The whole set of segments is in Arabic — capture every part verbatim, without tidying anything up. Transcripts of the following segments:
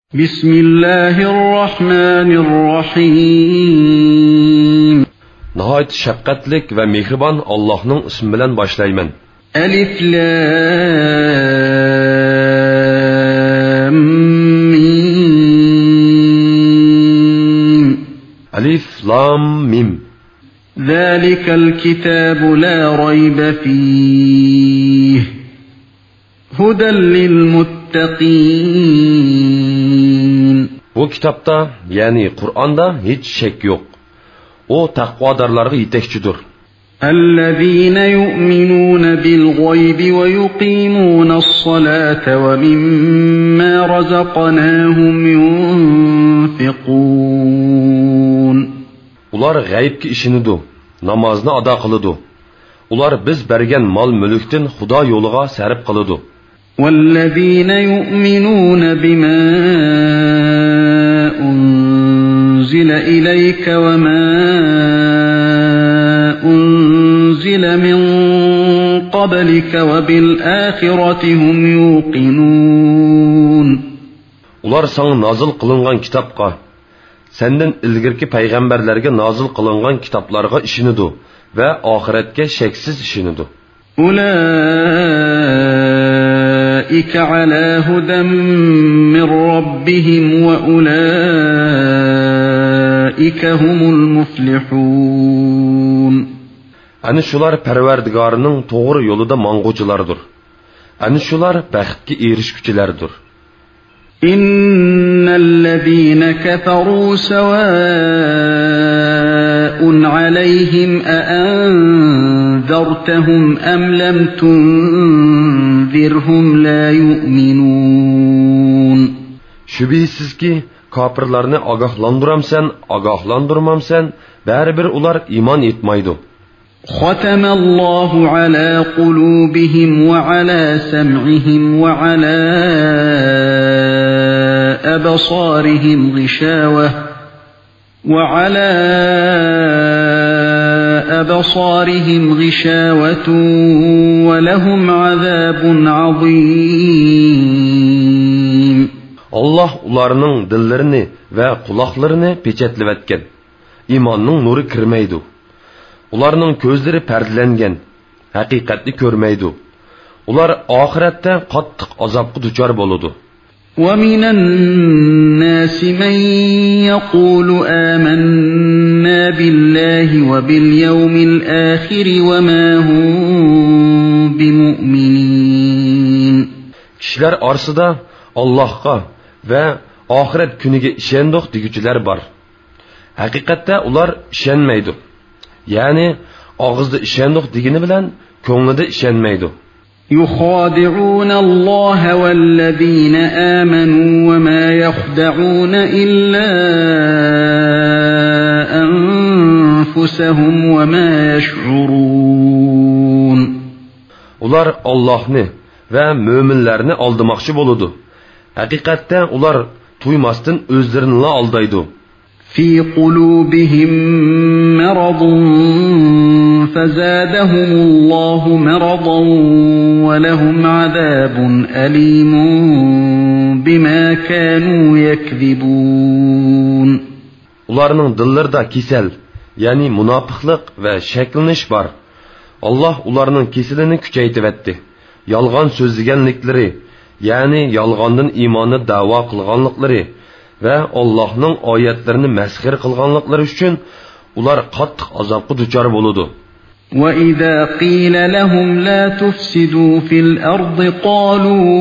Bismillahirrahmanirrahim. Nihayet şefkatlik ve mehriban Allah'ın ismi bilen başlayman. Elif Lam Mim. Elif Lam Mim. Zalikel kitabu la raybe fih. Huden lil muttaqin. Bu kitapta yani Kur'an'da hiç şek yok. O takvadarlarga yetekçidir. اَلَّذ۪ينَ يُؤْمِنُونَ بِالْغَيْبِ وَيُقِيمُونَ الصَّلَاةَ وَمِمَّا رَزَقْنَاهُمْ يُنْفِقُونَ. Ular g'aybga ishinidu, namozni ado qilidu. Ular biz bergan mol mulkdan Xudo yo'liga sarf qilidu. وَالَّذ۪ينَ يُؤْمِنُونَ بِمَا أُنْزِلَ إِلَيْكَ وَمَا أُنْزِلَ مِنْ قَبْلِكَ وَبِالْآخِرَةِ هُمْ يُوقِنُونَ. Ular sana nazil qilingan kitapqa, senden ilgirki peygamberlerge nazil qilingan kitaplarga ishinidu ve ahiretke şeksiz ishinidu. أُولَٰئِكَ عَلَى هُدًى مِّن رَّبِّهِمْ وَأُولَٰئِكَ هُمُ الْمُفْلِحُونَ. Ani şular Perverdigarının doğru yolunda manğuculardır. Ani şular bəxtki erişküçilerdir. İnnellezîne keferû sevâ'un aleyhim e'enzertehum em lem tunzirhum la yu'minûn. Şübihisiz ki kapırlarını agahlandıramsen, agahlandırmamsen, bəribir ular iman etmaydı. خَتَمَ اللّٰهُ عَلَى قُلُوبِهِمْ وَعَلَى سَمْعِهِمْ وَعَلَى أَبْصَارِهِمْ غِشَاوَةٌ وَعَلَى أَبْصَارِهِمْ غِشَاوَةٌ وَلَهُمْ عَذَابٌ عَظِيمٌ. Allah ularının dillerini ve kulaklarını peçetlivetken, imanның nuru kirmeydi. Ularning ko'zlari perdilengen, haqiqatni ko'rmaydi. Ular oxiratda qattiq azobga duchor bo'ladi. وَمِنَ النَّاسِ مَن يَقُولُ آمَنَّا بِاللَّهِ وَبِالْيَوْمِ الْآخِرِ وَمَا هُمْ بِمُؤْمِنِينَ. Kişiler arsida Allah'a ve ahiret kuniga ishondik deguchilar bor. Haqiqatda ular ishonmaydi. Yani ağızda işendik degini bilen ko'nglida ishonmaydi. يُخَادِعُونَ اللّٰهَ وَالَّذ۪ينَ آمَنُوا وَمَا يَخْدَعُونَ إِلَّا أَنفُسَهُمْ وَمَا يَشْعُرُونَ. Ular Allah'ını ve müminlerini aldamakçı boludu. Hakikatte ular tuymasdan özlerini aldaydı. في قلوبهم مرض فزادهم الله مرضا ولهم عذاب أليم بما كانوا يكذبون. Ularning dillarida kesel, yani münafıklık ve şekliniş var. Allah ularning kesilini kuchaytivetdi. Yalgan sözlegenlikleri, yani yalgandan imanı dava qilganliklari ve Allah'ın ayetlerini mezhir kılganlıkları için ular qattiq azabga duchor bo'ladi. وَإِذَا قِيلَ لَهُمْ لَا تُفْسِدُوا فِي الْأَرْضِ قَالُوا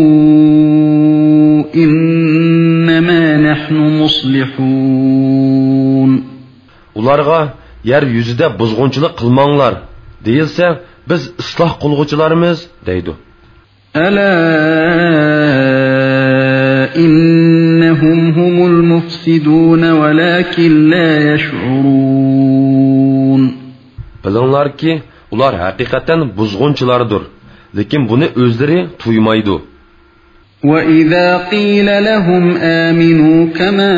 إِنَّمَا نَحْنُ مُصْلِحُونَ. Ularga yer yüzüde buzg'unchilik qilmanglar deyilse biz ıslah qilg'uchilarimiz deydi. أَلَا إِنَّهُمْ هُمُ الْمُفْسِدُونَ وَلَكِنْ لَا يَشْعُرُونَ. Bilinglar ki ular hakikaten buzg'unchilardir, lekin buni o'zlari tuymaydi. وَإِذَا قِيلَ لَهُمْ آمِنُوا كَمَا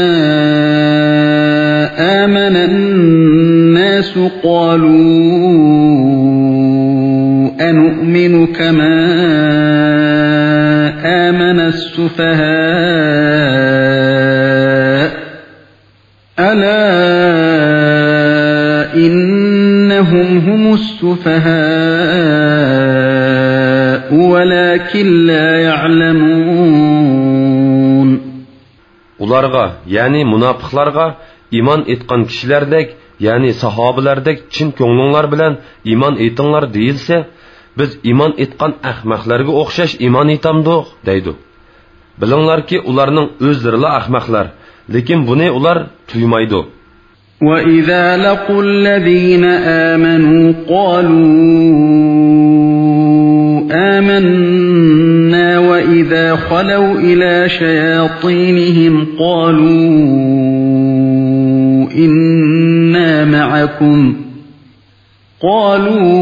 آمَنَ النَّاسُ قَالُوا أَنُؤْمِنُ كَمَا آمَنَ السُّفَهَاءُ السفهاء ولكن لا يعلمون. Ularga, yani münafıklarga iman etkan kişilerdek, yani sahabelardek çin ko'nglinglar bilan iman etinglar deyilse, biz iman etgan ahmoqlarga o'xshash iman etamdiq deydi. Bilinglarki, ularning o'zlari ahmoqlar, lekin buni ular tuymaydi. وَإِذَا لَقُوا الَّذِينَ آمَنُوا قَالُوا آمَنَّا وَإِذَا خَلَوْا إِلَى شَيَاطِينِهِمْ قَالُوا إِنَّا مَعَكُمْ قَالُوا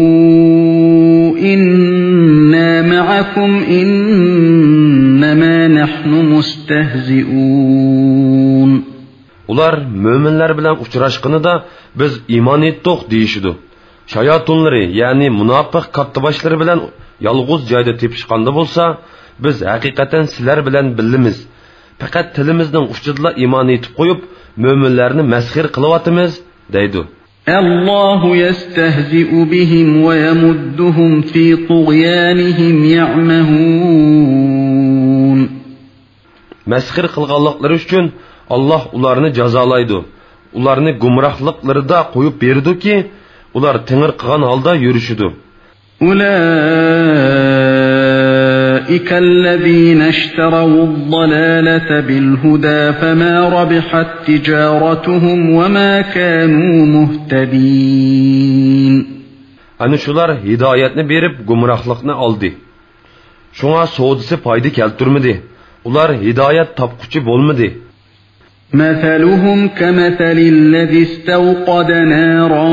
إِنَّا مَعَكُمْ إِنَّمَا نَحْنُ مُسْتَهْزِئُونَ. Ular müminler bilen uçraşkınıda biz iman ettik deyişidu. Şayatunları yani münafık kattıbaşları bilen yalğuz cayda tepişkandı bolsa, biz hakikaten siler bilen billimiz. Fakat tilimizden uçudla iman etip koyup, müminlerini meshir kılıvatımız, deydu. Allahu yestehzi'u bihim ve yemudduhum fi tuğyanihim ya'mehun. Meshir kılganlıkları üçün, Allah ularını cazalaydı. Ularını gumrahlıkları da koyup berdi ki, ular tengir kıgan halda yürüşüdü. Ulaikellezine işteravu'd-dalalete bil-huda fema rabihat ticaratuhum ve ma kanu muhtedin. Hani şular hidayetini berip gumrahlıkını aldı. Şuna soğudusu paydı keltürmedi. Ular hidayet tapkuçu bolmadı. مثلهم كمثل الذي استوقد نارا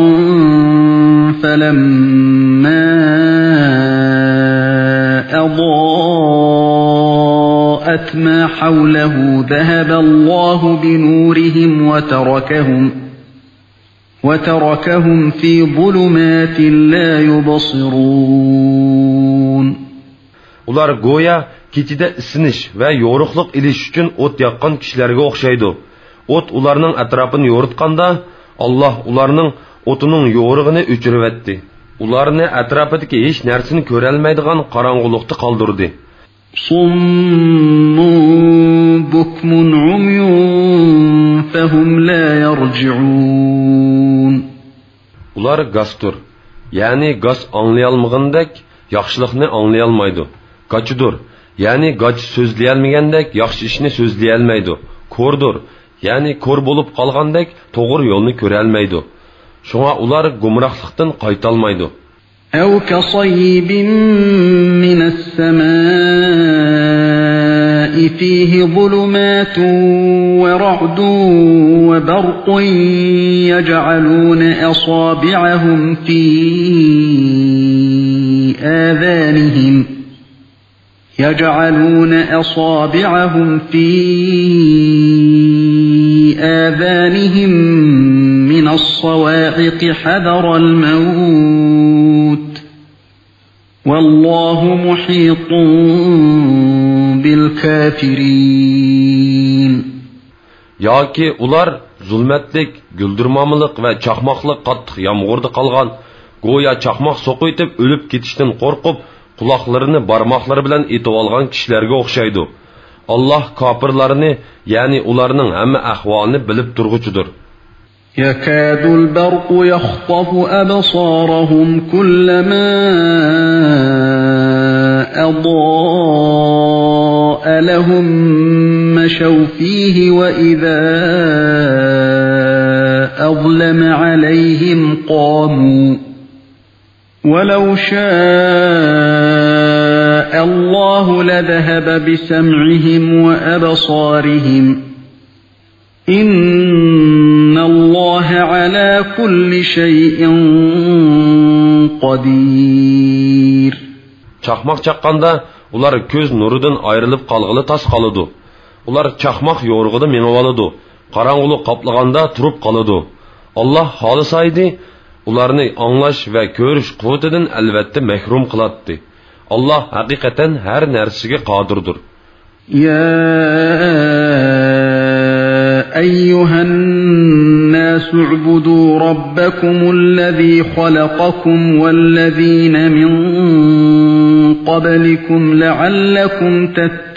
فلما أضاءت ما حوله ذهب الله بنورهم وتركهم وتركهم في ظلمات لا يبصرون. Ular goya keçide isinish ve yoruqliq ilish uchun o't yaqqan kishilarga o'xshaydi. O't ularning atrofini yoritganda, Alloh ularning o'tining yo'rig'ini o'chiribdi. Ularni atrofidagi hech narsani ko'ra olmaydigan qorong'ulikda qoldirdi. Summun bukmun umyun fahum la yarji'un. Ular gastur, ya'ni gaz anglayolmagandek yaxshilikni anglay olmaydi. Qochidur, ya'ni gach so'zlayolmagandek yaxshi ishni so'zlay olmaydi. Ko'rdur, ya'ni ko'r bo'lib qolgandek to'g'ri yo'lni ko'ra olmaydi. Shunga ular gumrohlikdan qayta olmaydi. Aw kasayyibin minas samaa'i fihi zulumatun wa ra'dun wa barqun yaj'aluna asabi'ahum fi adhanihim يجعلون أصابعهم في آذانهم من الصواعق حذر الموت والله محيط بالكافرين. Yoki ular zulmetlik, güldürmamılık ve çakmaklık qattiq yağmurda qalgan, goya çakmak soquytib ölüp ketishdan qo'rqib quloqlarini barmoqlari bilan etib olgan kishilarga o'xshaydi. Alloh kofirlarni, ya'ni ularning hamma ahvolini bilib turg'uchidir. Yakadul barqu yakhtafu absarahum kullama adaa lahum mashaw fihi wa idha adlama alayhim qamu ولو شاء الله لذهب بسمعهم وأبصارهم إن الله على كل شيء قدير. Çakmak çaqqanda ular ko'z nuridan ayrilib qalğılı tas qalıdı. Ular çakmak yo'rug'ida menib oladi. Qarong'ulik qoplaganda turib qoladi. Allah xohlasaydi ularni anglash va ko'rish quvvatidan albatta mahrum qiladi. Allah haqiqatan har narsaga qodirdir. Ya ayyuhan nas الناس اعبدوا ربكم الذي خلقكم والذين من قبلكم لعلكم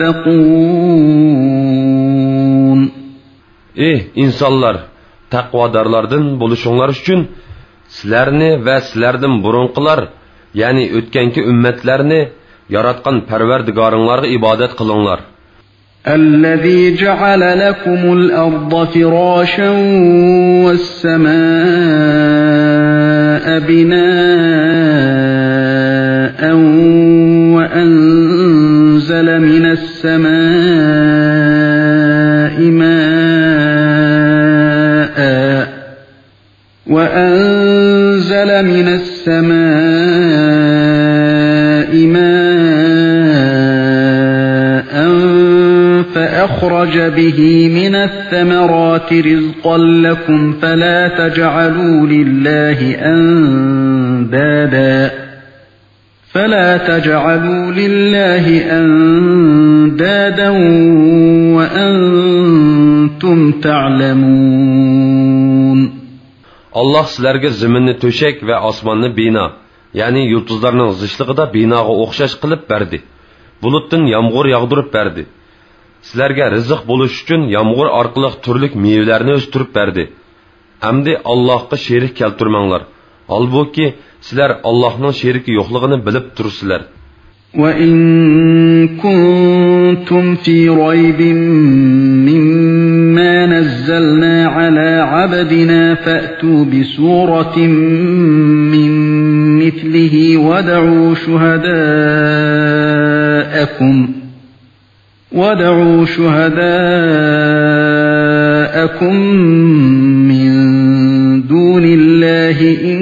تتقون. Ey insanlar, taqvodorlardan bo'lishinglar uchun sizlarni va sizlardan burunqilar, ya'ni o'tganki ummatlarni yaratgan Parvardigoringlarga ibodat qilinglar. الذي جعل لكم الأرض فراشا والسماء بناء وأنزل من السماء ماء وأنزل من السماء ماء فأخرج به من الثمرات رزقا لكم فلا تجعلوا لله أندادا فلا تجعلوا لله أندادا وأنتم تعلمون. Allah sizlarga zaminni to'shak va osmonni bino, ya'ni yulduzlarning zishlig'ida binoga o'xshash qilib berdi. Bulutdan yomg'ir yog'dirib berdi. Sizlarga rizq bo'lish uchun yomg'ir orqali turli mevalarni o'stirib berdi. Hamdi Allohga sherik keltirmanglar. Albuki sizlar Allohning sheriki yo'qligini bilib tursizlar. وَإِن كُنتُمْ فِي رَيْبٍ مِّمَّا نَزَّلْنَا عَلَى عَبْدِنَا فَأْتُوا بِسُورَةٍ مِّن مِّثْلِهِ وَادْعُوا شُهَدَاءَكُمْ وَادْعُوا شُهَدَاءَكُمْ مِن دُونِ اللَّهِ إِن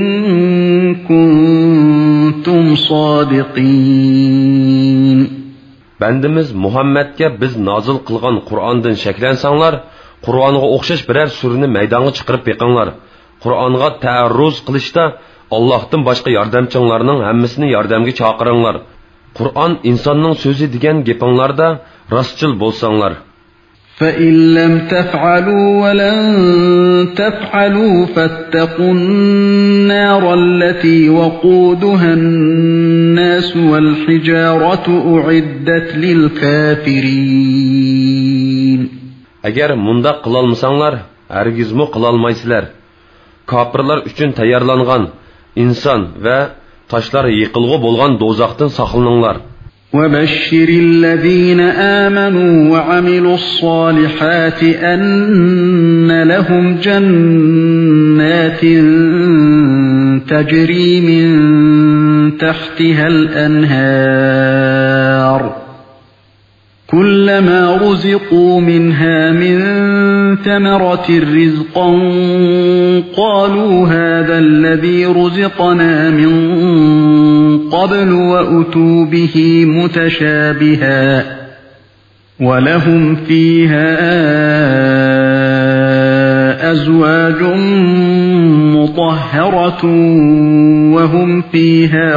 كُنتُمْ صَادِقِينَ. Bandimiz Muhammadga biz nozil qilgan Qur'ondan shaklansanglar, Qur'onga o'xshash biror surani maydonga chiqarib beqinglar. Qur'onga ta'arruz qilishda Allohdan boshqa yordamchilarning hammasini yordamga chaqiringlar. Qur'on insonning so'zi degan gapinglarda rostchil bo'lsanglar. فَإِن لَّمْ تَفْعَلُوا وَلَن تَفْعَلُوا فَاتَّقُوا النَّارَ الَّتِي وَقُودُهَا النَّاسُ وَالْحِجَارَةُ أُعِدَّتْ لِلْكَافِرِينَ. Agar munda qilolmasanglar, hargizmi qilolmaysizlar. Kofirlar uchun tayyorlangan inson va toshlar yiqilg'i bo'lgan do'zaxdan saqlaninglar. وَبَشِّرِ الَّذِينَ آمَنُوا وَعَمِلُوا الصَّالِحَاتِ أَنَّ لَهُمْ جَنَّاتٍ تَجْرِي مِن تَحْتِهَا الْأَنْهَارُ كُلَّمَا رُزِقُوا مِنْهَا مِن ثَمَرَةٍ رِزْقًا قَالُوا هَذَا الَّذِي رُزِقْنَا مِن قَبْلُ وَأُتُوا بِهِ مُتَشَابِهًا وَلَهُمْ فِيهَا أَزْوَاجٌ مُطَهَّرَةٌ وَهُمْ فِيهَا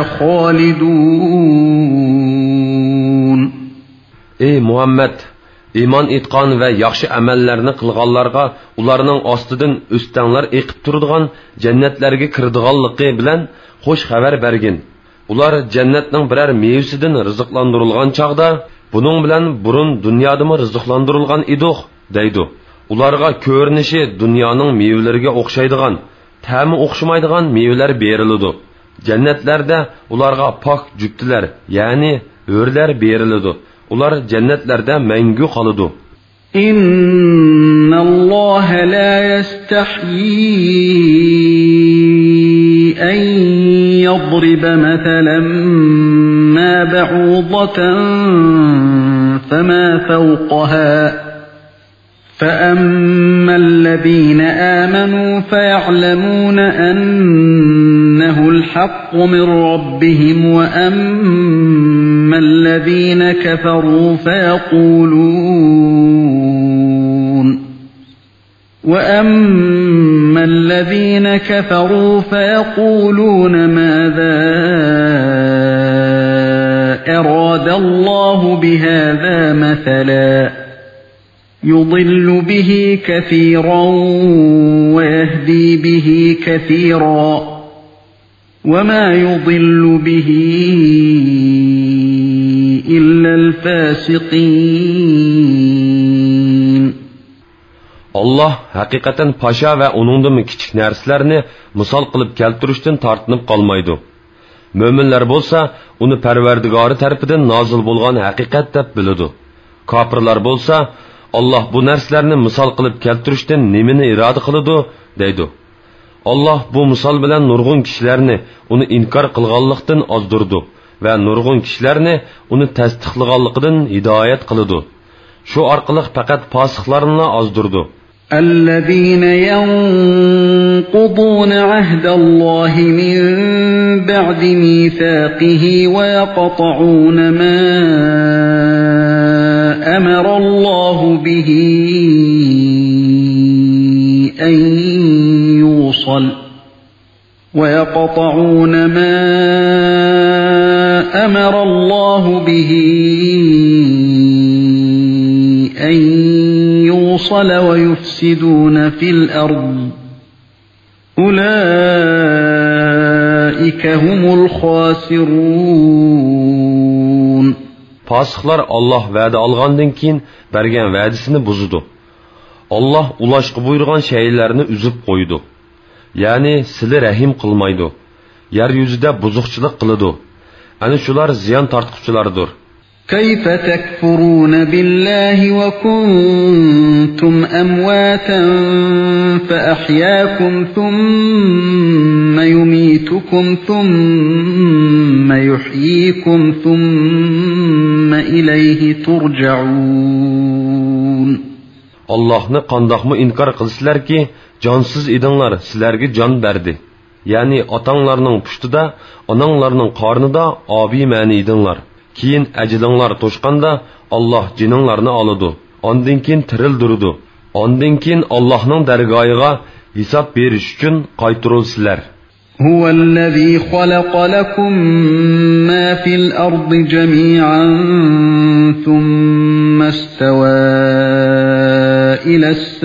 خَالِدُونَ. Ey Muhammed, iman etgan va yaxshi amallarni qilganlarga ularning ostidan o'stanlar eqib turadigan jannatlarga kiradiganligi bilan xo'sh xabar bergin. Ular jannatning biror mevasidan rizqlantirilgan chaqda, buning bilan burun dunyodami rizqlantirilgan edik, deydi. Ularga ko'rinishi dunyoning mevalariga o'xshaydigan, ta'mi o'xshamaydigan mevalar beriladi. Jannatlarda ularga pok juftilar, ya'ni o'rlar beriladi. Ular jannatlarda mangu qoladi. İnnalloha la yastahyi an yadriba mathalan ma ba'udatan fama fawqaha فَأَمَّا الَّذِينَ آمَنُوا فَيَعْلَمُونَ أَنَّهُ الْحَقُّ مِنْ رَبِّهِمْ وَأَمَّا الَّذِينَ كَفَرُوا فَيَقُولُونَ وَأَمَّا الَّذِينَ كَفَرُوا فَيَقُولُونَ مَاذَا أَرَادَ اللَّهُ بِهَذَا مَثَلًا يضل به كثيرا ويهدي به كثيرا وما يضل به إلا الفاسقين. Allah haqiqatan pasha va uningdan kichik narsalarni misol qilib keltirishdan tortinib qolmaydi. Mo'minlar bo'lsa, uni Parvardigori tarafidan nozil bo'lgan haqiqat deb biladi. Kofirlar bo'lsa, Allah bu narsalarni misol qilib keltirishdan nimani iroda qiladi deydi. Allah bu misol bilan nurg'un kishilarni uni inkor qilganlikdan ozdirdi va nurg'un kishilarni uni tasdiqlaganligidan hidoyat qiladi. Shu orqali faqat fosiqlarni ozdirdi. الذين ينقضون عهد الله من بعد ميثاقه ويقطعون ما أمر الله به أن يوصل ويقطعون ما أمر الله به أن يوصل ويفسدون في الأرض أولئك هم الخاسرون. Fasıqlar Allah vədə alğandan keyin bergen vədisini buzudu. Allah ulaşqı buyurğan şeylerini üzüp qoydu. Yani sili rahim qılmaydı. Yer yüzüde buzuqçılık qılıdı. Ani şular ziyan tartqıçılardır. كيف تكفرون بالله وكنتم أمواتا فأحياكم ثم يميتكم ثم يحييكم ثم إليه ترجعون. Allah'ını qandaqmı inkar qılsılar ki, cansız idinlar sizlərge can berdi. Yani atanlarının puştuda, ananlarının qarnıda abi məni idinlar. Keyin ajilinglar to'shqanda Allah jininglarni oladi. Ondan keyin tirildirdi. Ondan keyin Allohning dargohiga hisob berish uchun qaytirilsizlar. Huvallazi xalaqa lakum ma fil ardi jami'an thumma istawa ila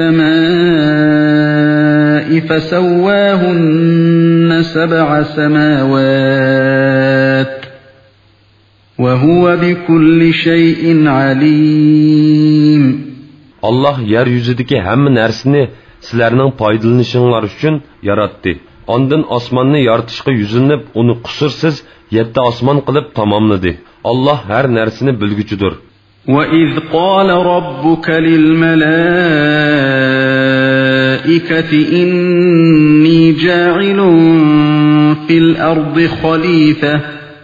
as-samaa'i fasawwahunna sab'a samawat وَهُوَ بِكُلِّ شَيْءٍ عَلِيمٌ. Allah yer yüzüdeki hamma narsani sizlarning foydalanishinglar uchun yaratdi. Ondan osmonni yaratishga yuzinib, uni qusursiz yetti osmon qilib tamomladi. Allah har narsani bilguchidir. وَإِذْ قَالَ رَبُّكَ لِلْمَلَائِكَةِ إِنِّي جَاعِلٌ فِي الْأَرْضِ خَلِيفَةً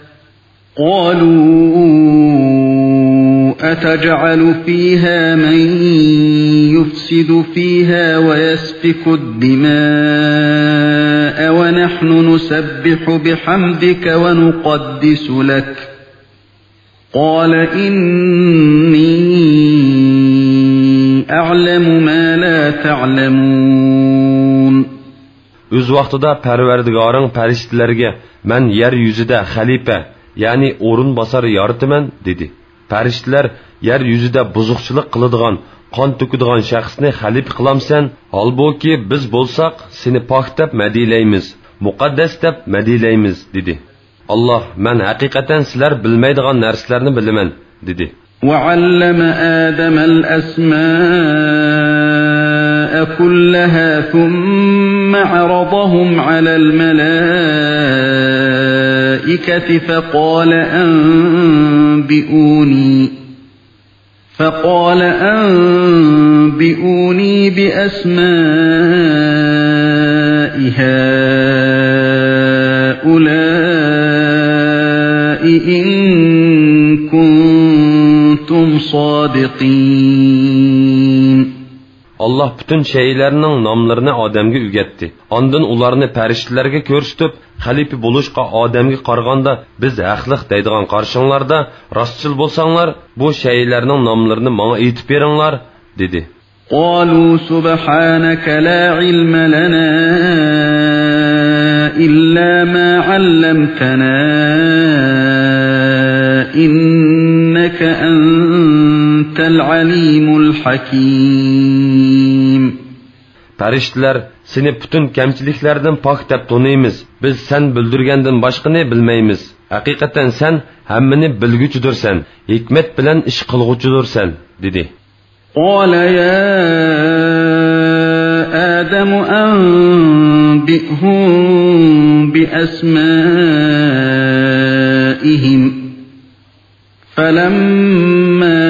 قالوا أتجعل فيها من يفسد فيها ويسفك الدماء ونحن نسبح بحمدك ونقدس لك قال إني أعلم ما لا تعلمون. Öz vaqtida Parvardigoring farishtalarga men yer yuzida xalifa yani o'rin bosar yoritiman dedi. Farishtalar yer yuzida buzuqchilik qiladigan, qon to'kadigan shaxsni xalifa qilamsan, holbuki biz bo'lsak seni pok deb madilaymiz, muqaddas deb madilaymiz dedi. Allah, men haqiqatan sizlar bilmaydigan narsalarni bilaman dedi. وَعَلَّمَ آدَمَ الْأَسْمَاءَ كُلَّهَا ثُمَّ عَرَضَهُمْ عَلَى الْمَلَائِكَةِ فَقَالَ أَنْبِئُونِي فَقَالَ أَنْبِئُونِي بِأَسْمَاءِ هَؤُلَاءِ إِنْ كُنْتُمْ صَادِقِينَ. Allah bütün şeylerinin namlarını Adem'e ügetti. Ondan ularını periştilerge körüstüp, halifi buluşqa Adem'e qarğanda biz haqlıq deydiğen qarşınlarda rastçıl bolsanlar, bu şeylerinin namlarını bana eytip beringlar, dedi. قالوا سبحانك لا علم لنا إلا ما علمتنا إنك أنت العليم الحكيم. الحكيم. Farishtalar, seni bütün kemçiliklerden pak deb tanıymiz. Biz sen bildirgenden başqını bilmaymiz. Haqiqatan sen hammani bilguchidirsan, hikmet bilan ish qilguchidirsan, dedi. قال يا آدم أنبئهم بأسمائهم فلما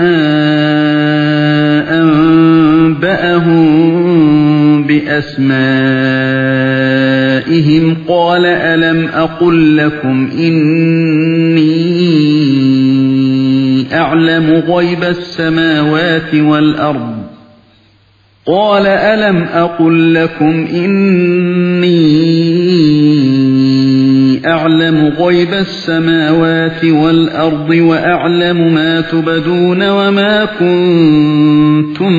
أنبأهم بأسمائهم قال ألم أقل لكم إني أعلم غيب السماوات والأرض قال ألم أقل لكم إني أعلم غيب السماوات والأرض وأعلم ما تبدون وما كنتم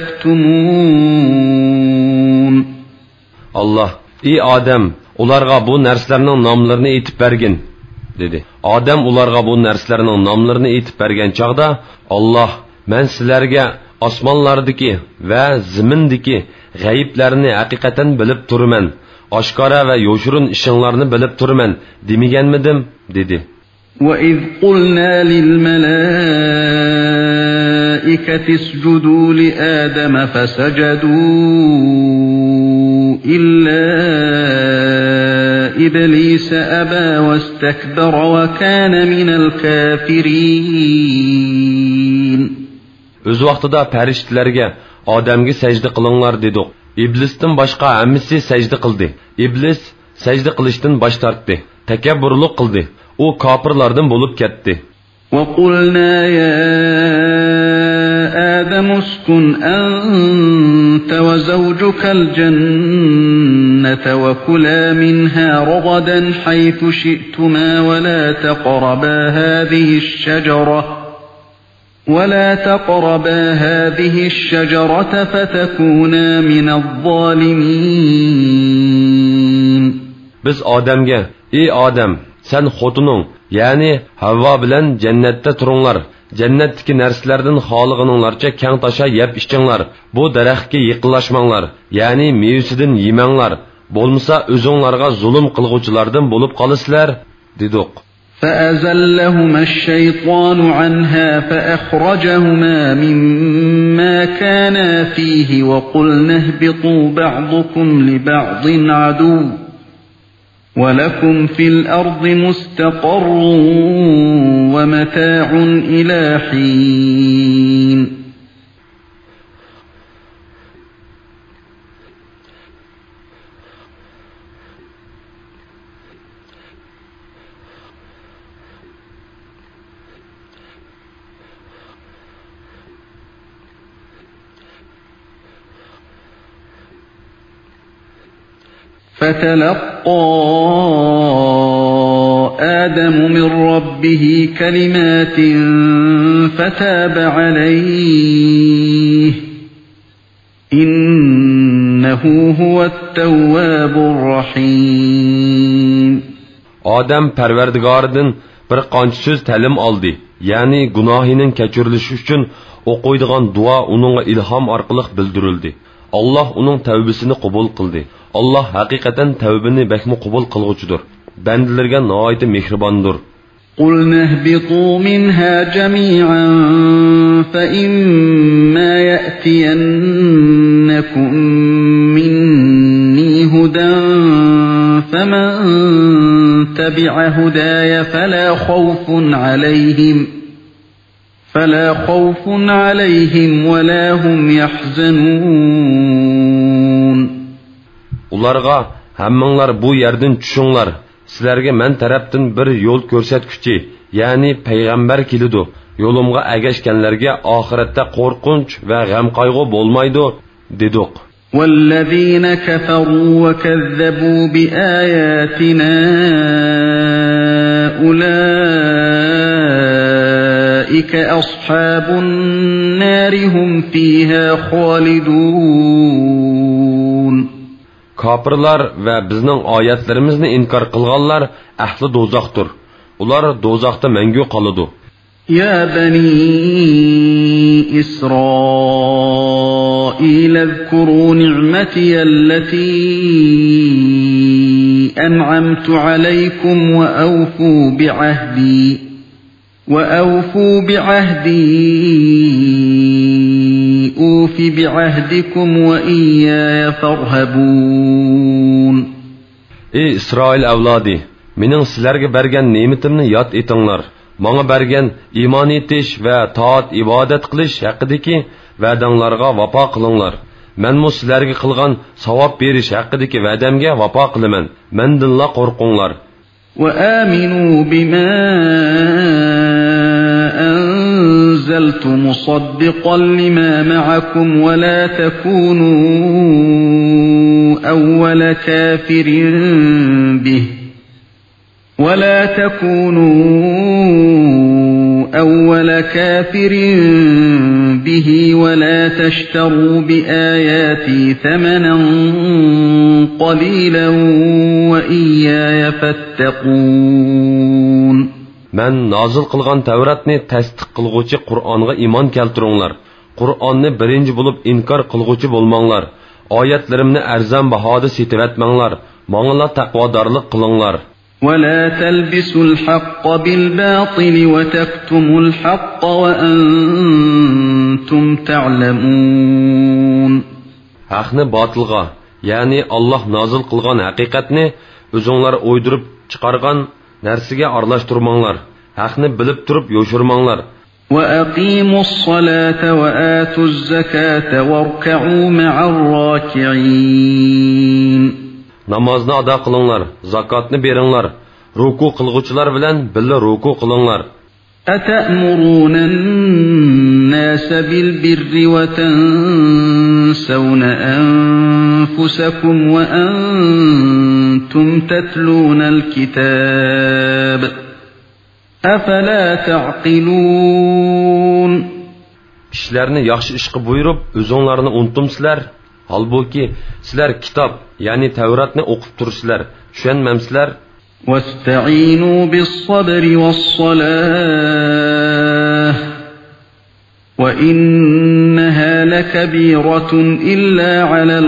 تكتمون. Allah, ey Adem, ularga bu narsalarning nomlarini aytib bergin, dedi. Odam ularga bu narsalarning nomlarini aytib bergan chaqda, Alloh, men sizlarga osmonlardagi va zimindagi g'ayiblarni haqiqatan bilib turaman, oshkora va yo'shirin ishinglarni bilib turaman demaganmidim, dedi. وَإِذْ قُلْنَا لِلْمَلَائِكَةِ اسْجُدُوا لِآدَمَ فَسَجَدُوا إِلَّا إِبْلِيسَ أَبَى وَاسْتَكْبَرَ وَكَانَ مِنَ الْكَافِرِينَ. Öz vaqtida farishtalarga Odamga sajda qilinglar dedik. İblisdan boshqa hammasi sajda qildi. İblis sajda qilishdan bosh tortdi. Takabburlik qildi. U kofirlardan bo'lib ketdi. وَقُلْنَا يَا آدَمُ اسْكُنْ أَنْتَ وَزَوْجُكَ الْجَنَّةَ وَكُلَا مِنْهَا رَغَدًا حَيْثُ شِئْتُمَا وَلَا تَقْرَبَا هَذِهِ الشَّجَرَةَ وَلَا تَقْرَبَا هَذِهِ الشَّجَرَةَ فَتَكُونَا مِنَ الظَّالِمِينَ. Biz Adem'ge, ey Adem, sen xotunun, yani Havva bilan cennette turunglar. Cennetteki narsalardan xoligininglarcha keng tasha yeb ichinglar. Bu daraxtga yiqinlashmanglar, yani mevsidan yemanglar. Bo'lmasa o'zinglarga zulm qilguvchilardan bo'lib qolasizlar, dedik. فأزلهما الشيطان عنها فأخرجهما مما كانا فيه وقلنا اهبطوا بعضكم لبعض عدو ولكم في الأرض مستقر ومتاع إلى حين. فتلقى آدم من ربه كلمات فتاب عليه إنه هو التواب الرحيم. Adam Parvardigoridan bir qancha so'z ta'lim oldi. Ya'ni gunohining kechirilishi uchun o'qiydigan duo uningga ilhom orqali bildirildi. Allah uning tavbasini qabul qildi. Allah haqiqatan tavbani bakmi qabul qilg'uchidir. Bandalarga nihoyat mehribondir. قُلْنَا اهْبِطُوا مِنْهَا جَمِيعًا فَإِمَّا يَأْتِيَنَّكُم مِّنِّي هُدًى فَمَن تَبِعَ هُدَايَ فَلَا خَوْفٌ عَلَيْهِمْ فَلَا خَوْفٌ عَلَيْهِمْ وَلَا هُمْ يَحْزَنُونَ. Ularga hammanglar bu yerdan tushinglar. Sizlarga men tarafdan bir yo'l ko'rsatguchi, ya'ni payg'ambar keladi. Yo'limga agashganlarga oxiratda qo'rqinch va g'am qayg'u bo'lmaydi, dedik. وَالَّذِينَ كَفَرُوا وَكَذَّبُوا بِآيَاتِنَا أُولَئِكَ أَصْحَابُ النَّارِ هُمْ فِيهَا خَالِدُونَ. Kafirlar ve bizning oyatlarimizni inkar qilganlar ahli do'zaxdir. Ular do'zaxda mangu qoladi. يا بني إسرائيل اذكروا نعمتي التي أنعمت عليكم وأوفوا بعهدي وأوفوا بعهدي أوف بعهدكم وإياي فارهبون. Ey İsrail avlodi, mening sizlarga bergan ne'matimni yod etinglar. Menga bergan iymon etish va toat ibodat qilish haqidagi va'danglarga vafo qilinglar. Men mu sizlarga qilgan savob berish haqidagi va'damga vafo qilaman. Mendinla qo'rqinglar. Va aminu bima anzaltu musaddiqan lima ma'akum wa la takunu awwala kafirin bih ولا تكونوا أول كافر به ولا تشتروا بآياتي ثمنا قليلا وإياي فاتقون. من نازل قلغان توراتني تصديق قلغوچي قرآنغا إيمان keltiringlar. Qur'onni birinchi bo'lib inkor qilguvchi bo'lmanglar. Oyatlarimni arzon bahoda setivatmanglar. Menga taqvodorlik qilinglar. ولا تلبسوا الحق بالباطل وتكتموا الحق وأنتم تعلمون. Haqni batılga, yani Allah nazil qilgan haqiqatni o'zinglar o'ydirib chiqargan narsaga aralashtirmanglar. Haqni bilib turib yo'shirmanglar. وأقيموا الصلاة وآتوا الزكاة واركعوا مع الراكعين. Namozni ado qilinglar, zakotni beringlar, ruku qilguvchilar bilan birga ruku qilinglar. أتأمرون الناس بالبر وتنسون أنفسكم وأنتم تتلون الكتاب أفلا تعقلون. Kishilarni yaxshi ishga buyurib, o'zinglarni unutmsizlar. Halbuki sizlar kitob, ya'ni Tavratni o'qib tursizlar. Tushunmamsizlar. واستعينوا بالصبر والصلاة وإنها لكبيرة إلا على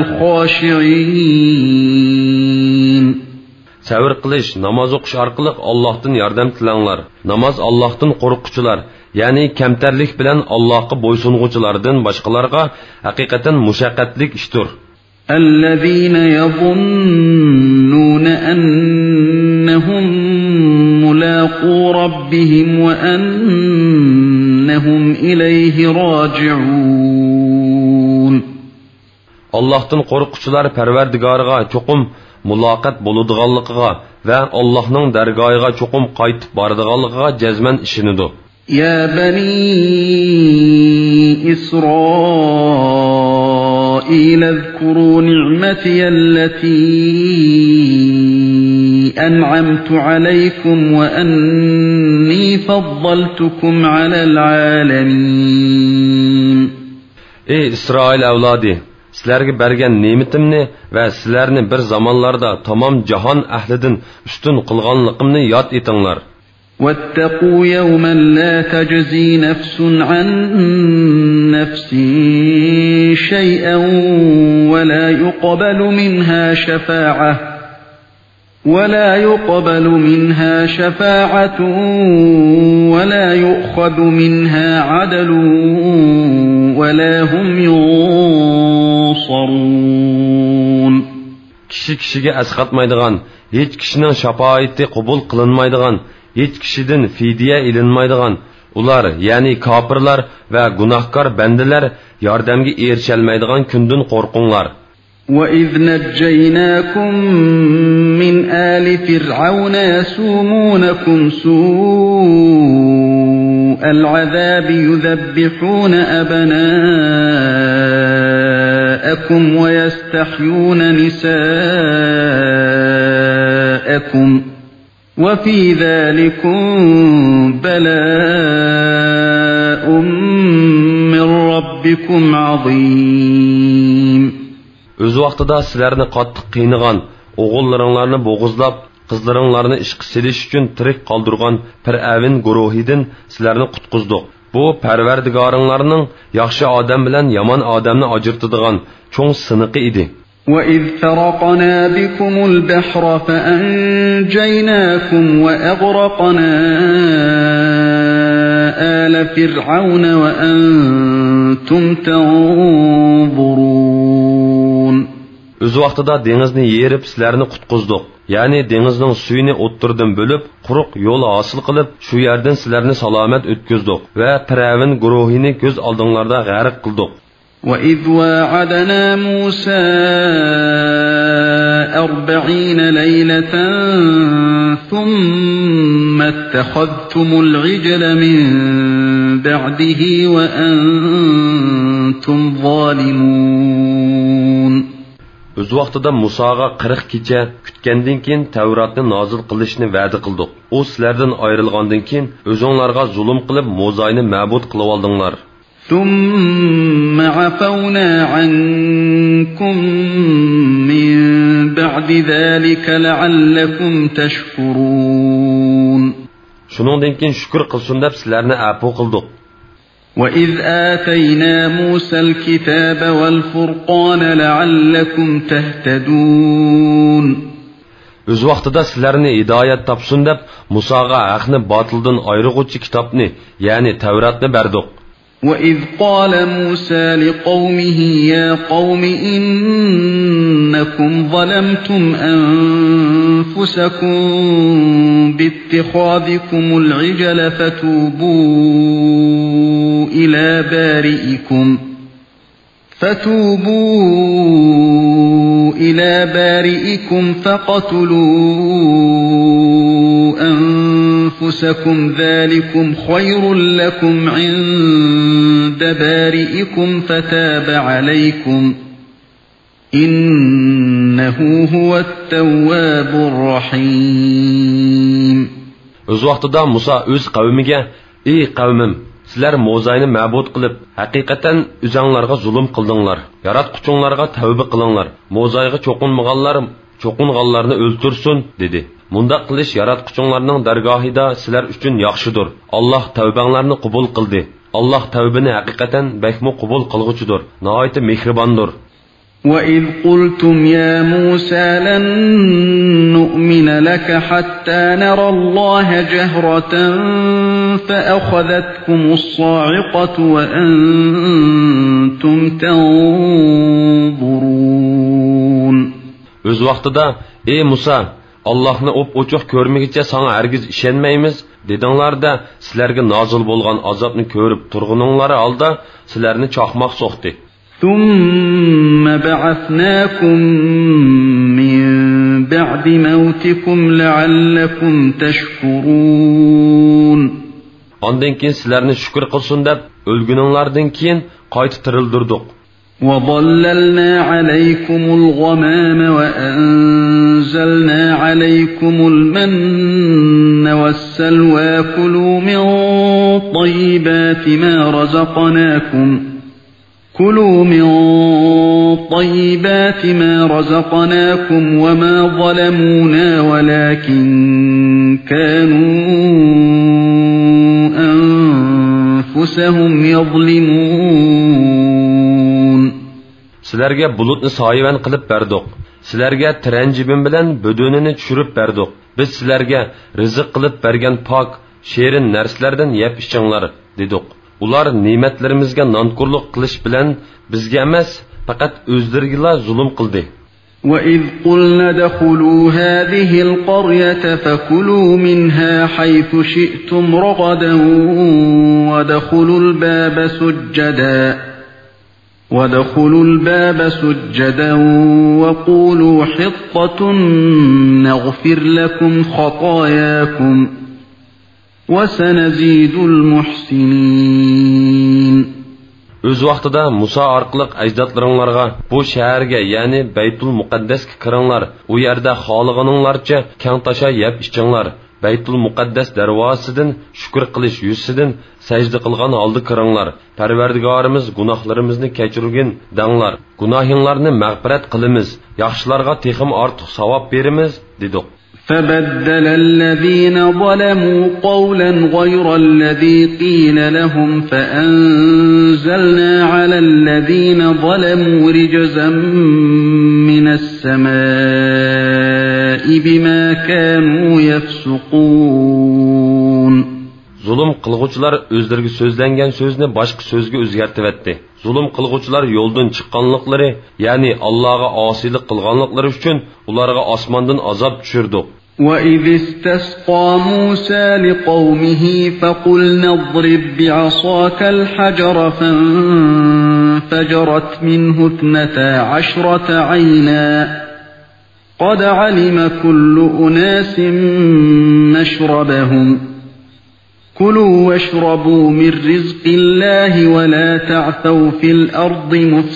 الخاشعين. Sabr qilish, namoz o'qish orqali Allohdan yordam tilanglar. Namoz Allohdan qo'rquvchilar, ya'ni kamtarlik bilan Allohga bo'ysunguchilardan boshqalarga haqiqatan mushaqqatlik ishdir. الذين يظنون أنهم ملاقو ربهم وأنهم إليه راجعون. Allohdan qo'rquvchilar Parvardigoriga cho'qim muloqot bo'ladiganligiga va Allohning dargohiga cho'qim qaytib boradiganligiga jazman ishonadi. يا بني إسرائيل اذكروا نعمتي التي أنعمت عليكم وأني فضلتكم على العالمين. Ey İsrail avlodi, sizlarga bergan ne'matimni va sizlarni bir zamonlarda tamom jahon ahlidan ustun qilganligimni yod etinglar. واتقوا يوما لا تجزي نفس عن نفس شيئا ولا يقبل منها شفاعة ولا يقبل منها شفاعة ولا يؤخذ منها عدل ولا هم ينصرون. Kishi kishiga asqatmaydigan, hech kishining shafoati qabul qilinmaydigan, hech kishidan fidya ilinmaydigan, ular ya'ni kofirlar va gunohkor bandalar yordamga erisholmaydigan kundan qo'rqinglar. وَإِذْ نَجَّيْنَاكُمْ مِنْ آلِ فِرْعَوْنَ يَسُومُونَكُمْ سُوءَ الْعَذَابِ يُذَبِّحُونَ أَبْنَاءَكُمْ وَيَسْتَحْيُونَ نِسَاءَكُمْ وَفِي ذَلِكُمْ بَلَاءٌ مِّن رَّبِّكُمْ عَظِيمٌ. Öz vaqtida sizlarni qattiq qiynagan, o'g'illaringlarni bo'g'izlab, qizlaringlarni ishqi selish uchun tirik qoldirgan Fir'avn guruhidan sizlarni qutqizdik. Bu Parvardigoringlarning yaxshi odam bilan yomon odamni ajratadigan cho'ng siniqi edi. وَإِذْ فَرَقْنَا بِكُمُ الْبَحْرَ فَأَنْجَيْنَاكُمْ وَأَغْرَقْنَا آلَ فِرْعَوْنَ وَأَنْتُمْ تَنْظُرُونَ. Öz vaqtida dengizni yerib sizlarni qutqizdik. Ya'ni dengizning suyini o'ttirdan bo'lib, quruq yo'l hosil qilib, shu yerdan sizlarni salomat o'tkazdik va Fir'avn guruhini ko'z oldinglarda g'arq qildik. وَإِذْ وَاعَدْنَا مُوسَى أَرْبَعِينَ لَيْلَةً ثُمَّ اتَّخَذْتُمُ الْعِجْلَ مِنْ بَعْدِهِ وَأَنْتُمْ ظَالِمُونَ. Öz vaqtida Musaga qirq kecha kutgandan keyin Tavratni nozil qilishni va'da qildik. U sizlardan ayrilgandan keyin o'zingizlarga zulm qilib Mo'zayni ma'bud qilib oldinglar. ثُمَّ عَفَوْنَا عَنْكُمْ مِنْ بَعْدِ ذَلِكَ لَعَلَّكُمْ تَشْكُرُونَ. Shuningdan keyin shukr qilsin deb sizlarni afv qildik. وَإِذْ آتَيْنَا مُوسَى الْكِتَابَ وَالْفُرْقَانَ لَعَلَّكُمْ تَهْتَدُونَ. Öz vaqtida sizlarni hidoyat topsin deb Musaga haqni botildan ayiruvchi kitobni, ya'ni Tavratni berdik. وَإِذْ قَالَ مُوسَى لِقَوْمِهِ يَا قَوْمِ إِنَّكُمْ ظَلَمْتُمْ أَنفُسَكُمْ بِاتِّخَاذِكُمُ الْعِجْلَ فَتُوبُوا إِلَى بَارِئِكُمْ فَتُوبُوا إِلَى بَارِئِكُمْ فَقَتُلُوا أَنفُسَكُمْ ذَلِكُمْ خَيْرٌ لَكُمْ عِندَ بَارِئِكُمْ فَتَابَ عَلَيْكُمْ إِنَّهُ هُوَ التَّوَّابُ الرَّحِيمُ. Öz vaqtida Musa öz qavmiga: "Ey qavmim, sizlar Mo'zayni ma'bud qilib, haqiqatan o'zinglarga zulm qildinglar. Yaratquchinglarga tavba qilinglar. Mo'zayga cho'qinmaganlar cho'qinganlarni o'ltirsin" dedi. Munda qilish yaratquchinglarning dargohida sizlar uchun yaxshidir. Alloh tavbanglarni qabul qildi. Alloh tavbani haqiqatan bakmo qabul qilguchidir. Nihoyat mehribondir. وَإِذْ قُلْتُمْ يَا مُوسَى لَن نُّؤْمِنَ لَكَ حَتَّى نَرَى اللَّهَ جَهْرَةً فَأَخَذَتْكُمُ الصَّاعِقَةُ وَأَنْتُمْ تَنْظُرُونَ. Öz vaqtida: "Ey Musa, Allah'ını op oçuq görmegiçe sana hergiz işenmeymiz" dedinglarda, sizlarga nozil bo'lgan azobni ko'rib turguninglar alda sizlarni chaqmoq so'qdi. ثُمَّ بَعَثْنَاكُمْ مِنْ بَعْدِ مَوْتِكُمْ لَعَلَّكُمْ تَشْكُرُونَ. Ondan keyin sizlarni shukr qilsin deb o'lguninglardan keyin qayta tirildirdik. وَظَلَّلْنَا عَلَيْكُمُ الْغَمَامَ وَأَنزَلْنَا عَلَيْكُمُ الْمَنَّ وَالسَّلْوَىٰ كُلُوا مِنْ طَيِّبَاتِ مَا رَزَقْنَاكُمْ كُلُوا مِنْ طَيِّبَاتِ مَا رَزَقْنَاكُمْ وَمَا ظَلَمُونَا وَلَكِنْ كَانُوا أَنفُسَهُمْ يَظْلِمُونَ. Sizlarga bulutni soyivan qilib berdik. Sizlarga tiranjibin bilan budunini tushirib berdik. Biz sizlarga rizq qilib bergan pok, sherin narsalardan yeb ichinglar dedik. Ular ne'matlarimizga nonkurlik qilish bilan bizga emas, faqat o'zlariga zulm qildi. وَإِذْ قُلْنَا ادْخُلُوا هَٰذِهِ الْقَرْيَةَ فَكُلُوا مِنْهَا حَيْثُ شِئْتُمْ رَغَدًا وَادْخُلُوا الْبَابَ سُجَّدًا وَادْخُلُوا الْبَابَ سُجَّدًا وَقُولُوا حِطَّةٌ نَغْفِرْ لَكُمْ خَطَايَاكُمْ وَسَنَزِيدُ الْمُحْسِنِينَ. Öz vaqtida Musa orqali ajdodlaringlarga bu shaharga, ya'ni Baytul Muqaddasga kiringlar. U yerda xohlaganinglarcha kang tasha yeb ichinglar. Baytul Muqaddas darvozasidan shukr qilish yuzidan sajda qilgan holda kiringlar. Parvardigorimiz gunohlarimizni kechirgin danglar. Gunohinglarni mag'firat qilamiz. Yaxshilarga texim ortiq savob beramiz dedik. فبدل الذين ظلموا قولا غير الذي قيل لهم فأنزلنا على الذين ظلموا رجزا من السماء بما كانوا يفسقون. Zulm qilg'uvchilar o'zlariga so'zlangan so'zni boshqa so'zga o'zgartiribdi. Zulm qilg'uvchilar yo'ldan chiqqanliklari, ya'ni Allohga osiylik qilganliklari uchun ularga osmondan azob tushirdik. وَإِذِ اسْتَسْقَى مُوسَى لِقَوْمِهِ فَقُلْنَا اضْرِبْ بِعَصَاكَ الْحَجَرَ فَانفَجَرَتْ مِنْهُ اثْنَتَا عَشْرَةَ عَيْنًا قَدْ عَلِمَ كُلُّ أُنَاسٍ مَشْرَبَهُمْ كُلُوا وَاشْرَبُوا مِنْ رِزْقِ اللَّهِ وَلَا تَعْثَوْا فِي الْأَرْضِ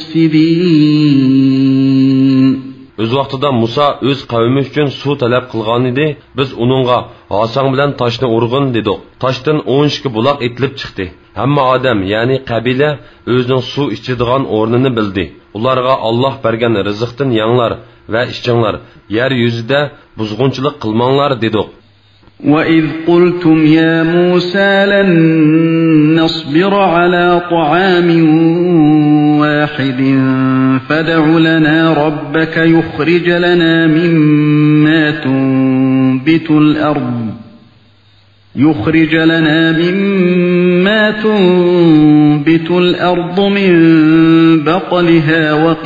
مُفْسِدِينَ. Öz vaqtida Musa öz qavmi uchun suv talab qilgan edi. Biz uningga "Asang bilan toshni urg'in" dedik. Toshdan o'n ikki buloq etilib chiqdi. Hamma odam, ya'ni qabila o'zining suv ichadigan o'rnini bildi. Ularga Alloh bergan rizqdan yanglar va ichinglar. Yer yuzida buzg'unchilik qilmanglar dedik. وَإِذْ قُلْتُمْ يَا مُوسَى لَن نَّصْبِرَ عَلَى طَعَامٍ وَاحِدٍ فَادْعُ لَنَا رَبَّكَ يُخْرِجْ لَنَا مِمَّا تُنبِتُ الْأَرْضُ يُخْرِجْ لَنَا مِمَّا تُنبِتُ الْأَرْضُ مِن بَقْلِهَا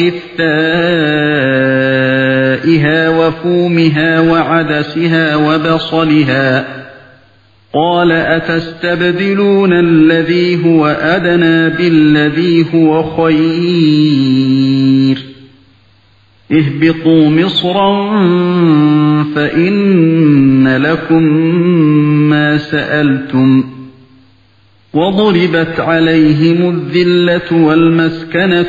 وَقِثَّائِهَا وَفُومِهَا وَعَدَسِهَا وَبَصَلِهَا قَالَ أَتَسْتَبْدِلُونَ الَّذِي هُوَ أَدْنَى بِالَّذِي هُوَ خَيْرٌ اهْبِطُوا مِصْرًا فَإِنَّ لَكُم مَّا سَأَلْتُمْ وَضُرِبَتْ عَلَيْهِمُ الذِّلَّةُ وَالْمَسْكَنَةُ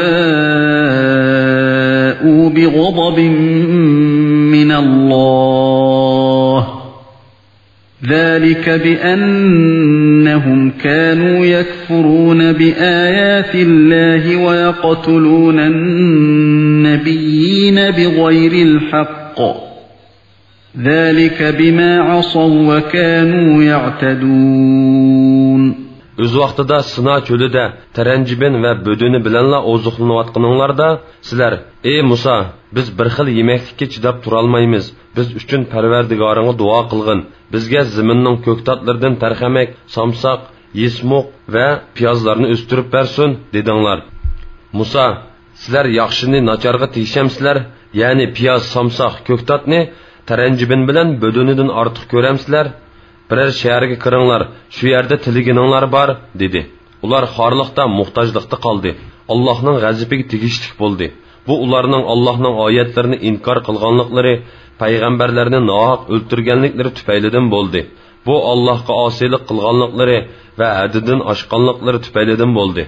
وَبَاءُوا بِغَضَبٍ مِّنَ اللَّهِ ذَلِكَ بِأَنَّهُمْ كَانُوا يَكْفُرُونَ بِآيَاتِ اللَّهِ وَيَقْتُلُونَ النَّبِيِّينَ بِغَيْرِ الْحَقِّ ذَلِكَ بِمَا عَصَوْا وَكَانُوا يَعْتَدُونَ. Öz vaqtida Sina çölüde terencibin ve bödünü bilenla ozuqlanayotganinglarda sizler, ey Musa, biz bir xil yemeklikka chidab turolmaymiz. Biz uchun Parvardigoringga duo qilgin. Bizga ziminning ko'ktatlardan tarxamak, samsaq, yesmoq va piyozlarni o'stirib bersin dedinglar. Musa, sizlar yaxshini nacharga tegishamsizlar, ya'ni piyoz, samsaq, ko'ktatni terencibin bilan bödünidan ortiq ko'ramsizlar. Birer shaharga kiringlar, shu yerda tiligininglar bor dedi. Ular xorliqda, muhtojlikda qoldi. Allohning g'azabiga tegishlik bo'ldi. Bu ularning Allohning oyatlarini inkor qilganliklari, payg'ambarlarni nohaq o'ltirganliklari tufaylidan bo'ldi. Bu Allohga osiylik qilganliklari va haddidan oshganliklari tufaylidan bo'ldi.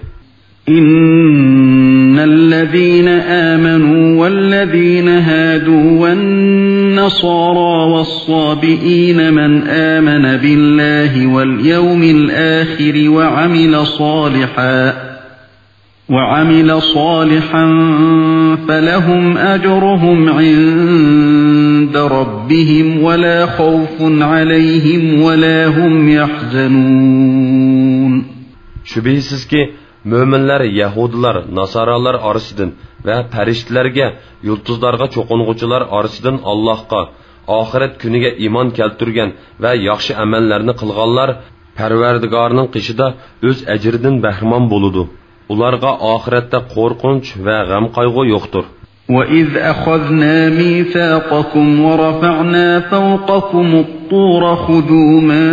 إن الذين آمنوا والذين هادوا والنصارى والصابئين من آمن بالله واليوم الآخر وعمل صالحا وعمل صالحا فلهم أجرهم عند ربهم ولا خوف عليهم ولا هم يحزنون. Şübihisiz ki Möminler, Yahudiler, Nasaralar arasıdan ve periştilerge, yıldızlarga çoqunğucular arasıdan Allah'a, ahiret günüge iman keltürgen ve yaxşı amellerini kılganlar, Perverdigarının qışıda öz ecirinden bəhrman boludu. Ularga ahirette korkunç ve gam kaygı yoktur. وَإِذْ أَخَذْنَا مِيثَاقَكُمْ وَرَفَعْنَا فَوْقَكُمُ الطُّورَ خُذُوا مَا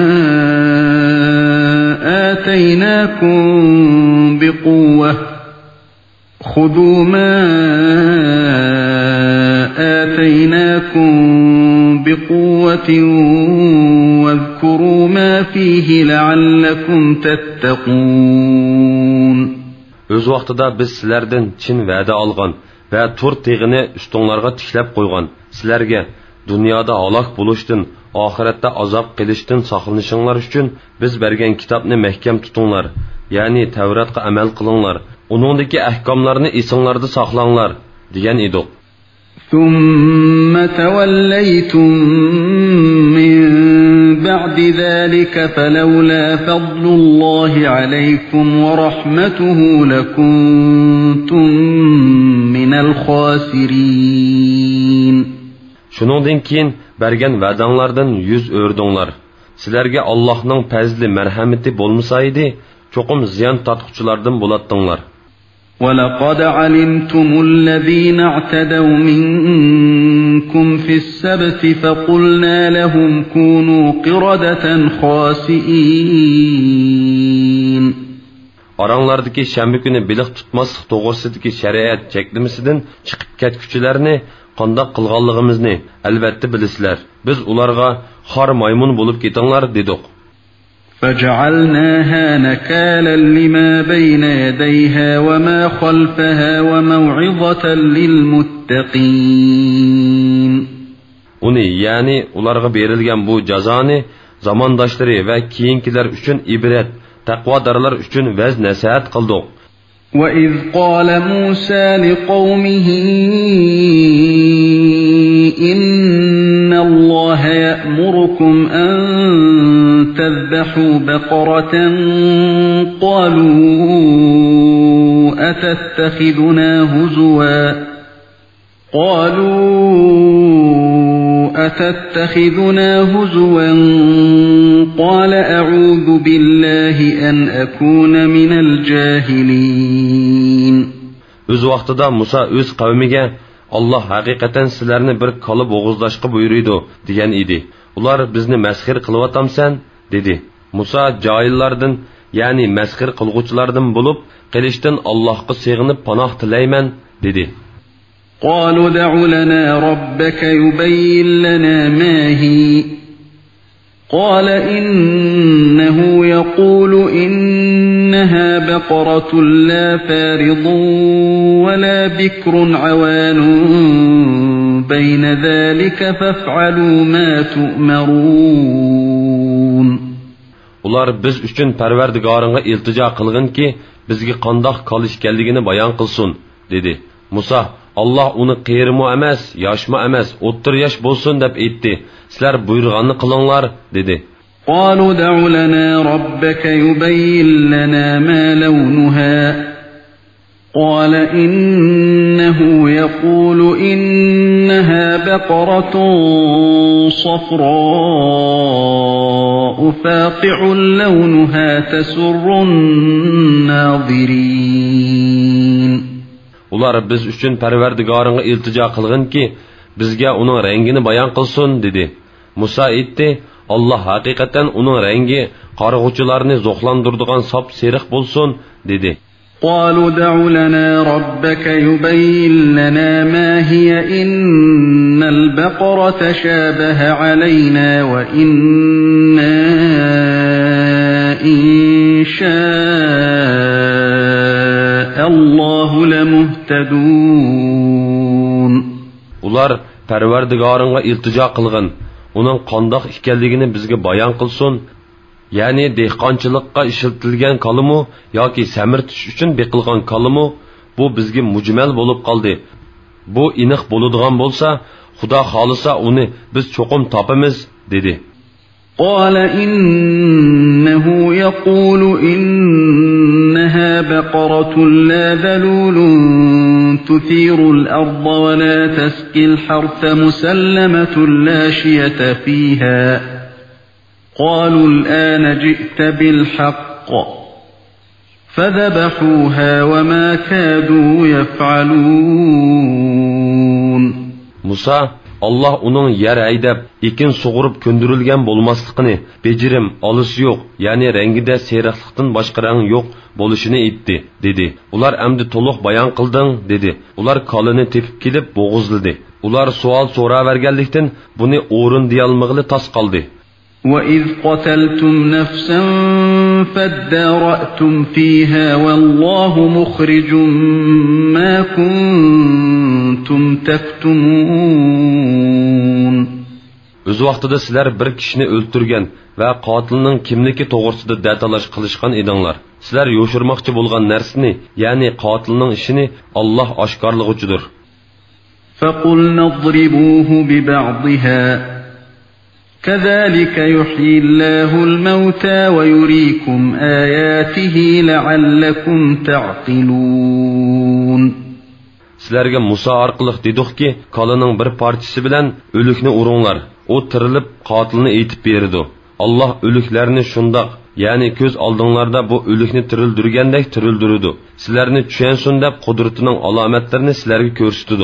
آتَيْنَاكُمْ بِقُوَّةٍ خُذُوا مَا آتَيْنَاكُمْ بِقُوَّةٍ وَاذْكُرُوا مَا فِيهِ لَعَلَّكُمْ تَتَّقُونَ. Öz vaqtida biz sizlardan chin va'da olgan va tur teg'ini ustinglarga tiklab qo'ygan. Sizlarga dunyoda halok bo'lishdan, oxiratda azob qilishdan saqlanishinglar uchun biz bergan kitobni mahkam tutinglar, ya'ni Tavratga amal qilinglar. Uningdagi ahkomlarni esinglarda saqlanglar degan edik. ثم توليتم من بعد ذلك فلولا فضل الله عليكم ورحمته لكنتم من الخاسرين. Şuningdan keyin bergan va'danglardan yuz o'rdinglar. Sizlarga Allohning fazli marhamati bo'lmasa edi, cho'qim ziyon tortquchilardan bo'latdinglar. وَلَقَدْ عَلِمْتُمُ الَّذِينَ اعْتَدَوْا مِنكُمْ فِي السَّبْتِ فَقُلْنَا لَهُمْ كُونُوا قِرَدَةً خَاسِئِينَ. Aranglardaki şənbə günü biliq tutmasıq toğırsidiki şəriət çəklimisidən çıxıb ketkuchilarni qandaq qılğanlığımızını əlbəttə bilisizlər. Biz ularga xar maymun bo'lib ketinglar dedik. فَجَعَلْنَاهَا نَكَالًا لِمَا بَيْنَ يَدَيْهَا وَمَا خَلْفَهَا وَمَوْعِظَةً لِلْمُتَّقِينَ. Uni yani ularga berilgan bu jazoni zamondoshları va keyingilar uchun ibrat, taqvodorlar uchun vaz nasihat qildik. وَإِذْ قَالَ مُوسَى لِقَوْمِهِ إِنَّ اللَّهَ يَأْمُرُكُمْ أَن تَذْبَحُوا بَقَرَةً قَالُوا أَتَتَّخِذُنَا هُزُوًا قَالُوا أَتَتَّخِذُنَا هُزُوًا قَالَ أَعُوذُ بِاللَّهِ أَنْ أَكُونَ مِنَ الْجَاهِلِينَ. Öz vaqtida Musa öz qavmiga Allah haqiqatan sizlarni bir qola bo'g'izlashga buyuruydi degan edi. Ular bizni masxir qilyaptamsan dedi. Musa jahillardan, ya'ni masxir qilguvchilardan bo'lib, qilishdan Allohga sig'inib panoh tilayman dedi. قالوا دع لنا ربك يبين لنا ما هي قال إنه يقول إنها بقرة لا فارض ولا بكر عوان بين ذلك فافعلوا ما تؤمرون. Ular biz uchun Parvardigoringga iltijo qilgin-ki, bizga qandoq qolish kerakligini bayon qilsin dedi. Musa Allah uni qiyirmi emas, yoshmi emas, o'ttir yosh bo'lsin deb aytdi. Sizlar buyurganni qilinglar dedi. قالوا دع لنا ربك يبين لنا ما لونها قال إنه يقول إنها بقرة صفراء فاقع لونها تسر الناظرين. Ular biz uchun Parvardigoringga iltijo qilgin-ki, bizga uning rangini bayon qilsin dedi. Musa aytdi, Allah haqiqatan uning rangi qarg'uvchilarni zo'qlandiradigan sop seriq bo'lsin dedi. قالوا دع لنا ربك يبين لنا ما هي إن البقرة شابه علينا وإنا إن شاء الله لمهتدون. Ular Parvardigoringga iltijo qilgin, uning qandoq ekanligini bizga bayon qilsin. Ya'ni dehqonchilikqa ishlatilgan kalimu yoki samirtish uchun beqilgan kalimu bu bizga mujmal bo'lib qoldi. Bu iniq bo'ladigan bo'lsa, Xudo xolisa uni biz cho'qim topamiz dedi. قال إنه يقول إنها بقرة لا ذلول تثير الأرض ولا تسقي الحرث مسلمة لا شية فيها قالوا الآن جئت بالحق فذبحوها وما كادوا يفعلون. Musa Allah onun yer aydab, ekin sug'urib ko'ndirilgan bo'lmasligini, bejirim, olisi yo'q, ya'ni rangida seriqlikdan boshqa rang yo'q bo'lishini aytdi, dedi. Ular amdi to'liq bayon qilding, dedi. Ular kolini tepib kelib bo'g'izladi. Ular savol so'raverganlikdan buni o'rin deyolmag'li tas qoldi. وَإِذْ قَتَلْتُمْ نَفْسًا فَادَّارَأْتُمْ فِيهَا وَاللَّهُ مُخْرِجٌ مَا كُنْتُمْ تَكْتُمُونَ. Öz vaqtida sizlar bir kishini o'ltirgan va qotilning kimligi to'g'risida datalash qilishgan edinglar. Sizlar yo'shirmoqchi bo'lgan narsani, ya'ni qotilning ishini Alloh oshkorlig'ichidir. فَقُلْنَا اضْرِبُوهُ بِبَعْضِهَا كَذَلِكَ يُحْيِي اللَّهُ الْمَوْتَى وَيُرِيكُمْ آيَاتِهِ لَعَلَّكُمْ تَعْقِلُونَ. Sizlarga Musa orqali dedikki, kalaning bir parchasi bilan o'likni urunglar. O tirilib qotilni aytib berdi. Alloh o'liklarni shundoq, ya'ni ko'z oldinglarda bu o'likni tirildirgandek tirildirdi. Sizlarni tushunsin deb qudratining alomatlarini sizlarga ko'rsatdi.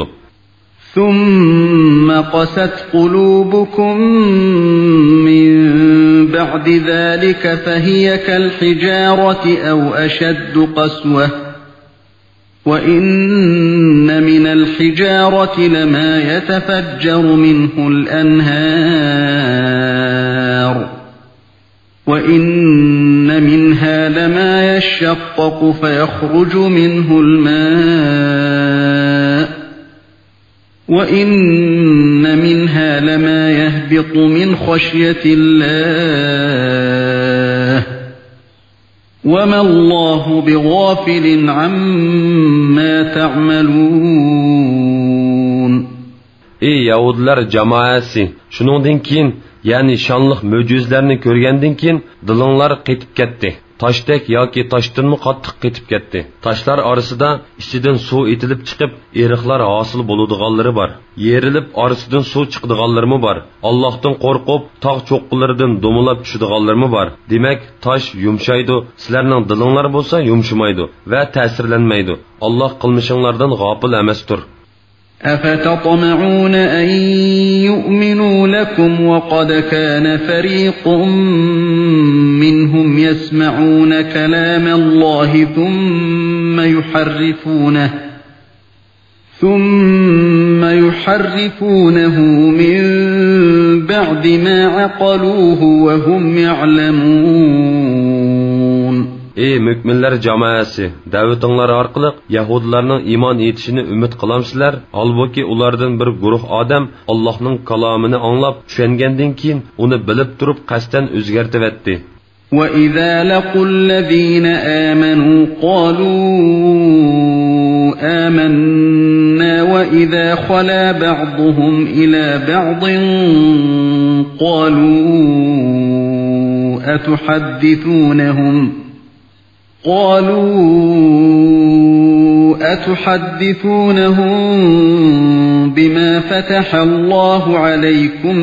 ثُمَّ قَسَتْ قُلُوبُكُم مِّن بَعْدِ ذَلِكَ فَهِيَ كَالْحِجَارَةِ أَوْ أَشَدُّ قَسْوَةً وَإِنَّ مِنَ الْحِجَارَةِ لَمَا يَتَفَجَّرُ مِنْهُ الْأَنْهَارُ وَإِنَّ مِنْهَا لَمَا يَشَّقَّقُ فَيَخْرُجُ مِنْهُ الْمَاءُ وَإِنَّ مِنْهَا لَمَا يَهْبِطُ مِنْ خَشْيَةِ اللَّهِ وَمَا اللَّهُ بِغَافِلٍ عَمَّا تَعْمَلُونَ. Ey Yahudiler cemaati, şunundan keyin, yani şanlıq möcüzelerini görgenden keyin dilinglar qetib ketdi. Taşdek yoki taşdınmı qattiq qetib ketdi. Taşlar arasida ichidan suv etilib chiqib, eriqlar hosil bo'ladiganlari bor. Yerilib arasidan suv chiqadiganlarmi bor. Allohdan qo'rqib, tog' cho'qqilaridan domulab tushadiganlarmi bor. Demak, tosh yumshaydi, sizlarning dilinglar bo'lsa yumshamaydi va ta'sirlanmaydi. Alloh qilmishinglardan g'ofil emasdir. أَفَتَطْمَعُونَ أَن يُؤْمِنُوا لَكُمْ وَقَدْ كَانَ فَرِيقٌ مِّنْهُمْ يَسْمَعُونَ كَلَامَ اللَّهِ ثُمَّ يُحَرِّفُونَهُ ثُمَّ يُحَرِّفُونَهُ مِنْ بَعْدِ مَا عَقَلُوهُ وَهُمْ يَعْلَمُونَ. Ey müminler cemaati, davetinglar orqali Yahudilarning iymon etishini umid qilamsizlar. Halbuki ulardan bir guruh odam Allohning kalomini anglab, tushungandan keyin uni bilib turib qasdan o'zgartiribdi. وَإِذَا لَقُوا الَّذِينَ آمَنُوا قَالُوا آمَنَّا وَإِذَا خَلَا بَعْضُهُمْ إِلَى بَعْضٍ قَالُوا أَتُحَدِّثُونَهُمْ قالوا أتحدثونهم بما فتح الله عليكم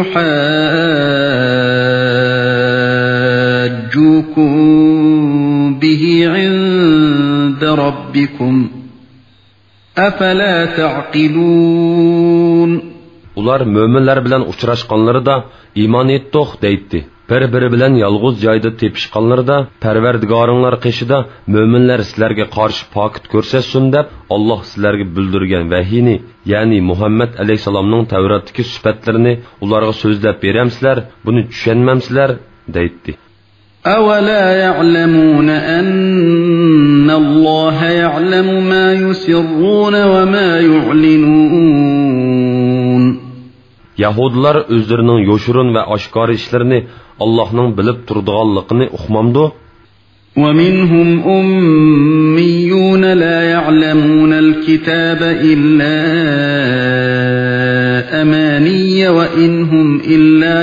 ليحاجوكم به عند ربكم أفلا تعقلون. Ular müminler bilen uçraşqanlarida iman etdik deydi. Bir-biri bilen yalğız joyda tepishqanlarida Parvardigoringlar qishida müminler sizlarga qarshi pokit ko'rsatsin deb Alloh sizlarga bildirgan vahiyni, ya'ni Muhammad alayhisalomning Tavratdagi sifatlarini ularga so'zlab beramsizlar, buni tushunmamsizlar deydi. أَوَلَا يَعْلَمُونَ أَنَّ اللَّهَ يَعْلَمُ مَا يُسِرُّونَ وَمَا يُعْلِنُونَ. Yahudilar özlerinin yoşurun ve aşkar işlerini Allah'ın bilip turduğanlıqını uqmamdı. وَمِنْهُمْ أُمِّيُّونَ لَا يَعْلَمُونَ الْكِتَابَ إِلَّا أَمَانِيَّ وَإِنْ هُمْ إِلَّا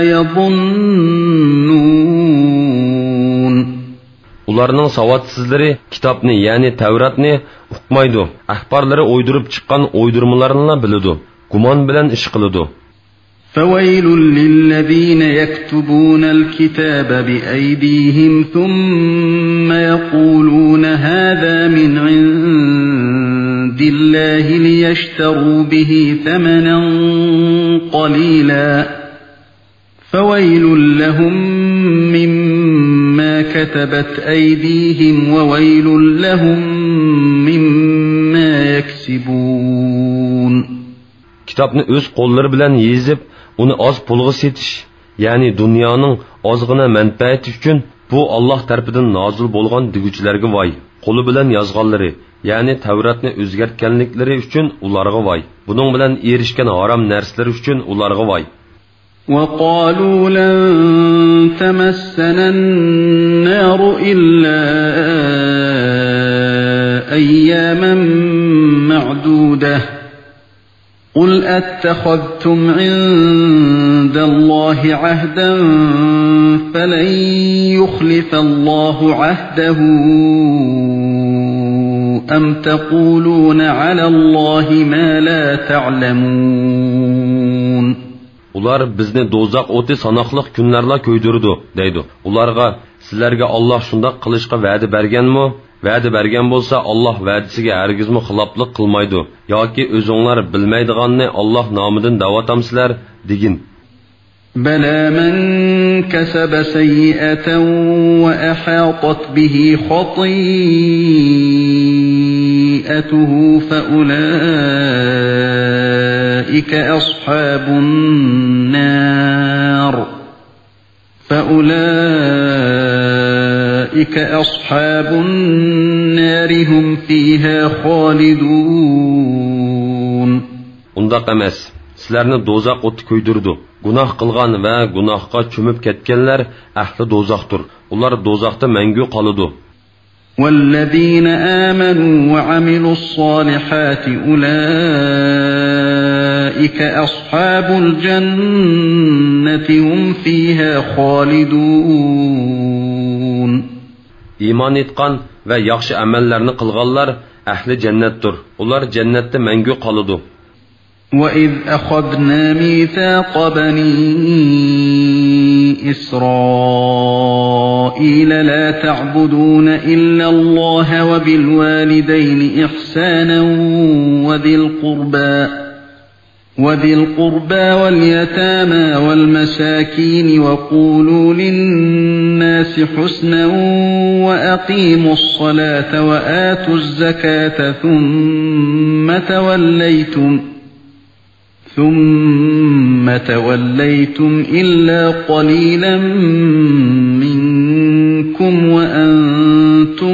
يَظُنُّونَ. Ularının savatsızları kitapını yani Tevrat'ını uqmaydı. Ahbarları uydurup çıkan uydurmalarını bilidu. Guman bilen iş kılıdı. فَوَيْلٌ لِلَّذِينَ يَكْتُبُونَ الْكِتَابَ بِأَيْدِيهِمْ ثُمَّ يَقُولُونَ هَذَا مِنْ عِنْدِ اللَّهِ لِيَشْتَرُوا بِهِ ثَمَنًا قَلِيلًا فَوَيْلٌ لَهُمْ مِمَّا كَتَبَتْ أَيْدِيهِمْ وَوَيْلٌ لَهُمْ مِمَّا يَكْسِبُونَ. Kitapni öz qo'llari bilan yezib, uni oz pulga setish, ya'ni dunyoning ozgina manfaati uchun bu Alloh tarafidan nozil bo'lgan deguvchilarga voy. Qo'li bilan yozganlari, ya'ni Tavratni o'zgartganliklari uchun ularga voy. Buning bilan erishgan harom narsalar uchun ularga voy. وَقَالُوا لَن تَمَسَّنَا النَّارُ إِلَّا أَيَّامًا مَّعْدُودَةً قُلْ أَتَّخَذْتُمْ عِندَ اللَّهِ عَهْدًا فَلَنْ يُخْلِفَ اللَّهُ عَهْدَهُ أَمْ تَقُولُونَ عَلَى اللَّهِ مَا لَا تَعْلَمُونَ. Ular bizni dozaq o'ti sanoqliq kunlarla ko'ydirdi deydi. Ularga sizlarga Alloh shundoq qilishga va'da berganmi? Va'da bergan bo'lsa Alloh va'dasiga hargizmi xiloflik qilmaydi yoki o'zinglar bilmaydiganni Alloh nomidan da'vatamsizlar degin. بَلَى مَنْ كَسَبَ سَيِّئَةً وَأَحَاطَتْ بِهِ خَطِيئَتُهُ فَأُولَئِكَ أَصْحَابُ النَّارِ فَأُولَئِكَ أَصْحَابُ النَّارِ هُمْ فِيهَا خَالِدُونَ. Undaq emas. Sizlarni dozaq o'ti ko'ydirdi. Gunoh qilgan va gunohga cho'mib ketganlar ahli dozaqdir. Ular dozaqda mangu qoladi. وَالَّذِينَ آمَنُوا وَعَمِلُوا الصَّالِحَاتِ أُولَئِكَ أَصْحَابُ الْجَنَّةِ هُمْ فِيهَا خَالِدُونَ. İman etgan va yaxshi amallarni qilganlar ahli jannatdir. Ular jannatda mangu qoladi. وَإِذْ أَخَذْنَا مِيثَاقَ بَنِي إِسْرَائِيلَ لَا تَعْبُدُونَ إِلَّا اللَّهَ وَبِالْوَالِدَيْنِ إِحْسَانًا وَذِي الْقُرْبَى وَذِي الْقُرْبَى وَالْيَتَامَى وَالْمَسَاكِينِ وَقُولُوا لِلنَّاسِ حُسْنًا وَأَقِيمُوا الصَّلَاةَ وَآتُوا الزَّكَاةَ ثُمَّ تَوَلَّيْتُمْ ثُمَّ تَوَلَّيْتُمْ إِلَّا قَلِيلًا مِنْكُمْ وَأَنْتُمْ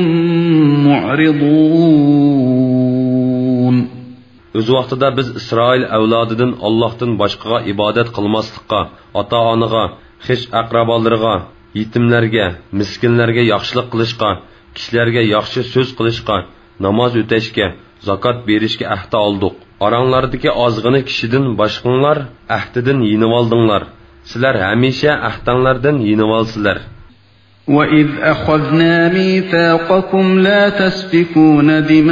مُعْرِضُونَ. Öz vaqtida biz İsrail avlodidan Allohdan boshqaga ibodat qilmaslikqa, ota-onaga, xish aqrabolarga, yetimlarga, miskinlarga yaxshilik qilishga, kishilarga yaxshi so'z qilishga, namoz o'tashga, zakot berishga ahd oldik. Aranglardagi ozg'ini kishidan boshqanglar ahdidan yinib oldinglar. Sizlar hamisha ahdanglardan yinib olsizlar. وَإِذْ أَخَذْنَا مِيثَاقَكُمْ لَا تَسْفِكُونَ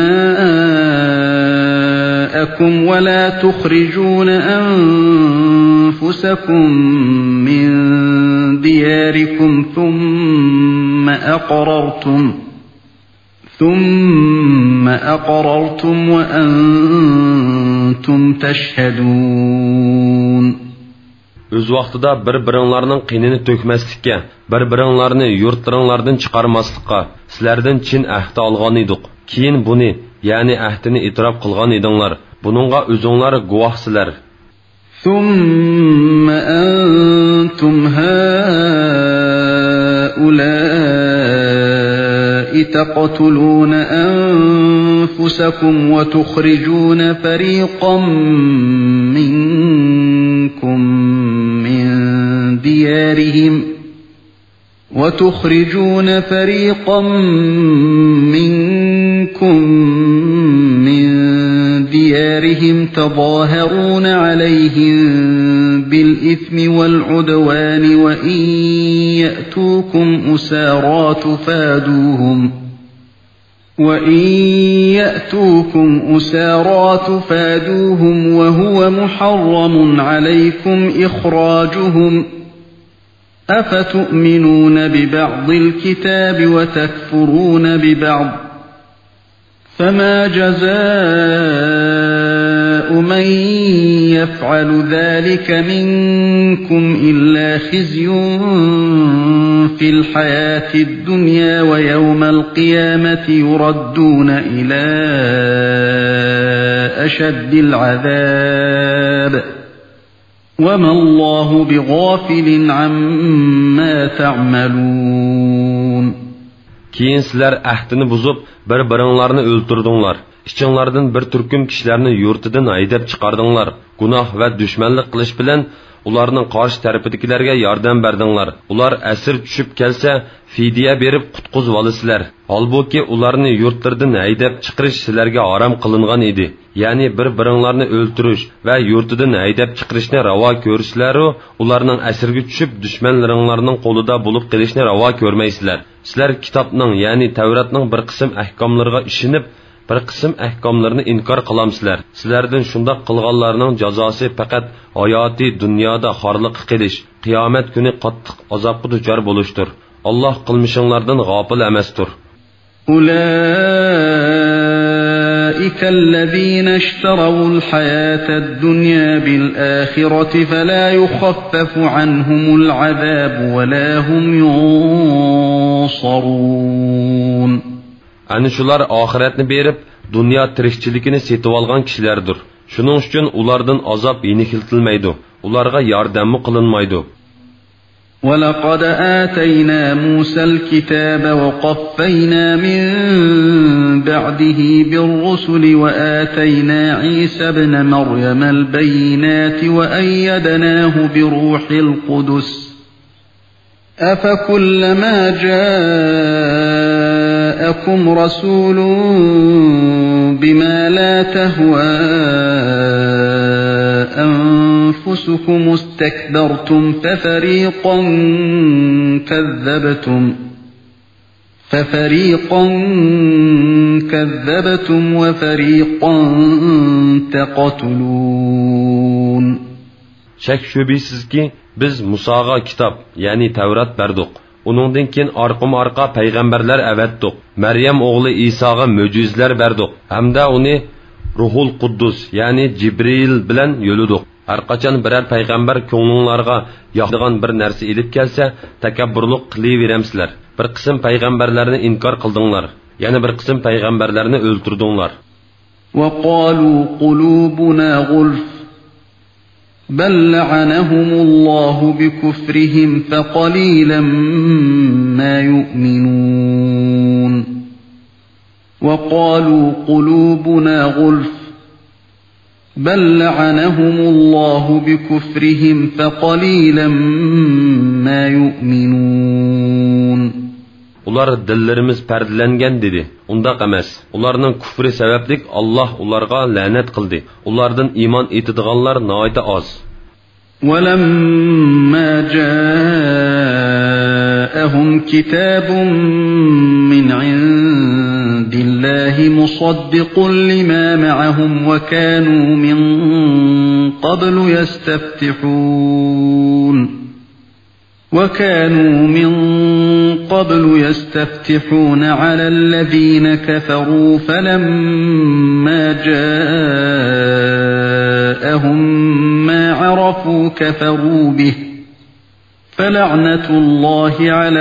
دِمَاءَكُمْ وَلَا تُخْرِجُونَ أَنفُسَكُمْ مِنْ دِيَارِكُمْ ثُمَّ أَقْرَرْتُمْ ثُمَّ أَقْرَرْتُمْ وَأَنْتُمْ تَشْهَدُونَ. Öz vaqtida bir-biringlarning qinini to'kmaslikka, bir-biringlarni yurtlaringlardan chiqarmaslikqa sizlardan chin ahd olgan edik. Keyin buni, ya'ni ahdini e'tirof qilgan edinglar. Buningga o'zinglar guvohsizlar. ثُمَّ أَنْتُمْ هَؤُلَاءِ تَقْتُلُونَ أَنفُسَكُمْ وَتُخْرِجُونَ فَرِيقًا مِنْكُمْ ديارهم وتخرجون فريقا منكم من ديارهم تظاهرون عليهم بالإثم والعدوان وإن يأتوكم أسارى تفادوهم وَإِنْ يَأْتُوكُمْ أُسَارَى تُفَادُوهُمْ وَهُوَ مُحَرَّمٌ عَلَيْكُمْ إِخْرَاجُهُمْ أَفَتُؤْمِنُونَ بِبَعْضِ الْكِتَابِ وَتَكْفُرُونَ بِبَعْضٍ فَمَا جَزَاءُ مَنْ يَفْعَلُ ذَلِكَ مِنْكُمْ إِلَّا خِزْيٌ في الحياة الدنيا ويوم القيامة يردون إلى أشد العذاب وما الله بغافل عما تعملون. Keyin sizlar ahdini buzib bir-biringlarni o'ltirdinglar. İçinlardan bir turkum kishilarni yurtidan haydab chiqardinglar. Gunoh va dushmanlik qilish bilan ularning qarshi tarafidagilarga yordam berdinglar. Ular asir tushib kelsa, fidya berib qutquzib olasizlar. Halbuki ularni yurtlardan haydab chiqarish sizlarga harom qilingan edi. Ya'ni bir-biringlarni o'ltirish va yurtidan haydab chiqarishni ravo ko'rsizlar-u, ularning asirga tushib dushmanlaringlarning qo'lida bo'lib qilishni ravo ko'rmaysizlar. Sizlar kitobning, ya'ni Tavratning bir qism ahkomlariga ishinib, bir qism ahkomlarni inkor qilamsizlar. Sizlardan shundoq qilganlarning jazosi faqat hayoti dunyoda xorliqqa qilish, qiyomat kuni qattiq azobga duchor bo'lishdir. Allah qilmishinglardan g'ofil emasdir. أولئك الذين اشتروا الحياة الدنيا بالآخرة فلا يخفف عنهم العذاب ولا هم ينصرون. Ani shular oxiratni berib, dunyo tirikchiligini setib olgan kishilardir. Shuning uchun ulardan azob yengiltilmaydi, ularga yordam qilinmaydi. وَلَقَدْ آتَيْنَا مُوسَى الْكِتَابَ وَقَفَّيْنَا مِنْ بَعْدِهِ بِالرُّسُلِ وَآتَيْنَا عِيسَى ابْنَ مَرْيَمَ الْبَيِّنَاتِ وَأَيَّدْنَاهُ بِرُوحِ الْقُدُسِ أَفَكُلَّمَا جَاءَكُمْ رَسُولٌ بِمَا لَا تَهْوَى أنفسكم استكبرتم ففريقا كذبتم ففريقا كذبتم وفريقا تقتلون. Şək şübhəsiz ki, biz Musağa kitab, yani Tevrat berdik. Onundan keyin arqım arqa peygamberler əvətdik. Məryəm oğlu İsa'ga möcüzələr berdik. Hamda onu Ruhul Quddus, yani Cibril bilan yoluduq. Har qachon biror payg'ambar ko'nglinglarga yoqadigan bir narsa elib kelsa, takabburlik qilaveramsizlar. Bir qism payg'ambarlarni inkor qildinglar, yana bir qism payg'ambarlarni o'ltirdinglar. Va qalu qulubuna gulf bal la'anahumullohu bikufrihim faqalilan ma yu'minun. Va qalu qulubuna gulf بل لعنهم الله بكفرهم فقليلا ما يؤمنون. Ular dillerimiz perdelengen dedi. Undaq emas. Ularning kufri sabablik Allah ularga la'nat qildi. Ulardan iman etadiganlar nayta az. وَلَمَّا جَاءَهُمْ كِتَابٌ مِّنْ عِندِ اللَّهِ مُصَدِّقٌ لِمَا مَعَهُمْ وَكَانُوا مِنْ قَبْلُ يَسْتَفْتِحُونَ وَكَانُوا مِنْ قَبْلُ يَسْتَفْتِحُونَ عَلَى الَّذِينَ كَفَرُوا فَلَمَّا جَاءَهُمْ مَا عَرَفُوا كَفَرُوا بِهِ فَلَعْنَةُ اللَّهِ عَلَى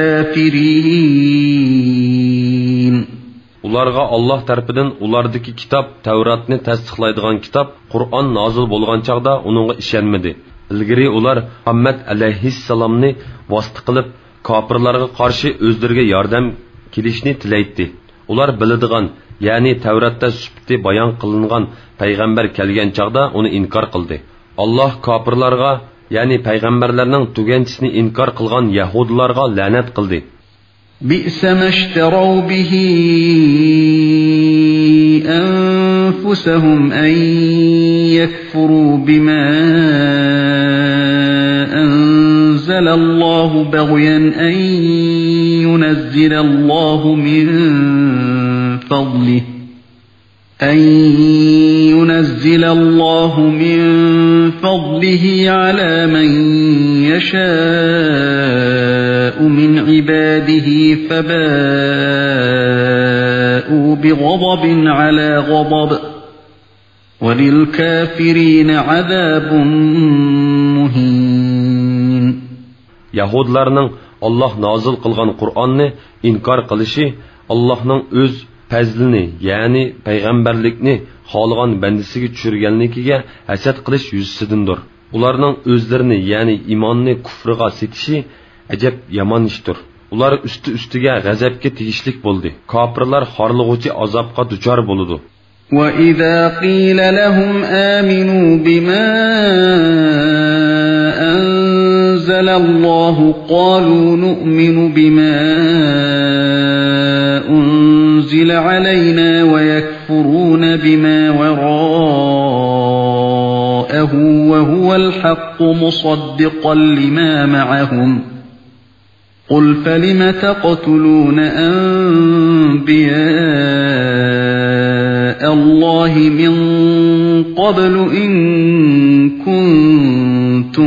الْكَافِرِينَ. Ularga Allah tarafından ulardaki kitap, Tevratni tasdiqlaydigan kitap, Qur'on nazil bo'lgan chaqda uningga ishonmadi. Ilgari ular Muhammad alayhissalomni vosita qilib, kofirlarga qarshi o'zlariga yordam kelishni tilaydi. Ular biladigan, ya'ni Tevratda sifati bayon qilingan payg'ambar kelgan chaqda uni inkor qildi. Allah kofirlarga, ya'ni payg'ambarlarning tuganchisini inkor qilgan yahudilarga la'nat qildi. بئس ما اشتروا به أنفسهم أن يكفروا بما أنزل الله بغيا أن ينزل الله من فضله أن ينزل الله من فضله على من يشاء من عباده فباءوا بغضب على غضب وللكافرين عذاب مهين. Yahudlarning Allah nazil qilgan Qur'onni inkor qilishi Allohning o'z fazlini, ya'ni payg'ambarlikni xohlagan bandasiga tushirganligiga hasad qilish yuzasidandir. Ularning o'zlarini, ya'ni iymonni kufriga setishi ajab yomon ishdir. Ular üstü üstüge g'azabga tegishlik bo'ldi. Kofirlar xorlig'uvchi azobga duchor bo'ladi. وَإِذَا قِيلَ لَهُمْ آمِنُوا بِمَا أَنزَلَ أنزل الله قالوا نؤمن بما أنزل علينا ويكفرون بما وراءه وهو الحق مصدقا لما معهم قل فلم تقتلون أنبياء الله من قبل إن كنتم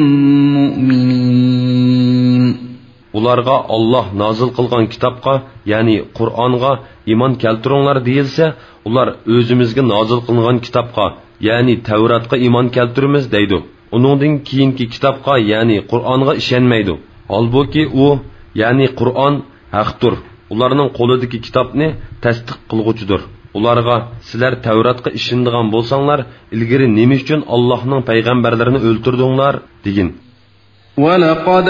مؤمنين. Ularga Allah nazil qilgan kitobga, ya'ni Qur'onga iymon keltiringlar deyilsa, ular o'zimizga nazil qilingan kitobga, ya'ni Tavratga iymon keltiramiz deydi. Uningdan keyingi kitobga, ya'ni Qur'onga ishonmaydi. Halbuki u, ya'ni Qur'on haqdir. Ularning qo'lidagi kitobni tasdiq qilguvchidir. Ularga sizlar Tavratga ishonadigan bo'lsanglar, ilgari nima uchun Allohning payg'ambarlarini o'ltirdinglar degin. وَلَقَدْ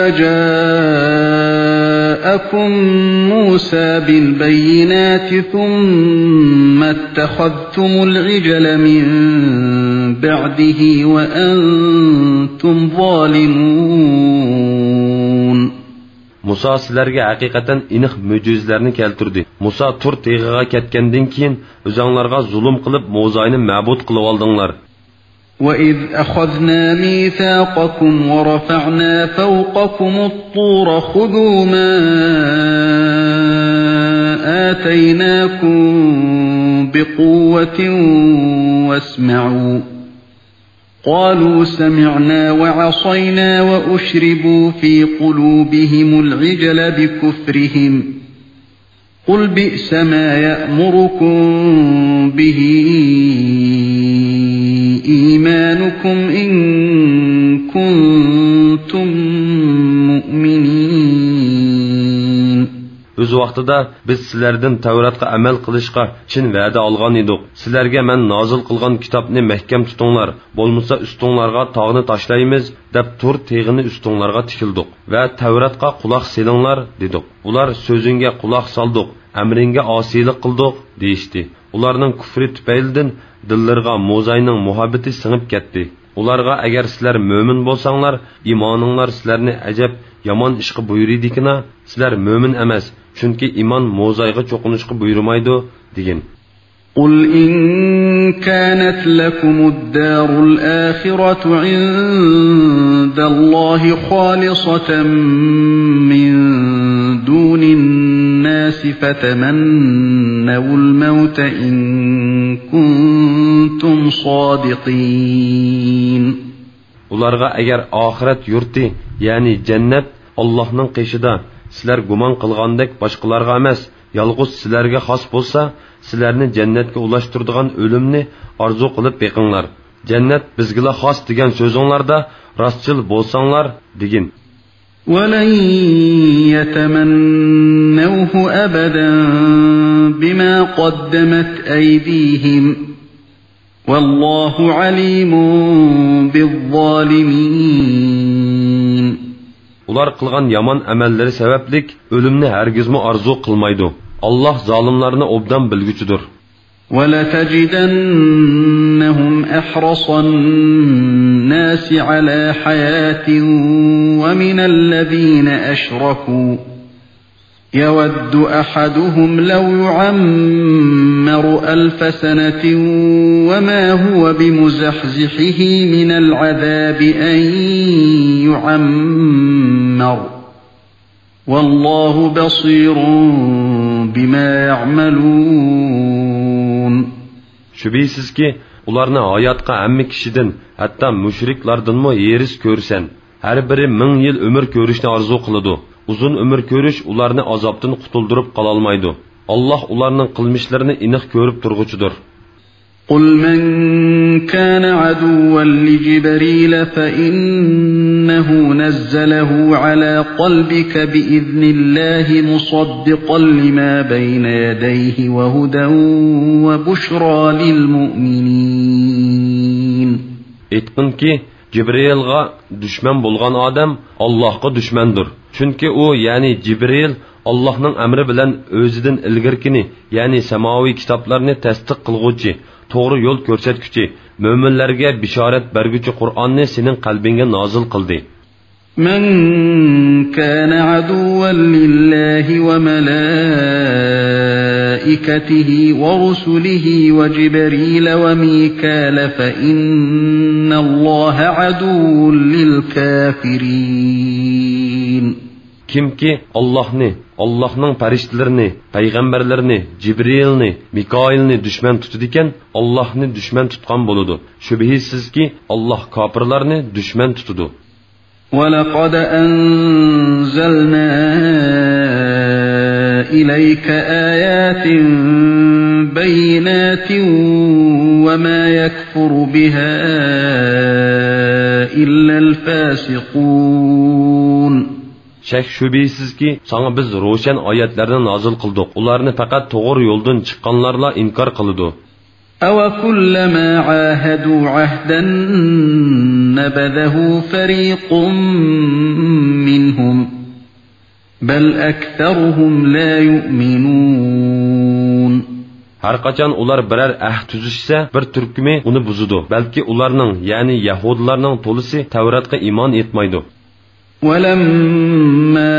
جَاءَكُمْ مُوسَى بِالْبَيِّنَاتِ ثُمَّ اتَّخَذْتُمُ الْعِجْلَ مِنْ بَعْدِهِ وَأَنْتُمْ ظَالِمُونَ. Musa sizlarga haqiqatan aniq mo'jizlarni keltirdi. Musa tur teg'iga ketgandan keyin o'zinglarga zulm qilib Mo'zayni ma'bud qilib oldinglar. وَإِذْ أَخَذْنَا مِيثَاقَكُمْ وَرَفَعْنَا فَوْقَكُمُ الطُّورَ خُذُوا مَا آتَيْنَاكُمْ بِقُوَّةٍ وَاسْمَعُوا قَالُوا سَمِعْنَا وَعَصَيْنَا وَأُشْرِبُوا فِي قُلُوبِهِمُ الْعِجْلَ بِكُفْرِهِمْ قُلْ بِئْسَ مَا يَأْمُرُكُمْ بِهِ إيمانكم إن كنتم مؤمنين. Öz vaqtida biz sizlardan Tavratga amal qilishga chin va'da olgan edik. Sizlarga men nozil qilgan kitobni mahkam tutinglar, bo'lmasa ustinglarga tog'ni tashlaymiz deb tur teg'ini ustinglarga tikildik va Tavratga quloq selinglar dedik. Ular so'zingga quloq soldik, amringga osiylik qildik deyishdi. Ularning kufri tufaylidan dillarga Mo'zayning muhabbati singib ketdi. Ularga agar sizlar mo'min bo'lsanglar, iymoninglar sizlarni ajab yomon ishga buyuridikina, sizlar mo'min emas, chunki iymon Mo'zayga cho'qinishga buyurmaydi degan. قل إن كانت لكم الدار الآخرة عند الله خالصة من دون الناس فتمنوا الموت إن كنتم صادقين. Ularga agar oxirat yurti, ya'ni jannat Allohning qishida sizlar gumon qilgandek boshqalarga emas, yolg'iz sizlarga xos bo'lsa, sizlarni jannatga ulashtiradigan o'limni orzu qilib beqinglar. Jannat bizga xos degan so'zinglarda rostchil bo'lsanglar degin. وَلَنْ يَتَمَنَّوْهُ أَبَدًا بِمَا قَدَّمَتْ أَيْدِيهِمْ وَاللَّهُ عَلِيمٌ بِالظَّالِمِينَ. Ular qilgan yomon amallari sabablik o'limni hargizmi orzu qilmaydi. Allah zalimlarni obdan bilguchidir. وَلَتَجِدَنَّهُمْ أَحْرَصَ النَّاسِ عَلَى حَيَاةٍ وَمِنَ الَّذِينَ أَشْرَكُوا يَوَدُّ أَحَدُهُمْ لَوْ يُعَمَّرُ أَلْفَ سَنَةٍ وَمَا هُوَ بِمُزَحْزِحِهِ مِنَ الْعَذَابِ أَنْ يُعَمَّرَ وَاللَّهُ بَصِيرٌ بِمَا يَعْمَلُونَ. Şübihsizki ularni hayotga hamma kishidan, hatto mushriklardanmi yeris ko'rsan, har biri ming yil umr ko'rishni orzu qiladi. Uzun umr ko'rish ularni azobdan qutuldirib qola olmaydi. Alloh ularning qilmishlarini aniq ko'rib turg'uchidir. قُلْ مَنْ كَانَ عَدُوًّا لِجِبْرِيلَ فَإِنَّهُ نَزَّلَهُ عَلَى قَلْبِكَ بِإِذْنِ اللَّهِ مُصَدِّقًا لِمَا بَيْنَ يَدَيْهِ وَهُدًى وَبُشْرَى لِلْمُؤْمِنِينَ. Aytqinki, Cibrilga düşman bo'lgan odam Allohga düşmandir. Chunki u, ya'ni Jibril Allohning amri bilan o'zidan ilgirkini, ya'ni samoviy kitoblarni tasdiq qilguvchi, to'g'ri yo'l ko'rsatguchi, mo'minlarga bishorat berguchi Qur'onni sening qalbingga nozil qildi. من كان عدوا لله وملائكته ورسله وجبريل وميكال فإن الله عدو للكافرين. Kimki Allah'ni, Allah'ның farishtalarını, payg'ambarlarni, Jibrilni, Mikoilni dushman tutadigan, Allohni dushman tutgan bo'ladi. Shubhisizki, Alloh kofirlarni dushman tutadi. وَلَقَدْ أَنزَلْنَا إِلَيْكَ آيَاتٍ بَيِّنَاتٍ وَمَا يَكْفُرُ بِهَا إِلَّا الْفَاسِقُونَ. Şək şübhisizki, sana biz roşan ayetlerden nazil kıldık. Onlarını fakat doğru yoldan çıkanlarla inkar kılıdı. أَوَكُلَّمَا عَاهَدُوا عَهْدًا نَبَذَهُ فَرِيقٌ مِّنْهُمْ بَلْ أَكْثَرُهُمْ لَا يُؤْمِنُونَ. Her kaçan ular birer ahd tüzüşse bir türkümü onu buzudu. Belki ularının yani Yahudilerinin tolusu Tevrat'a iman etmeydi. وَلَمَّا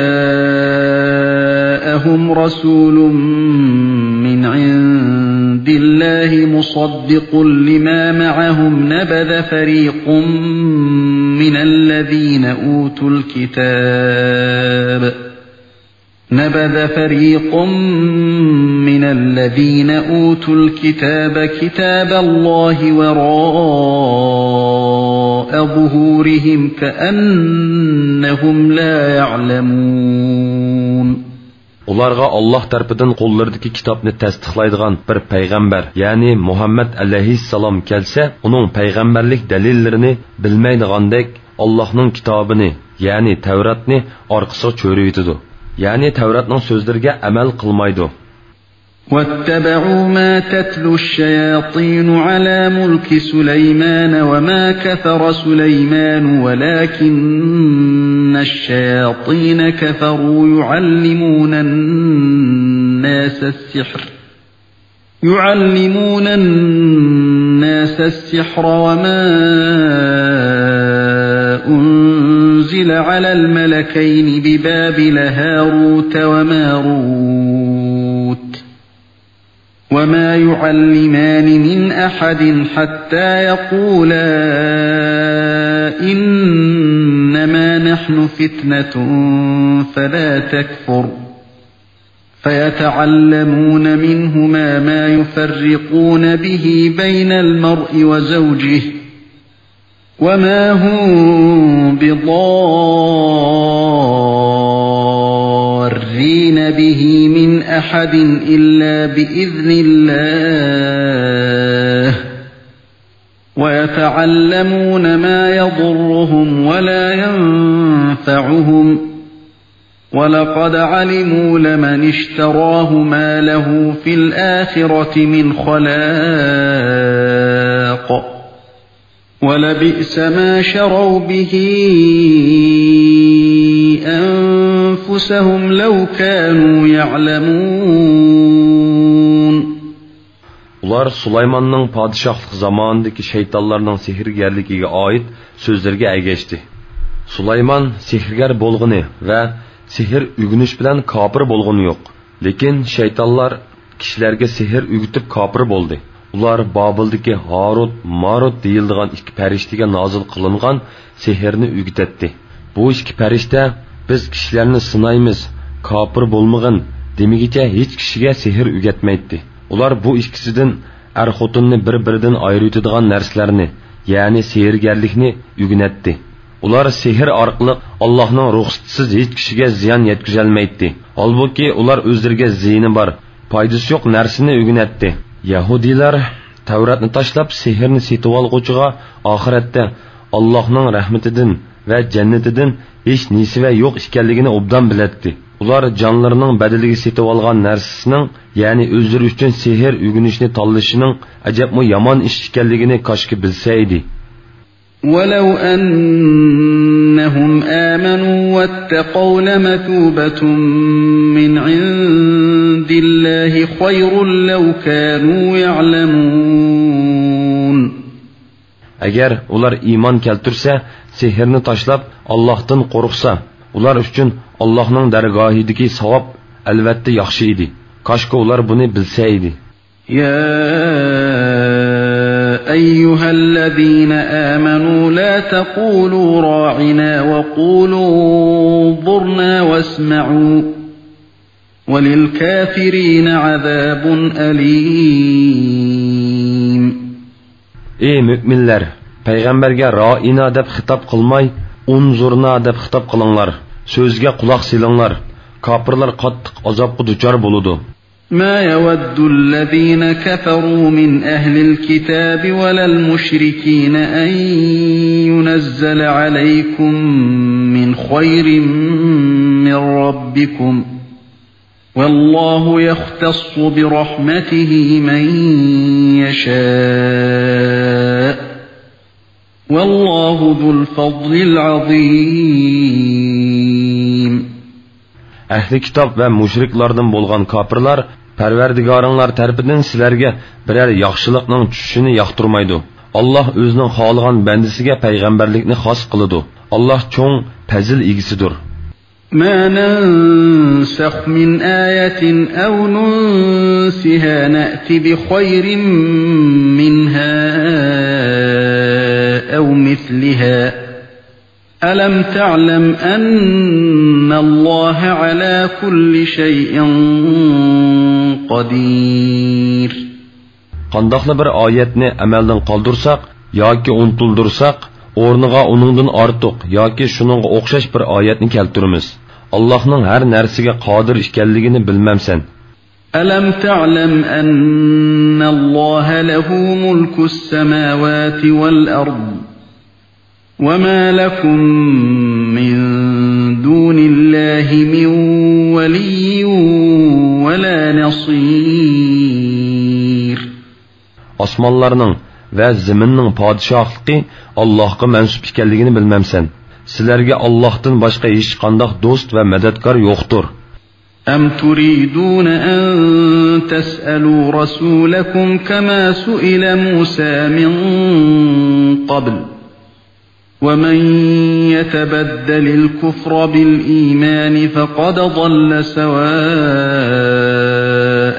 جَاءَهُمْ رَسُولٌ مِّنْ عِندِ اللَّهِ مُصَدِّقٌ لِمَا مَعَهُمْ نَبَذَ فَرِيقٌ مِّنَ الَّذِينَ أُوتُوا الْكِتَابَ نَبَذَ فَرِيقٌ مِّنَ الَّذِينَ أُوتُوا الْكِتَابَ كِتَابَ اللَّهِ وَرَاءَ ظُهُورِهِمْ كَأَنَّهُمْ لَا يَعْلَمُونَ. Ularga Allah tarafından qo'llaridagi kitobni tasdiqlaydigan bir payg'ambar, ya'ni Muhammad alayhissalom kelsa, uning payg'ambarlik dalillarini bilmaydigandek Allohning kitobini, ya'ni Tavratni orqasiga cho'riydi. Ya'ni Tavratning so'zlariga amal qilmaydi. وَاتَّبَعُوا مَا تَتْلُو الشَّيَاطِينُ عَلَى مُلْكِ سُلَيْمَانَ وَمَا كَفَرَ سُلَيْمَانُ وَلَكِنَّ الشَّيَاطِينَ كَفَرُوا يُعَلِّمُونَ النَّاسَ السِّحْرَ يُعَلِّمُونَ النَّاسَ السِّحْرَ وَمَا أُنْزِلَ عَلَى الْمَلَكَيْنِ بِبَابِلَ هَارُوتَ وَمَارُوتَ وَمَا يُعَلِّمَانِ مِنْ أَحَدٍ حَتَّى يَقُولَا إِنَّمَا نَحْنُ فِتْنَةٌ فَلَا تَكْفُرْ فَيَتَعَلَّمُونَ مِنْهُمَا مَا يُفَرِّقُونَ بِهِ بَيْنَ الْمَرْءِ وَزَوْجِهِ وَمَا هُمْ بِضَارِّينَ بِهِ مِنْ أَحَدٍ إِلَّا بِإِذْنِ اللَّهِ وَيَتَعَلَّمُونَ مَا يَضُرُّهُمْ وَلَا يَنفَعُهُمْ وَلَقَدْ عَلِمُوا لَمَنِ اشْتَرَاهُ مَا لَهُ فِي الْآخِرَةِ مِنْ خَلَاقٍ وَلَبِئْسَ مَا شَرَوْا بِهِ أَنفُسَهُمْ لَوْ كَانُوا يَعْلَمُونَ. Ular Sulaymanның padişahlık zamanındaki şeytanlarının sihirgerligiga ait sözlerge ergeçti. Sulayman sihirger bolğunu ve sihir ügünüş bilen kafir bolğunu yok. Lekin şeytanlar kişilerge sihir ügütüp kafir boldu. Ular Babildagi Harut, Marut deyildigan ikki farishtaga nozil qilingan sehrni ügütetdi. Bu ikki farishta biz kishilarni sinaymiz, kafir bo'lmag'in demigicha hech kishiga sehr ügetmaydi. Ular bu ikkisidan er xotinni bir-biridan ayiradigan narsalarni, ya'ni sehrgarlikni ügünetdi. Ular sehr orqali Allohning ruxsatisiz hech kishiga ziyon yetkazolmaydi. Holbuki ular o'zlariga ziyni bor, foydasi yo'q narsani ügünetdi. Yahudiler Tavratni tashlab sehrni setib olg'uchiga oxiratda Allohning rahmatidan va jannatidan hech nisiva yo'q ekanligini obdan bilatdi. Ular jonlarining badaliga setib olgan narsasining, ya'ni o'zlari uchun sehr ugunishni tanlashining ajabmi yomon ish ekanligini koshki bilsa edi. وَلَوْ أَنَّهُمْ آمَنُوا وَاتَّقَوْا لَمَثُوبَةٌ مِّنْ عِندِ اللَّهِ خَيْرٌ لَوْ كَانُوا يَعْلَمُونَ. Agar ular iymon keltirsa, sehrni tashlab Allohdan qo'rqsa, ular uchun Allohning dargohidagi savob albatta yaxshi edi. Qashqa ular buni bilsa edi. Ya ayyuhallazina amanu la taqulu ra'ina wa qulu zurna wasma'u walil kafirin azabun alim. Ey müminler, Peygamberge ra'ina deb xitob qilmay, unzurna deb xitob qilinglar. So'zga quloq silinglar. Kafirlar qattiq azobga duchor bo'ladi. ما يود الذين كفروا من أهل الكتاب ولا المشركين أن ينزل عليكم من خير من ربكم والله يختص برحمته من يشاء والله ذو الفضل العظيم. Ahli kitob va mushriklardan bo'lgan kafirlar Parvardigoringlar tarafidan sizlarga biror yaxshilikning tushishini yoqtirmaydi. Alloh o'zining xohlagan bandasiga payg'ambarlikni xos qiladi. Alloh cho'ng fazil egisidir. ما ننسخ من آية أو ننسها نأتي بخير منها أو مثلها ألم تعلم أن الله على كل شيء قدير. Qandaqlı bir ayetni amaldan qoldirsak yoki unutildirsak, o'rniga uningdan ortiq yoki shuningga o'xshash bir oyatni keltiramiz. Allohning har narsaga qodir ekanligini bilmamsan. ألم تعلم أن الله له ملك السماوات والأرض وما لكم من دون الله من ولي ولا نصير. Osmonlarning va zaminning podshohligi Allohga mansub ekanligini bilmamsan. Sizlarga Allohdan boshqa hech qanday do'st va madadkor yo'qdir. أم تريدون أن تسألوا رسولكم كما سئل موسى من قبل ومن يتبدل الكفر بالإيمان فقد ضل سواء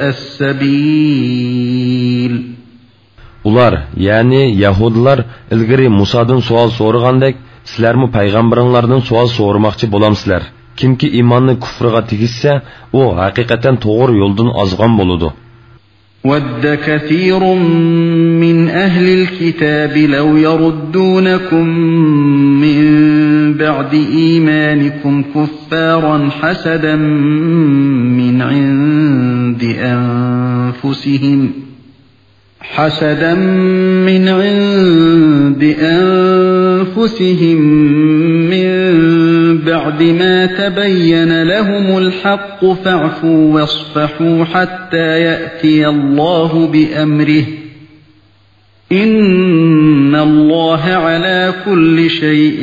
السبيل. Ular, yani Yahudilar ilgari Musadan sual so'ragandek, sizlarmi payg'ambaringlardan sual so'ramoqchi bo'lamsizlar. Kimki iymonni kufriga tegizsa, u haqiqatan to'g'ri yo'ldan ozgan bo'ladi. وَدَّ كَثِيرٌ مِّنْ أَهْلِ الْكِتَابِ لَوْ يَرُدُّونَكُم مِّن بَعْدِ إِيمَانِكُمْ كُفَّارًا حَسَدًا مِّنْ عِندِ أَنفُسِهِمْ حَسَدًا مِّنْ عِندِ أَنفُسِهِم مِّن بعد ما تبين لهم الحق فاعفوا واصفحوا حتى يأتي الله بأمره إن الله على كل شيء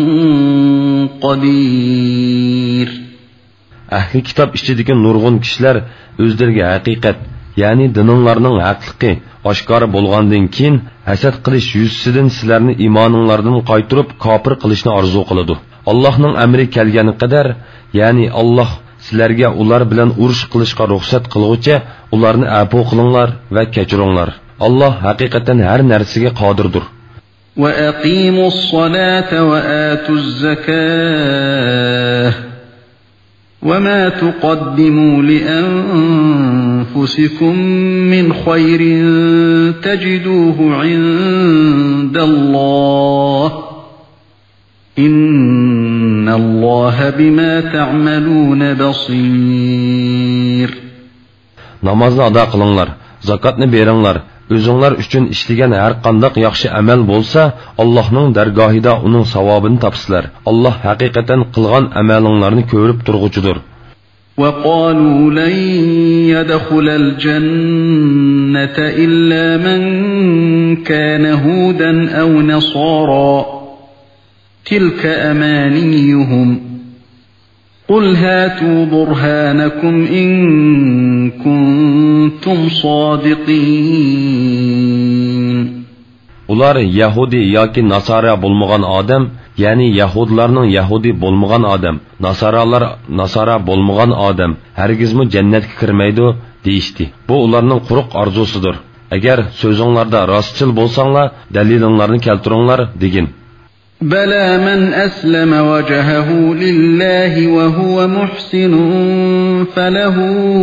قدير. Ahli kitob ichidagi nurg'un kishilar o'zlariga haqiqat, ya'ni dininglarning haqligi oshkora bo'lgandan keyin hasad qilish yuzasidan sizlarni iymoninglardan qaytirib kofir qilishni orzu qiladi. Allohning amri kelgani qadar, ya'ni Alloh sizlarga ular bilan urush qilishga ruxsat qilguncha ularni afo qilinglar va kechiringlar. Alloh haqiqatan har narsaga qodirdir. Va aqimus solata va atuz zakah va ma tuqaddimu li anfusikum min khayrin tajiduhu indalloh إن الله بما تعملون بصير. Namozni ado qilinglar, zakotni beringlar. O'zinglar uchun ishlagan har qanday yaxshi amal bo'lsa, Allohning dargohida uning savobini topsizlar. Alloh haqiqatan qilgan amalinglarni ko'rib turg'uchidir. وقالوا لن يدخل الجنة إلا من كان هودا أو نصارى تلك أمانيهم قل هاتوا برهانكم إن كنتم صادقين. ular Yahudi yoki Nasara bo'lmagan odam, ya'ni Yahudlarning Yahudi bo'lmagan odam, Nasaralar Nasara bo'lmagan odam hargizmi jannatga kirmaydi deyishdi. Bu ularning quruq orzusidir. Agar so'zinglarda rostchil bo'lsanglar, dalilinglarni keltiringlar degin. بلى من أسلم وجهه لله وهو محسن فله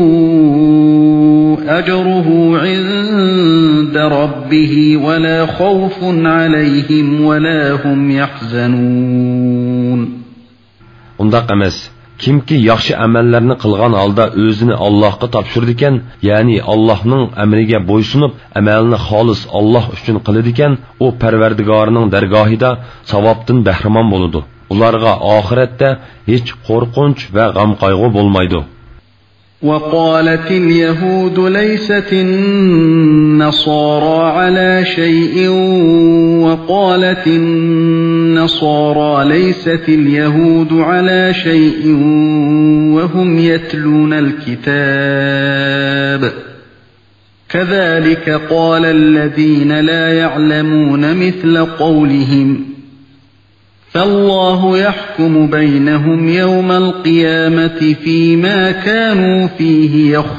أجره عند ربه ولا خوف عليهم ولا هم يحزنون. Undaq emas. Kimki yaxshi amallarni qilgan holda o'zini Allohga topshirdi ekan, ya'ni Allohning amriga bo'ysunib, amalni xolis Alloh uchun qiladi ekan, u Parvardigorining dargohida savobdan bahramon bo'ladi. Ularga oxiratda hech qo'rqinch va g'am qayg'u bo'lmaydi. وقالت اليهود ليست النصارى على شيء وقالت النصارى ليست اليهود على شيء وهم يتلون الكتاب كذلك قال الذين لا يعلمون مثل قولهم فالله يحكم بينهم يوم القيامة فيما كانوا فيه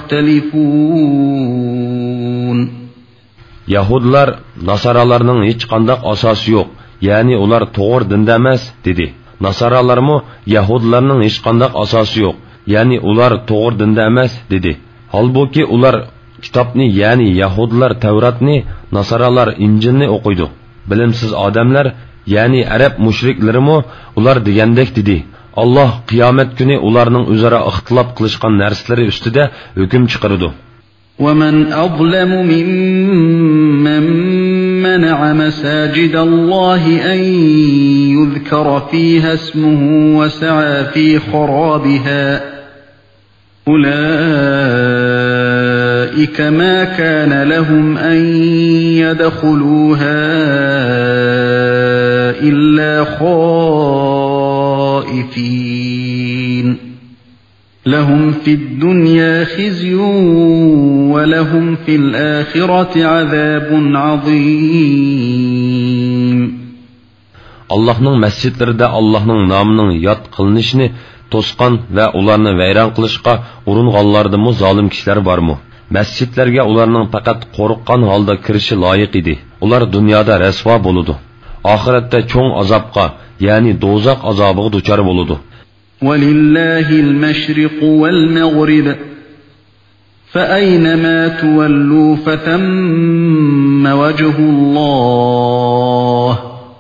يختلفون. Yahudlar Nasaralarning hech qanday asosi yo'q, ya'ni ular to'g'ri dinda emas dedi. Nasaralarmi Yahudlarning hech qanday asosi yo'q, ya'ni ular to'g'ri dinda emas dedi. Holbuki ular kitobni, ya'ni Yahudlar Tavratni, Nasaralar Injilni o'qiydi. Bilimsiz odamlar, ya'ni arab mushriklarimi ular degandek dedi. Alloh qiyomat kuni ularning o'zaro ixtilof qilishgan narsalari ustida hukm chiqaradi. وَمَنْ أَظْلَمُ مِمَّنْ مَنَعَ مَسَاجِدَ اللَّهِ أَنْ يُذْكَرَ فِيهَا اسْمُهُ وَسَعَى فِي خَرَابِهَا أُولَئِكَ مَا كَانَ لَهُمْ أَنْ يَدْخُلُوهَا إِلَّا خَائِفِينَ لهم في الدنيا خزي ولهم في الآخرة عذاب عظيم. Allah'ның məscidlərdə Allah'ның namının yad qılınışını tosqan və onlarını vəyran qılışqa urunğanlardımı zalim kişilər varmı? Məscidlərə onlarının faqat qoruqqan halda kirişi layiq idi. Ular dünyada rəsva boludu. Ahirətdə çoğ azabqa, yəni dozaq azabığı duçar boludu. وَلِلَّهِ الْمَشْرِقُ وَالْمَغْرِبُ فَأَيْنَمَا تُوَلُّوا فَثَمَّ وَجْهُ اللَّهِ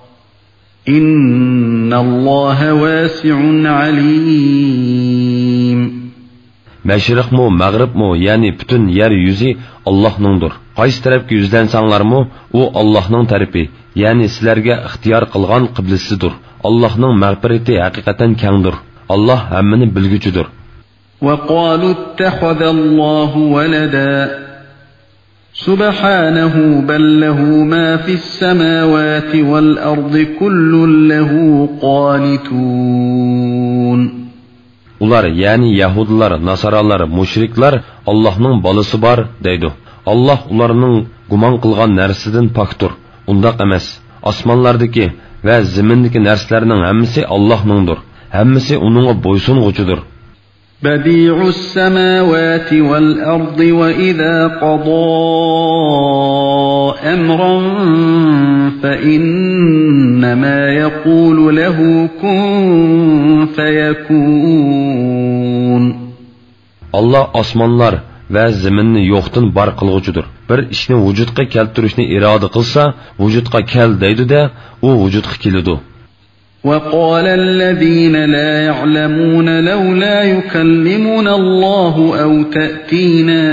إِنَّ اللَّهَ وَاسِعٌ عَلِيمٌ. Məşriqmi, məğribmi, yəni bütün yer yüzü Allah'nındır. Qaysı tərəfə yüzlənsanlarmı, o Allah'ның tərəfi, yəni sizlərə ixtiyar qılğan qiblisidir. Allah'ның məğfirəti həqiqətən kengdir. Allah həmmini bilgücüdür. وَقَالُوا اتَّخَذَ اللَّهُ وَلَدًا سُبْحَانَهُ بَل لَّهُ مَا فِي السَّمَاوَاتِ وَالْأَرْضِ كُلٌّ لَّهُ قَانِتُونَ. Ular, yəni Yahudiler, Nasaralar, müşrikler Allah'ның balısı var deydi. Allah ularının guman qılğan nərsədən pakdır. Undaq emas. Osmonlardakı və zimindəki nərslərinin həmmisi Allah'nındır. Həmmisi onunğa boysunğucudur. Badi'us semawati vel ardı ve izâ qadâ emran fe innemâ yekûlu lehu kun feyekûn. Allah osmonlar və ziminni yoxdan bar qılğucudur. Bir ishni vujudga keltirishni iroda qilsa, vujudga kel deydi-de, u vujudga keladi. وَقَالَ الَّذِينَ لَا يَعْلَمُونَ لَوْلَا يُكَلِّمُنَا اللَّهُ أَوْ تَأْتِينَا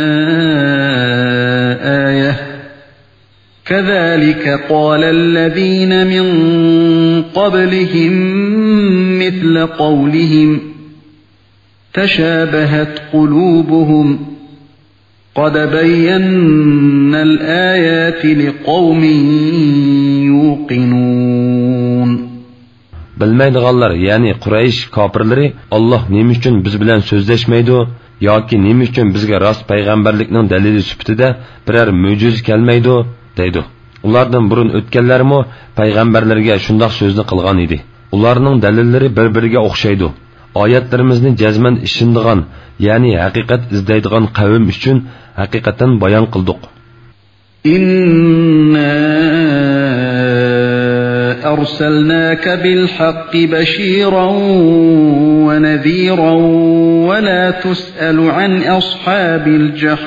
آيَةٌ كَذَلِكَ قَالَ الَّذِينَ مِنْ قَبْلِهِمْ مِثْلَ قَوْلِهِمْ تَشَابَهَتْ قُلُوبُهُمْ قَدْ بَيَّنَّا الْآيَاتِ لِقَوْمٍ يُوقِنُونَ. Bilmaydiganlar, ya'ni Quraysh kofirlari Alloh nima uchun biz bilan so'zlashmaydi yoki nima uchun bizga rost payg'ambarlikning dalili sifatida biror mo'jiza kelmaydi deydi. Ulardan burun o'tganlarmi payg'ambarlarga shundoq so'zni qilgan edi. Ularning dalillari bir-biriga o'xshaydi. Oyatlarimizni jazman ishonadigan, ya'ni haqiqat izlaydigan qavm uchun haqiqatan bayon qildik. Inna arsalnaka bil haqqi bashiran wa nadhiran wa la tus'alu an ashabil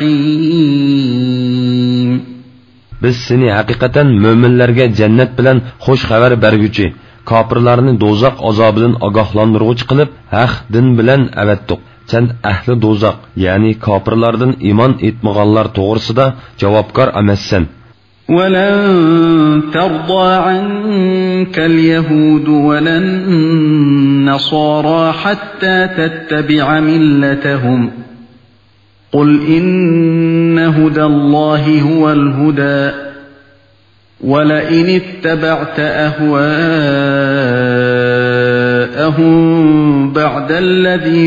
jahim. Biz seni haqiqatan mo'minlarga jannat bilan xush xabar berguchi, kofirlarni do'zax azobidan ogohlantiruvchi qilib, haq din bilan avatdiq. Sen ahli do'zax, ya'ni kofirlardan iymon etmaganlar to'g'risida javobgar emassan. وَلَن تَرْضَى عَنكَ الْيَهُودُ وَلَا النَّصَارَى حَتَّى تَتَّبِعَ مِلَّتَهُمْ قُلْ إِنَّ هُدَى اللَّهِ هُوَ الْهُدَى وَلَئِنِ اتَّبَعْتَ أَهْوَاءَهُمْ بَعْدَ الَّذِي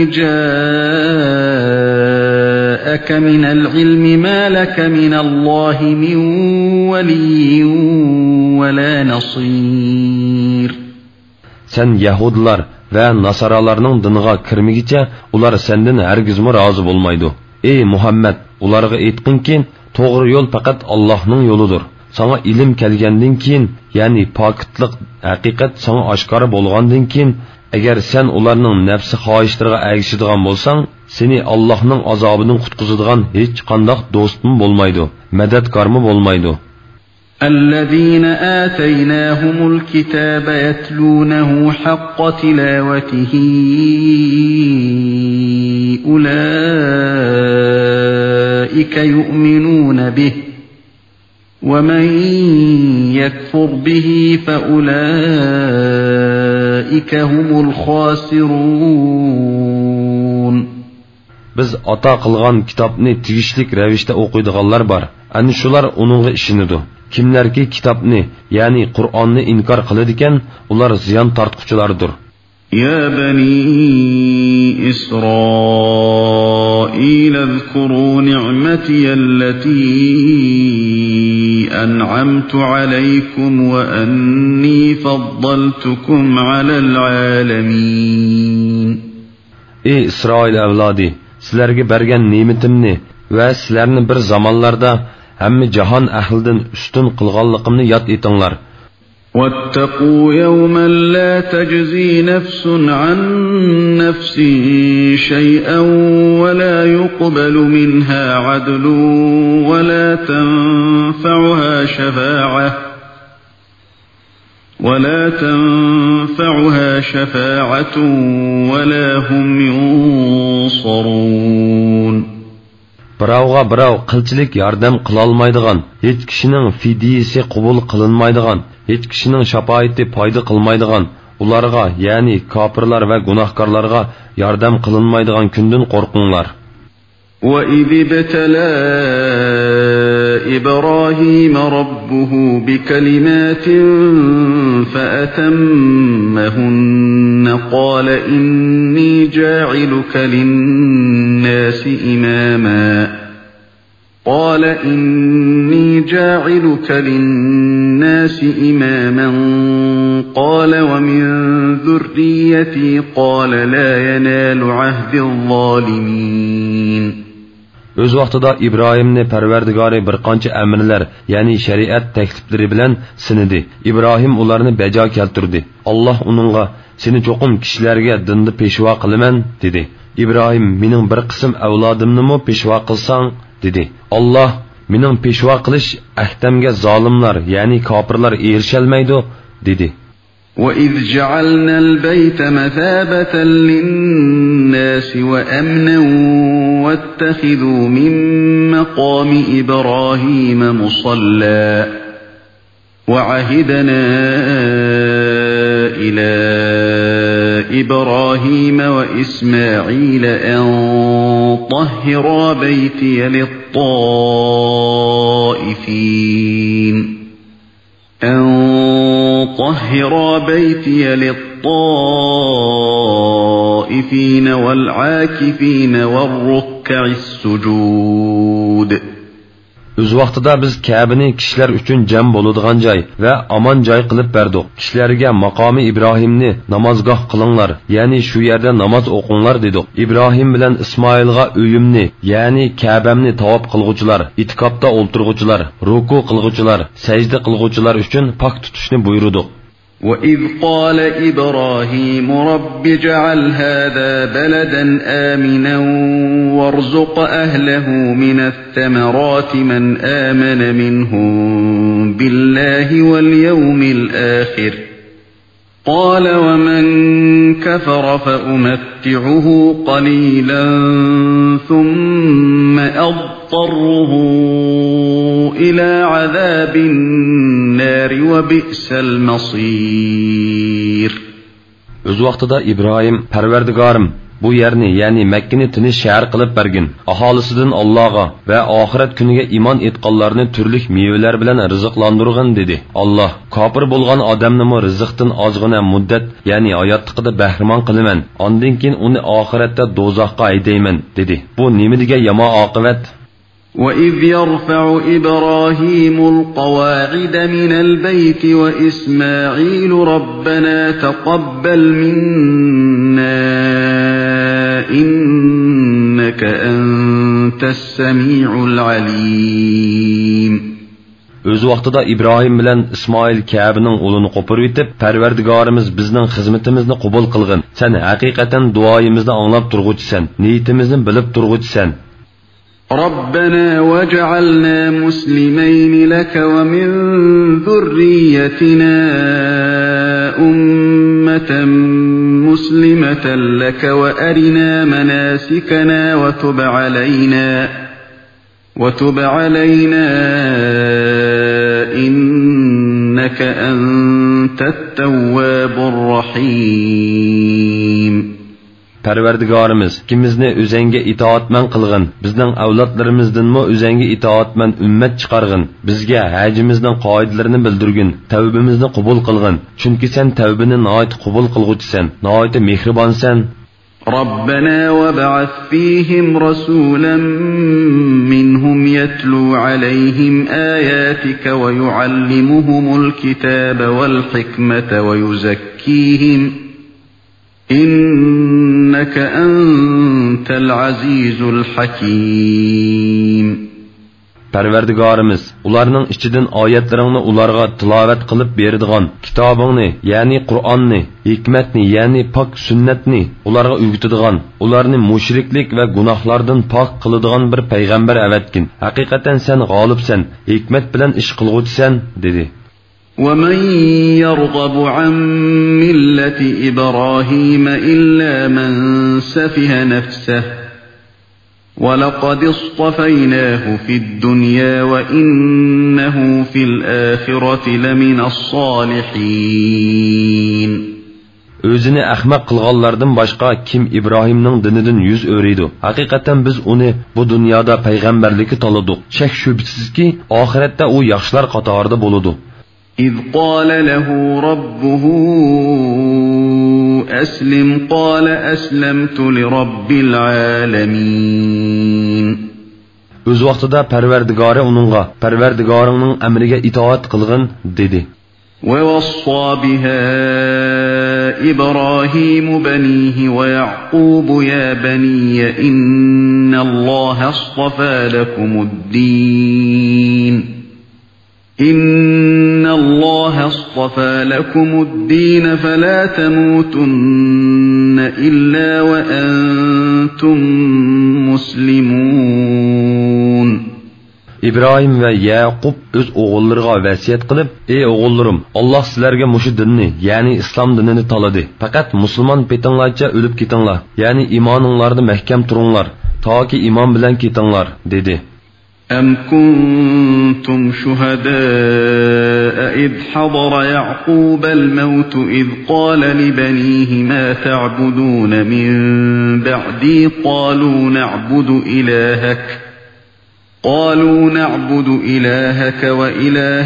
جَاءَكَ مِنَ الْعِلْمِ مَا لَكَ مِنَ اللَّهِ مِنْ وَلِيٍّ وَلَا نَصِيرٍ. Sen Yahudilar ve Nasaralarning diniga kirmigicha ular senden hergizmi razı olmaydı. Ey Muhammed, ularga aytqinki, to'g'ri yo'l faqat Allohning yo'lidir. Sana ilim kelgandan keyin, ya'ni pokitlik haqiqat sana oshkora bo'lgandan keyin, agar sen ularning nafsi xohishlariga ergishadigan bo'lsang, seni Allohning azobidan qutqizadigan hech qanday do'stim bo'lmaydi, madadkormi bo'lmaydi. الذين آتيناهم الكتاب يتلونه حق تلاوته أولئك يؤمنون به ومن يكفر به فأولئك هم الخاسرون. Biz ata qilgan kitobni tegishlik ravishda o'qiydiganlar bor. Ani shular uningga ishonadi. Kimlarki kitobni, ya'ni Qur'onni inkor qiladi ekan, ular ziyon tortquchilardir. Ya bani Isroil azkuru ni'mati allati an'amtu alaykum wa anni faddaltukum 'alal 'alamin. Ey Isroil avlodi, sizlarga bergan ne'matimni va sizlarni bir zamonlarda hamma jahon ahlidan ustun qilganligimni yod etinglar. وَاتَّقُوا يَوْمًا لَا تَجْزِي نَفْسٌ عَن نَّفْسٍ شَيْئًا وَلَا يُقْبَلُ مِنْهَا عَدْلٌ وَلَا تَنفَعُهَا شَفَاعَةٌ وَلَا تَنفَعُهَا شَفَاعَةٌ وَلَا هُمْ يُنصَرُونَ. Birovga birov qilchilik yordam qilolmaydigan, hech kishining fidiyasi qabul qilinmaydigan, hech kishining shafoati foyda qilmaydigan, ularga, ya'ni kofirlar va gunohkorlarga yordam qilinmaydigan kundan qo'rqinglar. وَإِذِ ابْتَلَى إِبْرَاهِيمَ رَبُّهُ بِكَلِمَاتٍ فَأَتَمَّهُنَّ قَالَ إِنِّي جَاعِلُكَ لِلنَّاسِ إِمَامًا قَالَ إِنِّي جَاعِلُكَ لِلنَّاسِ إِمَامًا قَالَ وَمِنْ ذُرِّيَّتِي قَالَ لَا يَنَالُ عَهْدِ الظَّالِمِينَ. Öz vaqtida İbrahimni Parvardigori bir qancha amrlar, ya'ni shariat takliflari bilan sinidi. İbrahim ularni bajo keltirdi. Alloh uningga seni cho'qim kishilarga dinda peshvo qilaman dedi. İbrahim mening bir qism avlodimni peshvo qilsang dedi. Alloh mening peshvo qilish ahdamga zolimlar, ya'ni kofirlar erisholmaydi dedi. وَإِذْ جَعَلْنَا الْبَيْتَ مَثَابَةً لِلنَّاسِ وَأَمْنًا وَاتَّخِذُوا مِن مَّقَامِ إِبْرَاهِيمَ مُصَلًّى وَعَهِدْنَا إِلَى إِبْرَاهِيمَ وَإِسْمَاعِيلَ أَن طَهِّرَا بَيْتِيَ لِلطَّائِفِينَ أَن طَهِّرَا بَيْتِيَ لِلطَّائِفِينَ وَالْعَاكِفِينَ وَالرُّكَّعِ السُّجُودِ. Öz vaqtida biz Ka'bani kishilar uchun jam bo'ladigan joy va aman joy qilib berdik. Kishilarga maqomi Ibrohimni namozgoh qilinglar, ya'ni shu yerda namoz o'qinglar dedik. Ibrohim bilan Ismoilga uyimni, ya'ni Ka'bamni tavob qilguvchilar, itikobda o'ltirguvchilar, ruku qilguvchilar, sajda qilguvchilar uchun pok tutishni buyurdik. وَإِذْ قَالَ إِبْرَاهِيمُ رَبِّ اجْعَلْ هَذَا بَلَدًا آمِنًا وَارْزُقْ أَهْلَهُ مِنَ الثَّمَرَاتِ مَنْ آمَنَ مِنْهُمْ بِاللَّهِ وَالْيَوْمِ الْآخِرِ قَالَ وَمَنْ كَفَرَ فَأُمَتِّعُهُ قَلِيلًا ثُمَّ أَضْطَرُّهُ إِلَى عَذَابِ النَّارِ وَبِئْسَ الْمَصِيرُ. Öz vaqtida İbrahim, Parvardigorim, bu yerni, ya'ni Makkani tinish shahar qilib bergin. Aholisidan Allohga va oxirat kuniga iymon etganlarni turli mevalar bilan rizqlantirgin dedi. Alloh, kofir bo'lgan odamni rizqdan ozgina muddat, ya'ni hayotligida bahramon qilaman. Ondan keyin uni oxiratda do'zaxga haydayman dedi. Bu nima degan yomon oqibat? وَإِذْ يَرْفَعُ إِبْرَاهِيمُ الْقَوَاعِدَ مِنَ الْبَيْتِ وَإِسْمَاعِيلُ رَبَّنَا تَقَبَّلْ مِنَّا إِنَّكَ أَنْتَ السَّمِيعُ الْعَلِيمُ. Öz vaqtida İbrahim bilan İsmoil Ka'baning ulini qo'pirib etib, Parvardigorimiz bizning xizmatimizni qabul qilgin. Sen haqiqatan duoyimizni anglab turg'uchisan, niyatimizni bilib turg'uchisan. رَبَّنَا وَاجْعَلْنَا مُسْلِمَيْنِ لَكَ وَمِنْ ذُرِّيَّتِنَا أُمَّةً مُسْلِمَةً لَكَ وَأَرِنَا مَنَاسِكَنَا وَتُبْ عَلَيْنَا وَتُبْ عَلَيْنَا إِنَّكَ أَنْتَ التَّوَّابُ الرَّحِيمُ. Parvardigorimiz, ikimizni o'zingga itoatman qilgin, bizning avlodlarimizdanmi o'zingga itoatman ummat chiqargin, bizga hajimizning qoidalarini bildirgin, tavbimizni qabul qilgin, chunki sen tavbini nihoyat qabul qilguvchisan, nihoyat mehribonsan. رَبَّنَا وَابْعَثْ فِيهِمْ رَسُولًا مِّنْهُمْ يَتْلُو عَلَيْهِمْ آيَاتِكَ وَيُعَلِّمُهُمُ الْكِتَابَ وَالْحِكْمَةَ وَيُزَكِّيهِمْ إِنَّكَ أَنْتَ الْعَزِيزُ الْحَكِيمُ. Parvardigorimiz, ularning ichidan oyatlaringni ularga tilovat qilib beradigan kitobingni, ya'ni Qur'onni, hikmatni, ya'ni pok sunnatni ularga o'rgatadigan, ularni mushriklik va gunohlardan pok qiladigan bir payg'ambar avatgin. Haqiqatan sen g'olibsan, hikmat bilan ish qilguvchisan dedi. وَمَنْ يَرْغَبُ عَنْ مِلَّةِ إِبْرَاهِيمَ إِلَّا مَنْ سَفِهَ نَفْسَهُ وَلَقَدِ اصْطَفَيْنَاهُ فِي الدُّنْيَا وَإِنَّهُ فِي الْآخِرَةِ لَمِنَ الصَّالِحِينَ. Özünü ahmaq qilganlardan boshqa kim İbrahimning dinidan yuz o'raydi? Haqiqatan biz uni bu dunyoda payg'ambarlikka taladik. Shak shubsizki, oxiratda u yaxshilar qatorida bo'ladi. إِذْ قَالَ لَهُ رَبُّهُ أَسْلِمْ قَالَ أَسْلَمْتُ لِرَبِّ الْعَالَمِينَ. Öz vaqtida Parvardigori uningga, Parvardigoringning amriga itoat qilgin dedi. وَوَصَّى بِهَا إِبْرَاهِيمُ بَنِيهِ وَيَعْقُوبُ يَا بَنِيَّ إِنَّ اللَّهَ اصْطَفَى لَكُمُ الدِّينَ إِنَّ اللَّهَ اصْطَفَى لَكُمُ الدِّينَ فَلَا تَمُوتُنَّ إِلَّا وَأَنْتُمْ مُسْلِمُونَ. İbrahim ve Yaqub öz oğullarına vasiyet qilib, ey oğullarım, Allah sizlarga mushu dinni, ya'ni islom dinini taladı. Faqat musulmon petinglarcha o'lib ketinglar, ya'ni iymoninglarni mahkam turinglar, toki iymon bilan ketinglar dedi. أَمْ كُنْتُمْ شُهَدَاءَ إِذْ حَضَرَ يَعْقُوبَ الْمَوْتُ إِذْ قَالَ لِبَنِيهِ مَا تَعْبُدُونَ مِنْ بَعْدِي قَالُوا نَعْبُدُ إِلَهَكَ قَالُوا نَعْبُدُ إِلَهَكَ وَإِلَهَ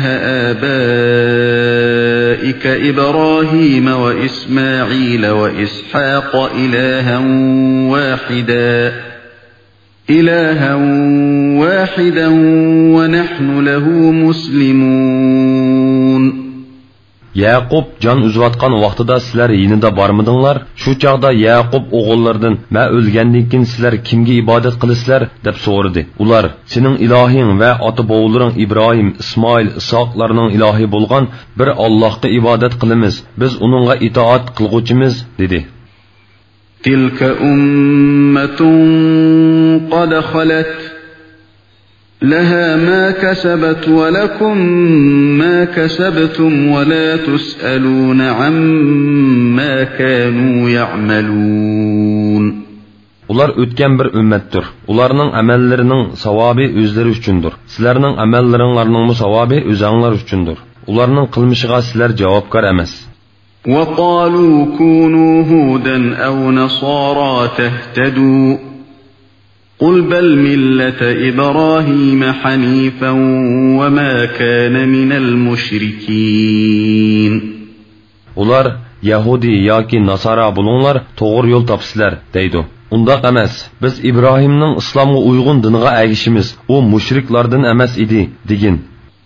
آبَائِكَ إِبْرَاهِيمَ وَإِسْمَاعِيلَ وَإِسْحَاقَ إِلَهًا وَاحِدًا إلها واحدا ونحن له مسلمون. Yaqub can uzvatqan vaqtida sizlar yinida barmidinglar? Shu chaqda Yaqub o'g'illaridan "Ma o'lgandan keyin sizlar kimga ibodat qilasizlar?" deb so'radi. Ular: "Sening ilohing va ota-bovlaring Ibrohim, Ismoil, Isoqlarning ilohi bo'lgan bir Allohga ibodat qilamiz. Biz uningga itoat qilguvchimiz" dedi. Tilka ummatun qad khalat لها ما كسبت ولكم ما كسبتم ولا تسألون عما كانوا يعملون. Ular o'tgan bir ummatdir. Ularning amallarining savobi o'zlari uchundir. Sizlarning amallaringlarning savobi o'zinglar uchundir. Ularning qilmishiga sizlar javobgar emas. وقالوا كونوا هودا أو نصارى تهتدوا قل بل ملة إبراهيم حنيفا وما كان من المشركين. Ular Yahudi yoki Nasara bulunglar to'g'ri yo'l topsizlar deydi. Undaq emas. Biz Ibrohimning islomga uyg'un diniga agishimiz. U mushriklardan emas edi, degin.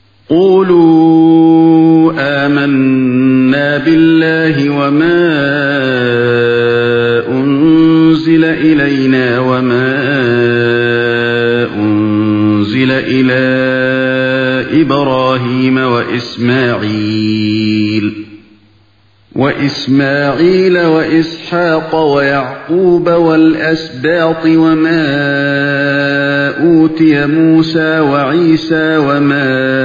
قولوا آمنا بالله وما أنزل إلينا وما أنزل إلى إبراهيم وإسماعيل وإسماعيل وإسحاق ويعقوب والأسباط وما أوتي موسى وعيسى وما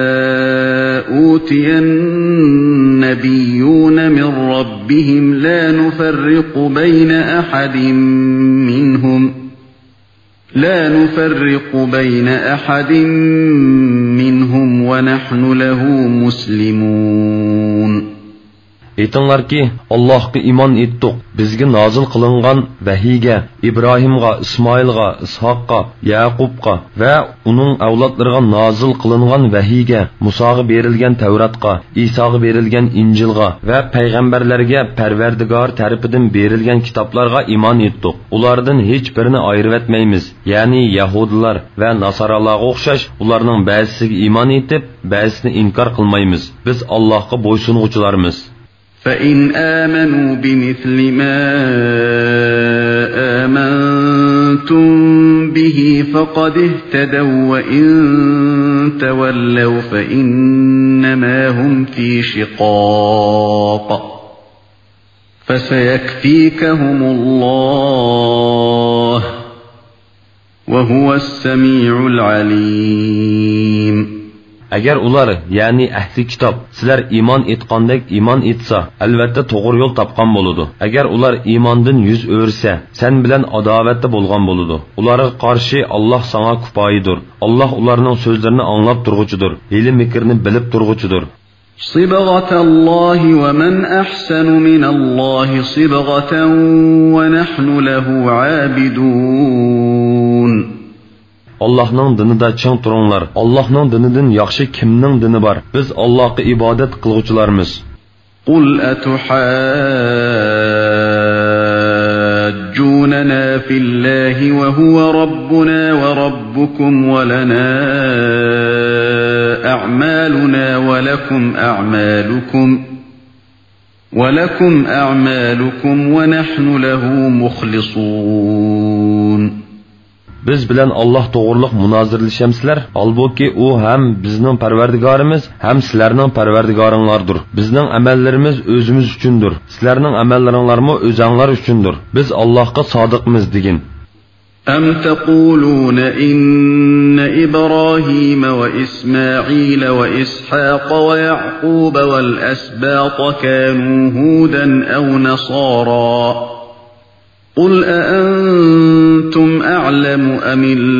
أوتي النبيون من ربهم لا نفرق بين أحد منهم لا نفرق بين أحد منهم ونحن له مسلمون. Aytinglar ki, Allah'a iman etdik. Bizga nazil qilingan vahiyga, Ibrohimga, Ismoilga, Ishoqqa, Yaqubqa va uning avlodlariga nazil qilingan vahiyga, Musoga berilgan Tavratga, Isoga berilgan Injilga va payg'ambarlarga Parvardigor tarafidan berilgan kitoblarga iman etdik. Ulardan hech birini ayirib etmaymiz. Ya'ni Yahudilar va Nasaralarga o'xshash ularning ba'zisiga iman etib, ba'zisini inkor qilmaymiz. Biz Allohga bo'ysunuvchilarmiz. فإن آمنوا بمثل ما آمنتم به فقد اهتدوا وإن تولوا فإنما هم في شقاق فسيكفيكهم الله وهو السميع العليم. Agar ular, ya'ni ahli kitob, sizlar iymon etgandek iymon etsa, albatta to'g'ri yo'l topgan bo'ladi. Agar ular iymondan yuz o'rsa, sen bilan adovatda bo'lgan bo'ladi. Ularga qarshi Alloh sana kifoyidir. Alloh ularning so'zlarini anglab turg'uchidir, ilm fikrini bilib turg'uchidir. صبغة الله ومن أحسن من الله صبغة ونحن له عابدون. Allah'ның dinida çiң turunglar. Allah'ның dinidan yaxshi kimning dini bor? Biz Allohga ibodat qilguvchilarmiz. Qul atuhajjunana fillahi wa huwa rabbuna wa rabbukum wa lana a'maluna wa lakum a'malukum wa lakum a'malukum wa nahnu lahu mukhlisun. Biz bilan Alloh to'g'riliq munozirlashamsizlar. Albuki u ham bizning Parvardigorimiz, ham sizlarning Parvardigoringlardir. Bizning amallarimiz o'zimiz uchundir. Sizlarning amallaringlarmi o'zinglar uchundir. Biz Allohga sodiqmiz degin. أم تقولون إن إبراهيم وإسماعيل وإسحاق ويعقوب والأسباط كانوا هودا أو نصارى قل أأنتم أعلم أم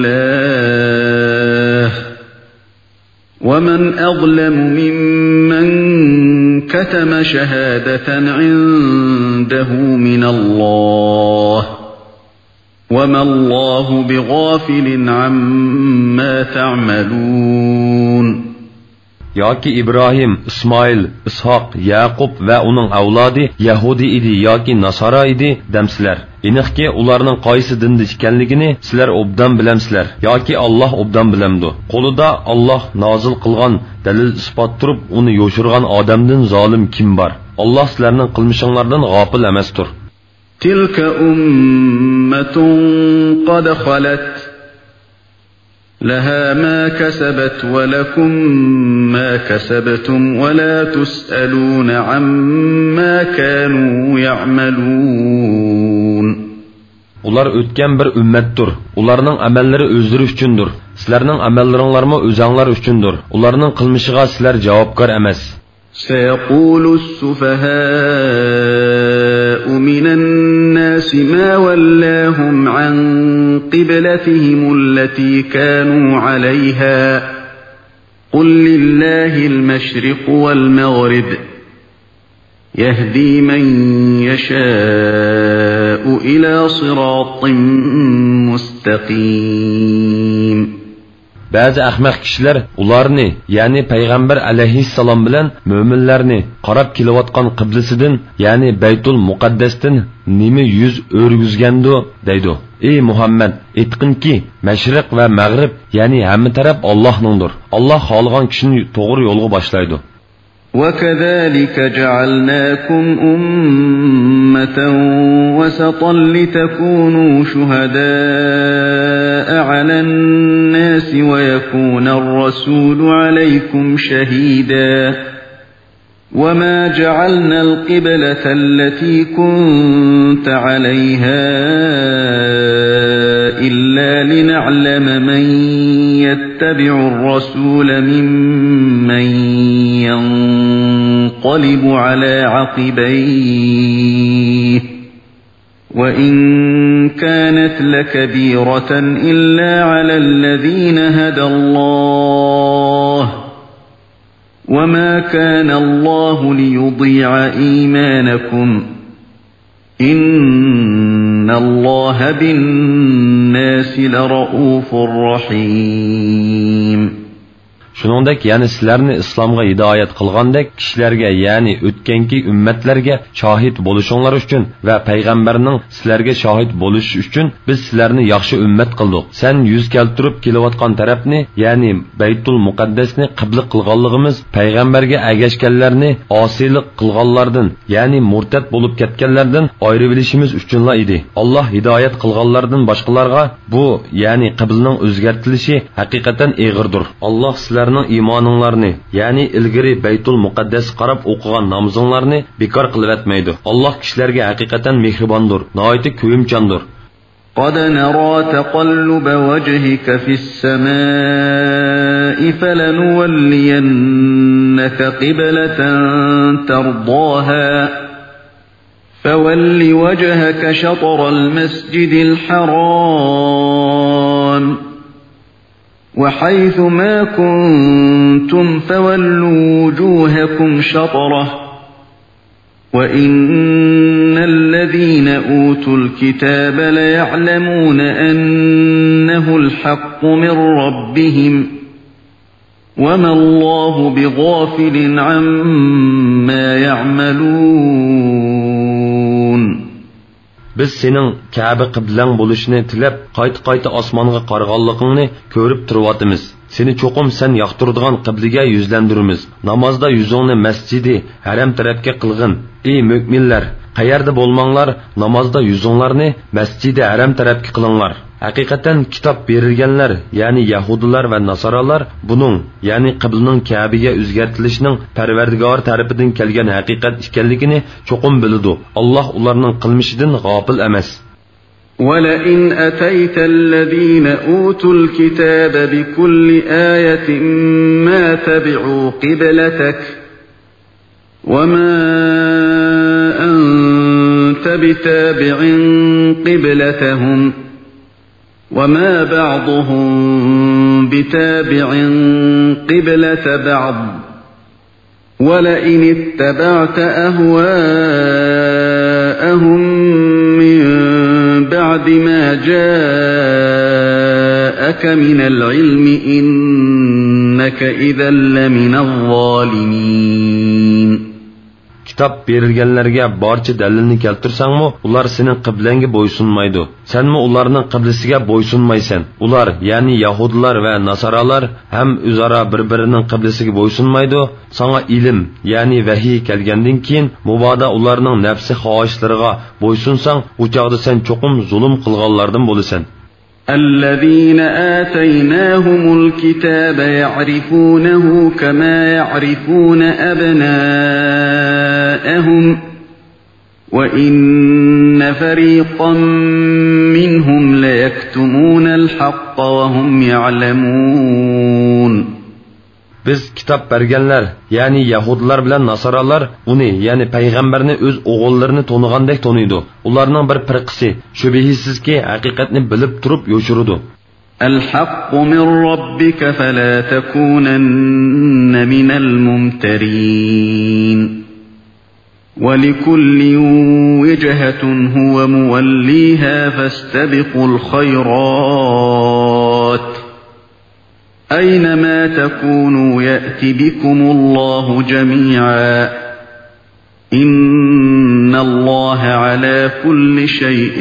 الله ومن أظلم ممن كتم شهادة عنده من الله وما الله بغافل عما تعملون. yoki ibrohim, ismoil, ishoq, yaqub va uning avlodi yahudi idi yoki nasara idi demsizlar. Aniqki ularning qaysi dinda ekanligini sizlar obdan bilamsizlar yoki Alloh obdan bilamdi. Qo'lida Alloh nozil qilgan dalil isbot turib uni yo'shirgan odamdan zolim kim bor? Alloh sizlarning qilmishinglardan g'ofil emasdir. Tilka ummatun qad khalat laha ma kasabat wa lakum ma kasabtum wa la tus'aluna amma kanu ya'malun. Ular o'tgan bir ummatdir. Ularning amallari o'zlari uchundir. Sizlarning amallaringlarmi o'zinglar uchundir. Ularning qilmishiga sizlar javobgar emas. سيقول السفهاء من الناس ما ولاهم عن قبلتهم التي كانوا عليها قل لله المشرق والمغرب يهدي من يشاء إلى صراط مستقيم. Bazı ahmaq kişiler ularni, yani Peygamber aleyhisselam bilen müminlerini qarab kelayotgan qiblasidan, yani Baytul Muqaddasdan nima yüz örgüzgendo deydi. Ey Muhammed, aytqinki, Mashriq va Mag'rib, yani hamma taraf Allohningdir. Alloh xohlagan kishini to'g'ri yo'lga boshlaydi. وَكَذَلِكَ جَعَلْنَاكُمْ أُمَّةً وَسَطًا لِتَكُونُوا شُهَدَاءَ عَلَى النَّاسِ وَيَكُونَ الرَّسُولُ عَلَيْكُمْ شَهِيدًا وَمَا جَعَلْنَا الْقِبْلَةَ الَّتِي كُنْتَ عَلَيْهَا إِلَّا لِنَعْلَمَ مَنْ يَتَّبِعُ الرَّسُولَ مِمَّنْ ينقلب على عقبيه وإن كانت لكبيرة إلا على الذين هدى الله وما كان الله ليضيع إيمانكم إن الله بالناس لرؤوف رحيم. Shuningdek, yani sizlarni islomga hidoyat qilgandek kishilarga, ya'ni o'tganki ummatlarga shohid bo'lishinglar uchun va payg'ambarning sizlarga shohid bo'lishi uchun biz sizlarni yaxshi ummat qildik. Sen yuz keltirib kelayotgan tarafni, ya'ni Baytul Muqaddasni qibla qilganligimiz payg'ambarga agashganlarni osiylik qilganlardan, ya'ni murtad bo'lib ketganlardan ayirib olishimiz uchunla edi. Alloh hidoyat qilganlardan boshqalarga bu, ya'ni qiblaning o'zgartirishi haqiqatan eg'irdir. Alloh sizlar iymoninglarni, ya'ni ilgari Baytul Muqaddas qarab o'qigan namozinglarni bekor qilib etmaydi. Alloh kishilarga haqiqatan mehribondir, nihoyat ko'yimchandir. قد نرى تقلب وجهك في السماء فلنولينك قبلة ترضاها فول وجهك شطر المسجد الحرام وحيث ما كنتم فولوا وجوهكم شطره وإن الذين أوتوا الكتاب ليعلمون أنه الحق من ربهم وما الله بغافل عما يعملون. Biz sening Kaaba qiblang bo'lishini tilab, qayta-qayta osmonga qarag'anligingni ko'rib turibmiz. Seni cho'qim sen yoqtiradigan qiblaga yuzlandiramiz. Namozda yuzingni masjidi haram tarafga qilgin. Ey mu'minlar, qayerda bo'lmanglar, namozda yuzinglarni masjidi haram tarafga qilinglar. Haqiqatan kitob berilganlar, ya'ni Yahudilar va Nasoralar buning, ya'ni qiblaning Ka'baga o'zgartirishining Parvardigor tarafidan kelgan haqiqat ekanligini cho'qim biladi. Alloh ularning qilmishidan g'ofil emas. وَلَئِنْ أَتَيْتَ الَّذِينَ أُوتُوا الْكِتَابَ بِكُلِّ آيَةٍ مَا تَبِعُوا قِبْلَتَكَ وَمَا أَنْتَ بِتَابِعٍ قِبْلَتَهُمْ وَمَا بَعْضُهُمْ بِتَابِعٍ قِبْلَةَ بَعْضٍ وَلَئِنِ اتَّبَعْتَ أَهْوَاءَهُمْ مِنْ بَعْدِ مَا جَاءَكَ مِنَ الْعِلْمِ إِنَّكَ إنك إذا لمن الظالمين. Kitap berilganlarga barcha dalilni keltirsangmi, ular sening qiblangga bo'ysunmaydi. Senmi ularning qiblasiga bo'ysunmaysan. Ular, ya'ni Yahudilar va Nasoralar ham o'zaro bir-birining qiblasiga bo'ysunmaydi. Sana ilm, ya'ni vahiy kelgandan keyin mubodo ularning nafsi xohishlariga bo'ysunsang, u chaqda sen cho'qim zulm qilganlardan bo'lasan. الذين آتيناهم الكتاب يعرفونه كما يعرفون أبناءهم وإن فريقا منهم ليكتمون الحق وهم يعلمون. Biz kitap berganlar, ya'ni Yahudilar bilan Nasoralar uni, ya'ni payg'ambarni o'z o'g'illarini to'nigandek to'niydi. Ularning bir firqasi shubhisizki haqiqatni bilib turib yo'shirdi. الحق من ربك فلا تكونن من الممترين ولكل وجهة هو موليها فاستبقوا الخيرات أينما تكونوا يأتي بكم الله جميعا إن الله على كل شيء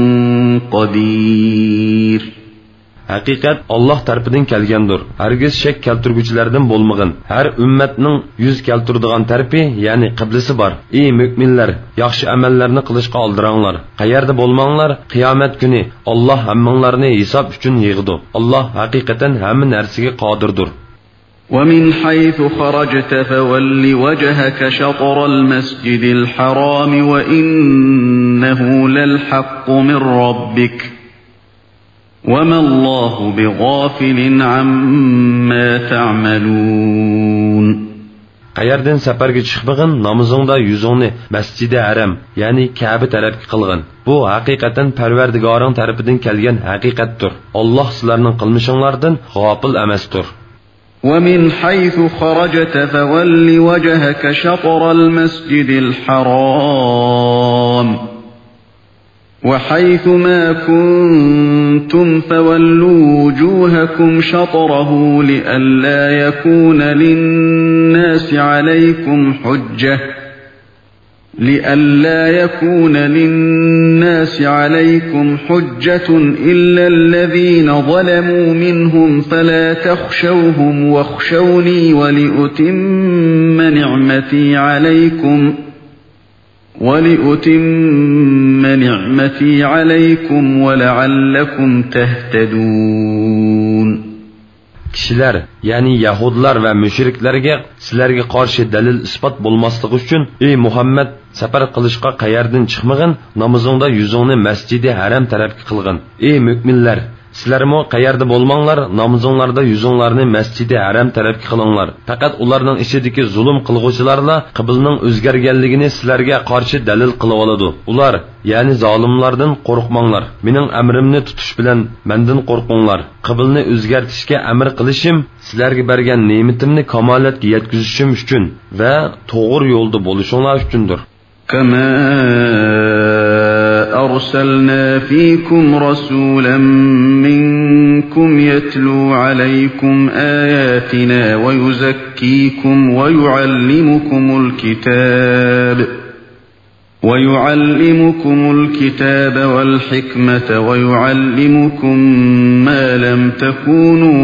قدير. Haqiqat Allah tarafından kelgandir. Herkes şek keltirguchilardan bo'lmagan. Her ümmetning yüz keltirdigan tarafi, ya'ni qiblasi bor. Ey müminler, yaxshi amallarni qilishga oldiranglar. Qayerda bo'lmanglar, qiyomat kuni Allah hammanglarni hisob uchun yig'di. Allah haqiqatan hamma narsaga qodirdir. ومن حيث خرجت فول وجهك شطر المسجد الحرام وإنه للحق من ربك وما الله بغافل عما تعملون. Qayerdan safarga chiqmag'in, namozingda yuzingni Masjidi Haram, ya'ni Ka'ba tarafga qilgin. Bu haqiqatan Parvardigoring tarafidan kelgan haqiqatdir. Alloh sizlarning qilmishinglardan g'ofil emasdir. ومن حيث خرجت فول وجهك شطر المسجد الحرام وحيث ما كنتم فولوا وجوهكم شطره لئلا يكون للناس عليكم حجة لئلا يكون للناس عليكم حجة إلا الذين ظلموا منهم فلا تخشوهم واخشوني ولأتم نعمتي عليكم ولأتم نعمتي عليكم ولعلكم تهتدون. Kishilar, ya'ni Yahudilar va mushriklarga sizlarga qarshi dalil isbot bo'lmasligi uchun, ey Muhammad, safar qilishga qayerdan chiqmag'in, namozingda yuzingni Masjidi Haram tarafga qilgin. Ey mu'minlar, sizlarmo qayerda bo'lmanglar, namozinglarda yuzinglarni Masjidi Haram tarafga qilinglar. Faqat ularning ichidagi zulm qilg'uvchilarla qiblning o'zgarganligini sizlarga qarshi dalil qilib oladi. Ular, ya'ni zolimlardan qo'rqmanglar. Mening amrimni tutish bilan mendan qo'rqinglar. Qiblni o'zgartirishga amr qilishim sizlarga bergan ne'matimni kamolatga yetkazishim uchun va to'g'ri yo'lda bo'lishinglar uchundir. Kama أرسلنا فيكم رسولا منكم يتلو عليكم آياتنا ويزكيكم ويعلمكم الكتاب ويعلمكم الكتاب والحكمة ويعلمكم ما لم تكونوا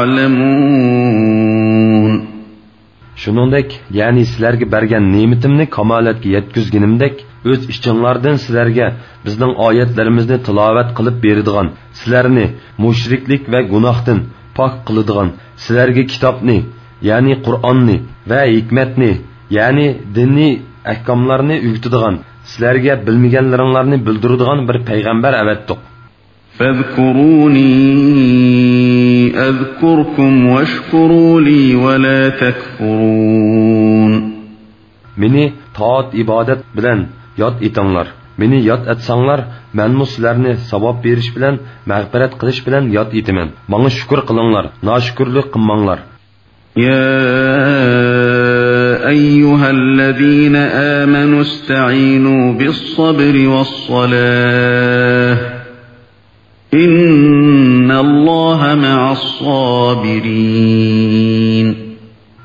تعلمون. Shuningdek, ya'ni sizlarga bergan ne'matimni kamolatga yetkazganimdek, o'z ishchinglardan sizlarga bizning oyatlarimizni tilovat qilib beradigan, sizlarni mushriklik va gunohdan pok qiladigan, sizlarga kitobni, ya'ni Qur'onni va hikmatni, ya'ni dinni ahkomlarni o'rgatadigan, sizlarga bilmaganlaringlarni bildiradigan bir payg'ambar avatdik. فاذكروني أذكركم واشكروا لي ولا تكفرون. Meni taat ibodat bilan yod etinglar. Meni yod etsanglar, men sizlarni savob berish bilan, mag'firat qilish bilan yod etaman. Menga shukr qilinglar, noshukirlik qilmanglar. يا أيها الذين آمنوا استعينوا بالصبر والصلاة إن الله مع الصابرين.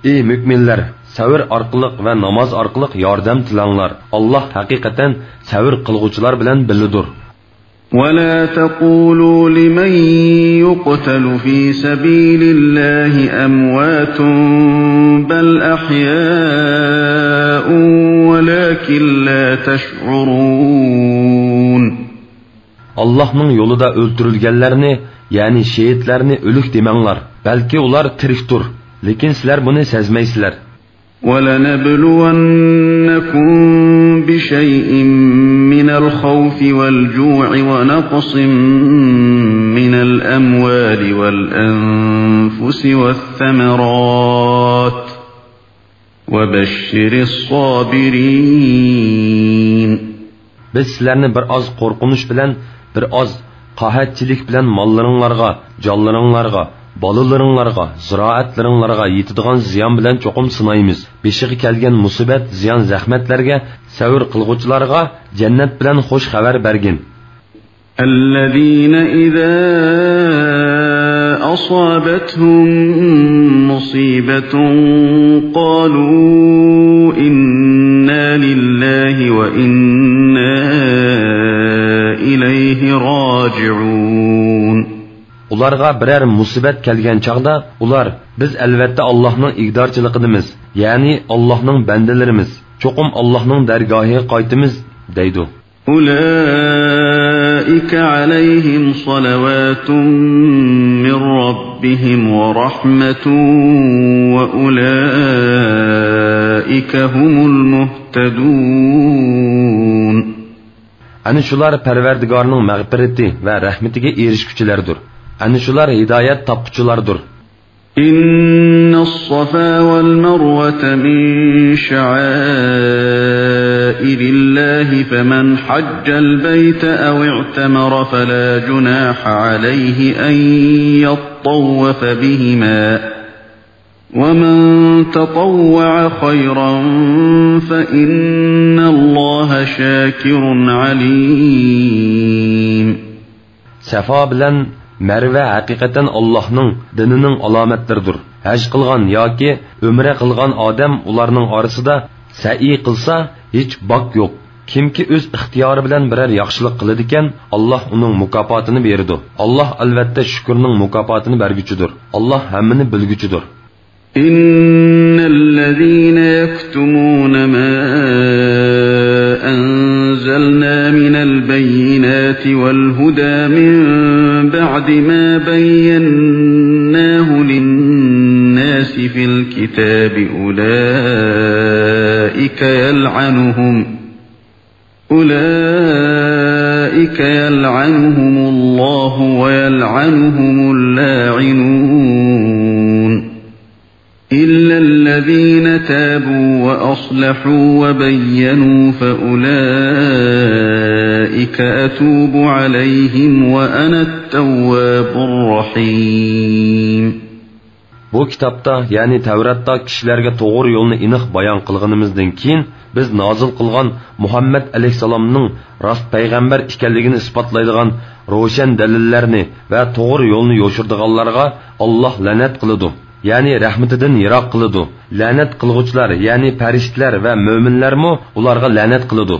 Ey müminler, savr orqaliq va namoz orqaliq yordam tilanglar. Alloh haqiqatan savr qilguvchilar bilan bilidir. ولا تقولوا لمن يقتل في سبيل الله أموات بل أحياء ولكن لا تشعرون. Allah'ın yolunda öldürülgenlerini, yani şehitlerini ölük demanglar. Belki ular tiriktir, lekin sizler bunu sezmeysizler. وَلَنَبْلُوَنَّكُمْ بِشَيْءٍ مِّنَ الْخَوْفِ وَالْجُوعِ وَنَقْصٍ مِّنَ الْأَمْوَالِ وَالْأَنفُسِ وَالثَّمَرَاتِ وَبَشِّرِ الصَّابِرِينَ. Biz sizlarni bir oz qo'rqinish bilan, bir oz qahatchilik bilan mollaringlarga, jonlaringlarga, bolalaringlarga, ziroatlaringlarga yetadigan ziyon bilan cho'qim sinaymiz. Beshiga kelgan musibat, ziyon, zahmatlarga savr qilguvchilarga jannat bilan xush xabar bergin. الذين إذا أصابتهم مصيبة قالوا إنا لله وإنا إليه راجعون. Ularga birer musibat kelgan chaqda ular biz albatta Allohning igdorchiligimiz, ya'ni Allohning bandalarimiz, cho'qim Allohning dargohiga qaytimiz deydi. أولئك عليهم صلوات من ربهم ورحمة وأولئك هم المهتدون. Ani shular Parvardigorning mag'firati va rahmatiga erishguchilardir. Ani shular hidoyat topquchilardir. إن الصفا والمروة من شعائر الله فمن حج البيت أو اعتمر فلا جناح عليه أن يطوف بهما ومن تطوع خيرا فإن الله شاكر عليم. Safa bilan Merve hakikaten Allah'ның dininin alametleridir. Haj qilgan yoki umra qilgan odam ularning orasida sa'i qilsa hech bak yo'q. Kimki o'z ixtiyori bilan biror yaxshilik qiladi ekan, Alloh uning mukofotini beradi. Alloh albatta shukrning mukofotini berguchidir. Alloh hammani bilguchidir. Innallazina yaktumuna ma أنزلنا من البينات والهدى من بعد ما بيناه للناس في الكتاب أولئك يلعنهم أولئك يلعنهم الله ويلعنهم اللاعنون إلا الذين تابوا وأصلحوا وبينوا فأولئك أتوب عليهم وأنا التواب الرحيم. Bu kitapta, yani Tevrat'ta kişilerge doğru yolunu iniq bayan qilganimizdan keyin biz nazil qilgan Muhammed aleyhisselamning rast payg'ambar ekanligini isbotlaydigan ro'shan dalillarni va to'g'ri yo'lni yo'shirdiganlarga Alloh la'nat qiladi. Yani rahmetinden yiroq qiladi. La'nat qilguvchilar, yani farishtalar va mo'minlarmi ularga la'nat qiladi.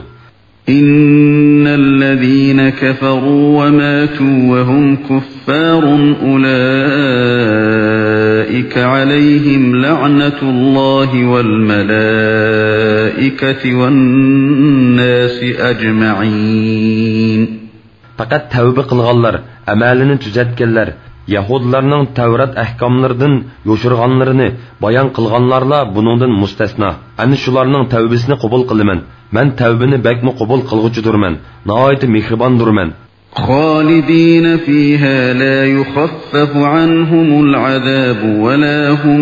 Innallazina kafaru wa matu wa hum kuffarun ulaika alayhim la'natullahi wal malaikati wan nasi ajma'in. Faqat tavba qilganlar, amalini tuzatganlar, Yahudlarning Tavrat ahkomlaridan yo'shirganlarini bayon qilganlarla buningdan mustasno. Ana shularning tavbasini qabul qilaman. Men tavbani bakmi qabul qilg'uchidirman. Nihoyat mehribondurman. Xolidina fiha la yukhaffafu anhumul azab wa la hum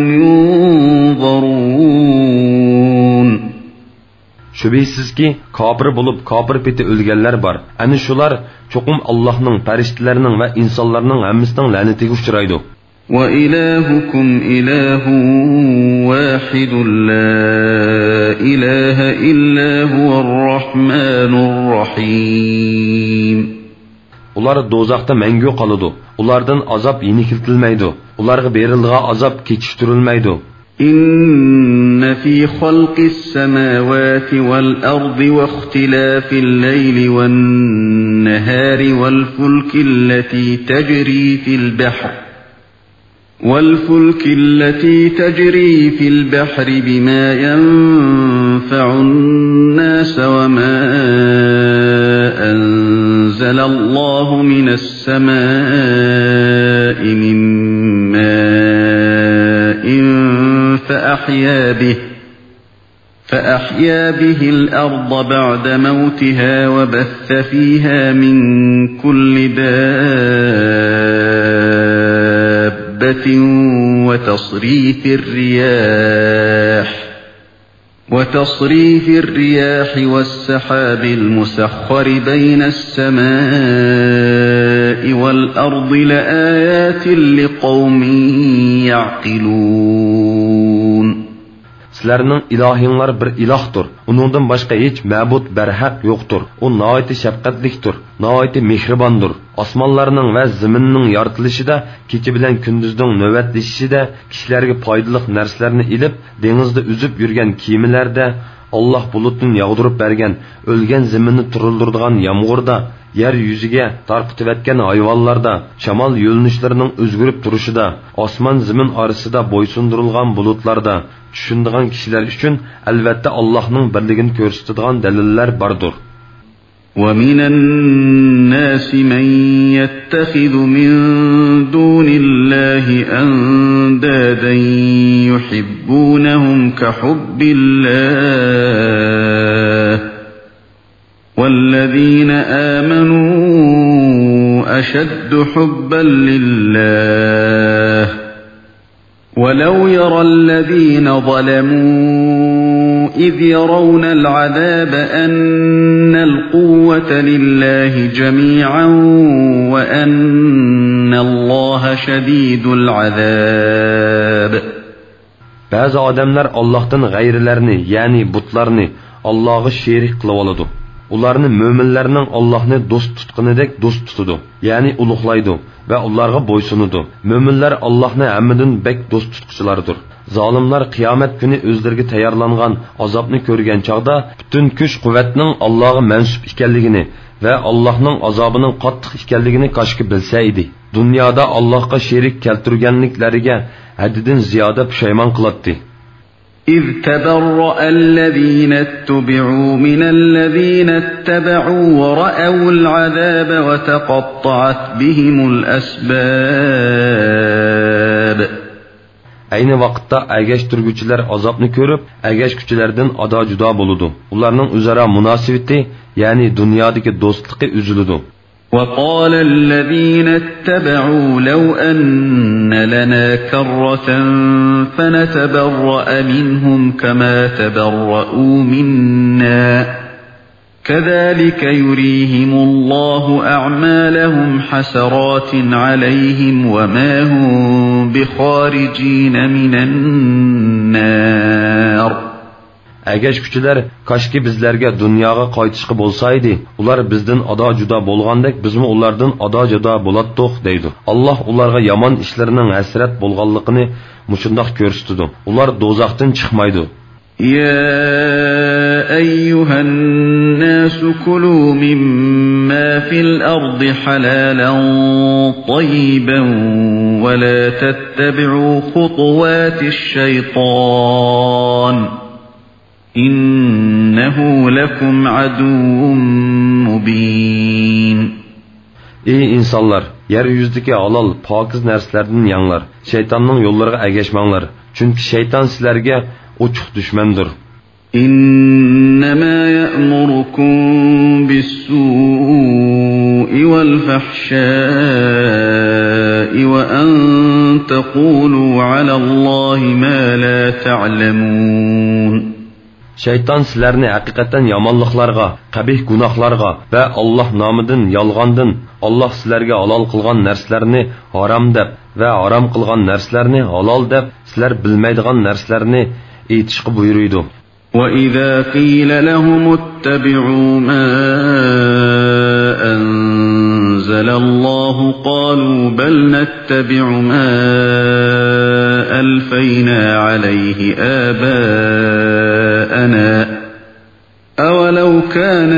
yunzarun. Şübihsizki kafir bulup kafir peti ölgenler var. Ani şular çokum Allah'ның, farishtalarning va insonlarning hammasining la'natiga uchraydi. Wa ilahukum ilahun wahidun la ilaha illa huvar rahmanur rahim. Ular dozaqda mangu qoladi. Ulardan azab yenikiltilmaydi. Ularga berilgan azab kechiktirilmaydi. إن في خلق السماوات والأرض واختلاف الليل والنهار والفلك التي تجري في البحر والفلك التي تجري في البحر بما ينفع الناس وما أنزل الله من السماء من ماء فأحيا به فأحيا به الأرض بعد موتها وبث فيها من كل دابة وتصريف الرياح وتصريف الرياح والسحاب المسخر بين السماء والأرض لآيات لقوم يعقلون. Sizlərinin ilahinglar bir ilahdır. Onundan başqa heç məbud bərhaq yoxdur. O nəhayət şəfqətlikdir, nəhayət mehribandır. Osmonlarning va zaminning yaratılışida, kecha bilan kunduzning navbatlanishida, kishilarga foydali narsalarni ilib, dengizda uzib yurgan kemalarda, Allah bulutdan yağdırıp bergen, ölgen zaminni turildirdigan yağmurda, yer yüzüge tarqitib etgan hayvonlarda, shamol yo'linishlarning o'zgarib turishida, osmon zamin orasida bo'ysundirilgan bulutlarda, tushundigan kishilar uchun albatta Allohning birligini ko'rsatadigan dalillar bordir. وَمِنَ النَّاسِ مَن يَتَّخِذُ مِن دُونِ اللَّهِ أَندَادًا يُحِبُّونَهُمْ كَحُبِّ اللَّهِ وَالَّذِينَ آمَنُوا أَشَدُّ حُبًّا لِلَّهِ وَلَوْ يَرَى الَّذِينَ ظَلَمُوا إِذْ يَرَوْنَ الْعَذَابَ أَنَّ الْقُوَّةَ لِلَّهِ جَمِيعًا وَأَنَّ اللَّهَ شَدِيدُ الْعَذَابِ. Bazı adamlar Allah'tan gayrılarını, yani butlarını Allah'a şerik kılıp aladı. Ularni müminlerinin Allah'ını dost tutqanidek dost tutudu. Yani uluqlaydı ve onlarga boysunudu. Müminler Allah'ını hammadan bek dost tutquchilardır. Zalimlar qiyomat kuni o'zlariga tayyorlangan azobni ko'rgan chaqda butun kuch quvvatning Allohga mansub ekanligini va Allohning azobining qattiq ekanligini qashki bilsa edi. Dunyoda Allohga sherik keltirganliklariga haddidan ziyoda pushaymon qiladi. إذ تبرأ الذين اتبعوا من الذين اتبعوا ورأوا العذاب وتقطعت بهم الأسباب. Ayni vaqtda agashtirguchilar azobni ko'rib, agashguchilardan ado judo bo'ladi. Ularning o'zaro munosabati, ya'ni dunyodagi do'stligi uziladi. وقال الذين اتبعوا لو أن لنا كرة فنتبرأ منهم كما تبرؤوا منا كذلك يريهم الله أعمالهم حسرات عليهم وما هم بخارجين من النار. Agashguchilar koshki bizlarga dunyoga qaytishqi bo'lsaydi, ular bizdan ado judo bo'lgandek bizmi ulardan ado judo bo'latdiq deydi. Alloh ularga yomon ishlarining hasrat bo'lganligini mushundoq ko'rsatdi. Ular do'zaxdan chiqmaydi. Ya ayyuhan nas kulu mimma fil ardi halalan tayyiban wa la tattabi'u khutuwatish shaytan. İnnehu lekum aduwwun mubin. Ey insanlar, yeryüzündeki halal, pakiz narsalardan yanglar. Şeytanның yollarına ergeşmanglar. Çünkü şeytan sizlerge uçuk düşmandır. İnnemâ ye'murukum bis-sû'i vel-fahşâ'i ve en tekûlû alallâhi mâ lâ ta'lemûn. Şeytan sizlarni haqiqatan yomonliklarga, qabih gunohlarga va Alloh nomidan yolg'ondan, Alloh sizlarga halol qilgan narsalarni harom deb va harom qilgan narsalarni halol deb sizlar bilmaydigan narsalarni aytishga buyuruydi. وَإِذَا قِيلَ لَهُمُ اتَّبِعُوا مَا أَنزَلَ أنزل الله قالوا بل نتبع ما ألفينا عليه آباءنا أولو كان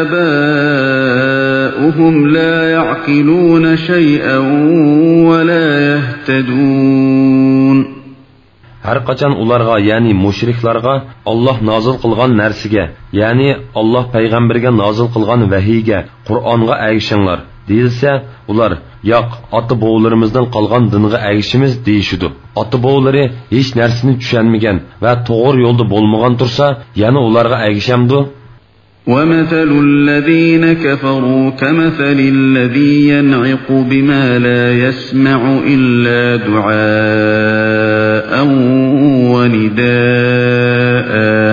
آباؤهم لا يعقلون شيئا ولا يهتدون. Har qachon ularga, ya'ni mushriklarga Alloh nozil qilgan narsaga, ya'ni Alloh payg'ambarga nozil qilgan vahiyga, Qur'onga agishinglar deyilsa, ular yo'q, ota-bovlarimizdan qolgan dinga agishimiz deyishidu. Ota-bovlari hech narsani tushunmagan va to'g'ri yo'lda bo'lmagan tursa, yana ularga agishamdu. وَمَثَلُ الَّذِينَ كَفَرُوا كَمَثَلِ الَّذِي يَنْعِقُ بِمَا لَا يَسْمَعُ إِلَّا دُعَاءً وَنِدَاءً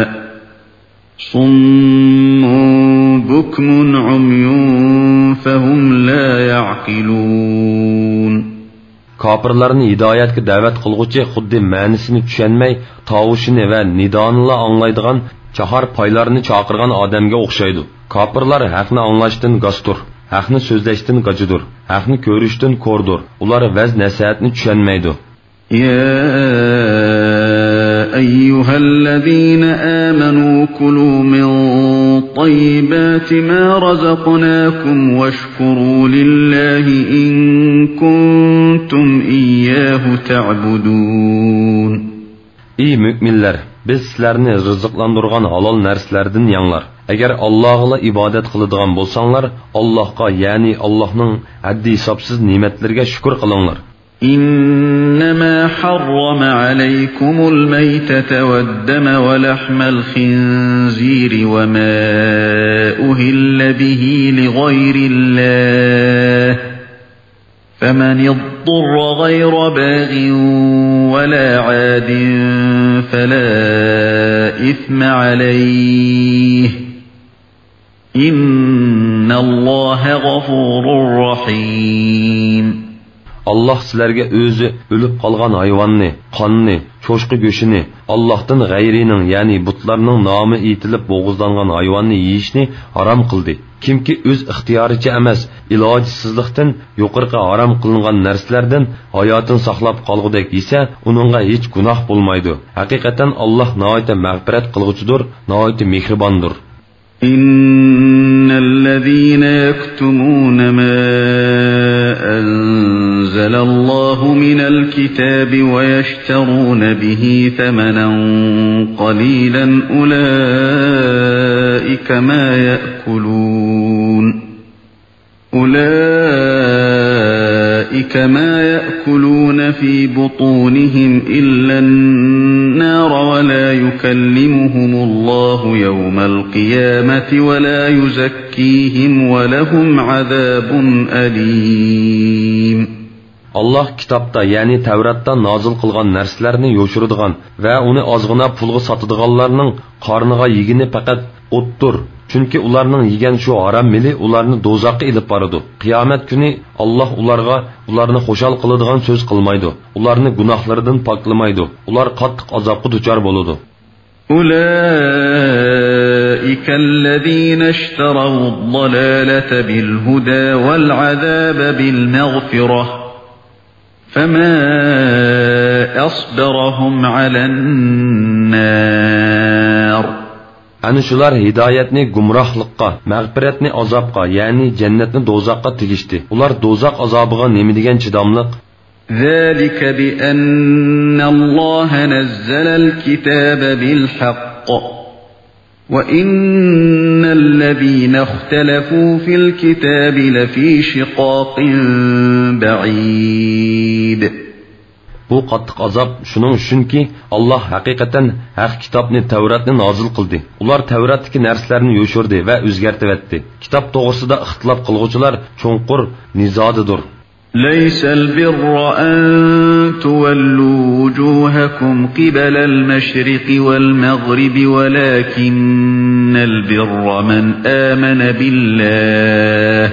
صُمٌّ بُكْمٌ عُمْيٌ فَهُمْ لَا يَعْقِلُونَ. Kafirlarni hidoyatga da'vat qilguvchi xuddi ma'nisini tushunmay, tovushini va nidonini anglaydigan chahar paylarni chaqirgan odamga o'xshaydi. Kafirlar haqni anglashdan gastur, haqni so'zlashdan gajidur, haqni ko'rishdan ko'rdur. Ular vaz nasihatni tushunmaydi. Ya ayyuhallazina amanu kulu min tayyibati ma razaqnakum washkuru lillahi in kuntum iyyahu ta'budun. Ey müminler, biz sizlarni rizqlandırgan halol narsalardan yanglar. Agar Allohga ibodat qiladigan bo'lsanglar, Allohga, ya'ni Allohning haddi hisobsiz ne'matlariga shukr qilinglar. إنما حرم عليكم الميتة والدم ولحم الخنزير وما أهل به لغير الله فمن اضطر غير باغ ولا عاد فلا إثم عليه إن الله غفور رحيم. Allah sizlarga o'zi o'lib qolgan hayvonni, qonni, cho'shqi go'shini, Allohdan g'ayrining, ya'ni butlarning nomi aytilib bo'g'izlangan hayvonni yeyishni harom qildi. Kimki o'z ixtiyoricha emas, ilojsizlikdan yuqorqi harom qilingan narsalardan hayotini saqlab qolgudek yesa, uningga hech gunoh bo'lmaydi. Haqiqatan Alloh nihoyat mag'firat qilg'uchidir, nihoyat mehribondir. إن الذين يكتمون ما أنزل الله من الكتاب ويشترون به ثمنا قليلا أولئك ما يأكلون أولئك ما يأكلون في بطونهم إلا النار ولا يكلمهم الله يوم القيامة ولا يزكيهم ولهم عذاب أليم. Allah kitapta, yani Tevrat'ta nazil qilgan narsalarni yo'shiradigan va uni ozg'ina pulga sotadiganlarning qorniga yegini faqat o'tdir. Chunki ularning yegan shu harom mili ularni do'zaxga ilib boradi. Qiyomat kuni Alloh ularga ularni xushal qiladigan so'z qilmaydi. Ularni gunohlaridan poklamaydi. Ular qattiq azobga duchor bo'ladi. أولئك الذين اشتروا الضلالة بالهدى والعذاب بالمغفرة فما أصبرهم على النار. Ana shular hidoyatni gumrohlikqa, mag'firatni azobga, ya'ni jannatni do'zaxga tegishdi. Ular do'zax azobiga nima degan chidamliq? ذلك بأن الله نزل الكتاب بالحق وإن الذين اختلفوا في الكتاب لفي شقاق بعيد. Bu qattiq azob shuning uchunki Alloh haqiqatan haq kitobni Tavratni nozil qildi. Ular Tavratdagi narsalarni yo'shirdi va o'zgartirdi. Kitob to'g'risida ixtilof qilguvchilar cho'nqur nizodadir. ليس البر أن تولوا وجوهكم قبل المشرق والمغرب ولكن البر من آمن بالله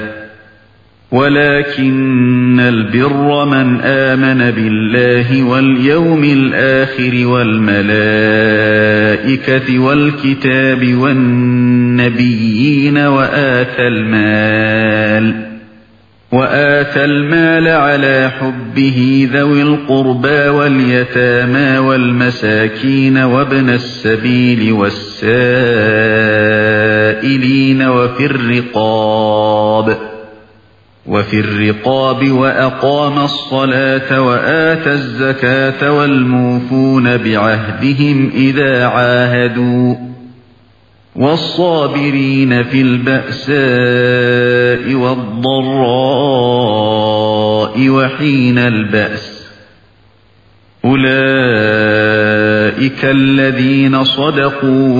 ولكن البر من آمن بالله واليوم الآخر والملائكة والكتاب والنبيين وآتى المال وآتى المال على حبه ذوي القربى واليتامى والمساكين وابن السبيل والسائلين وفي الرقاب وفي الرقاب وأقام الصلاة وآتى الزكاة والموفون بعهدهم إذا عاهدوا والصابرين في البأساء والضراء وحين البأس أولئك الذين صدقوا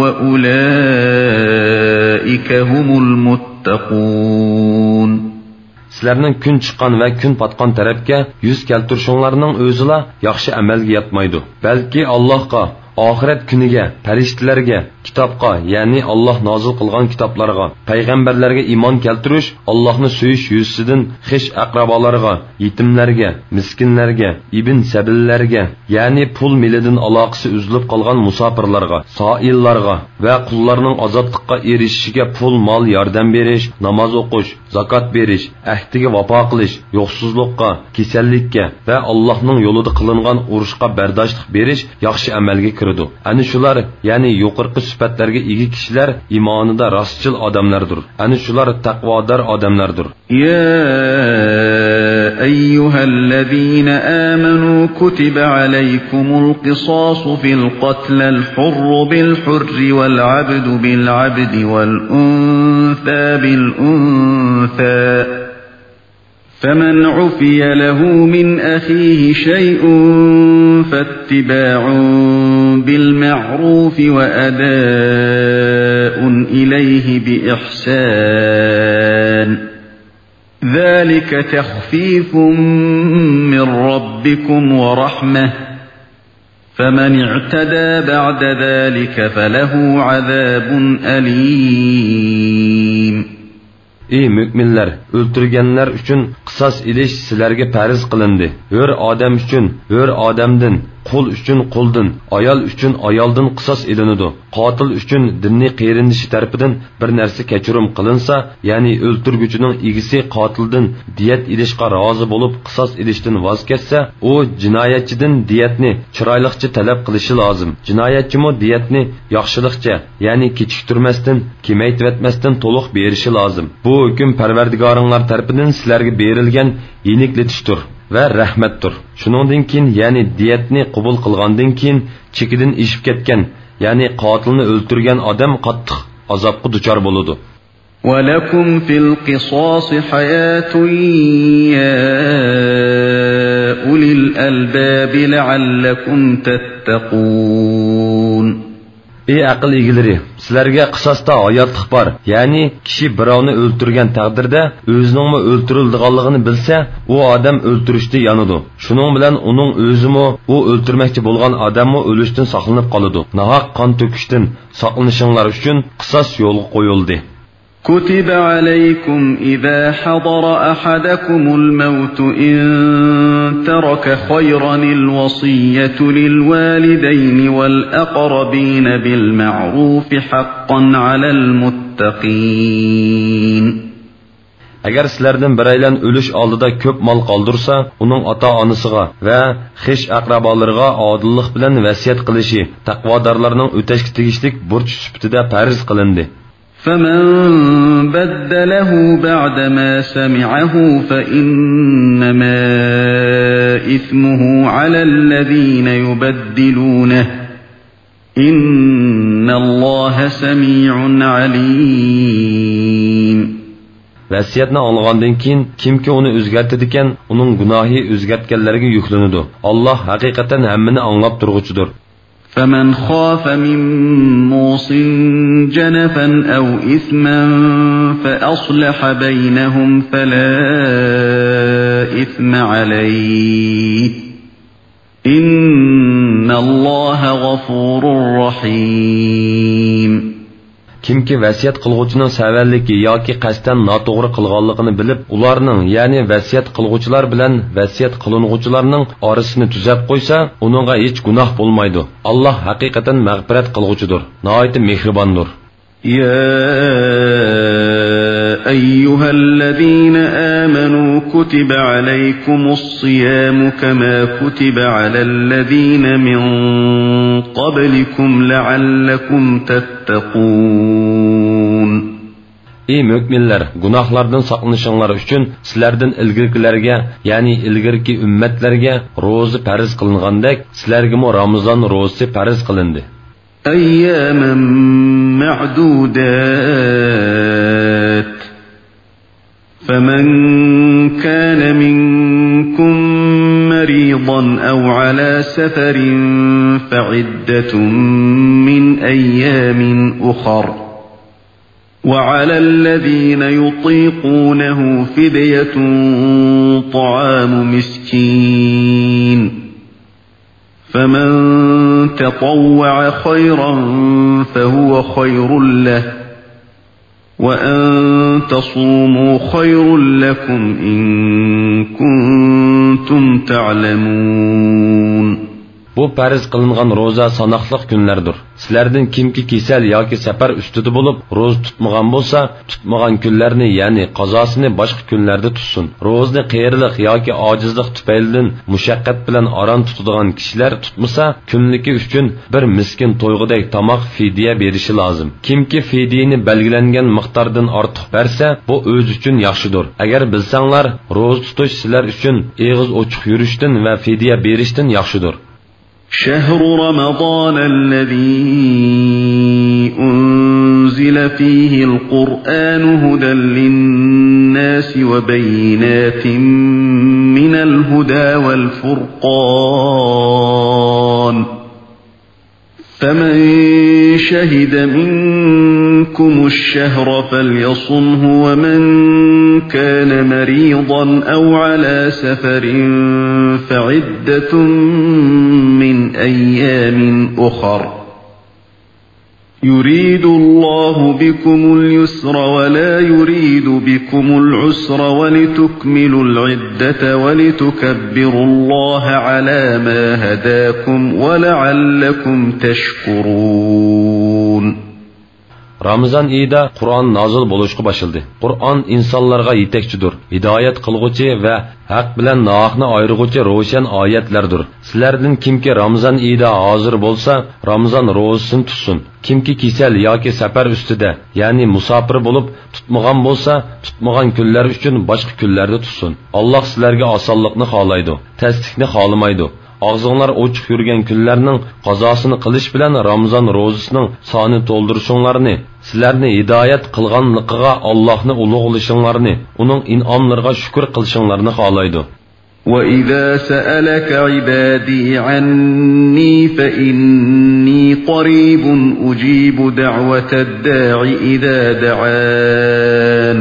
وأولئك هم المتقون. Sizlərning kun chiqqan va kun patqan tarafga yuz keltirishinglarning o'zila yaxshi amalga yetmaydi. Balki Allohga, oxirat kuniga, farishtalarga, kitobga, ya'ni Alloh nozil qilgan kitoblarga, payg'ambarlarga iymon keltirish, Allohni suyish yuzidan xish aqrabolarga, yetimlarga, miskinlarga, ibn sabillarga, ya'ni pul milidan aloqasi uzilib qolgan musofirlarga, soillarga va qullarning ozodlikqa erishishiga pul mol yordam berish, namoz o'qish, zakot berish, ahdiga vafo qilish, yo'qsizlikqa, kasallikka va Allohning yo'lida qilingan urushga bardoshlik berish yaxshi amalga kiradi. Ani shular, ya'ni yuqorqi sifatlarga ega kishilar iymonida rostchil odamlardir. Ani shular taqvodor odamlardir. Ya ayyuhallazina amanu kutiba alaykumul qisasu fil qatl al-hurr bil-hurr wal-'abdu bil-'abdi wal-untha bil-untha فمن عفي له من أخيه شيء فاتباع بالمعروف وأداء إليه بإحسان ذلك تخفيف من ربكم ورحمة فمن اعتدى بعد ذلك فله عذاب أليم. Ey müminler, öldürgenler üçün qisas ilish sizlarga farz qilindi. Hör odam üçün hör odamdan, qul üçün quldan, ayol üçün ayoldan qisas ilinadi. Qotil üçün dinni qeyrindishi tarafidan bir narsa kechirim qilinsa, ya'ni o'ltirguchining egisi qotildan diyat ilishga rozi bo'lib qisas ilishdan voz kechsa, u jinoyatchidan diyatni chiroyliqcha talab qilishi lozim. Jinoyatchimi diyatni yaxshilikcha, ya'ni kechiktirmasdan, kemaytvatmasdan to'liq berishi lozim. Bu hukm Parvardigoringlar tarafidan sizlarga berilgan yenikletishdir va rahmatdir. Shuningdan keyin, ya'ni diyatni qabul qilgandan keyin chekidan eshib ketgan, ya'ni qotilni o'ltirgan odam qattiq azobga duchor bo'ladi. وَلَكُمْ فِي الْقِصَاصِ حَيَاةٌ يَا أُولِي الْأَلْبَابِ لَعَلَّكُمْ تَتَّقُونَ. Ey aql egalari, sizlarga qisosda hayotlik bor. Ya'ni kishi birovni o'ltirgan taqdirda o'zining o'ltirilganligini bilsa, u odam o'ltirishda yanadi. Shuning bilan uning o'zimi u o'ltirmoqchi bo'lgan odamni o'lishdan saqlanib qoladi. Nahaq qon to'kishdan saqlanishinglar uchun qisos yo'lga qo'yildi. كتب عليكم إذا حضر أحدكم الموت إن ترك خيرا الوصية للوالدين والأقربين بالمعروف حقا على المتقين. Agar sizlardan biraylan o'lish oldida ko'p mol qoldirsa, uning ota-onasiga va xish aqrabolariga odillik bilan vasiyat qilishi taqvodorlarning o'tashga tegishlik burch sifatida farz qilindi. فمن بدله بعدما سمعه فإنما إثمه على الذين يبدلونه إن الله سميع عليم. Vasiyatni olgandan keyin kimki uni o'zgartirdikan, uning gunohi o'zgartganlarga yuklanadi. Alloh haqiqatan hammani anglab turg'uchidir. فمن خاف من موص جنفا أو إثما فأصلح بينهم فلا إثم عليه إن الله غفور رحيم. Kimki vasiyat qilguvchining savalligi yoki qasddan noto'g'ri qilganligini bilib, ularning, ya'ni vasiyat qilguvchilar bilan vasiyat qilinguvchilarning orasini tuzab qo'ysa, uningga hech gunoh bo'lmaydi. Alloh haqiqatan mag'firat qilguvchidir, nihoyat mehribondir. Ya ayyuhallazina amanu كتب عليكم الصيام كما كتب على الذين من قبلكم لعلكم تتقون. Ey müminler, günahlardan saqlanışınlar üçün sizlerden ilgirkilerge, yani ilgirki ümmetlerge rozu farz kılingandek, sizlerge mo Ramazan rozu farz kılındı. أياما معدودات فمن كان منكم مريضا أو على سفر فعدة من أيام أخر وعلى الذين يطيقونه فدية طعام مسكين فمن تطوع خيرا فهو خير له وأن تصوموا خير لكم إن كنتم تعلمون. Bu farz qilingan roza sanoqliq kunlardir. Sizlardan kimki kasal yoki safar ustida bo'lib roza tutmagan bo'lsa, tutmagan kunlarni, ya'ni qazosini boshqa kunlarda tutsin. Rozni qiyirliq yoki ojizlik tufaylidan mushaqqat bilan aron tutadigan kishilar tutmasa, kunligi uchun bir miskin to'yg'idek tomoq fidya berishi lozim. Kimki fidyani belgilangan miqdordan ortiq bersa, bu o'z uchun yaxshidir. Agar bilsanglar, roza tutish sizlar uchun eg'iz ochiq yurishdan va fidya berishdan yaxshidir. شهر رمضان الذي أنزل فيه القرآن هدى للناس وبينات من الهدى والفرقان فمن شهد منكم الشهر فليصمه ومن كان مريضا أو على سفر فعدة من أيام أخر يريد الله بكم اليسر ولا يريد بكم العسر ولتكملوا العدة ولتكبروا الله على ما هداكم ولعلكم تشكرون. Ramazan ayida Qur'on nozil bo'lishga başladı. Qur'on insonlarga yetakchidir, hidoyat qilguvchi va haq bilan nohaqni ayirguvchi ro'shan oyatlardir. Sizlardan kimki Ramazan ayida hozir bo'lsa, Ramazan ro'zasini tutsin. Kimki kasal yoki safar ustida, ya'ni musofir bo'lib tutmagan bo'lsa, tutmagan kunlar uchun boshqa kunlarda tutsin. Alloh sizlarga osonlikni xohlaydi, tasdiqni xohlamaydi. Ağzınlar ochiq yurgan kunlarning qazosini qilish bilan Ramazon ro'zasining soni to'ldirishinglarni, sizlarni hidoyat qilganligiga Allohni ulug'lashinglarni, uning in'omlariga shukr qilishinglarni xohlaydi. وَإِذَا سَأَلَكَ عِبَادِي عَنِّي فَإِنِّي قَرِيبٌ أُجِيبُ دَعْوَةَ الدَّاعِ إِذَا دَعَانِ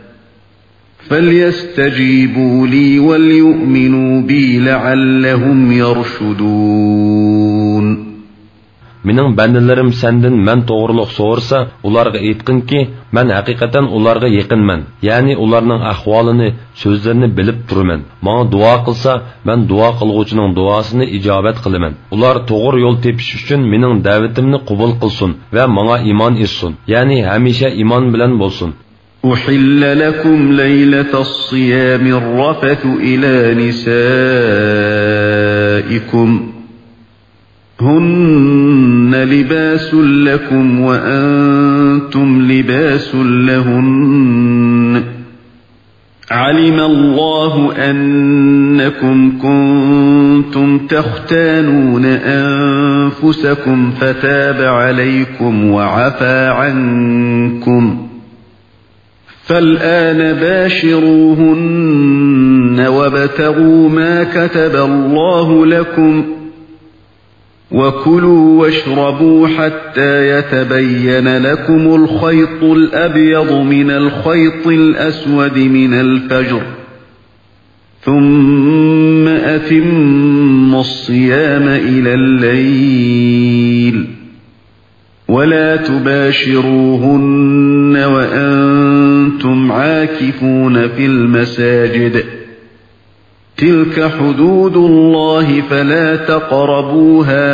فَلْيَسْتَجِيبُوا لِي وَلْيُؤْمِنُوا بِي لَعَلَّهُمْ يَرْشُدُونَ. Mening bandalarim sendan men to'g'riliq so'rasa, ularga aytqinki, men haqiqatan ularga yaqinman. Ya'ni ularning ahvolini, so'zlarini bilib turaman. Menga duo qilsa, men duo qilguvchining duosini ijobat qilaman. Ular to'g'ri yo'l tepish uchun mening da'vatimni qabul qilsin va menga iymon etsin. Ya'ni hamisha iymon bilan bo'lsin. أحل لكم ليلة الصيام الرفث إلى نسائكم هن لباس لكم وأنتم لباس لهن علم الله أنكم كنتم تختانون أنفسكم فتاب عليكم وعفى عنكم فالآن باشروهن وابتغوا ما كتب الله لكم وكلوا واشربوا حتى يتبين لكم الخيط الأبيض من الخيط الأسود من الفجر ثم أتموا الصيام إلى الليل ولا تباشروهن وأنتم عاكفون في المساجد تلك حدود الله فلا تقربوها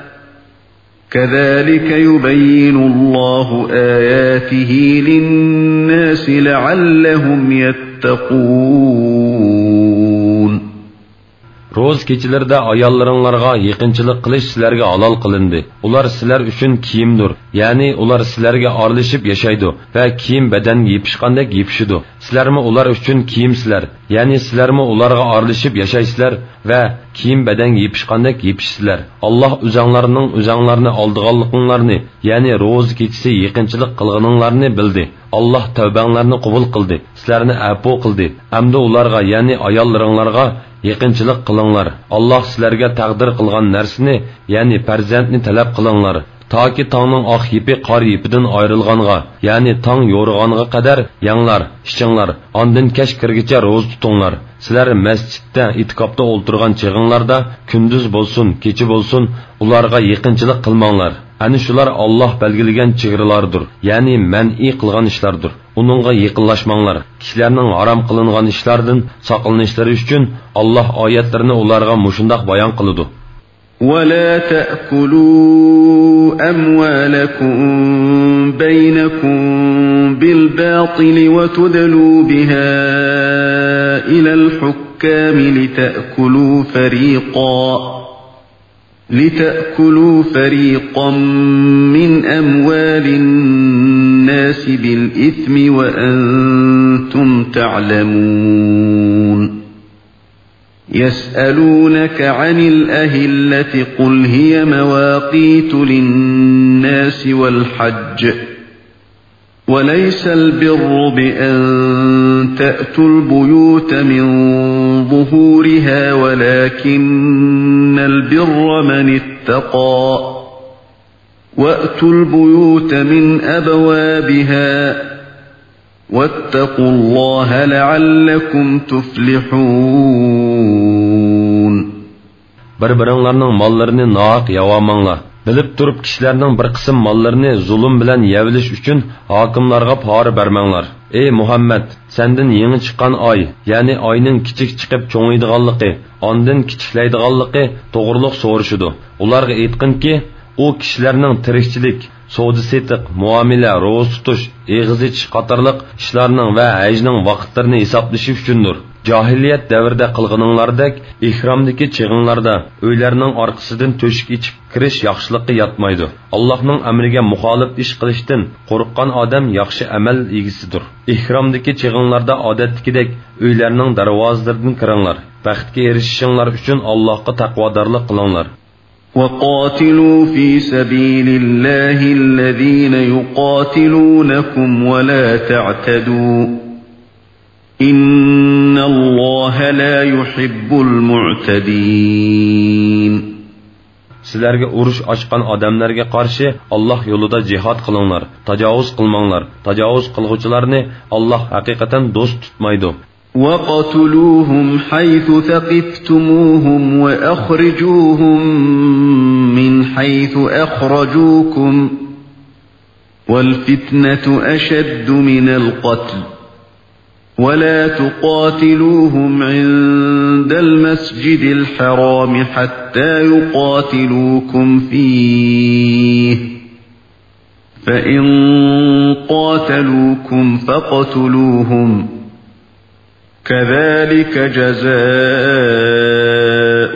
كذلك يبين الله آياته للناس لعلهم يتقون. تتقون. Roz kechilarda ayollaringlarga yaqinchilik qilish sizlarga halol qilindi. Ular sizlar uchun kiyimdir. Ya'ni ular sizlarga aralashib yashaydi va kiyim badanga yepishgandek yepishidi. Sizlarmi ular uchun kiyimsizlar. Ya'ni sizlarmi ularga aralashib yashaysizlar va kiyim badanga yepishgandek yepishsizlar. Alloh o'zinglarning o'zinglarni oldiganliklaringlarni, ya'ni roz kechisi yaqinchilik qilganinglarni bildi. Allah tavbanglarni qabul qildi. Sizlarni afo qildi. Hamda ularga, ya'ni ayollaringlarga yaqinchilik qilinglar. Alloh sizlarga taqdir qilgan narsani, ya'ni farzandni talab qilinglar. Toki tongning oq yipi qor yipidan ayrilganға, ya'ni tong yo'rig'anға qadar yanglar, ishinglar, ondan kech kirgicha roz tutinglar. Sizlar masjidda itikobda o'ltirgan chig'inglarda kunduz bo'lsin, kechi bo'lsin, ularga yaqinchilik qilmanglar. Ani shular Alloh belgilagan chegaralardir, ya'ni man'i qilgan ishlardir. Uningga yaqinlashmanglar. Kishilarning harom qilingan ishlardan saqlanishlari uchun Alloh oyatlarini ularga mushundoq bayon qiladi. ولا تأكلوا أموالكم بينكم بالباطل وتدلوا بها إلى الحكام لتأكلوا فريقا لتأكلوا فريقا من أموال الناس بالإثم وأنتم تعلمون. يسألونك عن الأهلة قل هي مواقيت للناس والحج وليس البر بأن تأتوا البيوت من ظهورها ولكن البر من اتقى وأتوا البيوت من أبوابها واتقوا الله لعلكم تفلحون. Bir-biringlarning mollarini nohaq yavamanglar. Bilib turib kishilarning bir qism mollarini zulm bilan yevilish uchun hokimlarga pora bermanglar. Ey Muhammad, sendan yangi chiqqan oy, ya'ni oyning kichik chiqib cho'ngiydiganligi, ondan kichiklaydiganligi to'g'riliq so'rashidi. Ularga aytqinki, u kishilarning tirikchilik, savdo-setiq, muomala, ro'z tutish, eg'iz ichish qatorliq ishlarning va hajning vaqtlarini hisoblash uchundir. Jahiliyat davrida qilganinglardek ihromdagi chig'inglarda uylarning orqasidan to'shik ichib kirish yaxshilikqa yotmaydi. Allohning amriga muxolif ish qilishdan qo'rqqan odam yaxshi amal egisidir. Ihromdagi chig'inglarda odatdagidek uylarning darvozalaridan kiringlar. Baxtga erishishinglar uchun Allohga taqvodorlik qilinglar. وقاتلوا في سبيل الله الذين يقاتلونكم ولا تعتدوا إن الله لا يحب المعتدين. Sizlarga urush ochgan odamlarga qarshi Alloh yo'lida jihad qilinglar, tajovuz qilmanglar. Tajovuz qilguvchilarni Alloh haqiqatan do'st tutmaydi. وَقَتُلُوهُمْ حَيْثُ ثَقِفْتُمُوهُمْ وَأَخْرِجُوهُمْ مِنْ حَيْثُ أَخْرَجُوكُمْ وَالْفِتْنَةُ أَشَدُّ مِنَ الْقَتْلِ وَلَا تُقَاتِلُوهُمْ عِنْدَ الْمَسْجِدِ الْحَرَامِ حَتَّى يُقَاتِلُوكُمْ فِيهِ فَإِنْ قَاتَلُوكُمْ فَاقْتُلُوهُمْ كذلك جزاء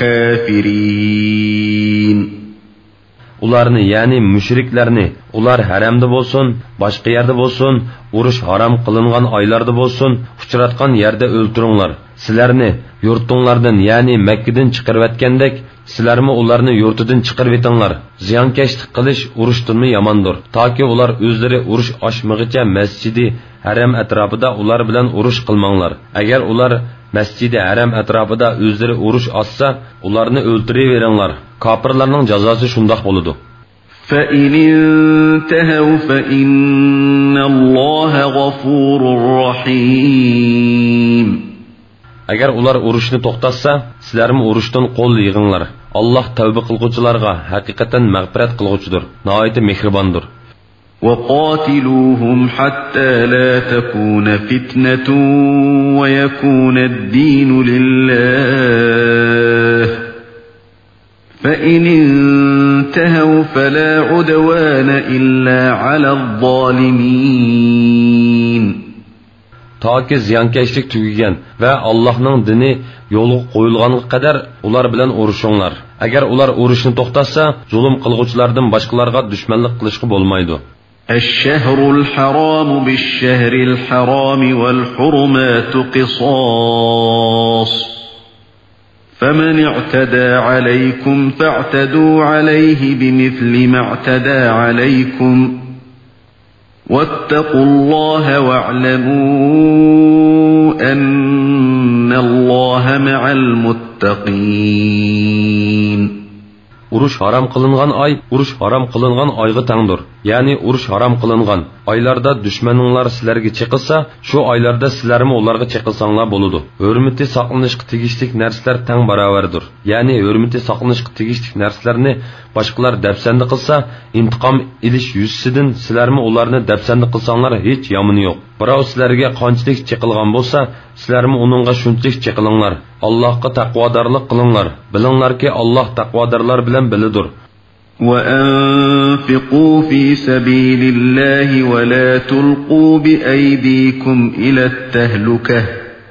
الكافرين. Ularni, ya'ni mushriklarni, ular haramda bo'lsin, boshqa yerda bo'lsin, urush harom qilingan oylarda bo'lsin, uchratgan yerda o'ltiringlar. Sizlarni yurtinglardan, ya'ni Makkadan chiqarib etgandek, sizlarmi ularni yurtidan chiqarib etinglar. Ziyonkashlik qilish urushdanmi yomondir. Toki ular o'zlari urush ochmag'icha masjidi haram atrofida ular bilan urush qilmanglar. Agar ular masjidi haram atrofida o'zlari urush ochsa, ularni o'ltiraveringlar. Kofirlarning jazosi shundoq bo'ladi. فَإِنِ انْتَهَوْا فَإِنَّ اللَّهَ غَفُورٌ رَحِيمٌ. Agar ular urushni to'xtatsa, sizlarmi urushdan qo'l yig'inglar. Alloh tavba qilguvchilarga haqiqatan mag'firat qilguvchidir, nihoyat mehribondir. وَقَاتِلُوهُمْ حَتَّى لَا تَكُونَ فِتْنَةٌ وَيَكُونَ الدِّينُ لِلَّهِ فَإِنِ انْتَهَوْا فَلَا عُدْوَانَ إِلَّا عَلَى الظَّالِمِينَ. toki ziyonkashlik tugagan va Allohning dini yo'lga qo'yilganiga qadar ular bilan urushinglar. Agar ular urushni to'xtatsa, zulm qilguvchilardan boshqalarga dushmanlik qilishga bo'lmaydi. الشهر الحرام بالشهر الحرام والحرمات قصاص فمن اعتدى عليكم فاعتدوا عليه بمثل ما اعتدى عليكم واتقوا الله واعلموا أن الله مع المتقين. Urush haram qilingan oy, urush haram qilingan oyga tangdir. Ya'ni urush haram qilingan oylarda dushmaninglar sizlarga chiqilsa, shu oylarda sizlarmi ularga chiqilsanglar bo'ladi. Hurmati saqlanishga tegishli narsalar tang barobardir. Ya'ni hurmati saqlanishga tegishli narsalarni boshqalar dafsanda qilsa, intiqom ilish yuzsidan sizlarmi ularni dafsanda qilsanglar hech yomoni yo'q. Birov sizlarga qanchalik chiqilgan bo'lsa, sizlarmi uningga shunchalik chiqilinglar. Allohga taqvodorlik qilinglar. Bilinglarki, Alloh taqvodorlar bilan bilidir. وأنفقوا في سبيل الله ولا تلقوا بأيديكم إلى التهلكة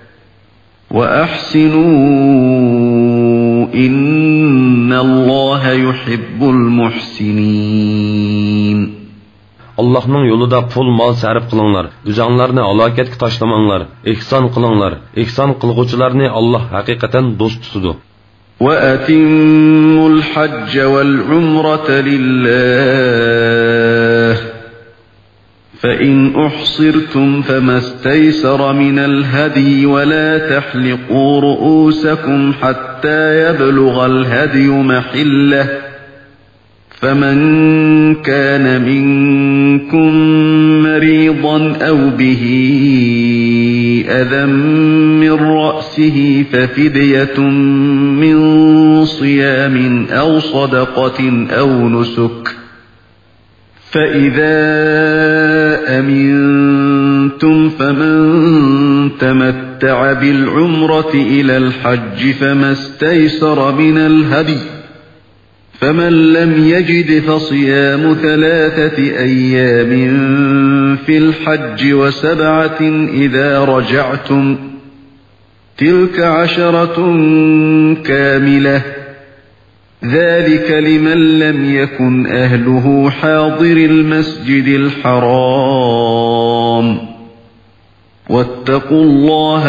وأحسنوا إن الله يحب المحسنين. Allah'ның yolunda pul mal sarf qılыңlar. Üzanlarını alaketki taşlamanglar. İhsan qılыңlar. İhsan qılğuçularını Allah haqiqatan dost tutudu. وَأَتِمُّوا الْحَجَّ وَالْعُمْرَةَ لِلَّهِ فَإِنْ أُحْصِرْتُمْ فَمَا اسْتَيْسَرَ مِنَ الْهَدْيِ وَلَا تَحْلِقُوا رُؤُوسَكُمْ حَتَّى يَبْلُغَ الْهَدْيُ مَحِلَّهُ فَمَنْ كَانَ مِنْكُمْ مَرِيضًا أَوْ بِهِ أَذًى مِّن رَّأْسِهِ فَفِدْيَةٌ مِّن صِيَامٍ أَوْ صَدَقَةٍ أَوْ نُسُكٍ فَإِذَا أَمِنْتُمْ فَمَنْ تَمَتَّعَ بِالْعُمْرَةِ إِلَى الْحَجِّ فَمَا اسْتَيْسَرَ مِنَ الْهَدْيِ فَمَنْ لَمْ يَجِدْ فَصِيَامُ ثَلَاثَةِ أَيَّامٍ فِي الْحَجِّ وَسَبْعَةٍ إِذَا رَجَعْتُمْ تِلْكَ عَشَرَةٌ كَامِلَةٌ ذَلِكَ لِمَنْ لَمْ يَكُنْ أَهْلُهُ حَاضِرِ الْمَسْجِدِ الْحَرَامِ وَاتَّقُوا اللَّهَ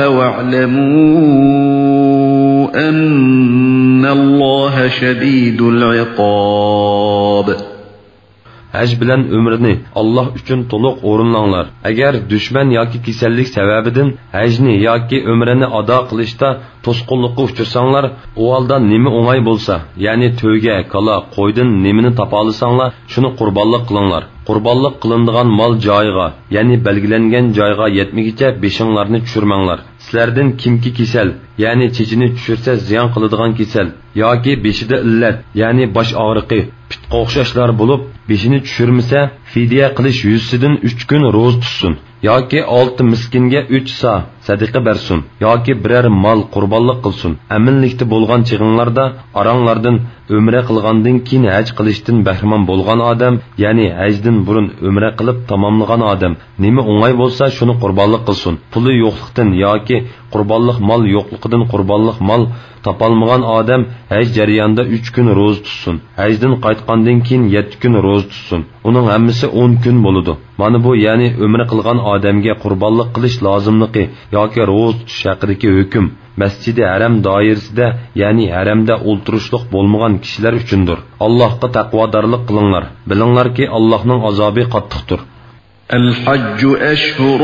وَاعْلَمُوا أَنَّ اللَّهَ شَدِيدُ الْعِقَابِ. Haj bilan umrni Alloh uchun to'liq o'rinlanglar. Agar dushman yoki kasallik sababidan hajni yoki umrini ado qilishda to'sqinlikka uchirsanglar, u holda nima o'ng'ay bo'lsa, ya'ni to'yga, kala, qo'ydan nimani topa olsanglar, shuni qurbonlik qilinglar. Qurbonlik qilinadigan mol joyiga, ya'ni belgilangan joyga yetmagicha beshinglarni tushirmanglar. Sizlardan kimki kasal, ya'ni chechini tushirsa ziyon qiladigan kasal yoki beshida illat, ya'ni bosh og'riqi, pitqa o'xshashlar bo'lib, beshini tushirmasa, fidya qilish yuzsidan uch kun ro'z tutsin. yoki olti miskinga uch sa sadaqa bersin yoki biror mol qurbonlik qilsin. Aminlikda bo'lgan chig'inglarda aranglardan umra qilgandan keyin haj qilishdan bahramon bo'lgan odam, ya'ni hajdan burun umra qilib tamomlagan odam nima o'ng'ay bo'lsa shuni qurbonlik qilsin. Puli yo'qlikdan yoki qurbonlik mol yo'qligidan qurbonlik mol topolmagan odam haj jarayonida uch kun ro'z tutsin. Hajdan qaytgandan keyin yetti kun ro'z tutsin. Uning hammasi o'n kun bo'ladi. Mana bu ya'ni umra qilgan odamga qurbonlik qilish lozimligi yoki ro'z tutish haqidagi hukm Masjidi Haram doirasida, ya'ni haramda o'ltirishliq bo'lmagan kishilar uchundir. Allohga taqvodorlik qilinglar. Bilinglarki, Allohning azobi qattiqdir. الحج أشهر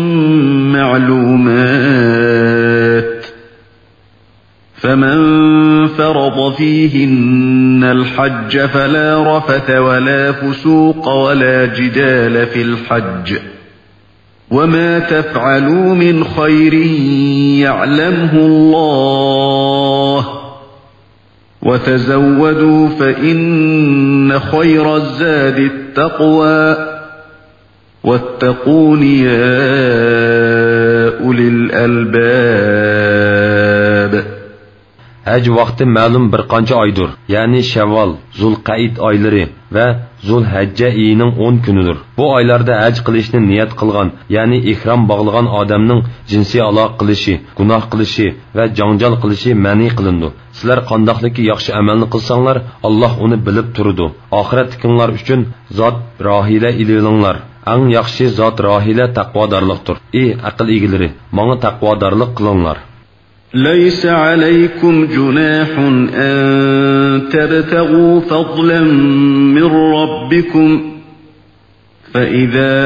معلومات فمن فرض فيهن الحج فلا رفث ولا فسوق ولا جدال في الحج وما تفعلوا من خير يعلمه الله وتزودوا فإن خير الزاد التقوى واتقون يا أولي الألباب. Haj vaqti ma'lum bir qancha oydir, ya'ni Shavvol, Zulqaid oylari va Zulhajja oyining o'n kunidir. Bu oylarda haj qilishni niyat qilgan, ya'ni ihrom bog'lagan odamning jinsiy aloqa qilishi, gunoh qilishi va janjal qilishi ma'ni qilindi. Sizlar qandoqligi yaxshi amalni qilsanglar, Alloh uni bilib turadi. Oxiratliklar uchun zot rohila ilinglar. Ang yaxshi zot rohila taqvodorlikdir. Ey aql egalari, menga taqvodorlik qilinglar. ليس عليكم جناح أن تبتغوا فضلا من ربكم فإذا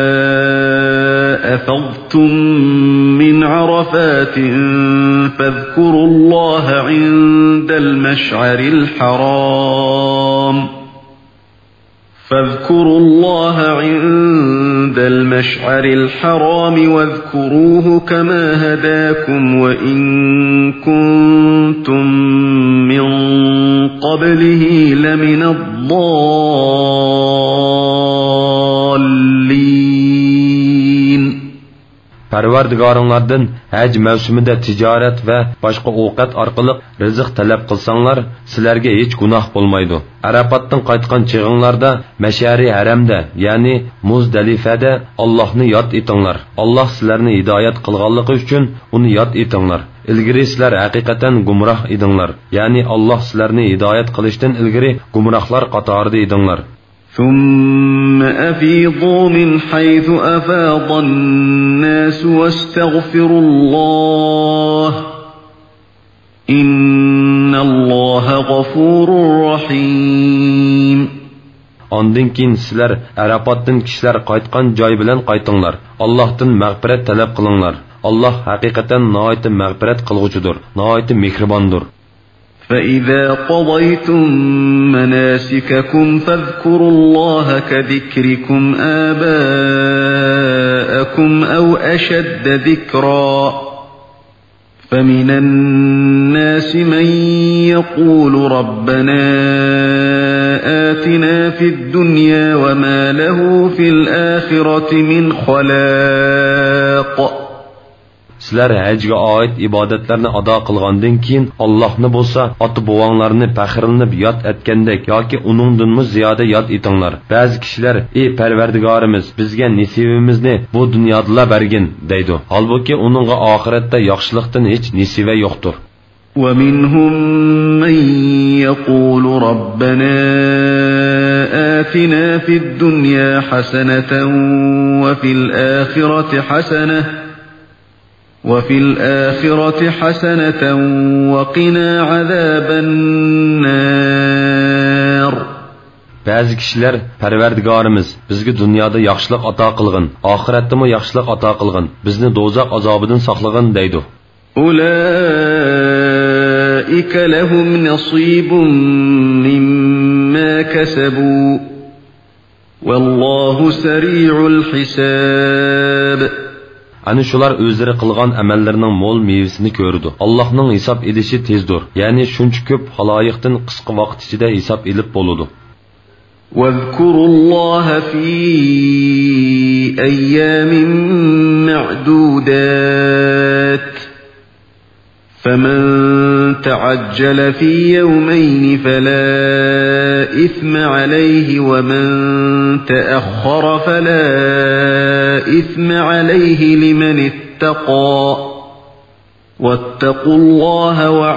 أفضتم من عرفات فاذكروا الله عند المشعر الحرام فاذكروا الله عند المشعر الحرام واذكروه كما هداكم وإن كنتم من قبله لمن الضالين. Parvardigoringlardan haj mavsumida tijorat va boshqa ovqat orqali rizq talab qilsanglar, sizlarga hech gunoh bo'lmaydi. Arafatdan qaytgan chig'inglarda Mash'ari haramda, ya'ni Muzdalifada Allohni yod etinglar. Alloh sizlarni hidoyat qilganligi uchun uni yod etinglar. Ilgari sizlar haqiqatan gumroh edinglar, ya'ni Alloh sizlarni hidoyat qilishdan ilgari gumrohlar qatorida edinglar. ثم أفيضوا من حيث أفاض الناس واستغفروا الله إن الله غفور رحيم. Ondan keyin sizlar Arafatdan kishilar qaytgan joy bilan qaytinglar. Allohdan mag'firat talab qilinglar. Alloh haqiqatan nihoyat mag'firat qilguvchidir, nihoyat mehribondir. فإذا قضيتم مناسككم فاذكروا الله كذكركم آباءكم أو أشد ذكرا فمن الناس من يقول ربنا آتنا في الدنيا وما له في الآخرة من خلاق. Sizlar hajga oid ibodatlarni ado qilgandan keyin Allohni bo'lsa, ota-bovanglarni faxrlanib yod etgandek yoki uningdanmi ziyoda yod etinglar. Ba'zi kishilar, "Ey Parvardigorimiz, bizga nasibimizni bu dunyoda bergin" deydi. Holbuki uningga oxiratda yaxshilikdan hech nasiba yo'qdir. وَمِنْهُمْ مَنْ يَقُولُ رَبَّنَا آتِنَا فِي الدُّنْيَا حَسَنَةً وَفِي الْآخِرَةِ حَسَنَةً وفي الآخرة حسنة وقنا عذاب النار. Bazı kişiler, Parvardigorimiz, bizga dunyoda yaxshilik ato qilgin, oxiratda yaxshilik ato qilgin, bizni do'zax azobidan saqlagin deydi. أولئك لهم نصيب مما كسبوا والله سريع الحساب. Ani shular o'zlari qilgan amallarining mo'l mevasini ko'rdi. Allohning hisob edishi tezdir. Ya'ni shuncha ko'p xaloyiqdan qisqa vaqt ichida hisob elib bo'ladi. واذكروا الله في أيام معدودات فمن تعجل في يومين فلا إثم عليه ومن تأخر فلا إثم عليه لمن اتقى واتقوا الله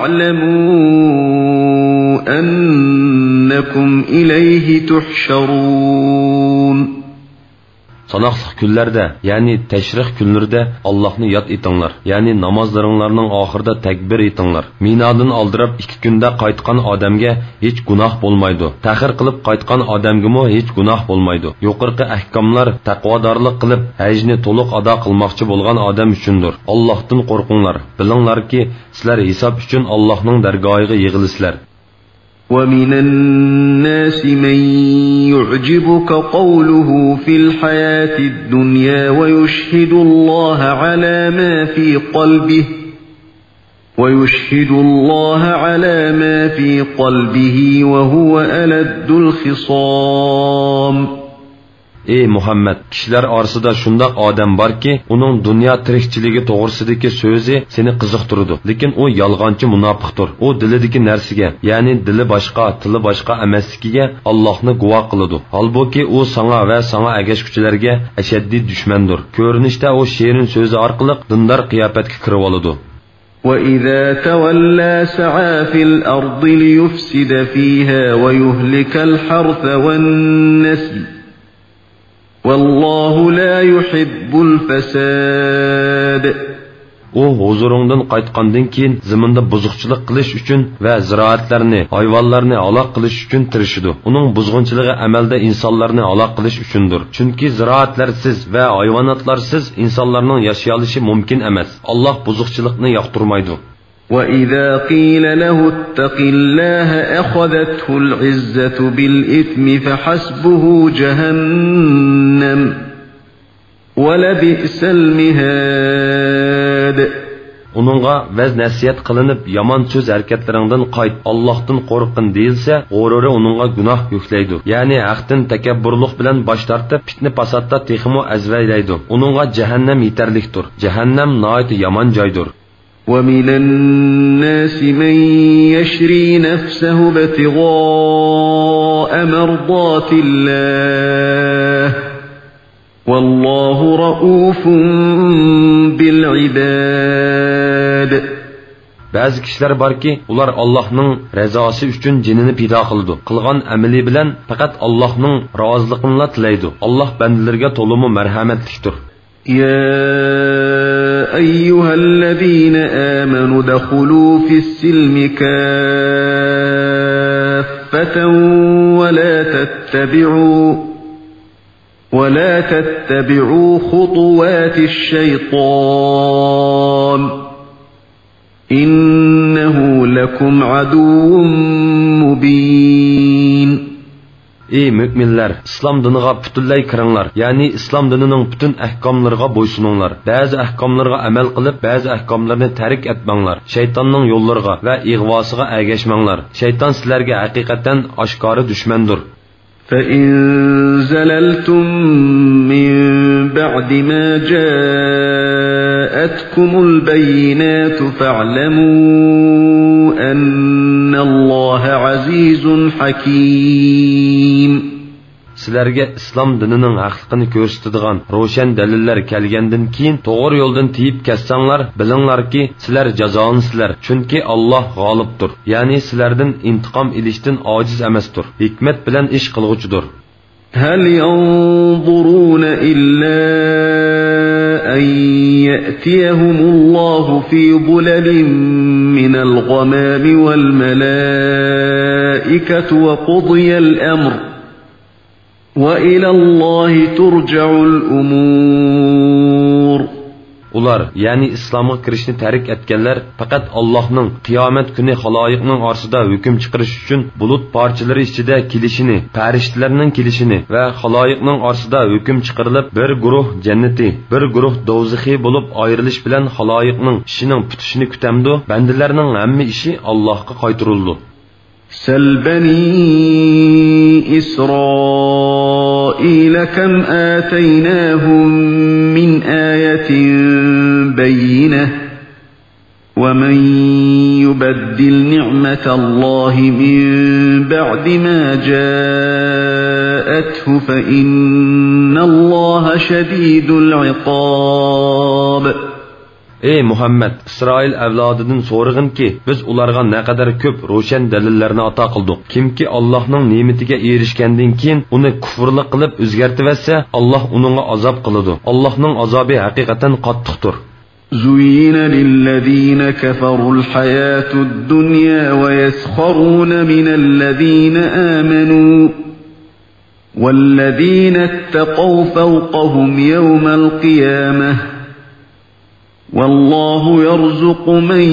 واعلموا أنكم إليه تحشرون. Sanaqlıq günlərdə, yəni təşriq günlərdə Allah'ını yad etinglar. Yəni namazlarınlarının axırda təkbir etinglar. Minadan aldırıb iki gündə qaytqan adamga heç günah bolmaydı. Təxir qılıb qaytqan adamgımı heç günah bolmaydı. Yuqorqi ahkamlar taqvodorlik qilib hajni to'liq ado qilmoqchi bo'lgan odam uchundir. Allohdan qo'rqinglar. Bilinglarki, sizlar hisob uchun Allohning dargohiga yig'ilisizlar. وَمِنَ النَّاسِ مَن يُعْجِبُكَ قَوْلُهُ فِي الْحَيَاةِ الدُّنْيَا وَيُشْهِدُ اللَّهَ عَلَى مَا فِي قَلْبِهِ وَيُشْهِدُ اللَّهَ عَلَى مَا فِي قَلْبِهِ وَهُوَ أَلَدُّ الْخِصَامِ. Ey Muhammad, kishilar orasida shundoq odam borki, uning dunyo tirikchiligi to'g'risidagi so'zi seni qiziqtiradi, lekin u yolg'onchi munofiqdir. U dilidagi narsaga, ya'ni dili boshqa, tili boshqa emasligiga Allohni guvoh qiladi. Holbuki u sana va sana agashuvchilarga ashaddiy dushmandir. Ko'rinishda u shirin so'zi orqali dindor qiyofatga kirib oladi. وَإِذَا تَوَلَّى سَعَى فِي الْأَرْضِ لِيُفْسِدَ فِيهَا وَيُهْلِكَ الْحَرْثَ وَالنَّسْلَ وَاللَّهُ لَا يُحِبُّ الْفَسَادَ. U huzurundan qaytqandan keyin zaminda buzuqchilik qilish uchun va ziroatlarni, hayvonlarni halok qilish uchun tirishidi. Uning buzg'unchiligi amalda insonlarni halok qilish uchundir. Chunki ziroatlarsiz va hayvonotlarsiz insonlarning yashayolishi mumkin emas. Alloh buzuqchilikni yoqtirmaydi. وَإِذَا قِيلَ لَهُ اتَّقِ اللَّهَ أَخَذَتْهُ الْعِزَّةُ بِالْإِثْمِ فَحَسْبُهُ جَهَنَّمُ وَلَبِئْسَ الْمِهَادُ. Onunğa vəz nəsiyyət qılınıb yaman söz hərəkətlərindən qayıt, Allah'tan qorqun deyilsə, qoruru onunğa günah yükləydi. Yəni haqdan təkəbbürlük bilən baş tartıb fitni pasatda texmo əzvəyləydi. Onunğa cəhənnəm yetərlikdir. Cəhənnəm nəhayət yaman joydur. وَمِنَ النَّاسِ مَن يَشْرِي نَفْسَهُ ابْتِغَاءَ مَرْضَاتِ اللَّهِ وَاللَّهُ رَءُوفٌ بِالْعِبَادِ. Bəzi kişilər var ki, ular Allah'ның rəzası üçün cinini pida qıldı. Qılğan əmili bilən faqat Allah'ның razılığını tiləydi. Allah bəndələrə tolumu mərhəmətlikdir. يَا أَيُّهَا الَّذِينَ آمَنُوا ادْخُلُوا فِي السِّلْمِ كَافَّةً وَلَا تَتَّبِعُوا وَلَا تَتَّبِعُوا خُطُوَاتِ الشَّيْطَانِ إِنَّهُ لَكُمْ عَدُوٌّ مُبِينٌ. Ey müminler, İslam diniga butunlay kiringlar. Yani İslam dinining bütün ahkomlariga bo'ysuninglar. Ba'zi ahkomlarga amal qilib, ba'zi ahkomlarni tark etmanglar. Shaytonning yo'llariga va ig'vosiga ergashmanglar. Shayton sizlarga haqiqatan oshkora dushmandir. فَإِن زَلَلْتُم مِّن بَعْدِ مَا جَاءَتْكُمُ الْبَيِّنَاتُ فَاعْلَمُوا أَنَّ اللَّهَ عَزِيزٌ حَكِيمٌ. Sizlarga islom dinining haqligini ko'rsatadigan ro'shan dalillar kelgandan keyin to'g'ri yo'ldan tiyib ketsanglar, bilinglarki, sizlar jazolansizlar. Chunki Alloh g'olibdir. Ya'ni sizlardan intiqom ilishdan ojiz emasdir. Hikmat bilan ish qilg'uchidir. هَلْ يَنظُرُونَ إِلَّا أَن يَأْتِيَهُمُ اللَّهُ فِي ظُلَلٍ مِّنَ الْغَمَامِ وَالْمَلَائِكَةُ وَقُضِيَ الْأَمْرُ وَإِلَى اللَّهِ تُرْجَعُ الْأُمُورُ. Ular, yani İslam'a kirishni tark etganlar faqat Allohning qiyomat kuni xaloyiqning orasida hukm chiqarish uchun bulut parchalari ichida kelishini, farishtalarning kelishini va xaloyiqning orasida hukm chiqarilib, bir guruh jannati, bir guruh do'zaxi bo'lib ayrilish bilan xaloyiqning ishining bitishini kutamdi. Bandalarning hamma ishi Allohga qaytarildi. سَلْ بَنِي إِسْرَائِيلَ كَمْ آتَيْنَاهُمْ مِنْ آيَةٍ بَيِّنَةٍ وَمَنْ يُبَدِّلْ نِعْمَةَ اللَّهِ مِنْ بَعْدِ مَا جَاءَتْهُ فَإِنَّ اللَّهَ شَدِيدُ الْعِقَابِ. Ey Muhammed, İsrail avlodidan so'rag'in ki, biz ularga naqadar ko'p ro'shan dalillarni ato qildik. Kimki Allohning ne'matiga erishgandan keyin uni kufrlik qilib o'zgartirsa, Alloh uningga azob qiladi. Allohning azobi haqiqatan qattiqdir. زُيِّنَ لِلَّذِينَ كَفَرُوا الْحَيَاةُ الدُّنْيَا وَيَسْخَرُونَ مِنَ الَّذِينَ آمَنُوا وَالَّذِينَ اتَّقَوْا فَوْقَهُمْ يَوْمَ الْقِيَامَةِ وَاللَّهُ يَرْزُقُ مَن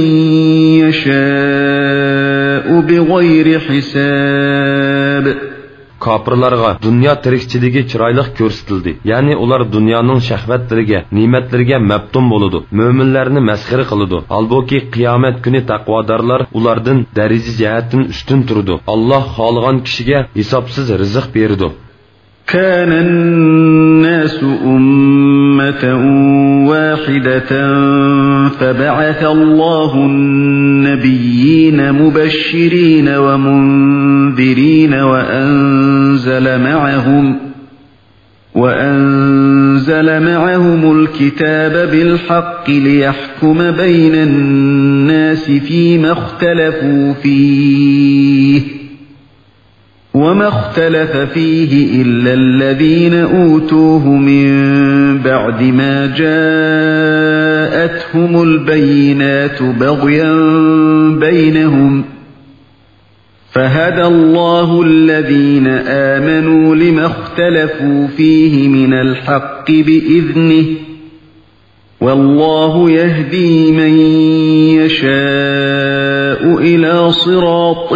يَشَاءُ بِغَيْرِ حِسَابٍ. Kapırlarga dünya tirikçiligi chiroyli ko'rsatildi. Ya'ni ular dunyoning shahvatlariga, ne'matlariga mabtum bo'ladi. Mo'minlarni masxara qiladi. Albuki qiyomat kuni taqvodorlar ulardan daraja jihatdan ustun turadi. Alloh xohlagan kishiga hisobsiz rizq beradi. كان الناس أمة واحدة فبعث الله النبيين مبشرين ومنذرين وأنزل معهم وأنزل معهم الكتاب بالحق ليحكم بين الناس فيما اختلفوا فيه وما اختلف فيه إلا الذين أوتوه من بعد ما جاءتهم البينات بغيا بينهم فهدى الله الذين آمنوا لما اختلفوا فيه من الحق بإذنه والله يهدي من يشاء إلى صراط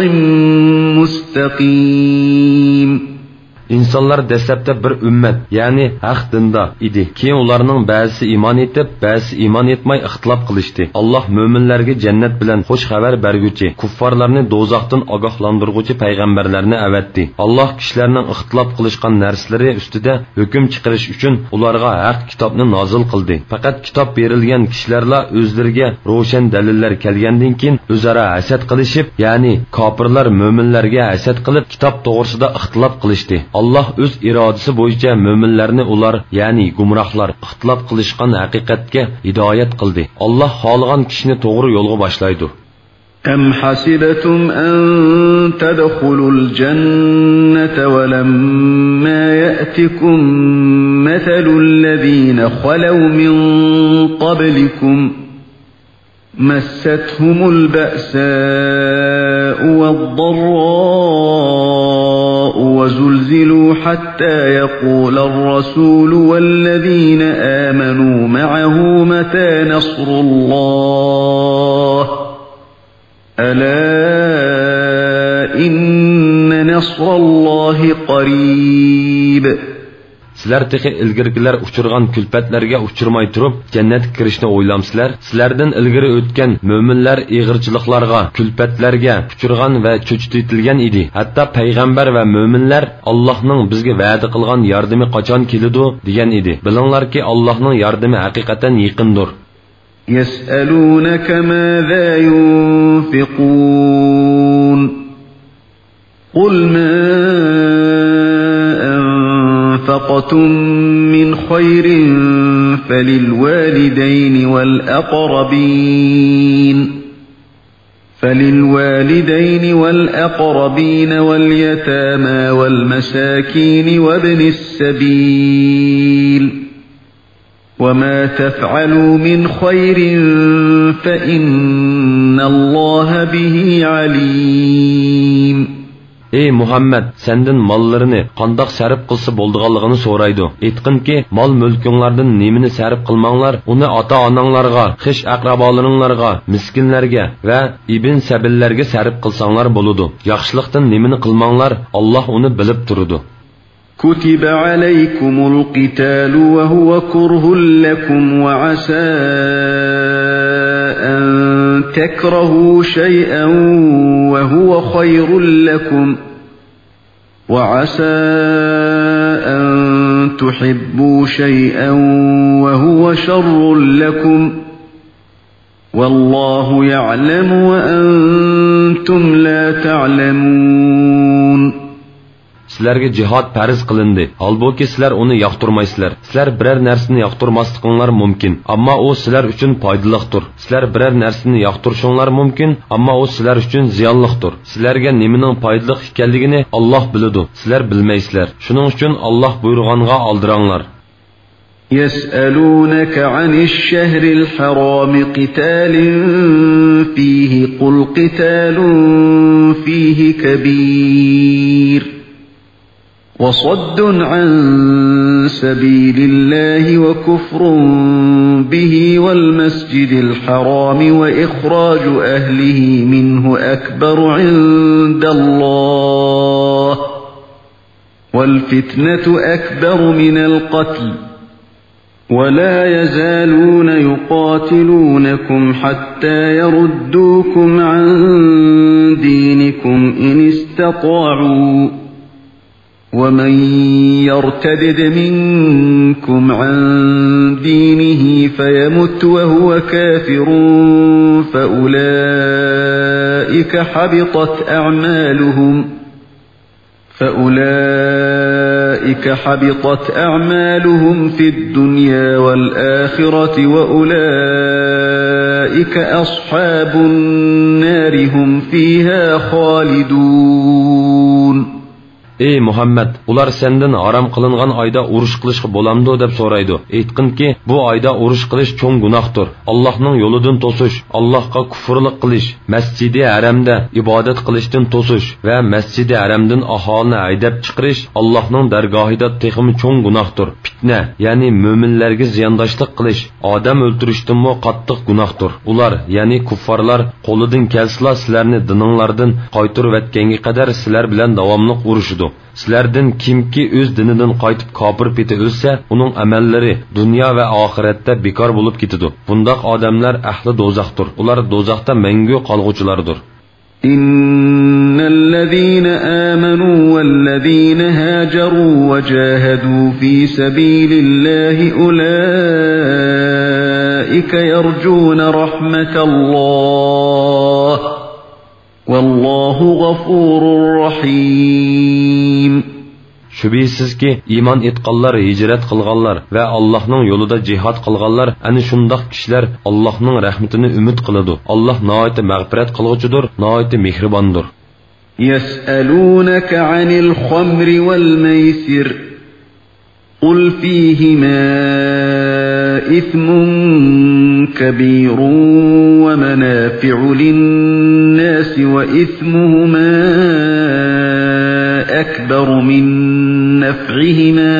مستقيم. İnsanlar dastlabda bir ummat, ya'ni haq dinda edi. Keyin ularning ba'zisi iymon etib, ba'zisi iymon etmay ixtilof qilishdi. Alloh mo'minlarga jannat bilan xush xabar berguchi, kuffarlarni do'zaxdan ogohlantirguchi payg'ambarlarni avatdi. Alloh kishilarning ixtilof qilishgan narsalari ustida hukm chiqarish uchun ularga haq kitobni nozil qildi. Faqat kitob berilgan kishilarla o'zlariga ro'shan dalillar kelgandan keyin o'zaro hasad qilishib, ya'ni kofirlar mo'minlarga hasad qilib kitob to'g'risida ixtilof qilishdi. Allah öz iradesi boyunca müminlerini ular, yani gumrahlar, ixtilof qilishgan haqiqatga hidoyat qildi. Allah xohlagan kishini to'g'ri yo'lga boshlaydi. أم حسبتم أن تدخلوا الجنة ولما يأتكم مثل الذين خلوا من قبلكم مستهم البأساء والضراء وزلزلوا حتى يقول الرسول والذين آمنوا معه متى نصر الله ألا إن نصر الله قريب. Sizlar tehi ilgirgilar uçurgan külpetlerge uçurmay turup cennet kirişini oylamsizlar. Sizlerden ilgiri ötken müminler iğirçılıklarga, külpetlerge uçurgan ve çöçtüytilgen idi. Hatta peygamber ve müminler Allah'ның bizge vaadi qilgan yardımı qaçan kelidu degan idi. Bilinglar ki Allah'ның yardımı hakikaten yaqindir. يسألونك ماذا ينفقون قل ما أنفقتم من خير فللوالدين والأقربين فللوالدين والأقربين واليتامى والمساكين وابن السبيل وما تفعلوا من خير فإن الله به عليم. Ey Muhammed, senden mallarını qandaq sarf qilsa bo'ldiganligini so'raydi. Aytqinki, mol mulkinglardan nemini sarf qilmanglar, uni ota-onanglarga, xish aqrabolaringlarga, miskinlarga va ibn sabillarga sarf qilsanglar bo'ladi. Yaxshilikdan nemini qilmanglar, Alloh uni bilib turadi. كتب عليكم القتال وهو كره لكم وعسى أن تكرهوا شيئا وهو خير لكم وعسى أن تحبوا شيئا وهو شر لكم والله يعلم وأنتم لا تعلمون. Sizlarga jihad farz qilindi. Halbuki sizlar uni yoqtirmaysizlar. Sizlar biror narsani yoqtirmasligingiz mumkin, ammo u sizlar uchun foydalidir. Sizlar biror narsani yoqtirishinglar mumkin, ammo u sizlar uchun ziyonlidir. Sizlarga nimaning foydali ekanligini Alloh biladi. Sizlar bilmaysizlar. Shuning uchun Alloh buyurganga oldiranglar. يسألونك عن الشهر الحرام قتال فيه قل قتال فيه كبير وصد عن سبيل الله وكفر به والمسجد الحرام وإخراج أهله منه أكبر عند الله والفتنة أكبر من القتل ولا يزالون يقاتلونكم حتى يردوكم عن دينكم إن استطاعوا وَمَنْ يَرْتَدِدْ مِنْكُمْ عَنْ دِينِهِ فَيَمُتْ وَهُوَ كَافِرٌ فَأُولَئِكَ حَبِطَتْ أَعْمَالُهُمْ فَأُولَئِكَ حَبِطَتْ أَعْمَالُهُمْ فِي الدُّنْيَا وَالْآخِرَةِ وَأُولَئِكَ أَصْحَابُ النَّارِ هُمْ فِيهَا خَالِدُونَ. Ey Muhammed, ular senden haram kılıngan ayda uruş kılışkı bolamdı dep soraydı. Aytqinki, bu ayda uruş kılış çoğun günahdır. Allah'ның yoludun tosuş, Allah'qa kufurluk kılış, Mescidi Haramda ibadet kılıştın tosuş ve Mescidi Haramdan ahalini aydab çıkırış Allah'ның dergahida teximi çoğun günahdır. Fitne, yani müminlerge ziyandaşlık kılış, adam öldürüştün mu qattiq günahdır. Ular, yani kuffarlar qoludun kelsila sizlerni dininglardan qaytırıp etkengi kadar sizler bilen davamlıq uruşudu. Sizlerden kimki öz dinidan qaytib kafir peti ölse, onun amelleri dünya ve ahirette bekar bulup gitidu. Bundaq adamlar ahli dozaqdır. Ular dozaqda mengü qalğuculardır. İnnellezîne âmenû vellezîne hâcerû ve câhedû fî sebîlillâhi ulâike yercûne rahmetallâh. Vallahu gafurur rahim. Şübihisiz ki iman etqanlar, hicret qilganlar ve Allah'ның yolunda jihad qilganlar ana şundaq kişiler Allah'ның rahmetini ümid qiladi. Allah nəhayət məğfirət qilğucudur, nəhayət mehribondur. Yes'alûneke anil xamri vel meysir. Qul fîhimâ ismun kebîrun ve menâfi'u linnâsi ve ismuhumâ أكبر من نفعهما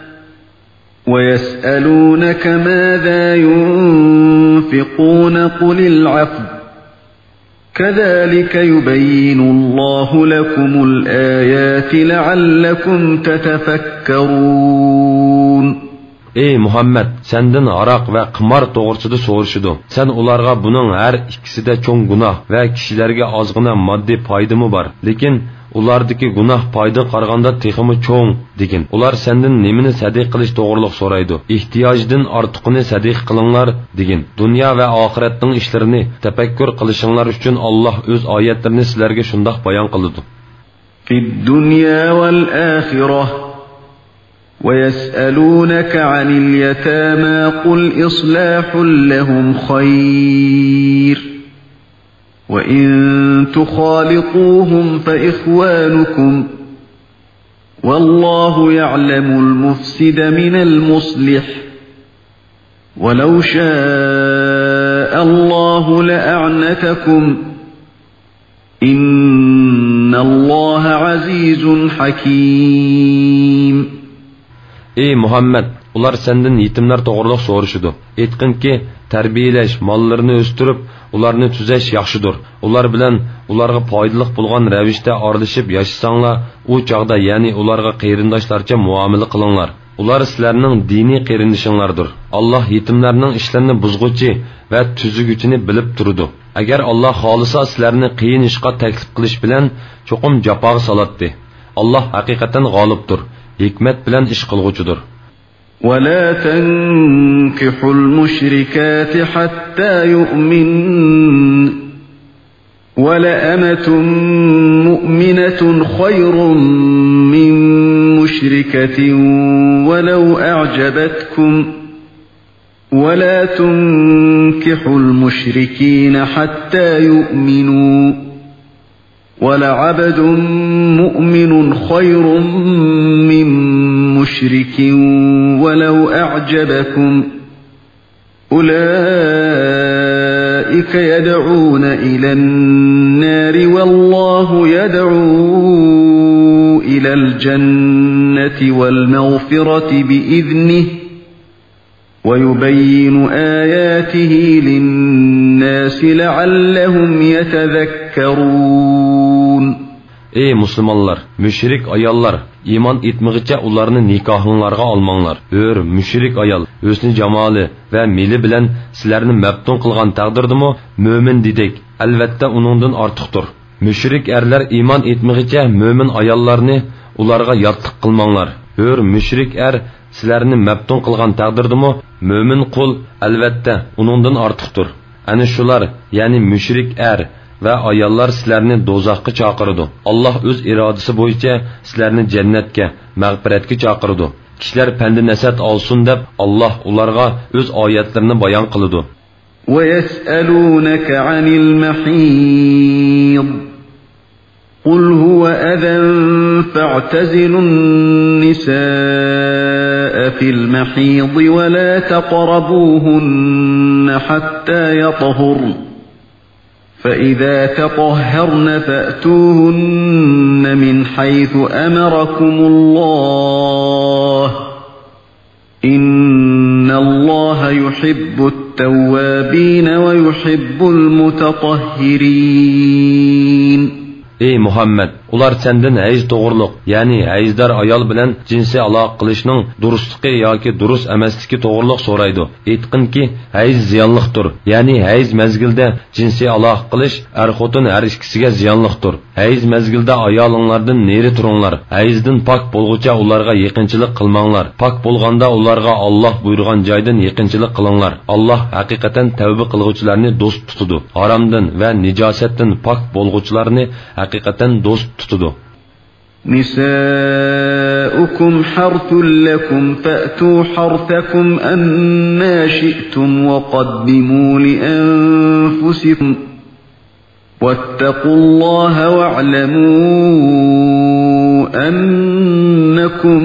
ويسألونك ماذا ينفقون قل العفو كذلك يبين الله لكم الآيات لعلكم تتفكرون. Ey Muhammed, senden arak ve qimar doğrusida so'rashidi. Sen ularga bunun her ikisida cho'ng gunoh ve kishilarga ozgina moddiy foydami bor. Lekin ulardaki günah payda qaraganda teximi cho'ng degin. Ular senden nemini sadiq qilish to'g'riliq so'raydi. Ehtiyojdan ortiqini sadiq qilinglar degin. Dunyo va oxiratning ishlarini tafakkur qilishinglar uchun Alloh o'z oyatlarini sizlarga shundoq bayon qildi. Fid dunya wal akhirah وَيَسْأَلُونَكَ عَنِ الْيَتَامَى قُلْ إِصْلَاحٌ لَهُمْ خَيْرٌ وَإِن تُخَالِطُوهُمْ فَإِخْوَانُكُمْ وَاللَّهُ يَعْلَمُ الْمُفْسِدَ مِنَ الْمُصْلِحِ وَلَوْ شَاءَ اللَّهُ لَأَعْنَتَكُمْ إِنَّ اللَّهَ عَزِيزٌ حَكِيمٌ. Ey Muhammed, ular senden yetimler to'g'riliq so'rashidi. Aytqinki, tarbiyalash, mollarini o'stirib, ularni tuzash yaxshidir. Ular bilan ularga foydaliq bo'lgan ravishda orlashib yashasanglar, u chaqda, ya'ni ularga qarindoshlarcha muomala qilinglar. Ular sizlarning diniy qarindishinglardir. Alloh yetimlarning ishlarini buzg'uchi va tuziguchini bilib turadi. Agar Alloh xolisa sizlarni qiyin ishqa taklif qilish bilan cho'qim jafoga solatdi. Alloh haqiqatan g'olibdir. hikmet bilen iş kılgıcıdır. وَلَا تَنْكِحُوا الْمُشْرِكَاتِ حَتَّى يُؤْمِنْ وَلَأَمَةٌ مُؤْمِنَةٌ خَيْرٌ مِّن مُشْرِكَةٍ وَلَوْ أَعْجَبَتْكُمْ وَلَا تُنْكِحُوا الْمُشْرِكِينَ حَتَّى يُؤْمِنُوا وَلَعَبْدٌ مُؤْمِنٌ خَيْرٌ مِّن مُشْرِكٍ وَلَوْ أَعْجَبَكُمْ أُولَئِكَ يَدْعُونَ إِلَى النَّارِ وَاللَّهُ يَدْعُو إِلَى الْجَنَّةِ وَالْمَغْفِرَةِ بِإِذْنِهِ وَيُبَيِّنُ آيَاتِهِ لِلنَّاسِ لَعَلَّهُمْ يَتَذَكَّرُونَ. Ey Müslümanlar, müşrik ayallar, iman etmegicə onlarını nikahınlarga almanglar. Ör, müşrik ayal, özünü jamali və mili bilen sizlerini məftun qılğan təqdirdimi, mömin dedik, əlbəttə onundan artıqdır. Müşrik erler iman etmeg'icha mo'min ayollarni ularga yotliq qilmanglar. Hur müşrik er sizlarni mabtun qilgan taqdirdimi mo'min qul albatta uningdan ortiqdir. Ana shular, ya'ni müşrik er va ayollar sizlarni do'zaxga chaqiradi. Alloh o'z irodasi bo'yicha sizlarni jannatga, mag'firatga chaqiradi. Kishilar pandi nasat olsun deb Alloh ularga o'z oyatlarini bayon qiladi. Va yas'alunaka 'anil mahid قل هو أذى فاعتزلوا النساء في المحيض ولا تقربوهن حتى يطهرن فإذا تطهرن فأتوهن من حيث أمركم الله إن الله يحب التوابين ويحب المتطهرين. Ey Muhammed, ular senden hayz to'g'riliq, ya'ni hayzdar ayol bilan jinsiy aloqa qilishning durustligi yoki durust emasligi to'g'riliq so'raydi. Aytqinki, hayz ziyonliqdir, ya'ni hayz mezgilda jinsiy aloqa qilish er-xotin har ikkisiga ziyonliqdir. Hayz mezgilda ayolinglardan neri turinglar. Hayzdan pok bo'lguncha ularga yaqinchilik qilmanglar. Pok bo'lganda ularga Alloh buyurgan joydan yaqinchilik qilinglar. Alloh haqiqatan tavba qilguvchilarni do'st tutadi. Haromdan va nijosatdan pok bo'lguvchilarni haqiqatan do'st tutadi. Nisaukum harthun lakum fa'tu harthakum anna shi'tum wa qaddimu li anfusikum wattaqullaha wa'lamu annakum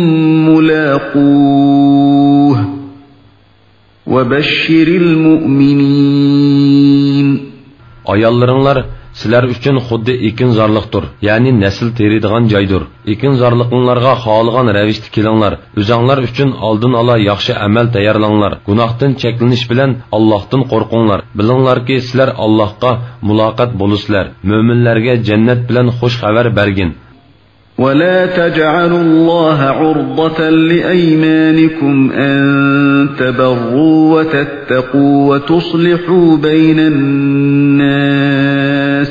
mulaquh wa bashshiril mu'minin. Ayollaringlar sizlar uchun xuddi ekinzorliqdir, ya'ni nasl teradigan joydir. Ekinzorliqlarga xohlagan ravishda kelinglar. O'zinglar uchun oldin ola yaxshi amal tayyorlanglar. Gunohdan cheklanish bilan Allohdan qo'rqinglar. Bilinglarki, sizlar Allohga muloqot bo'lusizlar. Mo'minlarga jannat bilan xush xabar bergin. ولا تجعلوا الله عرضة لأيمانكم أن تبروا وتتقوا وتصلحوا بين الناس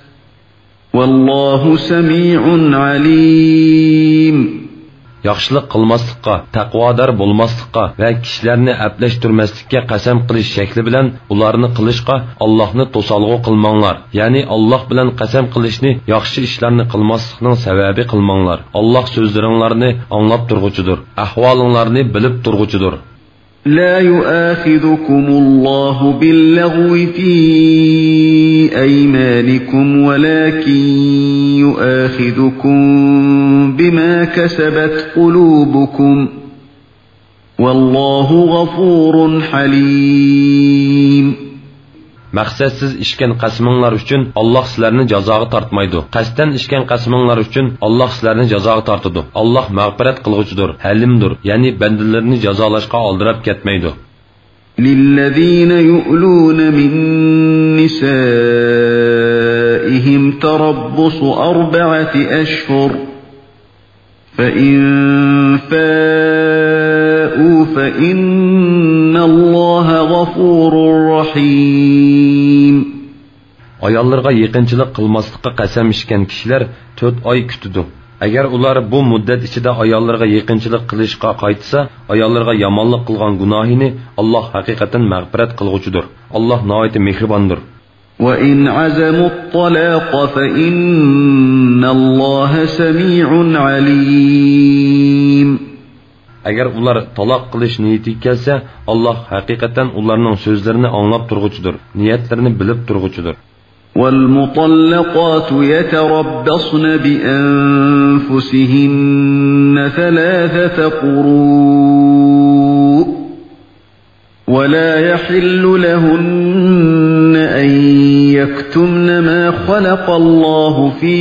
والله سميع عليم. Yaxshilik qilmaslikqa, taqvodor bo'lmaslikqa va kishilarni aplashtirmaslikka qasam qilish shakli bilan ularni qilishqa Allohni to'salg'u qilmanglar. Ya'ni Alloh bilan qasam qilishni yaxshi ishlarni qilmaslikning sababi qilmanglar. Alloh so'zlaringlarni anglab turg'uchidir, ahvolinglarni bilib turg'uchidir. لا يؤاخذكم الله باللغو في أيمانكم ولكن يؤاخذكم بما كسبت قلوبكم والله غفور حليم. Maqsadsiz ishgan qasminglar uchun Alloh sizlarni jazoga tortmaydi. Qasddan ishgan qasminglar uchun Alloh sizlarni jazoga tortadi. Alloh mag'firat qilguvchidir, halimdir, ya'ni bandalarni jazolashga oldirib ketmaydi. للذين يؤلون من نسائهم تربص أربعة أشهر فإن فاءوا فإن الله غفور رحيم. Ayollarga yaqinchilik qilmaslikqa qasam ichgan kishilar to'rt oy kutadi. Agar ular bu muddat ichida ayollarga yaqinchilik qilishga qaytsa, ayollarga yomonlik qilgan gunohini Alloh haqiqatan mag'firat qilguvchidir. Alloh nihoyat mehribondir. وَإِنْ عَزَمُوا الطَّلَاقَ فَإِنَّ اللَّهَ سَمِيعٌ عَلِيمٌ. Agar ular taloq qilish niyati kelsa, Alloh haqiqatan ularning so'zlarini anglab turg'uchidir, niyatlarini bilib turg'uchidir. والمطلقات يتربصن بأنفسهن ثلاثة قروء ولا يحل لهن أن يكتمن ما خلق الله في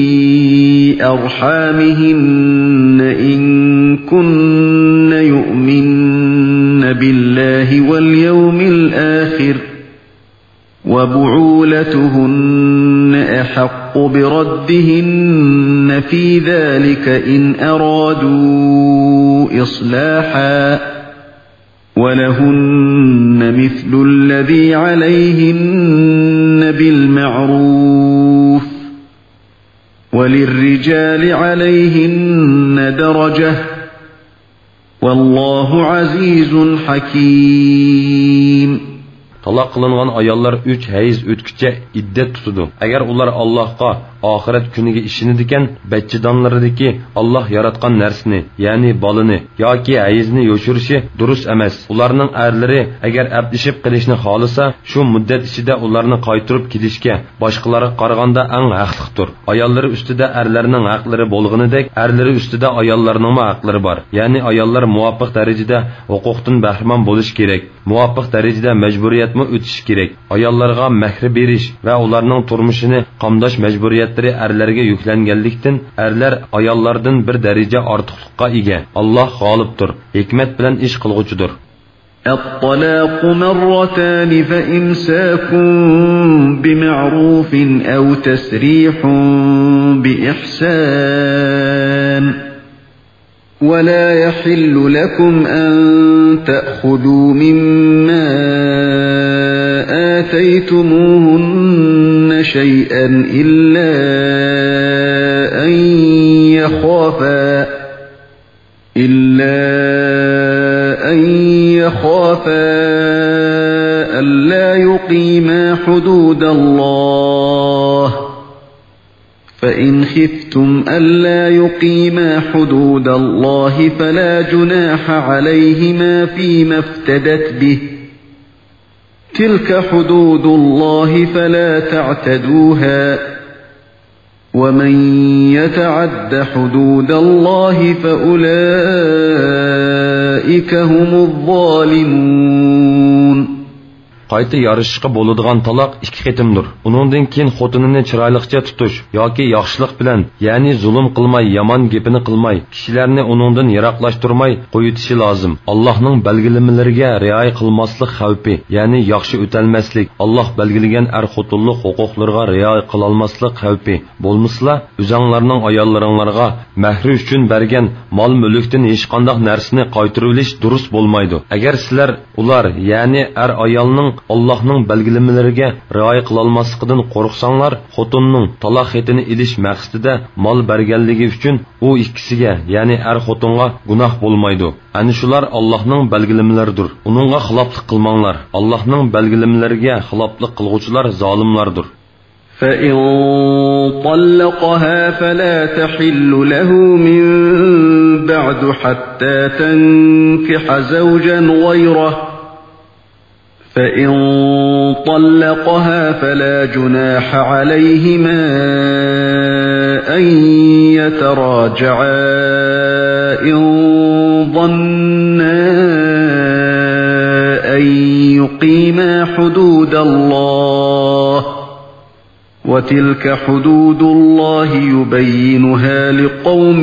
أرحامهن إن كن يؤمن بالله واليوم الآخر وبعولتهن أحق بردهن في ذلك إن أرادوا إصلاحا ولهن مثل الذي عليهن بالمعروف وَلِلرِّجَالِ عَلَيْهِنَّ دَرَجَةٌ وَاللَّهُ عَزِيزٌ حَكِيمٌ. Talaq qilingan ayollar uch hayz o'tkicha iddat tutadi. Agar ular Allohga oxirat kuniga ishonadigan bachchidonlaridagi Alloh yaratgan narsani, ya'ni bolani yoki hayzni yo'shirishi durust emas. Ularning erlari agar abdishib qilishni xolasa, shu muddat ichida ularni qaytirib kelishga boshqalarga qaraganda eng haqliqdir. Ayollari ustida erlarning haqlari bo'lganidek, erlari ustida ayollarning haqlari bor. Ya'ni ayollar muvofiq darajada huquqdan bahramon bo'lish kerak. Muvofiq darajada majburiyatmi o'tish kerak. Ayollarga mehr berish va ularning turmushini qamdash majburiyatlari erlarga yuklanganlikdan erlar ayollardan bir daraja ortiqlikqa ega. Alloh g'olibdir, hikmat bilan ish qilg'uchidir. الطلاق مرتان فإمساك بمعروف أو تسريح بإحسان ولا يحل لكم أن تأخذوا مما آتيتموهن شيئا إلا أن يخافا إلا أن يخافا ألا يقيما حدود الله فإن خفتم ألا يقيما حدود الله فلا جناح عليهما فيما افتدت به تلك حدود الله فلا تعتدوها ومن يتعد حدود الله فأولئك هم الظالمون. Qayta yarışışqa bo'ladigan taloq ikki qitimdir. Uningdan keyin xotinini chiroyliqcha tutish yoki yaxshilik bilan, ya'ni zulm qilmay, yomon gapini qilmay, kishilarni uningdan yiroqlashtirmay qo'yitishi lozim. Allohning belgilamalariga rioya qilmaslik xavfi, ya'ni yaxshi o'talmaslik, Alloh belgilagan er-xotinlik huquqlariga rioya qilolmaslik xavfi bo'lmasa, o'zinglarning ayollaringlarga mahri uchun bergan mol-mulkdan hech qanday narsani qaytarilish durust bo'lmaydi. Agar sizlar ular, ya'ni er ayolning Allohning belgilamalariga rioya qilolmasligidan qo'rqsanglar, xotinning taloq xetini ilish maqsadida mol berganligi uchun u ikkisiga, ya'ni er xotinga gunoh bo'lmaydi. Ana shular Allohning belgilamalaridir. Uningga xiloflik qilmanglar. Allohning belgilamalariga xiloflik qilguvchilar zolimlardir. فإن طلقها فلا تحل له من بعد حتى تنكح زوجا غيره فإن طلقها فلا جناح عليهما أن يتراجعا إن ظنا أن يقيما حدود الله وتلك حدود الله يبينها لقوم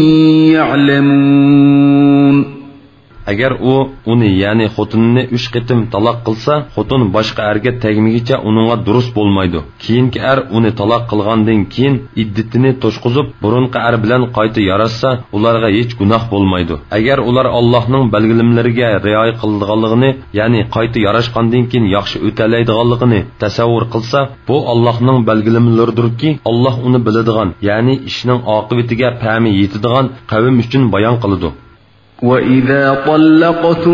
يعلمون. Agar u uni, ya'ni xotinini uch qitim taloq qilsa, xotin boshqa erga tegmigicha uningga durust bo'lmaydi. Keyingi er uni taloq qilgandan keyin iddatini to'shqizib, burunqi er bilan qayta yarashsa, ularga hech gunoh bo'lmaydi. Agar ular Allohning belgilamalariga rioya qilganligini, ya'ni qayta yarashgandan keyin yaxshi o'talaydiganligini tasavvur qilsa, bu Allohning belgilamalaridirki, Alloh uni biladigan, ya'ni ishning oqibatiga fahmi yetadigan qavm uchun bayon qiladi. وَإِذَا طَلَّقْتُمُ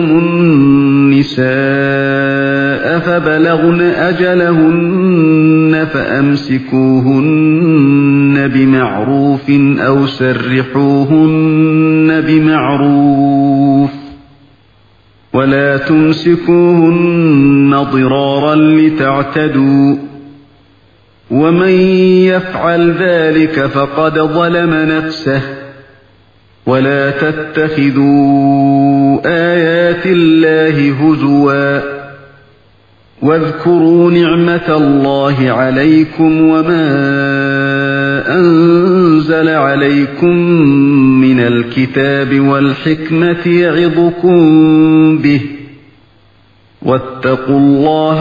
النِّسَاءَ فَبَلَغْنَ أَجَلَهُنَّ فَأَمْسِكُوهُنَّ بِمَعْرُوفٍ أَوْ سَرِّحُوهُنَّ بِمَعْرُوفٍ وَلَا تُمْسِكُوهُنَّ ضِرَارًا لِتَعْتَدُوا وَمَنْ يَفْعَلْ ذَلِكَ فَقَدْ ظَلَمَ نَفْسَهُ ولا تتخذوا آيات الله هزوا واذكروا نعمة الله عليكم وما أنزل عليكم من الكتاب والحكمة يعظكم به واتقوا الله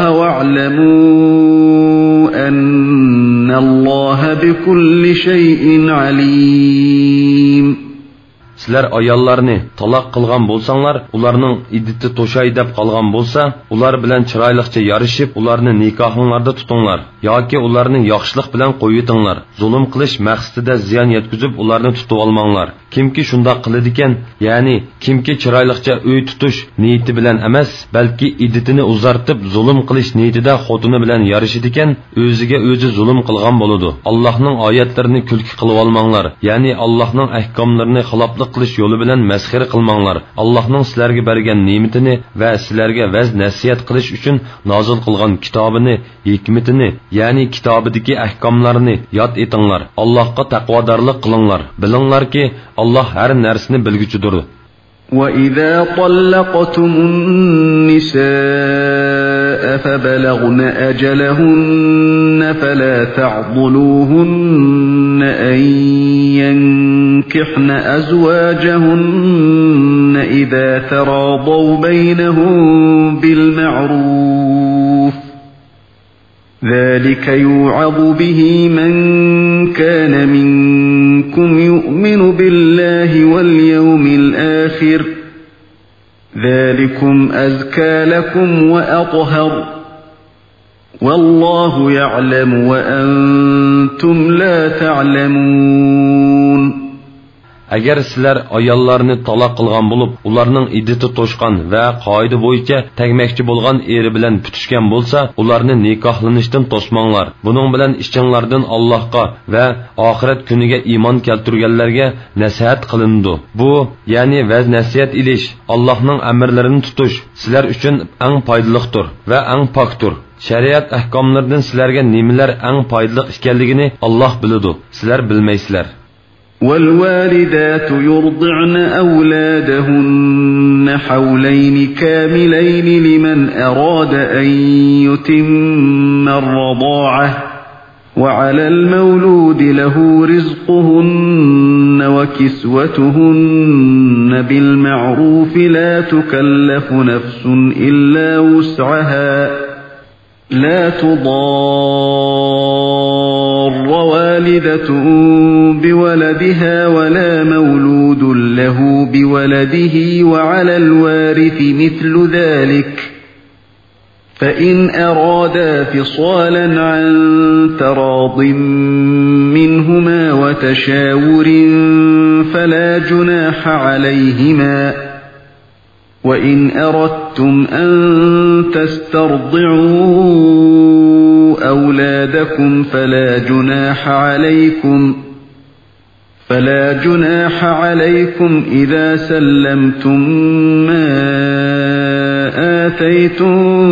واعلموا أن الله بكل شيء عليم. sizlar ayollarni taloq qilgan bo'lsanglar, ularning iddati to'shay deb qolgan bo'lsa, ular bilan chiroyliqcha yarishib, ularni nikohinglarda tutinglar yoki ularni yaxshilik bilan qo'yitinglar. Zulm qilish maqsadida ziyon yetkazib, ularni tutib olmanglar. Kimki shunday qiladi ekan, ya'ni kimki chiroyliqcha uy tutish niyati bilan emas, balki iddatini uzartib zulm qilish niyatida xotini bilan yarishidi ekan, o'ziga o'zi zulm qilgan bo'ladi. Allohning oyatlarini kulki qilib olmanglar, ya'ni Allohning ahkomlarini xiloflik qilish yo'li bilan masxir qilmanglar. Allohning sizlarga bergan ne'matini va sizlarga vaz nasihat qilish uchun nozil qilgan kitobini, hikmatini, ya'ni kitobidagi ahkomlarni yod etinglar. Allohga taqvodorlik qilinglar. Bilinglarki, Alloh har narsani bilguchidir. وَإِذَا طَلَّقْتُمُ النِّسَاءَ فَبَلَغْنَ أَجَلَهُنَّ فَلَا تَعْضُلُوهُنَّ أَن يَنكِحْنَ أَزْوَاجَهُنَّ إِذَا تَرَاضَوْا بَيْنَهُم بِالْمَعْرُوفِ ذَلِكَ يُوعَظُ بِهِ مَن كَانَ مِنكُمْ يُؤْمِنُ بِاللَّهِ وَالْيَوْمِ الْآخِرِ ذَلِكُمْ أَزْكَى لَكُمْ وَأَطْهَرُ وَاللَّهُ يَعْلَمُ وَأَنْتُمْ لَا تَعْلَمُونَ. Agar sizlar ayollarni taloq qilgan bo'lib, ularning iddati to'shqan va qoida bo'yicha tegmoqchi bo'lgan eri bilan putishgan bo'lsa, ularni nikohlanishdan to'smanglar. Buning bilan ishinglardan Allohga va oxirat kuniga iymon keltirganlarga nasihat qilindi. Bu, ya'ni vaz nasihat ilish, Allohning amrlarini tutish sizlar uchun eng foydalidir va eng pokdir. Shariat ahkomlaridan sizlarga nimalar eng foydali ekanligini Alloh biladi, sizlar bilmaysizlar. والوالدات يرضعن أولادهن حولين كاملين لمن أراد أن يتم الرضاعة وعلى المولود له رزقهن وكسوتهن بالمعروف لا تكلف نفس إلا وسعها لا تضار والدة بولدها ولا مولود له بولده وعلى الوارث مثل ذلك فإن أرادا فصالا عن تراض منهما وتشاور فلا جناح عليهما وإن أردتم أن تسترضعوا أولادكم فلا جناح عليكم فلا جناح عليكم إذا سلمتم ما آتيتم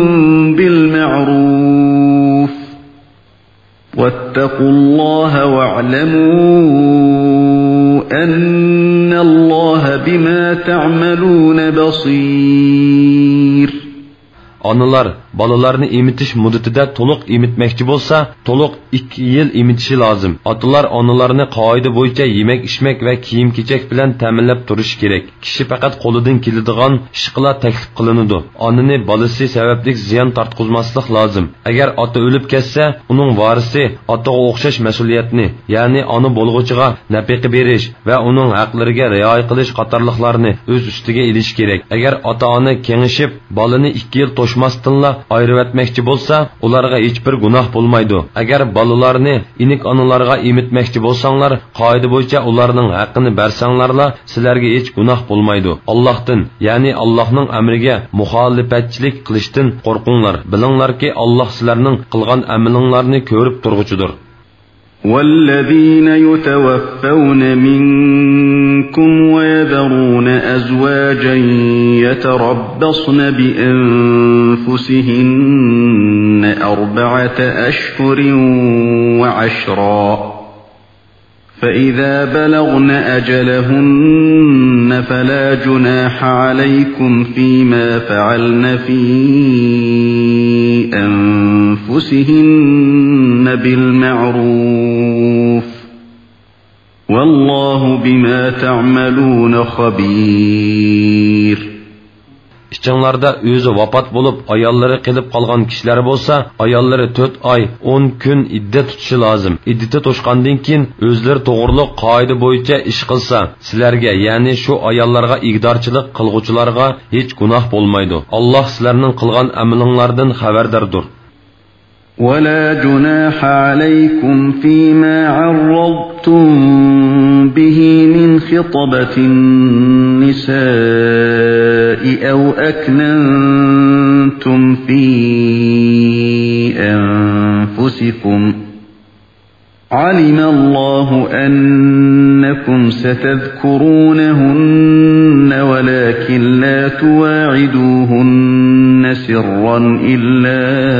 بالمعروف واتقوا الله واعلموا أن الله بما تعملون بصير. Analar balalarni emitish muddatida to'liq emitmoqchi bo'lsa, to'liq ikki yil emitishi lozim. Otalar onalarni qoida bo'yicha yemak, ichmak va kiyim-kechak bilan ta'minlab turishi kerak. Kishi faqat qo'lidan keladigan ishlar taklif qilinadi. Onani balasi sababli ziyon tortqizmaslik lozim. Agar ota o'lib ketsa, uning varisi otaga o'xshash mas'uliyatni, ya'ni ona bo'lg'uchiga nafaqa berish va uning haqlariga rioya qilish qatorliqlarni o'z ustiga olish kerak. Agar ota-ona kengashib balani ikki yil to'shmasdanla ayirib etmoqchi bo'lsa, ularga hech bir gunoh bo'lmaydi. Agar bolalarni inik onalarga emitmoqchi bo'lsanglar, qoida bo'yicha ularning haqqini bersanglarla, sizlarga hech gunoh bo'lmaydi. Allohdan, ya'ni Allohning amriga muxolifatchilik qilishdan qo'rqinglar. Bilinglarki, Alloh sizlarning qilgan amalinglarni ko'rib turg'uchidir. والذين يتوفون منكم ويذرون أزواجا يتربصن بأنفسهن أربعة أشهر وعشرا فإذا بلغن أجلهن فلا جناح عليكم فيما فعلن في أنفسهن بالمعروف والله بما تعملون خبير. ichinglarda o'zi vafot bo'lib ayollari qilib qolgan kishilar bo'lsa ayollari to'rt oy o'n kun iddat tutishi lozim. Iddati to'shqandan keyin o'zlari to'g'riliq qoida bo'yicha ish qilsa sizlarga ya'ni shu ayollarga igdorchilik qilguvchilarga hech gunoh bo'lmaydi. Alloh sizlarning qilgan amalinglardan xabardordir. ولا جناح عليكم فيما عرضتم به من خطبة النساء أو أكننتم في أنفسكم علم الله أنكم ستذكرونهن ولكن لا تواعدوهن سرا إلا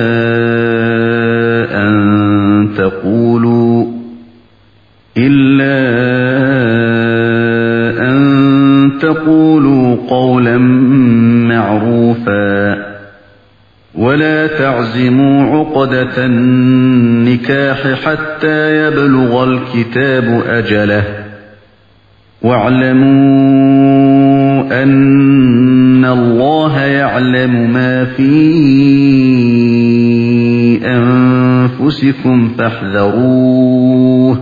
أن تقولوا إلا أن تقولوا قولا معروفا ولا تعزموا عقدة النكاح حتى يبلغ الكتاب أجله واعلموا أن الله يعلم ما في أنفسكم فاحذروه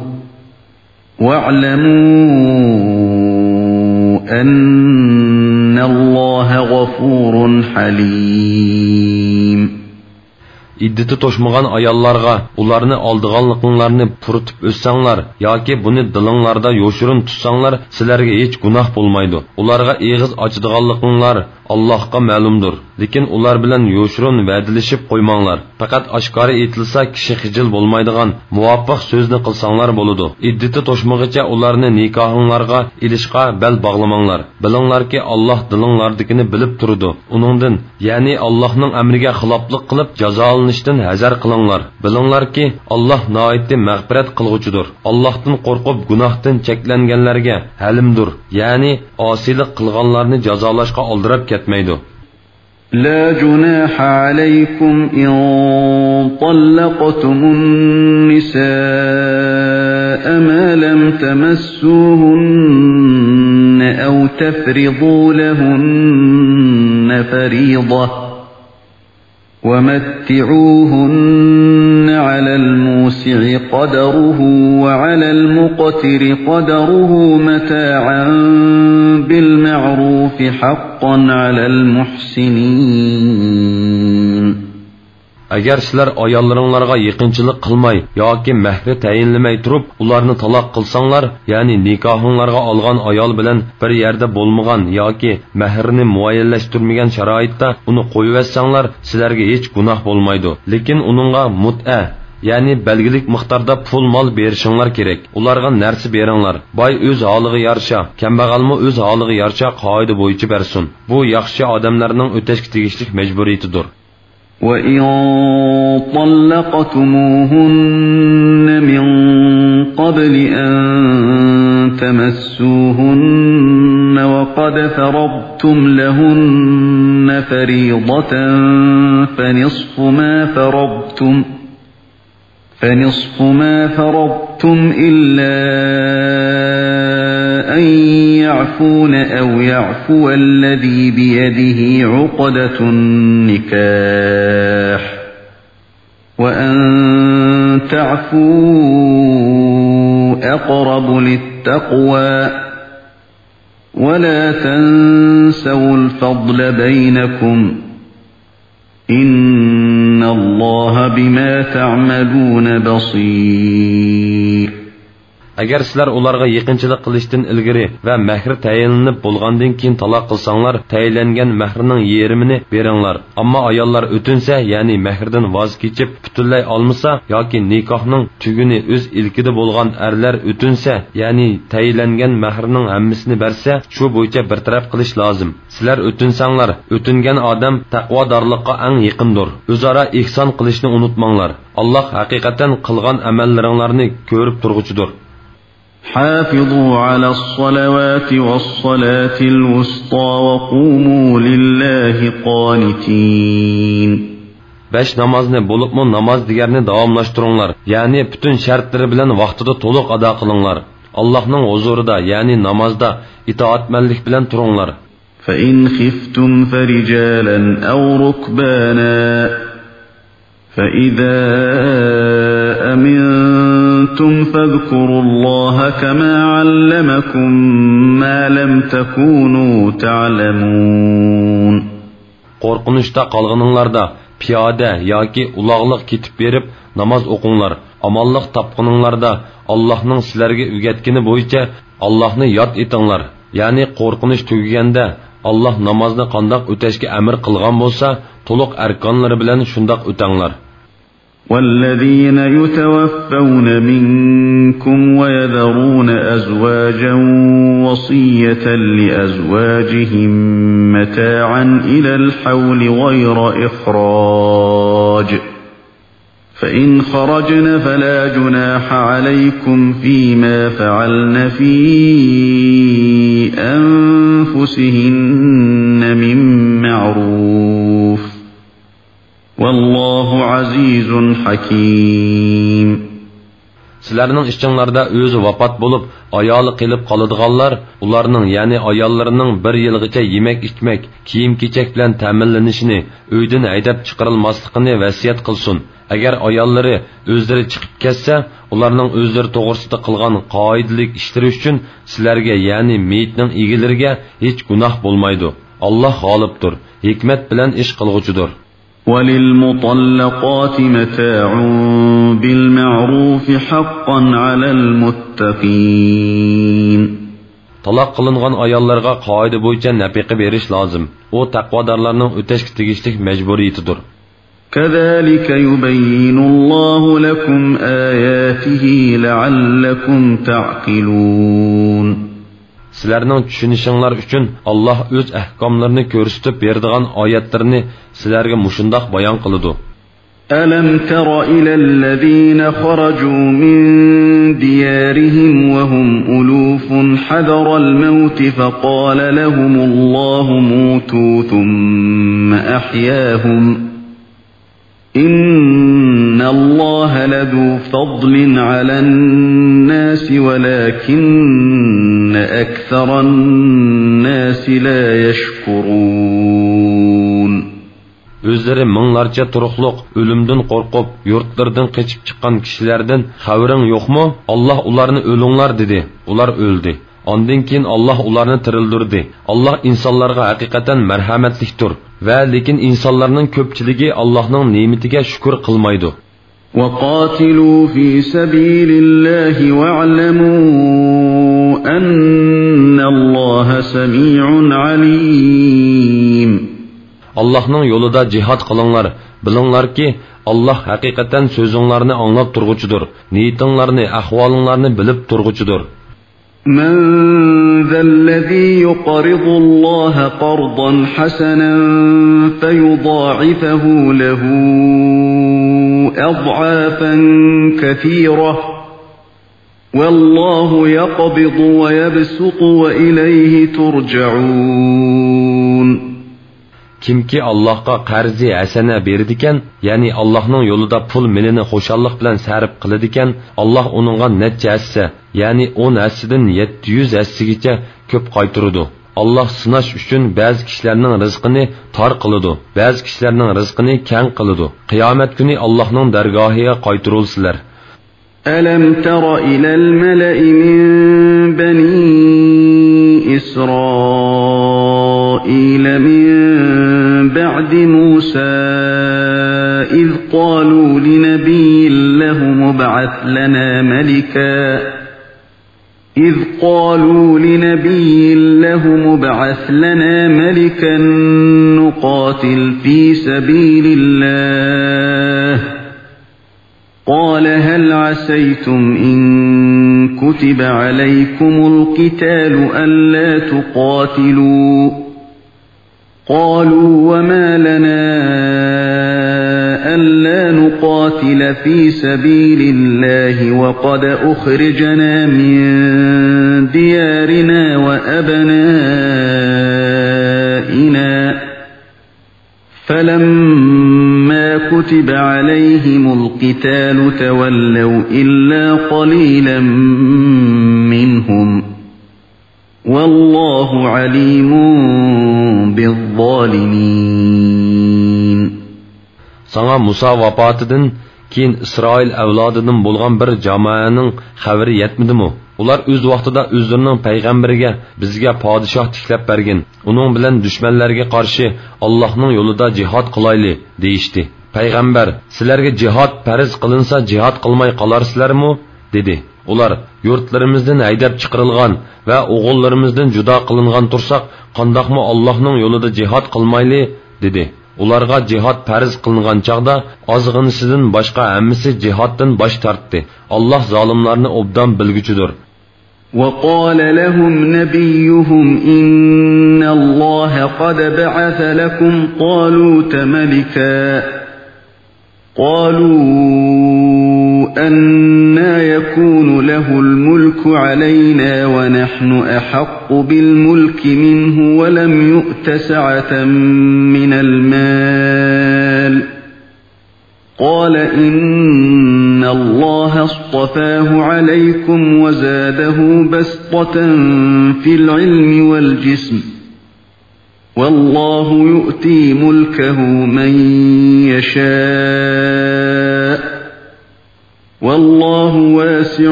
واعلموا أن الله غفور حليم. İddeti toşmagan ayollarga ularni oldiganliklarini puritib o'ssanglar yoki buni dilinglarda yo'shirin tutsanglar sizlarga hech gunoh bo'lmaydi. Ularga eg'iz ochadiganliklar Allohga ma'lumdir. Lekin ular bilan yo'shirin va'dalashib qo'ymanglar. Faqat oshkora aytilsa kishi xijil bo'lmaydigan muvofiq so'zni qilsanglar bo'ladi. Iddeti to'shmag'icha ularni nikohinglarga ilishqa bel bog'lamanglar. Bilinglarki Alloh dilinglardagini bilib turadi. Uningdan, ya'ni Allohning amriga xiloflik qilib jazolanishdan hazar qilinglar. Bilinglarki Alloh noiti mag'firat qilg'uchidir. Allohdan qo'rqib gunohdan cheklanganlarga halimdir. Ya'ni osiylik qilganlarni jazolashga oldirib ketmaydi. لا جناح عليكم إن طلقتم النساء ما لم تمسوهن أو تفرضوا لهن فريضة ومتعوهن على الموسع قدره وعلى المقتر قدره متاعا بالمعروف حقا على المحسنين. Agar sizlar ayollaringlarga yaqinchilik qilmay yoki mahri tayinlamay turib ularni taloq qilsanglar, ya'ni nikohinglarga olgan ayol bilan bir yerda bo'lmagan yoki mahrini muayyanlashtirmagan sharoitda uni qo'yivetsanglar, sizlarga hech gunoh bo'lmaydi. Lekin uningga mut'a ya'ni belgilik miqdorda pul mol berishinglar kerak. Ularga narsa beringlar. Boy o'z holiga yarasha, kambag'almi o'z holiga yarasha qoida bo'yicha bersin. Bu yaxshi odamlarning o'tashga tegishli majburiyatidir. وَإِن طَلَّقْتُمُوهُنَّ مِن قَبْلِ أَن تَمَسُّوهُنَّ وَقَدْ فَرَضْتُمْ لَهُنَّ فَرِيضَةً فَنِصْفُ مَا فَرَضْتُمْ فَنِصْفُ مَا فَرَضْتُمْ إِلَّا أَن يَعْفُونَ أَوْ يَعْفُوَ الَّذِي بِيَدِهِ عُقْدَةُ النِّكَاحِ وَأَن تَعْفُوا أَقْرَبُ لِلتَّقْوَى وَلَا تَنسَوُا الْفَضْلَ بَيْنَكُمْ إِنَّ اللَّهَ بِمَا تَعْمَلُونَ بَصِيرٌ. Agar sizlar ularga yaqinchilik qilishdan ilgari va mahri tayinlanib bo'lgandan keyin taloq qilsanglar, tayinlangan mahrining yerimini beringlar. Ammo ayollar o'tinsa, ya'ni mahrdan voz kechib butunlay olmasa yoki nikohning tuguni o'z ilkida bo'lgan erlar o'tinsa, ya'ni tayinlangan mahrining hammasini bersa, shu bo'yicha bir taraf qilish lozim. Sizlar o'tinsanglar, o'tingan odam taqvodorlikqa eng yaqindir. O'zaro ihson qilishni unutmanglar. Alloh haqiqatan qilgan amallaringlarni ko'rib turg'uchidir. حافظوا على الصلوات والصلاة الوسطى وقوموا لله قانتين. besh namozni bo'libmi namoz digarni davomlashtiringlar, ya'ni butun shartlari bilan vaqtida to'liq ado qilinglar. Allohning huzurida, ya'ni namozda itoatmanlik bilan turinglar. فإن خفتم فرجالا أو ركبانا فإذا أمنتم فاذكروا الله كما علمكم ما لم تكونوا تعلمون. Qo'rqinishda qolganinglarda piyoda yoki uloqliq ketib berib namoz o'qinglar. Amonliq topqininglarda Allohning sizlarga o'rgatgani bo'yicha Allohni yod etinglar. Ya'ni qo'rqinish tugaganda Allah namozni qandoq o'tashga amr qilgan bo'lsa, to'liq arkonlari bilan shundoq o'tanglar. والذين يتوفون منكم ويذرون أزواجا وصية لأزواجهم متاعا إلى الحول غير إخراج فإن خرجن فلا جناح عليكم فيما فعلن في أنفسهن من معروف والله عزيز حكيم. Sizlarning ishinglarda o'zi vafot bo'lib, ayoli qilib qoladiganlar, ularning, ya'ni ayollarining bir yilgacha yemak, ichmak, kiyim-kechak bilan ta'minlanishini, uydan haydab chiqarilmasligini vasiyat qilsin. Agar ayollari o'zlari chiqib ketsa, ularning o'zlari to'g'risida qilgan qoidalik ishlari uchun sizlarga, ya'ni meyitning egilariga hech gunoh bo'lmaydi. Alloh g'olibdir, hikmat bilan ish qilg'uchidir. وَلِلْمُطَلَّقَاتِ مَتَاعٌ بِالْمَعْرُوفِ حَقًّا عَلَى الْمُتَّقِينَ. Talaq qilingan ayollarga qoida bo'yicha nafaqa berish lozim. U taqvodorlarning o'tashga tegishli majburiyatidir. كَذَلِكَ يُبَيِّنُ اللَّهُ لَكُمْ آيَاتِهِ لَعَلَّكُمْ تَعْقِلُونَ. Sizlarning tushunishinglar uchun Alloh o'z ahkomlarini ko'rsatib beradigan oyatlarni sizlarga mushundoq bayon qiladi. أَلَمْ تَرَ إِلَى الَّذِينَ خَرَجُوا مِنْ دِيَارِهِمْ وَهُمْ أُلُوفٌ حَذَرَ الْمَوْتِ فَقَالَ لَهُمُ اللَّهُ مُوتُوا ثُمَّ أَحْيَاهُمْ إِنَّ اللَّهَ لَذُو فَضْلٍ عَلَى النَّاسِ وَلَكِنَّ أَكْثَرَ النَّاسِ لَا يَشْكُرُونَ. O'zlari minglarcha turuqliq o'limdan qo'rqib, yurtlardan qochib chiqqan kishilardan xabaring yo'qmi? Alloh ularni o'linglar dedi. Ular o'ldi. Ondan keyin Alloh ularni tirildirdi. Alloh insonlarga haqiqatan marhamatlikdir va lekin insonlarning ko'pchiligi Allohning ne'matiga shukr qilmaydi. وَقَاتِلُوا فِي سَبِيلِ اللَّهِ وَاعْلَمُوا أَنَّ اللَّهَ سَمِيعٌ عَلِيمٌ. Allohning yo'lida jihad qilinglar. Bilinglarki, Alloh haqiqatan so'zinglarni anglab turg'uchidir. Niyatinglarni, ahvolinglarni bilib turg'uchidir. مَنْ ذَا الَّذِي يُقْرِضُ اللَّهَ قَرْضًا حَسَنًا فَيُضَاعِفَهُ لَهُ أَضْعَافًا كَثِيرَةً وَاللَّهُ يَقْبِضُ وَيَبْسُطُ وَإِلَيْهِ تُرْجَعُونَ. Kimki Allohga qarzi hasana beradigan, ya'ni Allohning yo'lida pul milini xushallik bilan sarf qiladigan, Alloh uningga necha hassa, ya'ni o'n hassidan yetti yuz hassigacha ko'p qaytaradi. Alloh sinash uchun ba'zi kishilarning rizqini tor qiladi, ba'zi kishilarning rizqini keng qiladi. Qiyomat kuni Allohning dargohiga qaytarilsizlar. أَلَمْ تَرَ إِلَى الْمَلَإِ مِنْ بَنِي إِسْرَائِيلَ مِنْ بَعْدِ مُوسَى إِذْ قَالُوا لِنَبِيٍّ لَهُ مُبْعَثْ لَنَا مَلِكًا إِذْ قَالُوا لِنَبِيٍّ لَهُ مُبْعَثْ لَنَا مَلِكًا نُقَاتِلْ فِي سَبِيلِ اللَّهِ قال هل عسيتم إن كتب عليكم القتال ألا تقاتلوا قالوا وما لنا ألا نقاتل في سبيل الله وقد أخرجنا من ديارنا وأبنائنا فلما كتب عليهم القتال تولوا إلا قليلا منهم والله عليم بالظالمين. Sana Musa vafotidan keyin Isroil avlodidan bo'lgan bir jamoaning xabari yetmadimi? Ular o'z vaqtida o'zlarining payg'ambariga bizga podshoh tiklab bergin, uning bilan dushmanlarga qarshi Allohning yo'lida jihad qilayli deyishdi. Payg'ambar, sizlarga jihad farz qilinsa jihad qilmay qolarsizlarmi? dedi. Ular, yurtlarimizdan haydab chiqarilgan va o'g'illarimizdan judo qilingan tursak, qandoqmi Allohning yo'lida jihad qilmayli dedi. Ularga jihad farz qilingan chaqda ozg'inisidan boshqa hammasi jihaddan bosh tortdi. Alloh zolimlarni obdan bilguchidir. وقال لهم نبيهم إن الله قد بعث لكم طالوت ملكا قالوا أنى يكون له الملك علينا ونحن أحق بالملك منه ولم يؤت سعة من المال قال إن الله اصطفاه عليكم وزاده بسطة في العلم والجسم والله يؤتي ملكه من يشاء والله واسع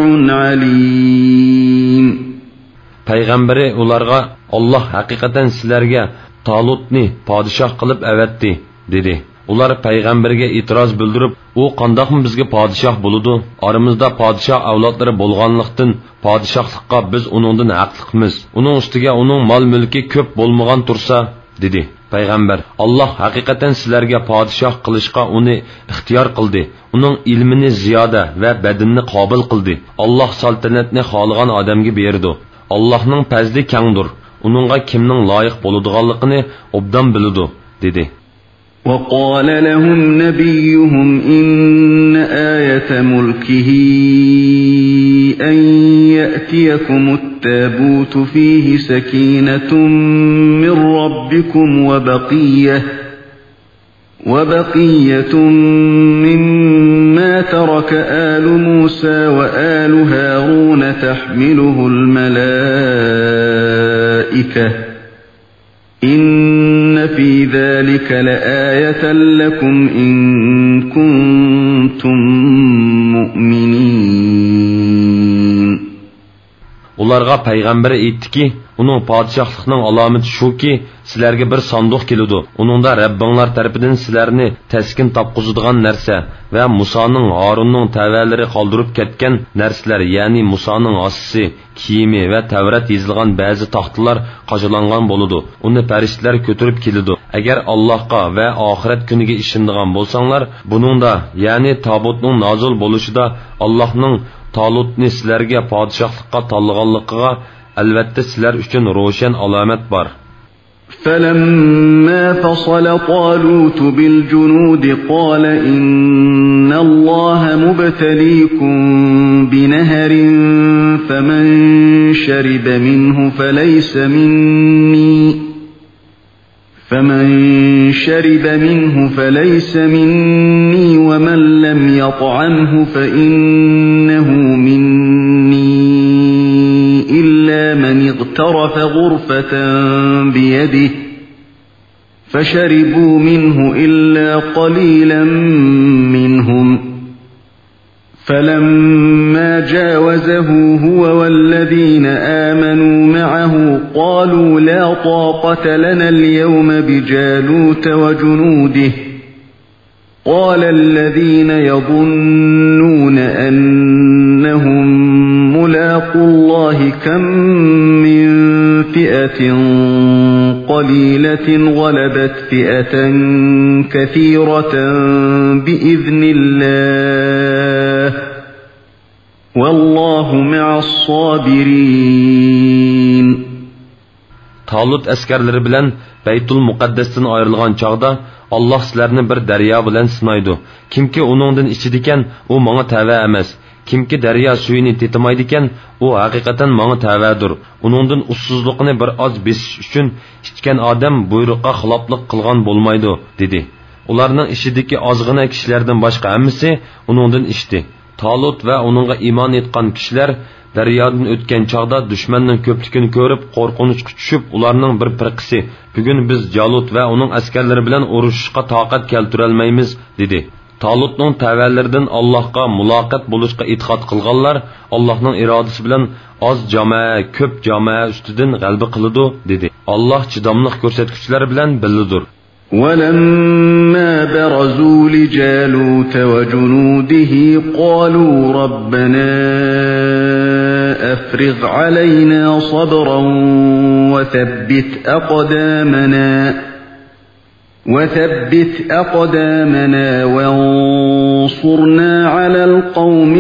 عليم. Payg'ambari ularga Alloh haqiqatan sizlarga Talutni podshoh qilib avatdi dedi. Ular payg'ambarga e'tiroz bildirib, u qandoqmi bizga podshoh bo'ladi? Aramizda podshoh avlodlari bo'lganlikdan podshohlikqa biz uningdan haqliqmiz. Uning ustiga uning mol mulki ko'p bo'lmagan tursa, dedi. Payg'ambar, Alloh haqiqatan sizlarga podshoh qilishga uni ixtiyor qildi. Uning ilmini ziyoda va badanni qobil qildi. Alloh saltanatni xohlagan odamga berdi. Allohning fazli kengdir. Uningga kimning loyiq bo'ladiganligini obdan biladi, dedi. وقال لهم نبيهم إن آية ملكه أن يأتيكم التابوت فيه سكينة من ربكم وبقية وبقية مما ترك آل موسى وآل هارون تحمله الملائكة إن في ذلك لآية لكم إن كنتم مؤمنين. Ularga payg'ambar aytdiki, uning podshohlikning alomati shuki, sizlarga bir sanduq keladi. Uningda Rabbinglar tarafidan sizlarni taskin topqizadigan narsa va Musoning, Harunning tavalari qoldirib ketgan narsalar, ya'ni Musoning asisi, kiyimi va Tavrat yozilgan ba'zi taxtlar qo'shilgan bo'ladi. Uni farishtalar ko'tarib keladi. Agar Allohga va oxirat kuniga ishonadigan bo'lsanglar, buningda, ya'ni tabutning nozil bo'lishida Allohning Talutni sizlarga podshohlikqa tanlaganligiga albatta sizlar uchun ro'shan alomat bor. فلما فصل طالوت بالجنود قال إن الله مبتليكم بنهر فمن شرب منه فليس مني فمن شرب منه فليس مني ومن لم يطعمه فإنه مني إلا من اغترف غرفة بيده فشربوا منه إلا قليلا منهم فلما جاوزه هو والذين آمنوا معه قالوا لا طاقة لنا اليوم بجالوت وجنوده قال الذين يظنون أنهم ملاقو الله كم من فئة قليلة غلبت فئة كثيرة بإذن الله والله مع الصابرين. Talut askarlari bilan Baytul Muqaddasdan ayrilgan chaqda Allah sizlarni bir daryo bilan sinaydi. Kimki uningdan ichidikan, u menga tava emas. Kimki daryo suyini tetimaydikan, u haqiqatan menga tavadir. Uningdan ussuzlikni bir oz besish uchun ichgan odam buyruqqa xiloflik qilgan bo'lmaydi, dedi. Ularning ishidagi ozg'ina kishilardan boshqa hammasi uningdan ichdi. Talut va uningga iymon etgan kishilar daryodan o'tgan chog'da dushmanning ko'pligini ko'rib qo'rqinchga tushib ularning bir firqasi bugun biz Jalut va uning askarlari bilan urushishga toqat keltirolmaymiz dedi. Talutning tavallaridan Allohga muloqot bo'lishga e'tiqod qilganlar Allohning irodasi bilan oz jamoa ko'p jamoa ustidan g'alaba qiladi dedi. Alloh chidamliq ko'rsatkichlar bilan billidir. وَلَمَّا بَرَزُوا لِجَالُوتَ وَجُنُودِهِ قَالُوا رَبَّنَا أَفْرِغْ عَلَيْنَا صَبْرًا وَثَبِّتْ أَقْدَامَنَا وَثَبِّتْ أَقْدَامَنَا وَانصُرْنَا عَلَى الْقَوْمِ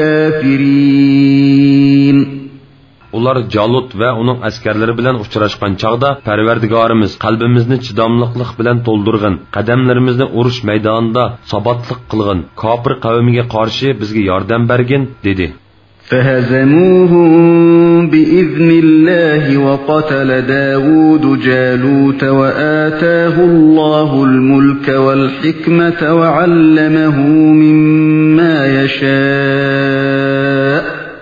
الْكَافِرِينَ. Ular Jalut va uning askarlari bilan uchrashgan chaqda Parvardigorimiz qalbimizni chidamliqlik bilan to'ldirgin, qadamlarimizni urush maydonida sabotlik qilgin, kofir qavmiga qarshi bizga yordam bergin dedi. فَهَزَمُوهُمْ بِإِذْنِ اللَّهِ وَقَتَلَ دَاوُودُ جَالُوتَ وَآتَاهُ اللَّهُ الْمُلْكَ وَالْحِكْمَةَ وَعَلَّمَهُ مِمَّا يَشَاءُ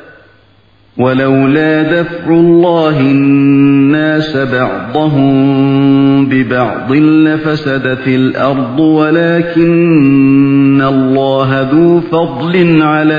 وَلَوْلَا دَفْعُ اللَّهِ النَّاسَ بَعْضَهُم بِبَعْضٍ لَفَسَدَتِ الْأَرْضُ وَلَكِنَّ اللَّهَ ذُو فَضْلٍ عَلَى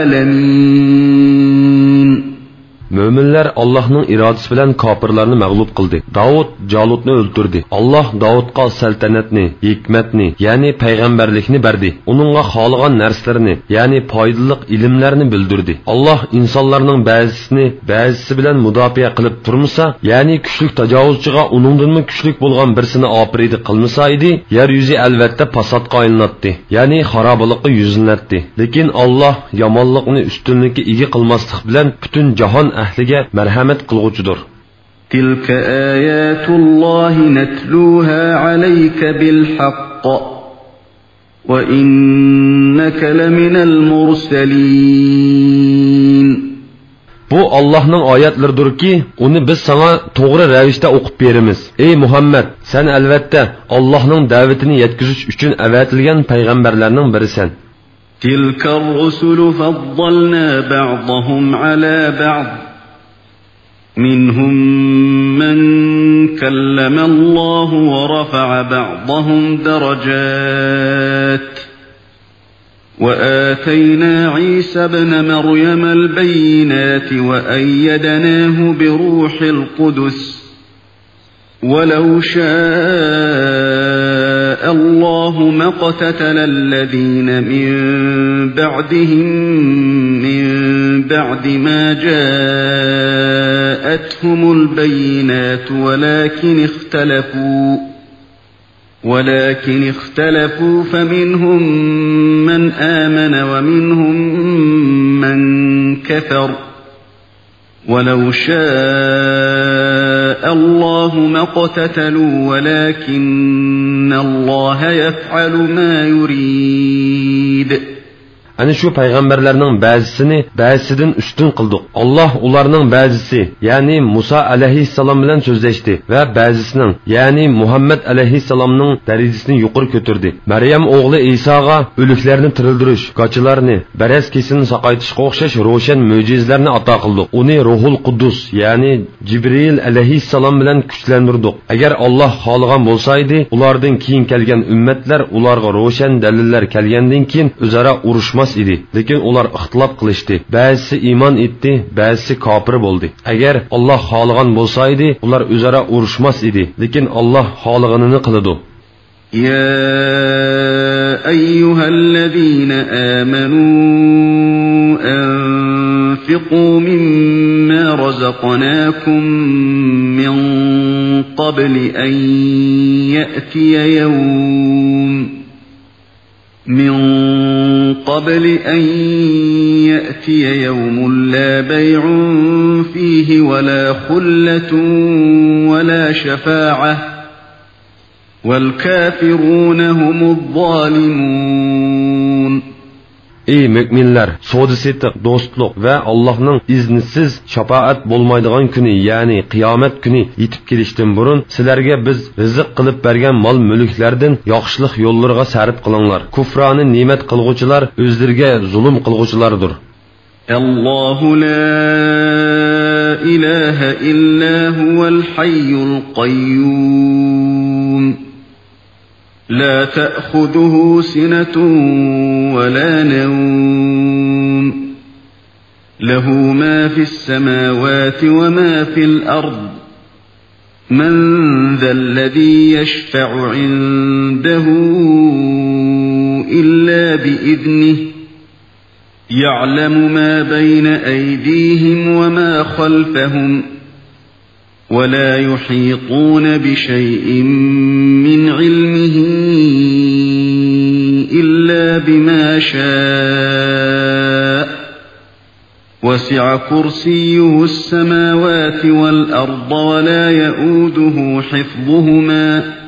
الْعَالَمِينَ. Müminler Allah'ın iradesi bilen kafirlerini mağlup kıldı. Davud Calut'unu öldürdü. Allah Davud'a saltanatni, hikmetni, yani peygamberlikni verdi. Onunla halıgan nerslerini, yani paydalılık ilimlerini bildirdi. Allah insanların bazısını, bazısı bilen müdafiye kılıp durmasa, yani küçlük tecavüzcüge onundan mı küçlük bulgan birisini apriydi kılmasaydı, yeryüzü elbette pasat kaynattı. Yani harabalıkı yüzünletti. Lekin Allah yamanlıkını üstünlükü iyi kılmaslık bilen bütün cahan ahliga merhamet kılgıcıdır. تِلْكَ آيَاتُ اللَّهِ نَتْلُوهَا عَلَيْكَ بِالْحَقِّ وَإِنَّكَ لَمِنَ الْمُرْسَلِينَ. Bu Allah'ın ayetleridir ki, onu biz sana doğru rəvişte okup verimiz. Ey Muhammed, sen elbette Allah'ın davetini yetkizüş için əvətilgən peygamberlerinin birisin. تِلْكَ الرُّسُلُ فَضَّلْنَا بَعْضَهُمْ عَلَى بَعْضٍ مِنْهُمْ مَنْ كَلَّمَ اللَّهُ وَرَفَعَ بَعْضَهُمْ دَرَجَاتٍ وَآتَيْنَا عِيسَى ابْنَ مَرْيَمَ الْبَيِّنَاتِ وَأَيَّدْنَاهُ بِرُوحِ الْقُدُسِ وَلَوْ شَاءَ اللَّهُ مَا اقْتَتَلَ الَّذِينَ مِنْ بَعْدِهِمْ مِنْ بَعْدِ مَا جَاءَتْهُمُ الْبَيِّنَاتُ وَلَكِنْ اخْتَلَفُوا وَلَكِنْ اخْتَلَفُوا فَمِنْهُمْ مَنْ آمَنَ وَمِنْهُمْ مَنْ كَفَرَ وَلَوْ شَاءَ اللَّهُ مَا اقْتَتَلُوا وَلَكِنَّ اللَّهَ يَفْعَلُ مَا يُرِيدُ. Ani şu peygamberlerinin bazısını bazısından üstün kıldık. Allah onlarının bazısı yani Musa aleyhisselam bilen sözleşti ve bazısının yani Muhammed aleyhisselamның derecesini yukarı götürdü. Meryem oğlu İsa'ga ölüklerini tirildiriş, kaçılarını, beres kesini sakaytışqa okşaş roşen möcizlerini ata kıldık. Onu Ruhul Kudus yani Cibril aleyhisselam bilen güçlendirdik. Eğer Allah halıgan bolsaydı, ulardan keyin kelgen ümmetler ularga roşen deliller kelgenden keyin özara uruşmaz idi. Lekin ular ixtilof qilishdi. Ba'zisi iymon etdi, ba'zisi kofir bo'ldi. Agar Alloh xohlagan bo'lsaydi, ular o'zaro urushmas edi. Lekin Alloh xohlaganini qiladi. Ya ayyuhallazina amanu anfiqu mimma razaqnakum min qabli an ya'tiya yawm من قبل أن يأتي يوم لا بيع فيه ولا خلة ولا شفاعة والكافرون هم الظالمون. Ey müminler, so'da setiq, do'stlik va Allohning iznisiz shafaat bo'lmaydigan kuni, ya'ni qiyomat kuni yetib kelishdan burun sizlarga biz rizq qilib bergan mol-mulklardan yaxshilik yo'llariga sarf qilinglar. Kufroni ne'mat qilguvchilar o'zlariga zulm qilguvchilardir. الله لا إله إلا هو الحي القيوم لا تأخذه سنة ولا نوم له ما في السماوات وما في الأرض من ذا الذي يشفع عنده إلا بإذنه يعلم ما بين أيديهم وما خلفهم ولا يحيطون بشيء من علمه إلا بما شاء وسع كرسيه السماوات والأرض ولا يؤوده حفظهما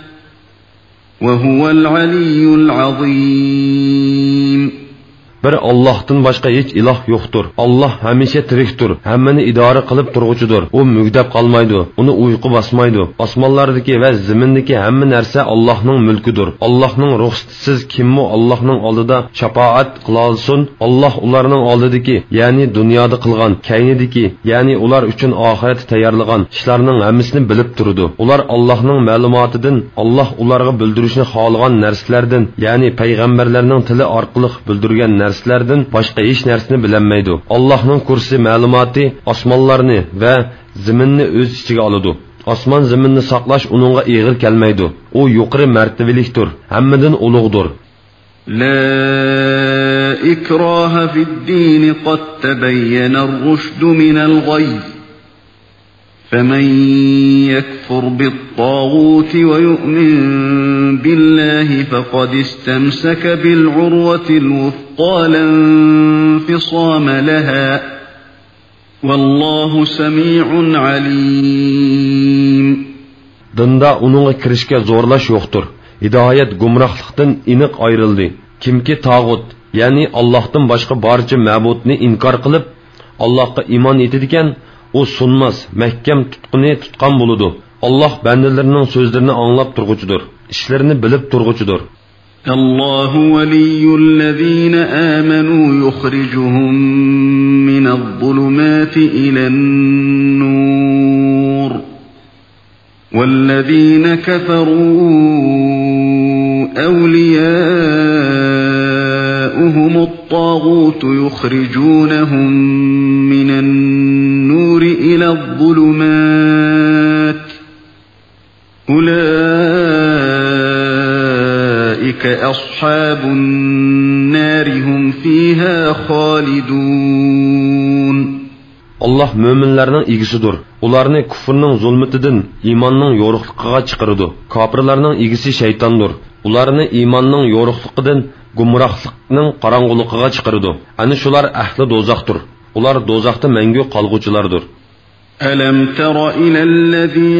وهو العلي العظيم. Bir Allah'tan başka hiç ilah yoktur. Allah hamisha tiriktir. Hammani idora qilib turg'uchidir. U mugdab qolmaydi. Uni uyqu basmaydi. Osmonlardagi va zimindagi hamma narsa Allohning mulkidir. Allohning ruxsatisiz kimmo Allohning oldida shafaat qila olsin. Alloh ularning oldidagi, ya'ni dunyoda qilgan, kaynidagi, ya'ni ular uchun oxirat tayyorlagan ishlarning hammasini bilib turdi. Ular Allohning ma'lumotidan, Alloh ularga bildirishni xohlagan narsalardan, ya'ni payg'ambarlarning tili orqali bildirgan narsalardan boshqa hech narsani bilmaydi. Allohning kursi ma'lumoti osmonlarni va zaminni o'z ichiga oladi. Osmon zaminni saqlash uningga og'ir kelmaydi. U yuqori martabalikdir, hammadan ulug'dir. La ikraha fid-din qad tabayyana ar-rushd min al-ghayy. فمن يكفر بالطاغوت ويؤمن بالله فقد استمسك بالعروة الوثقى لا انفصام لها والله سميع عليم. Dinda onunğa kirishga zo'rlash yo'qdir. Hidoyat gumrohlikdan aniq ayrildi. Kimki tağut, ya'ni Allohdan boshqa barcha ma'budni inkor qilib, Allohga iymon etadigan, o sunmaz, mahkam tutquni tutqan buludu. Allah bandalarının sözlerini anlap turgucudur. İşlerini bilip turgucudur. Allahu veliyyullezine amenu yukhricuhum minel-zulumati ilen-nur. Vellezine keferu evliyâuhumut-tâgûtu yukhricuunahum minen-nur إلى الظلمات أولئك أصحاب النار هم فيها خالدون. Allah müminlerinin igisidir. Ularını küfrünün zulmetinden imanның yoruqlıqıga çıkarıdı. Kapırlarının igisi şeytandır. Ularını imanның yoruqlıqıdan gumrahlıqның qarangılıqıga çıkarıdı. Ani şular ahli dozaqdır. Ular dozaqda məngü qalğuculardır. ألم تر إلى الذي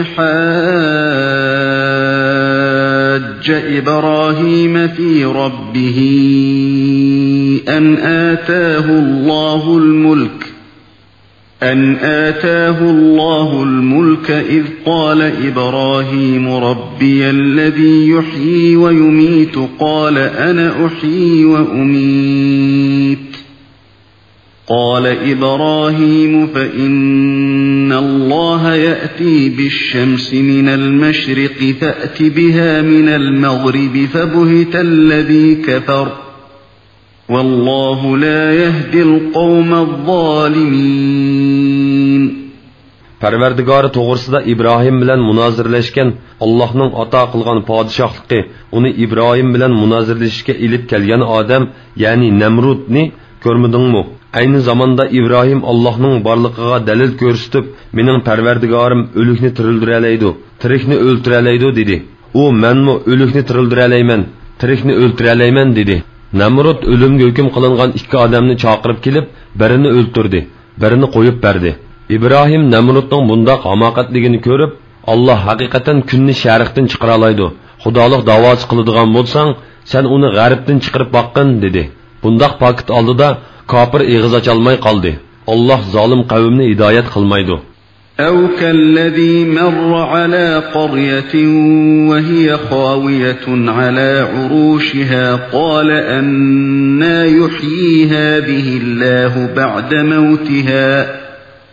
حاج إبراهيم في ربه أن آتاه الله الملك أن آتاه الله الملك إذ قال إبراهيم ربي الذي يحيي ويميت قال أنا أحيي وأميت قال إبراهيم فإن الله يأتي بالشمس من المشرق فأت بها من المغرب فبهت الذي كفر والله لا يهدي القوم الظالمين. Parvardigori to'g'risida Ibrohim bilan munozirlashgan Allohning ato qilgan podshohligi uni Ibrohim bilan munozirlashishga ilib kelgan odam, ya'ni Namrudni ko'rmadingmi? Ayni zamonda Ibrohim Allohning borligiga dalil ko'rsatib, mening Parvardigorim o'likni tiriltira oladi, tirikni o'ltira oladi dedi. U menmi o'likni tiriltira olayman, tirikni o'ltira olayman dedi. Namrud o'limga hukm qilingan ikki odamni chaqirib kelib, birini o'ltirdi, birini qo'yib berdi. İbrahim Namrudning bundaq hamoqatligini ko'rib, Alloh haqiqatan kunni sharqdan chiqara oladi. Xudolik da'vosi qiladigan bo'lsang, sen uni g'arbdan chiqarib boqqin dedi. Bundaq paket oldida kofir eg'iz ocholmay qoldi. Alloh zolim qavmni hidoyat qilmaydi. أو كالذي مر على قرية وهي خاوية على عروشها قال أنى يحيي هذه الله بعد موتها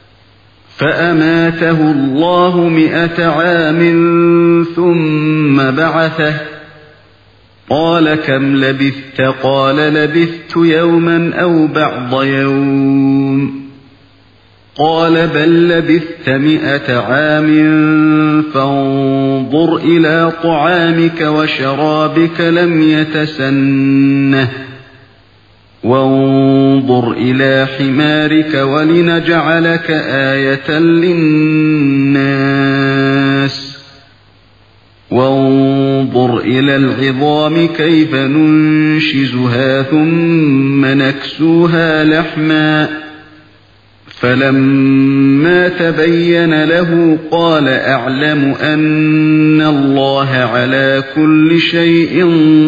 فأماته الله مئة عام ثم بعثه قال كم لبثت قال لبثت يوما أو بعض يوم قال بل لبثت مئة عام فانظر إلى طعامك وشرابك لم يتسنه وانظر إلى حمارك ولنجعلك آية للناس وانظر إلى العظام كيف ننشزها ثم نكسوها لحما فلما تبين له قال أعلم أن الله على كل شيء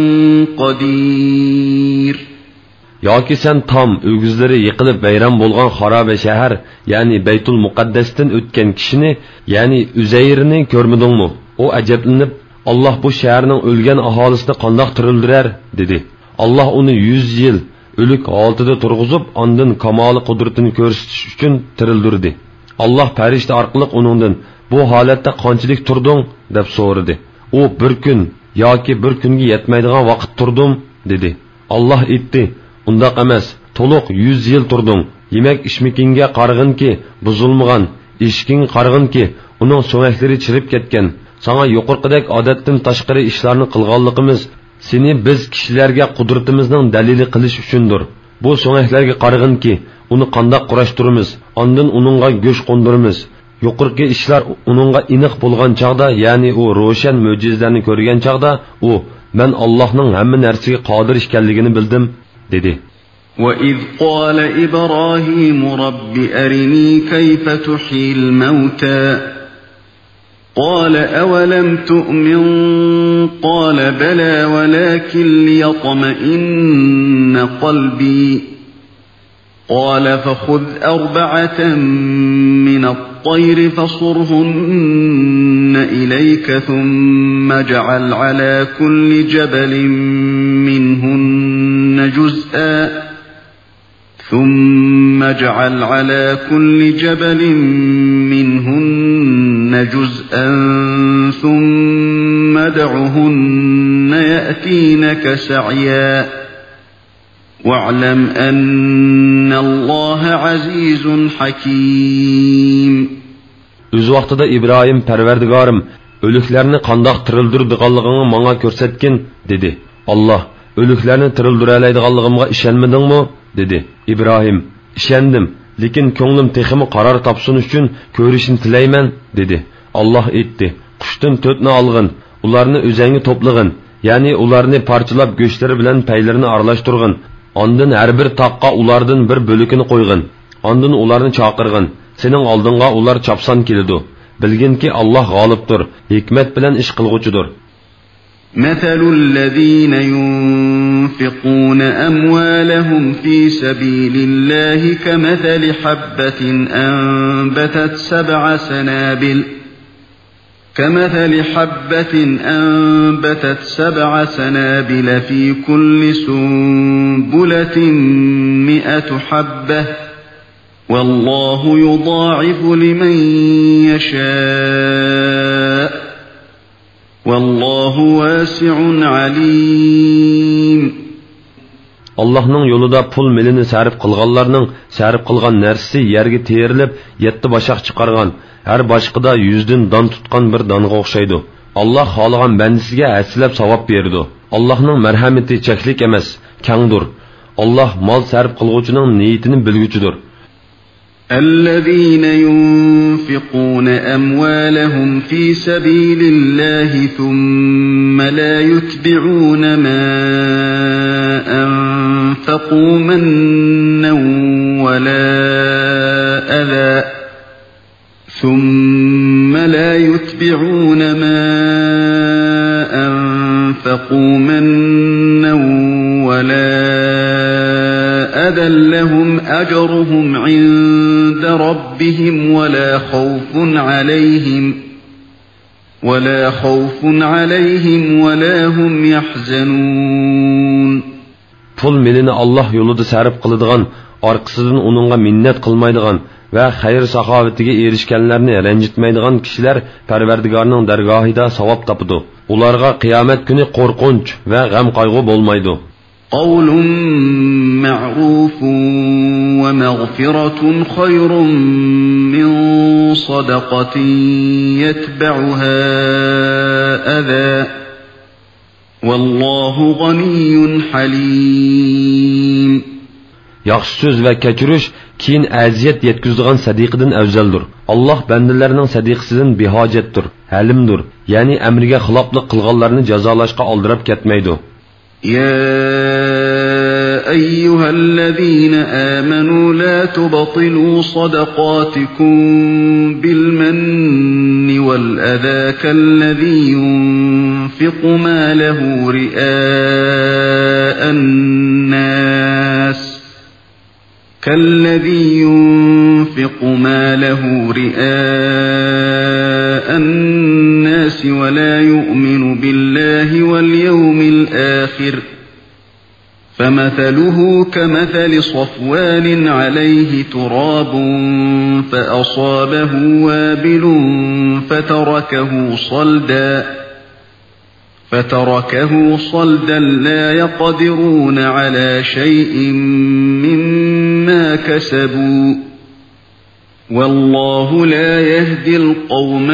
قدير. yoki sen tom o'gizlari yiqilib bayram bo'lgan xaroba shahar ya'ni Baytul Muqaddasdan o'tgan kishini ya'ni Uzayrni ko'rmadingmi? U ajablanib Alloh bu shaharning o'lgan aholisini qandoq tirildirar dedi. Alloh uni yuz yil o'lik holatida turg'izib, ondan kamoli qudratini ko'rsatish uchun tirildirdi. Alloh farishta orqali uningdan bu holatda qanchalik turding deb so'radi. U bir kun yoki bir kunga yetmaydigan vaqt turdim dedi. Alloh aytdi: "Undaq emas, to'liq yuz yil turding. Yemak ishmikinga qarg'inki, buzilmagan, eshking qarg'inki, uning so'ngaklari chirib ketgan. Sana yuqorqidek odatdan tashqari ishlarni qilganligimiz seni biz kishilarga qudratimizning dalili qilish uchundir. Bu so'ngaklarga qarag'inki, uni qandoq qurashtiramiz, ondan uningga go'sh qo'ndiramiz. Yuqorqi ishlar uningga aniq bo'lgan chaqda, ya'ni u ro'shan mo'jizalarni ko'rgan chaqda, u men Allohning hamma narsaga qodir ekanligini bildim dedi. وَإِذْ قَالَ إِبْرَاهِيمُ رَبِّ أَرِنِي كَيْفَ تُحْيِي الْمَوْتَى قال أولم تؤمن قال بلى ولكن ليطمئن قلبي قال فخذ أربعة من الطير فصرهن إليك ثم اجعل على كل جبل منهن جزءا ثم اجعل على كل جبل منهن جزءا ثم ادعهن يأتينك سعيا واعلم أن الله عزيز حكيم. Öz vaqtida İbrahim Parvardigorim o'liklarni qandoq tirildirdiganligini menga ko'rsatgin dedi. Allah o'liklarni tirildiroladiganligimga ishonmadingmi dedi. İbrahim ishondim, lekin ko'nglim teximi qaror topsin uchun ko'rishni tilayman dedi. Allah aytdi: qushdan to'rtni olg'in, ularni o'zangi to'plag'in, ya'ni ularni parchalab go'shtlari bilan paylarini aralashtirg'in. Ondan har bir taqqa ulardan bir bo'likini qo'yg'in. Ondan ularni chaqirg'in. Sening oldinga ular chapsan keladi. Bilginki Alloh g'olibdir, hikmat bilan ish qilg'uchidir. مثل الذين ينفقون أموالهم في سبيل الله كمثل حبة أنبتت سبع سنابل كمثل حبة أنبتت سبع سنابل في كل سنبلة مئة حبة والله يضاعف لمن يشاء والله واسع عليم. Allah'ның yolunda pul milini sarf qilganlarning sarf qilgan narsasi yerga terilib, yetti boshaq chiqargan, har boshqida yuzdan don tutgan bir donga o'xshaydi. Alloh xohlagan bandasiga hasilab savob berdi. Allohning marhamati cheklik emas, kengdir. Alloh mol sarf qilguvchining niyatini bilguchidir. الذين ينفقون أموالهم في سبيل الله ثم لا يتبعون ما أنفقوا منا ولا أذى ثم لا يتبعون ما أنفقوا منا ولا أذى لهم أجرهم عند ربهم ولا خوف عليهم ولا خوف عليهم ولا هم يحزنون. Pul milini Allah yolida sarf qiladigan, orqasidan uningga minnat qilmaydigan va xayr saxovatiga erishganlarni ranjitmaydigan kishilar Parvardigorning dargohida savob topadi. Ularga qiyomat kuni qo'rqinch va g'am qayg'u bo'lmaydi. قول معروف ومغفرة خير من صدقة يتبعها أذى والله غني حليم. Yaxshi so'z va kechirish keyin aziyat yetkazadigan sadiqadan afzaldir. Alloh bandalarning sadiqasidan behojatdir, halimdir. Ya'ni amriga xiloflik qilganlarni jazolashga oldirib ketmaydi. يا أيها الذين آمنوا لا تبطلوا صدقاتكم بالمن والأذى كالذي ينفق ماله رئاء الناس كالذي ينفق ماله رئاء الناس ولا يؤمن بالله واليوم الآخر فمثله كمثل صفوان عليه تراب فأصابه وابل فتركه صلدا فتركه صلدا لا يقدرون على شيء مما كسبوا والله لا يهدي القوم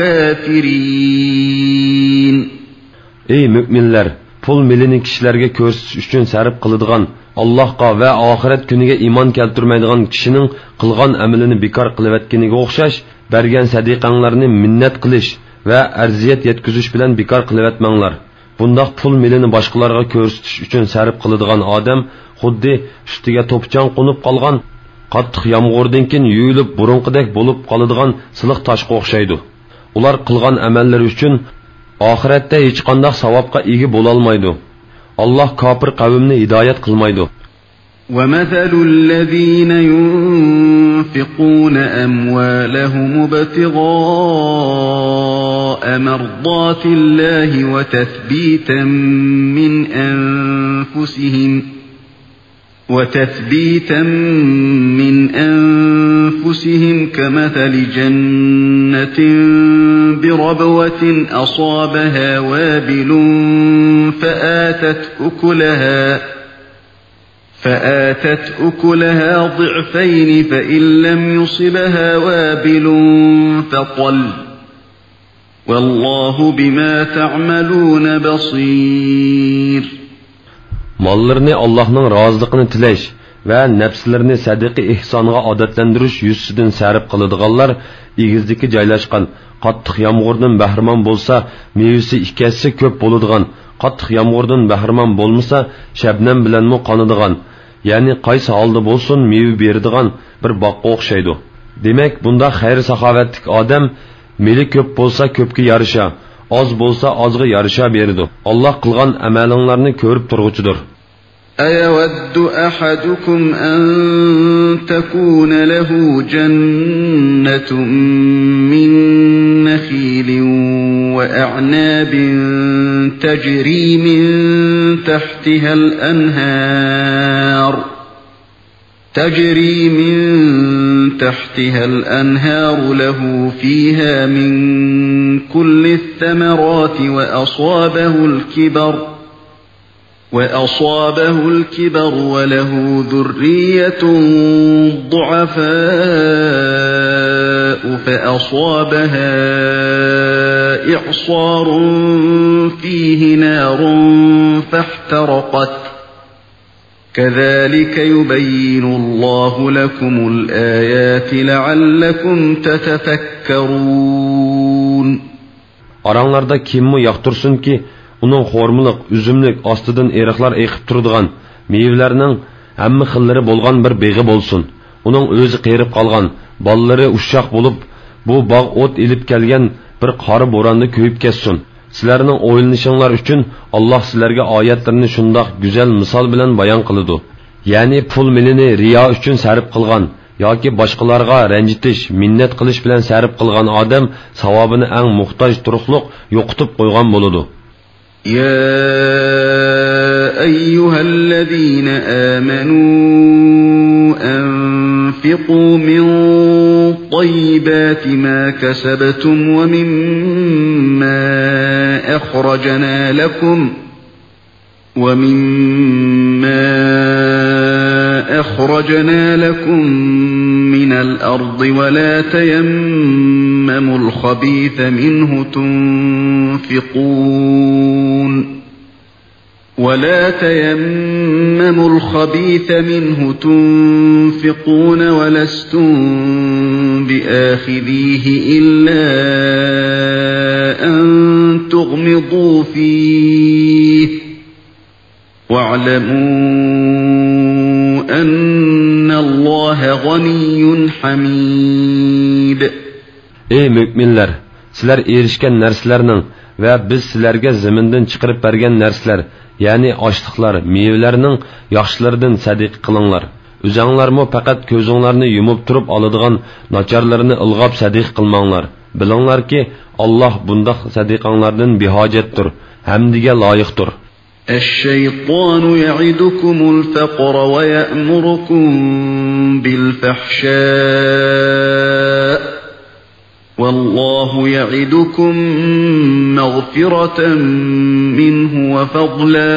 الكافرين. Ey müminler! Pul milini kishilarga ko'rsatish uchun sarf qiladigan, Allohga va oxirat kuniga iymon keltirmaydigan kishining qilgan amalini bekor qilayotganiga o'xshash, bergan sadiqanglarni minnat qilish va arziyat yetkazish bilan bekor qilayotmanglar. Bundoq pul milini boshqalarga ko'rsatish uchun sarf qiladigan odam xuddi ustiga to'pchon qo'nib qolgan, qattiq yomg'irdan keyin yuyilib burunqidek bo'lib qoladigan siliq toshga o'xshaydi. Ular qilgan amallari uchun oxiratda hech qanday savobga ega bo'la olmaydi. Alloh kofir qavmni hidoyat qilmaydi. وَمَثَلُ الَّذِينَ يُنْفِقُونَ أَمْوَالَهُمُ ابْتِغَاءَ مَرْضَاتِ اللَّهِ وَتَثْبِيتًا مِنْ أَنفُسِهِمْ وتثبيتا من أنفسهم كمثل جنة بربوة أصابها وابل فآتت أكلها فآتت أكلها ضعفين فإن لم يصبها وابل فطل والله بما تعملون بصير. Mallarını Allah'ın razılığını tileş ve nefslerini sadiqi ihsanıga odatlantirish yuzidan sarf qiladiganlar egizdiki joylashgan qattiq yomg'irdan bahramon bo'lsa mevasi ikkasi ko'p bo'ladigan, qattiq yomg'irdan bahramon bo'lmasa shabnam bilanmi qonadigan, ya'ni qaysi holda bo'lsin meva beradigan bir boqqa o'xshaydi. Demak, bunda xayr saxovatlik odam meli ko'p bo'lsa ko'pga yarasha, oz bo'lsa ozga yarasha beradi. Alloh qilgan amalinglarni ko'rib turg'uchidir. أَيَوَدُّ أَحَدُكُمْ أَن تَكُونَ لَهُ جَنَّةٌ مِّن نَّخِيلٍ وَأَعْنَابٍ تَجْرِي مِن تَحْتِهَا الْأَنْهَارُ تَجْرِي مِن تَحْتِهَا الْأَنْهَارُ لَهُ فِيهَا مِن كُلِّ الثَّمَرَاتِ وَأَصَابَهُ الْكِبَرُ وأصابه الكبر وله ذرية ضعفاء فأصابها إعصار فيه نار فاحترقت كذلك يبين الله لكم الآيات لعلكم تتفكرون. Aranlarda kimmi yaqtursun ki uning xo'rmilik, üzümlik ostidan eriqlar eqib turadigan, mevlarning hamma xillari bo'lgan bir beg'i bo'lsin. Uning o'zi qerib qolgan, bolalari ushshoq bo'lib, bu bog' o't ilib kelgan bir qori bo'ronda ko'yib ketsin. Sizlarning o'ylanishinglar uchun Alloh sizlarga oyatlarini shundoq go'zal misol bilan bayon qiladi. Ya'ni pul milini riyo uchun sarf qilgan yoki boshqalarga ranjitish, minnat qilish bilan sarf qilgan odam savobini eng muhtoj turuqliq yo'qotib qo'ygan bo'ladi. Ya ayyuhallazina amanu anfiqu min tayyibati ma kasabtum wa mimma akhrajna lakum wa mimma akhrajna lakum min al-ard wa la tayammamu al-khabitha minhu tunfiqun ولا تيمموا الخبيث منه تنفقون ولستم بآخذيه إلا أن تغمضوا فيه واعلموا أن الله غني حميد. Ey müminler, sizler erişken nerslerinin ve biz sizlerge ziminden çıkarıp bergen nersler, yani açlıklar, meyvelerinin yaxşılardan sadiq kılınlar. Özüңlarmı fakat gözüңlarni yumup turup alıdığan naçarlarını ılgap sadiq kılmanlar. Bilinglar ki Allah bundaq sadiqanlardan bihacettir, hamdige layıqtır. الشيطان يعدكم الفقر ويأمركم بالفحشاء والله يعدكم مغفرة منه وفضلا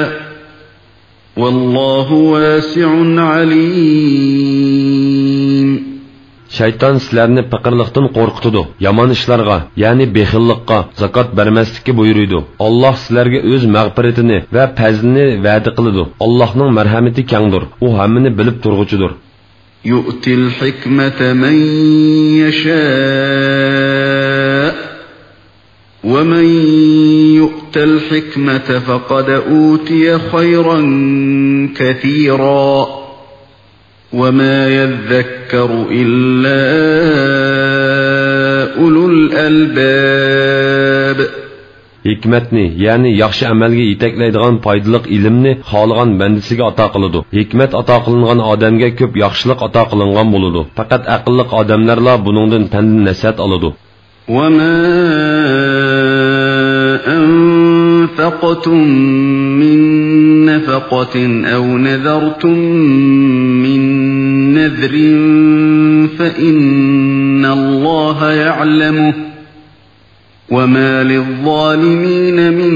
والله واسع عليم. Şeytan sizlarni faqirlikdan qo'rqitadi, yomon ishlarga, ya'ni bexillikqa, zakot bermaslikka buyuruydi. Alloh sizlarga o'z mag'firatini va fazlini va'da qiladi. Allohning marhamati kengdir, u hammani bilib turg'uchidir. يؤتي الحكمة من يشاء ومن يؤت الحكمة فقد أوتي خيرا كثيرا وما يذكر إلا أولو الألباب. Hikmetni, yani yaxshi amalga yetaklaydigan foydali ilmni xohlagan bandasiga ato qiladi. Hikmat ato qilingan odamga ko'p yaxshilik ato qilingan bo'ladi. Faqat aqlli odamlarla buningdan tandan nasihat oladi. Va ma anfaqtum min nafaqatin aw nadartum min nadrin fa innallaha ya'lamuhu وما للظالمين من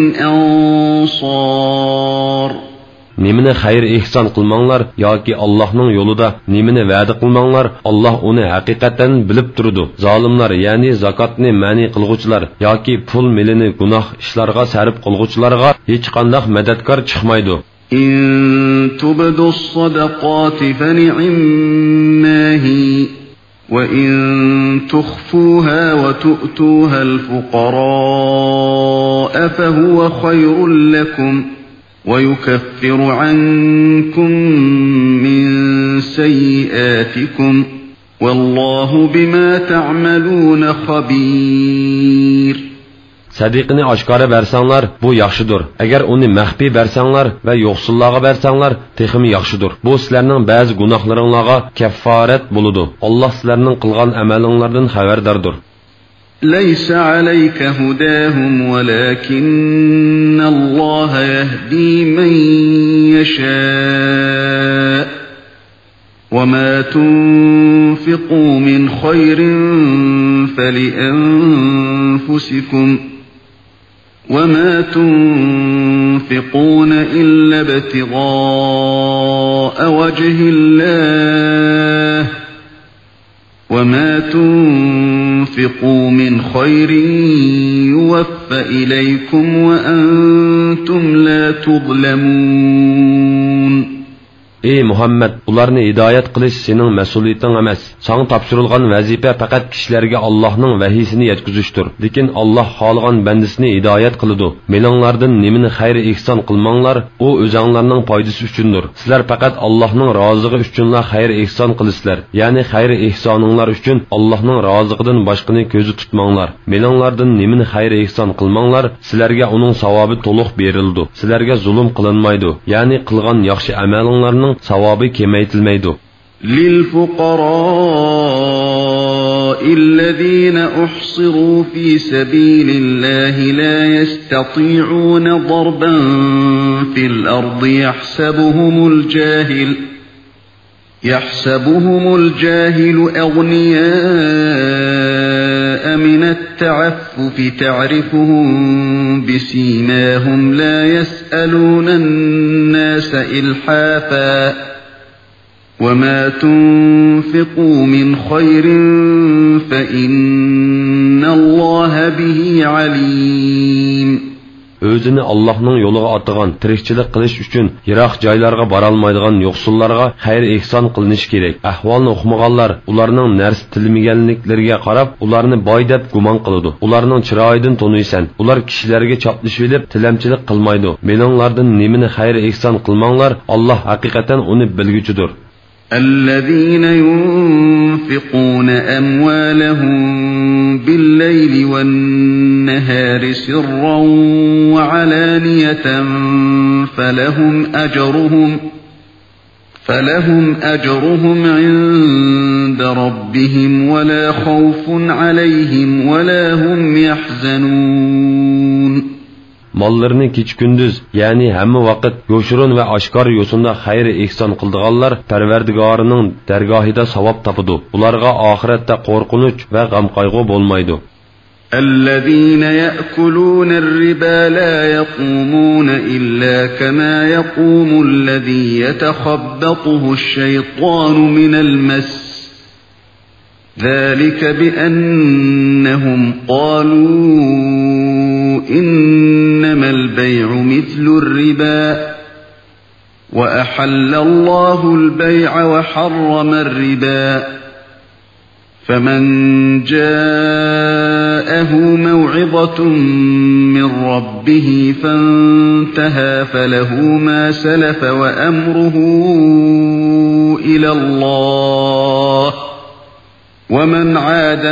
أنصار. Nimini xayr ihson qilmanglar yoki Allohning yo'lida nimini va'da qilmanglar, Alloh uni haqiqatan bilib turadi. Zolimlar, ya'ni zakotni ma'ni qilguvchilar yoki pul milini gunoh ishlarga sarf qilguvchilarga hech qanday madadkor chiqmaydi. In tubdu sadaqati fa ni'ma hi وَإِن تُخْفُوهَا وَتُؤْتُوهَا الْفُقَرَاءَ فَهُوَ خَيْرٌ لَكُمْ وَيُكَفِّرُ عَنكُم مِّن سَيِّئَاتِكُمْ وَاللَّهُ بِمَا تَعْمَلُونَ خَبِيرٌ. Sadiqini oshkora bersanglar, bu yaxshidir. Agar uni maxfiy bersanglar va yo'qsullarga bersanglar, texmi yaxshidir. Bu sizlarning ba'zi gunohlaringizga kafforat bo'ladi. Alloh sizlarning qilgan amalinglardan xabardordir. Laysa alayka hudahum walakinnalloha yahdi man yasha. وَمَا تُنْفِقُوا مِنْ خَيْرٍ فَلِأَنفُسِكُمْ وَمَا تُنْفِقُونَ إِلَّا ابْتِغَاءَ وَجْهِ اللَّهِ وَمَا تُنْفِقُوا مِنْ خَيْرٍ يُوَفَّ إِلَيْكُمْ وَأَنْتُمْ لَا تُظْلَمُونَ. Ey Muhammed, ularni hidoyat qilish sening mas'uliyating emas. Sana topshirilgan vazifa faqat kishilarga Allohning vahiyini yetkazishdir. Lekin Alloh xohlagan bandasini hidoyat qiladi. Meninglardan nimani xayr ihson qilmanglar, u o'zinglarning foydasi uchundir. Sizlar faqat Allohning roziligi uchunla xayr ihson qilasizlar. Ya'ni xayr ihsoninglar uchun Allohning roziligidan boshqani ko'zi tutmanglar. Meninglardan nimani xayr ihson qilmanglar, sizlarga uning savobi to'liq berildi. Sizlarga zulm qilinmaydi. Ya'ni qilgan yaxshi amalinglarning savobi kemaytilmaydi. للفقراء الذين أحصروا في سبيل الله لا يستطيعون ضربا في الأرض يحسبهم الجاهل يحسبهم الجاهل أغنياء من التعفف تعرفهم بسيماهم لا يسألون الناس إلحافا وما تنفقوا من خير فإن الله به عليم. Özünü Allah'ның yoluga atıgan, tirikçilik qilish uchun yiroq joylarga bora olmaydigan yo'qsullarga xayr ehson qilinish kerak. Ahvolni o'qimaganlar ularning narsa tilmaganliklariga qarab, ularni boy deb gumon qiladi. Ularning chiroyidan taniysan. Ular kishilarga choplashib olib, tilamchilik qilmaydi. Meninglardan nimani xayr ehson qilmanglar, Alloh haqiqatan uni bilguchidir. الذين ينفقون أموالهم بالليل والنهار سرا وعلانية فلهم أجرهم فلهم أجرهم عند ربهم ولا خوف عليهم ولا هم يحزنون. Mallarını keç gündüz, yani hamma vaqt yo'shirun va oshkor yo'sinda xayr ehson qildiganlar Parvardigorining dargohida savob topadi. Ularga oxiratda qo'rqinch va g'am qayg'u bo'lmaydi. الذين يأكلون الربا لا يقومون إلا كما يقوم الذي يتخبطه الشيطان من المس ذلك بأنهم قالوا إنما البيع مثل الربا وأحل الله البيع وحرم الربا فمن جاءه موعظة من ربه فانتهى فله ما سلف وأمره إلى الله ومن عاد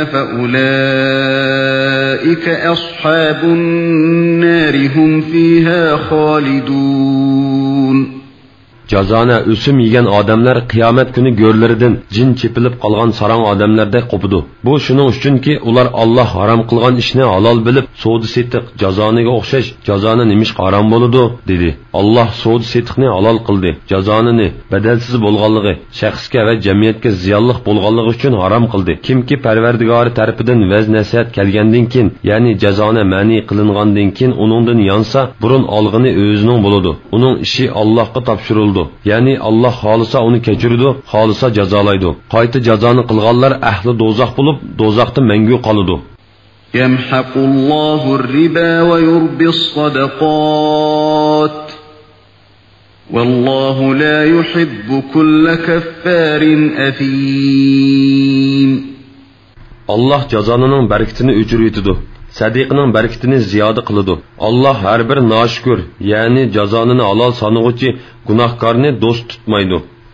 فأولئك أصحاب النار هم فيها خالدون. Jazana o'sim yegan odamlar qiyomat kuni go'rlaridan jin chepilib qolgan sarang odamlardek qo'pidi. Bu shuning uchunki ular Alloh harom qilgan ishni halol bilib, savdo setiq jazoniga o'xshash jazoni nimish harom bo'ladi dedi. Alloh savdo setiqni halol qildi. Jazonini badalsiz bo'lganligi, shaxsga va jamiyatga ziyonli bo'lganligi uchun harom qildi. Kimki Parvardigori tarafidan vaz nasihat kelgandan keyin, ya'ni jazoni ma'ni qilingandan keyin uningdan yonsa, burun olg'ini o'zining bo'ladi. Uning ishi Allohga topshirildi. Yani Allah xolisa uni kechirdi, xolisa jazolaydi. Qayta jazoni qilganlar ahli do'zax bo'lib, do'zaxda mangu qoladi. Yamhaqullohu ar-riba va yurbis-sadaqat. Vallohu la yuhibbu kulla kaffarin athim. Allah jazonining barakatini o'chirib sadiqning barakatini ziyoda qiladi. Alloh har bir noshukr, ya'ni jazonini halol sanag'uvchi gunohkorni do'st tutmaydi.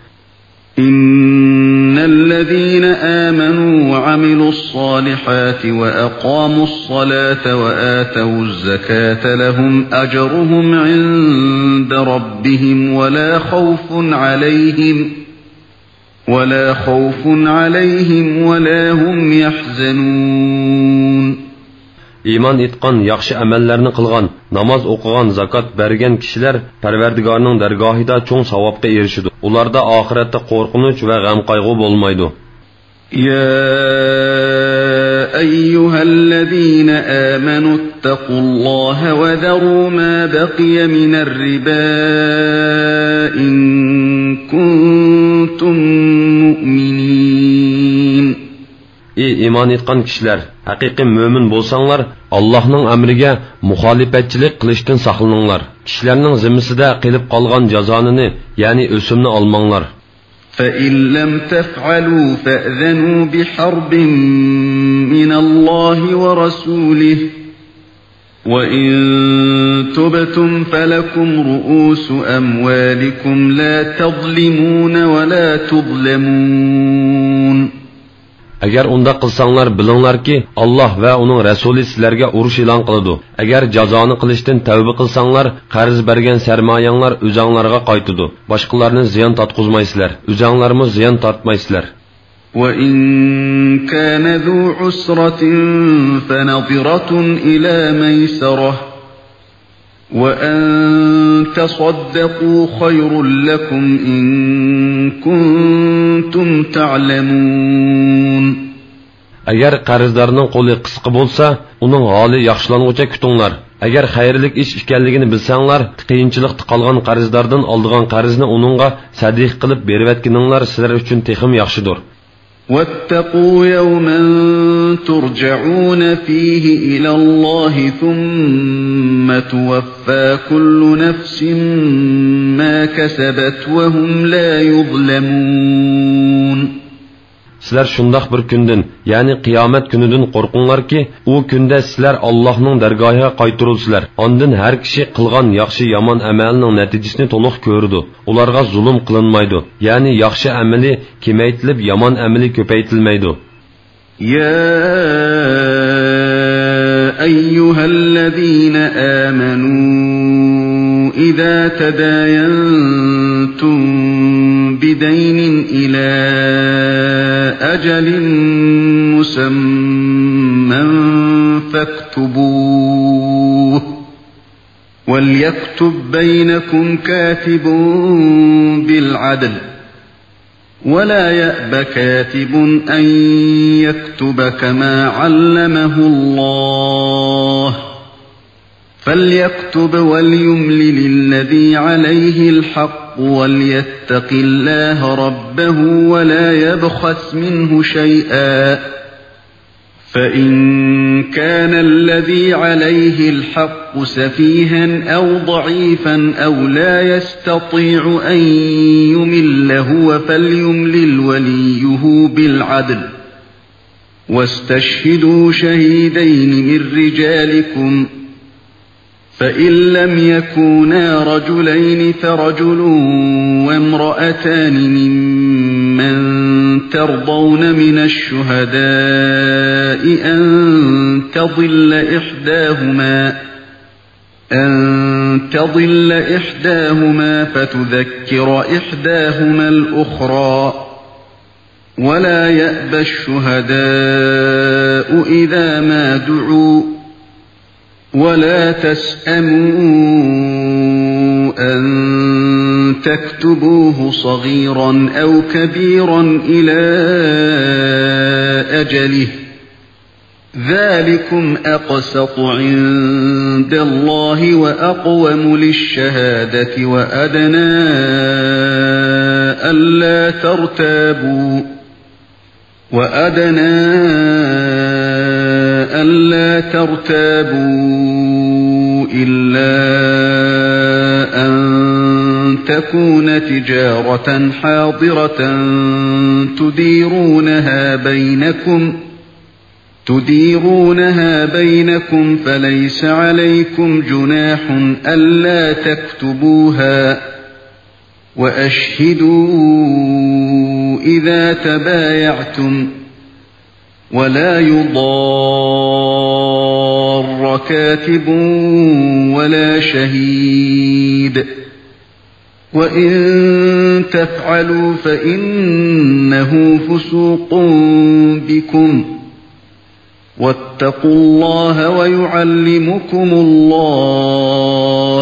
Innallazina amanu va amilus-solihati va aqamus-solata va atawuz-zakata lahum ajruhum 'inda rabbihim va la khawfun 'alayhim va la khawfun 'alayhim va la hum yahzanun. İman etgan, yaxshi amallarni qilgan, namoz o'qigan, zakot bergan kishilar Parvardigorning dargohida cho'ng savobga erishadi. Ularda oxiratda qo'rqinch va g'am qayg'u bo'lmaydi. Ya ayyuhallazina amanu ittaqulloha va zaru ma baqiya minar riba in kuntum mu'minin. ey iymon etgan kishilar, haqiqiy mo'min bo'lsanglar, Allohning amriga muxolifatchilik qilishdan saqlaninglar. Kishilarning zimmisida qilib qolgan jazonini, ya'ni o'simni olmanglar. فَإِن لَّمْ تَفْعَلُوا فَأْذَنُوا بِحَرْبٍ مِّنَ اللَّهِ وَرَسُولِهِ وَإِن تُبْتُمْ فَلَكُمْ رُءُوسُ أَمْوَالِكُمْ لَا تَظْلِمُونَ وَلَا تُظْلَمُونَ. Agar unda qilsanglar bilinglarki, Alloh va uning rasuli sizlarga urush e'lon qiladi. Agar jazoni qilishdan tavba qilsanglar, qarz bergan sarmoyanglar o'zinglarga qaytadi. Boshqalarni ziyon tatqizmaysizlar, o'zinglarmi ziyon tortmaysizlar. وَإِن كَانَ ذُو عُسْرَةٍ فَنَظِرَةٌ إِلَى مَيْسَرَةٍ وَأَن تَصَدَّقُوا خَيْرٌ لَّكُمْ إِن كُنتُمْ تَعْلَمُونَ. Agar qarzdorning qo'li qisqa bo'lsa, uning holi yaxshilanguncha kutinglar. Agar xayrlik ish ekanligini bilsanglar, qiyinchilikda qolgan qarzdordan oldigan qarzni uningga sadiq qilib berayotganinglar sizlar uchun texim yaxshidir. وَاتَّقُوا يَوْمًا تُرْجَعُونَ فِيهِ إِلَى اللَّهِ ثُمَّ تُوَفَّى كُلُّ نَفْسٍ مَا كَسَبَتْ وَهُمْ لَا يُظْلَمُونَ. Sizlar shundoq bir kundan, ya'ni qiyomat kunidan qo'rqinglarki, u kunda sizlar Allohning dargohiga qaytarilsizlar. Ondan har kishi qilgan yaxshi yomon amalining natijasini to'liq ko'radi. Ularga zulm qilinmaydi. Ya'ni yaxshi amali kemaytilib, yomon amali ko'paytilmaydi. Ya ayyuhallazina amanu idza tadayantum bidaynin ila أجل مسمى فاكتبوه وليكتب بينكم كاتب بالعدل ولا يأب كاتب أن يكتب كما علمه الله فليكتب وليملل الذي عليه الحق وليتق الله ربه ولا يبخس منه شيئا فإن كان الذي عليه الحق سفيها أو ضعيفا أو لا يستطيع أن يمل هو فليملل وليه بالعدل واستشهدوا شهيدين من رجالكم فإن لم يكونا رجلين فرجل وامرأتان ممن ترضون من الشهداء أن تضل إحداهما أن تضل إحداهما فتذكر إحداهما الأخرى ولا يأبى الشهداء إذا ما دعوا ولا تسأموا أن تكتبوه صغيرا أو كبيرا إلى أجله ذلكم أقسط عند الله وأقوم للشهادة وأدنى ألا ترتابوا وأدنى ألا ترتابوا إلا أن تكون تجارة حاضرة تديرونها بينكم تديرونها بينكم فليس عليكم جناح ألا تكتبوها وأشهدوا إذا تبايعتم ولا يضار كاتب ولا شهيد وإن تفعلوا فإنه فسوق بكم واتقوا الله ويعلمكم الله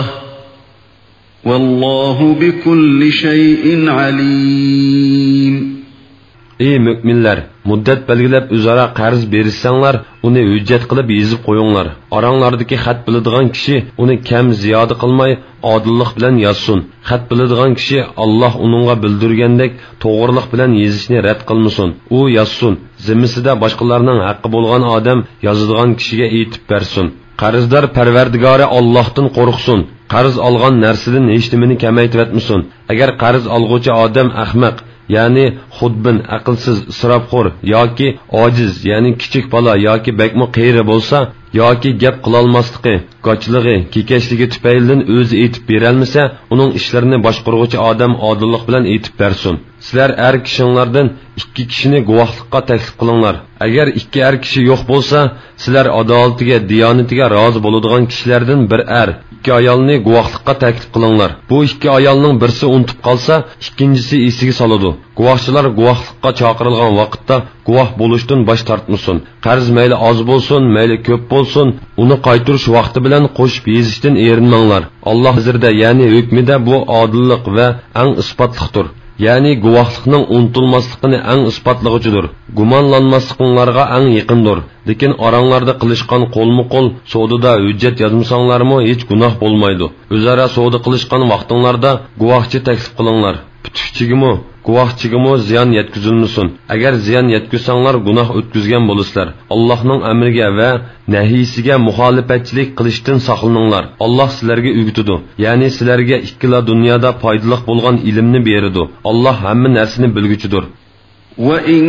والله بكل شيء عليم. Ey müminler, muddat belgilab o'zaro qarz berishsanglar, uni hujjat qilib yezib qo'yinglar. Aranglardagi xat biladigan kishi uni kam ziyoda qilmay, odillik bilan yozsin. Xat biladigan kishi Alloh uningga bildirgandek to'g'riliq bilan yezishni rad qilmasin. U yozsin. Zimmisida boshqalarning haqqi bo'lgan odam yozadigan kishiga aytib bersin. Qarzdor Parvardigori Allohdan qo'rqsin. Qarz olgan narsadan hech nimani kamaytirmatmasin. Agar qarz olguvchi odam ahmoq, ya'ni xudbin, aqlsiz, isrofxo'r yoki ojiz, ya'ni kichik bola yoki bakmo qeyri bo'lsa, yoki gap qilolmasligi, gochligi, kekashligi tufaylidan o'zi aytib berolmasa, uning ishlarini boshqaruvchi odam odillik bilan aytib bersin. Sizlar er kishinglardan ikki kishini guvohlikqa taklif qilinglar. Agar ikki er kishi yo'q bo'lsa, sizlar adolatiga, diyonatiga rozi bo'ladigan kishilardan bir er, ikki ayolni guvohlikqa taklif qilinglar. Bu ikki ayolning birisi unutib qolsa, ikkinchisi esiga soladi. Guvohchilar guvohlikqa chaqirilgan vaqtda guvoh bo'lishdan bosh tortmasin. Qarz mayli oz bo'lsin, mayli ko'p bo'lsin, uni qaytarish vaqti bilan qo'shib yezishdan erinmanglar. Alloh hozirda, ya'ni hukmida bu odillik va eng isbotliqdir. Ya'ni guvohlikning unutilmasligini eng isbotlovchidir. Gumonlanmasliklaringlarga eng yaqindir. Lekin oranglarda qilishgan qo'lma-qo'l savdoda hujjat yozmasanglarmi hech gunoh bo'lmaydi. O'zaro savdo qilishgan vaqtinglarda guvohchi taklif qilinglar. Putuqchigimi, guvohchigimi ziyon yetkazilmasin. Agar ziyon yetkazsanglar gunoh o'tkazgan bo'lasizlar. Allohning amriga va nahiysiga muxolifatchilik qilishdan saqlaninglar. Alloh sizlarga o'rgatadi. Ya'ni sizlarga ikkila dunyoda foydali bo'lgan ilmni beradi. Alloh hamma narsani bilguchidir. وَإِن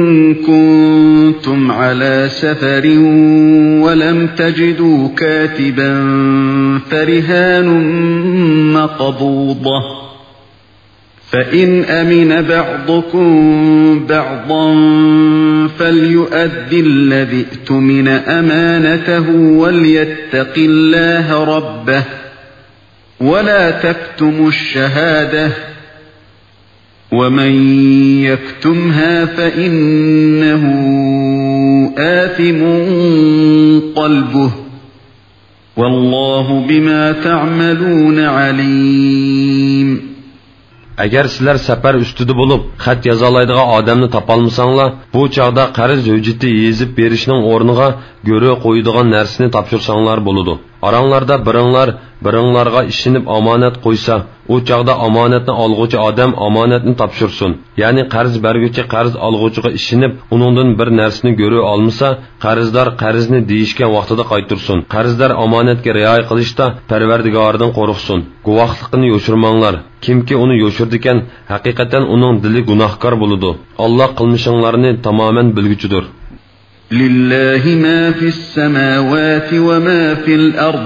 كُنتُمْ عَلَى سَفَرٍ وَلَمْ تَجِدُوا كَاتِبًا فَرِهَانٌ مَّقْبُوضَةٌ فَإِنْ أَمِنَ بَعْضُكُمْ بَعْضًا فَلْيُؤَدِّ الَّذِي اؤْتُمِنَ أَمَانَتَهُ وَلْيَتَّقِ اللَّهَ رَبَّهُ وَلَا تَكْتُمُوا الشَّهَادَةَ وَمَنْ يَكْتُمْهَا فَإِنَّهُ آثِمٌ قَلْبُهُ وَاللَّهُ بِمَا تَعْمَلُونَ عَلِيمٌ. Agar sizlar safar ustida bo'lib, xat yoza oladigan odamni topolmasanglar, bu chaqda qarz hujjati yezib berishning o'rniga go'ri qo'yadigan narsani topshirsanglar bo'ladi. Aranglarda biringlar biringlarga ishinib omonat qo'ysa, u chaqda omonatni olguvchi odam omonatni topshirsin. Ya'ni qarz berguvchi qarz olguvchiga ishinib, uningdan bir narsani go'ri olmasa, qarzdor qarzni deyishgan vaqtida qaytarsin. Qarzdor omonatga rioya qilishda Parvardigordan qo'rqsin. Guvohlikni yo'shirmanglar. Kimki uni yo'shirdikan, haqiqatan uning dili gunohkor bo'ladi. Alloh qilmishinglarni tamoman bilguchidir. Lillahi ma fis samawati wa ma fil ard.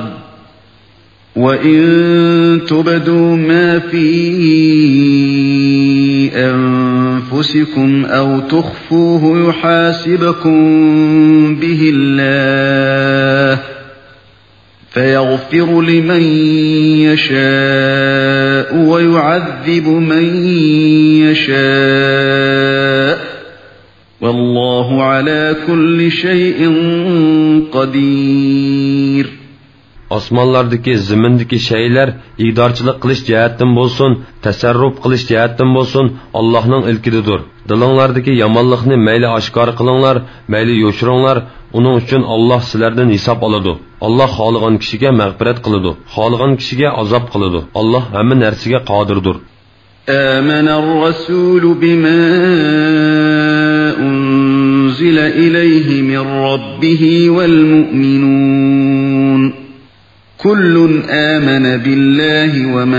وَإِن تُبْدُوا مَا فِي أَنفُسِكُمْ أَوْ تُخْفُوهُ يُحَاسِبْكُم بِهِ اللَّهُ فَيَغْفِرُ لِمَن يَشَاءُ وَيُعَذِّبُ مَن يَشَاءُ وَاللَّهُ عَلَى كُلِّ شَيْءٍ قَدِيرٌ. Osmonlardagi, zimindagi shaylar idorchilik qilish jihatdan bo'lsin, tasarruf qilish jihatdan bo'lsin, Allohning ilkididir. Dilinglardagi yomonlikni mayli oshkor qilinglar, mayli yo'shiringlar, uning uchun Alloh sizlardan hisob oladi. Alloh xohlagan kishiga mag'firat qiladi, xohlagan kishiga azob qiladi. Alloh hamma narsaga qodirdir. آمن الرسول بما أنزل إليه من ربه والمؤمنون كل آمن بالله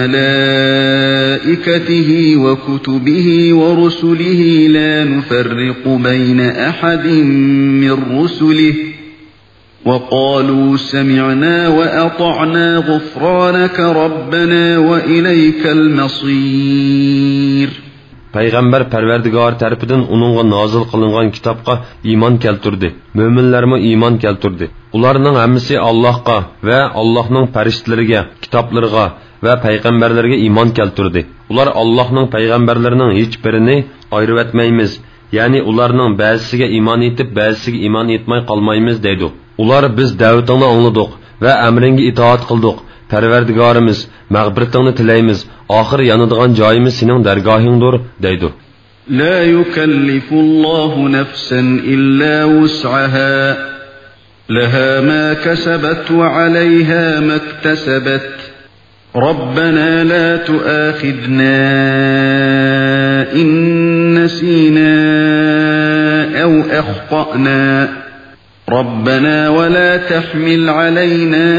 وملائكته وكتبه ورسله لا نفرق بين أحد من رسله وقالوا سمعنا وأطعنا غفرانك ربنا وإليك المصير. Peygamber Parvardigor tarafidan uningga nozil qilingan kitobga iymon keltirdi. Mo'minlarmi iymon keltirdi. Ularning hammasi Allohga va Allohning farishtalariga, kitoblariga va payg'ambarlarga iymon keltirdi. Ular Allohning payg'ambarlarining hech birini ayirib etmaymiz, ya'ni ularning ba'zisiga iymon etib, ba'zisiga iymon etmay qolmaymiz deydi. Ular biz da'vatingni angladik va amringga itoat qildik. Parvardigorimiz, mag'firatingni tilaymiz. Oxir yanadigan joyimiz sening dargohingdir deydi. لا يكلف الله نفسا إلا وسعها لها ما كسبت وعليها ما اكتسبت ربنا لا تؤاخذنا إن نسينا أو أخطأنا ربنا ولا تحمل علينا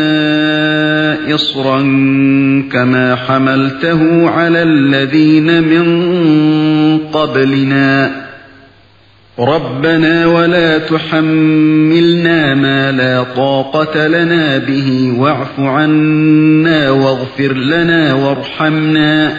إصرا كما حملته على الذين من قبلنا ربنا ولا تحملنا ما لا طاقة لنا به واعف عنا واغفر لنا وارحمنا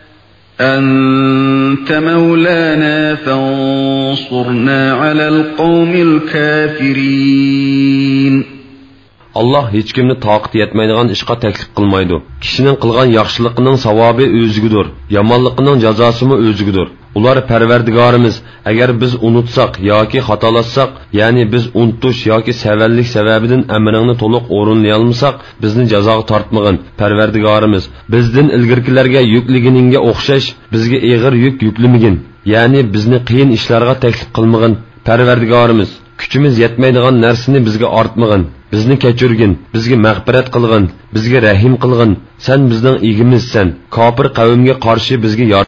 أنت مولانا فانصرنا على القوم الكافرين. Allah hech kimni taqat yetmaydigan ishqa taklif qilmaydi. Kishining qilgan yaxshiligining savobi o'zigidir, yomonligining jazosimi o'zigidir. Ular Parvardigorimiz, agar biz unutsak yoki xatolatsak, ya'ni biz unutish yoki savallik sababidan amringni to'liq o'rinlay olmasak, bizni jazoga tortmagin. Parvardigorimiz, bizdan ilgirkilarga yukliginingga o'xshash bizga og'ir yuk yuklamagin, ya'ni bizni qiyin ishlarga taklif qilmagin. Parvardigorimiz, kuchimiz yetmaydigan narsani bizga ortmagin. Bizni kechirgin, bizga mag'firat qilgin, bizga rahim qilgin. Sen bizning egimizsan. Kofir qavmga qarshi bizga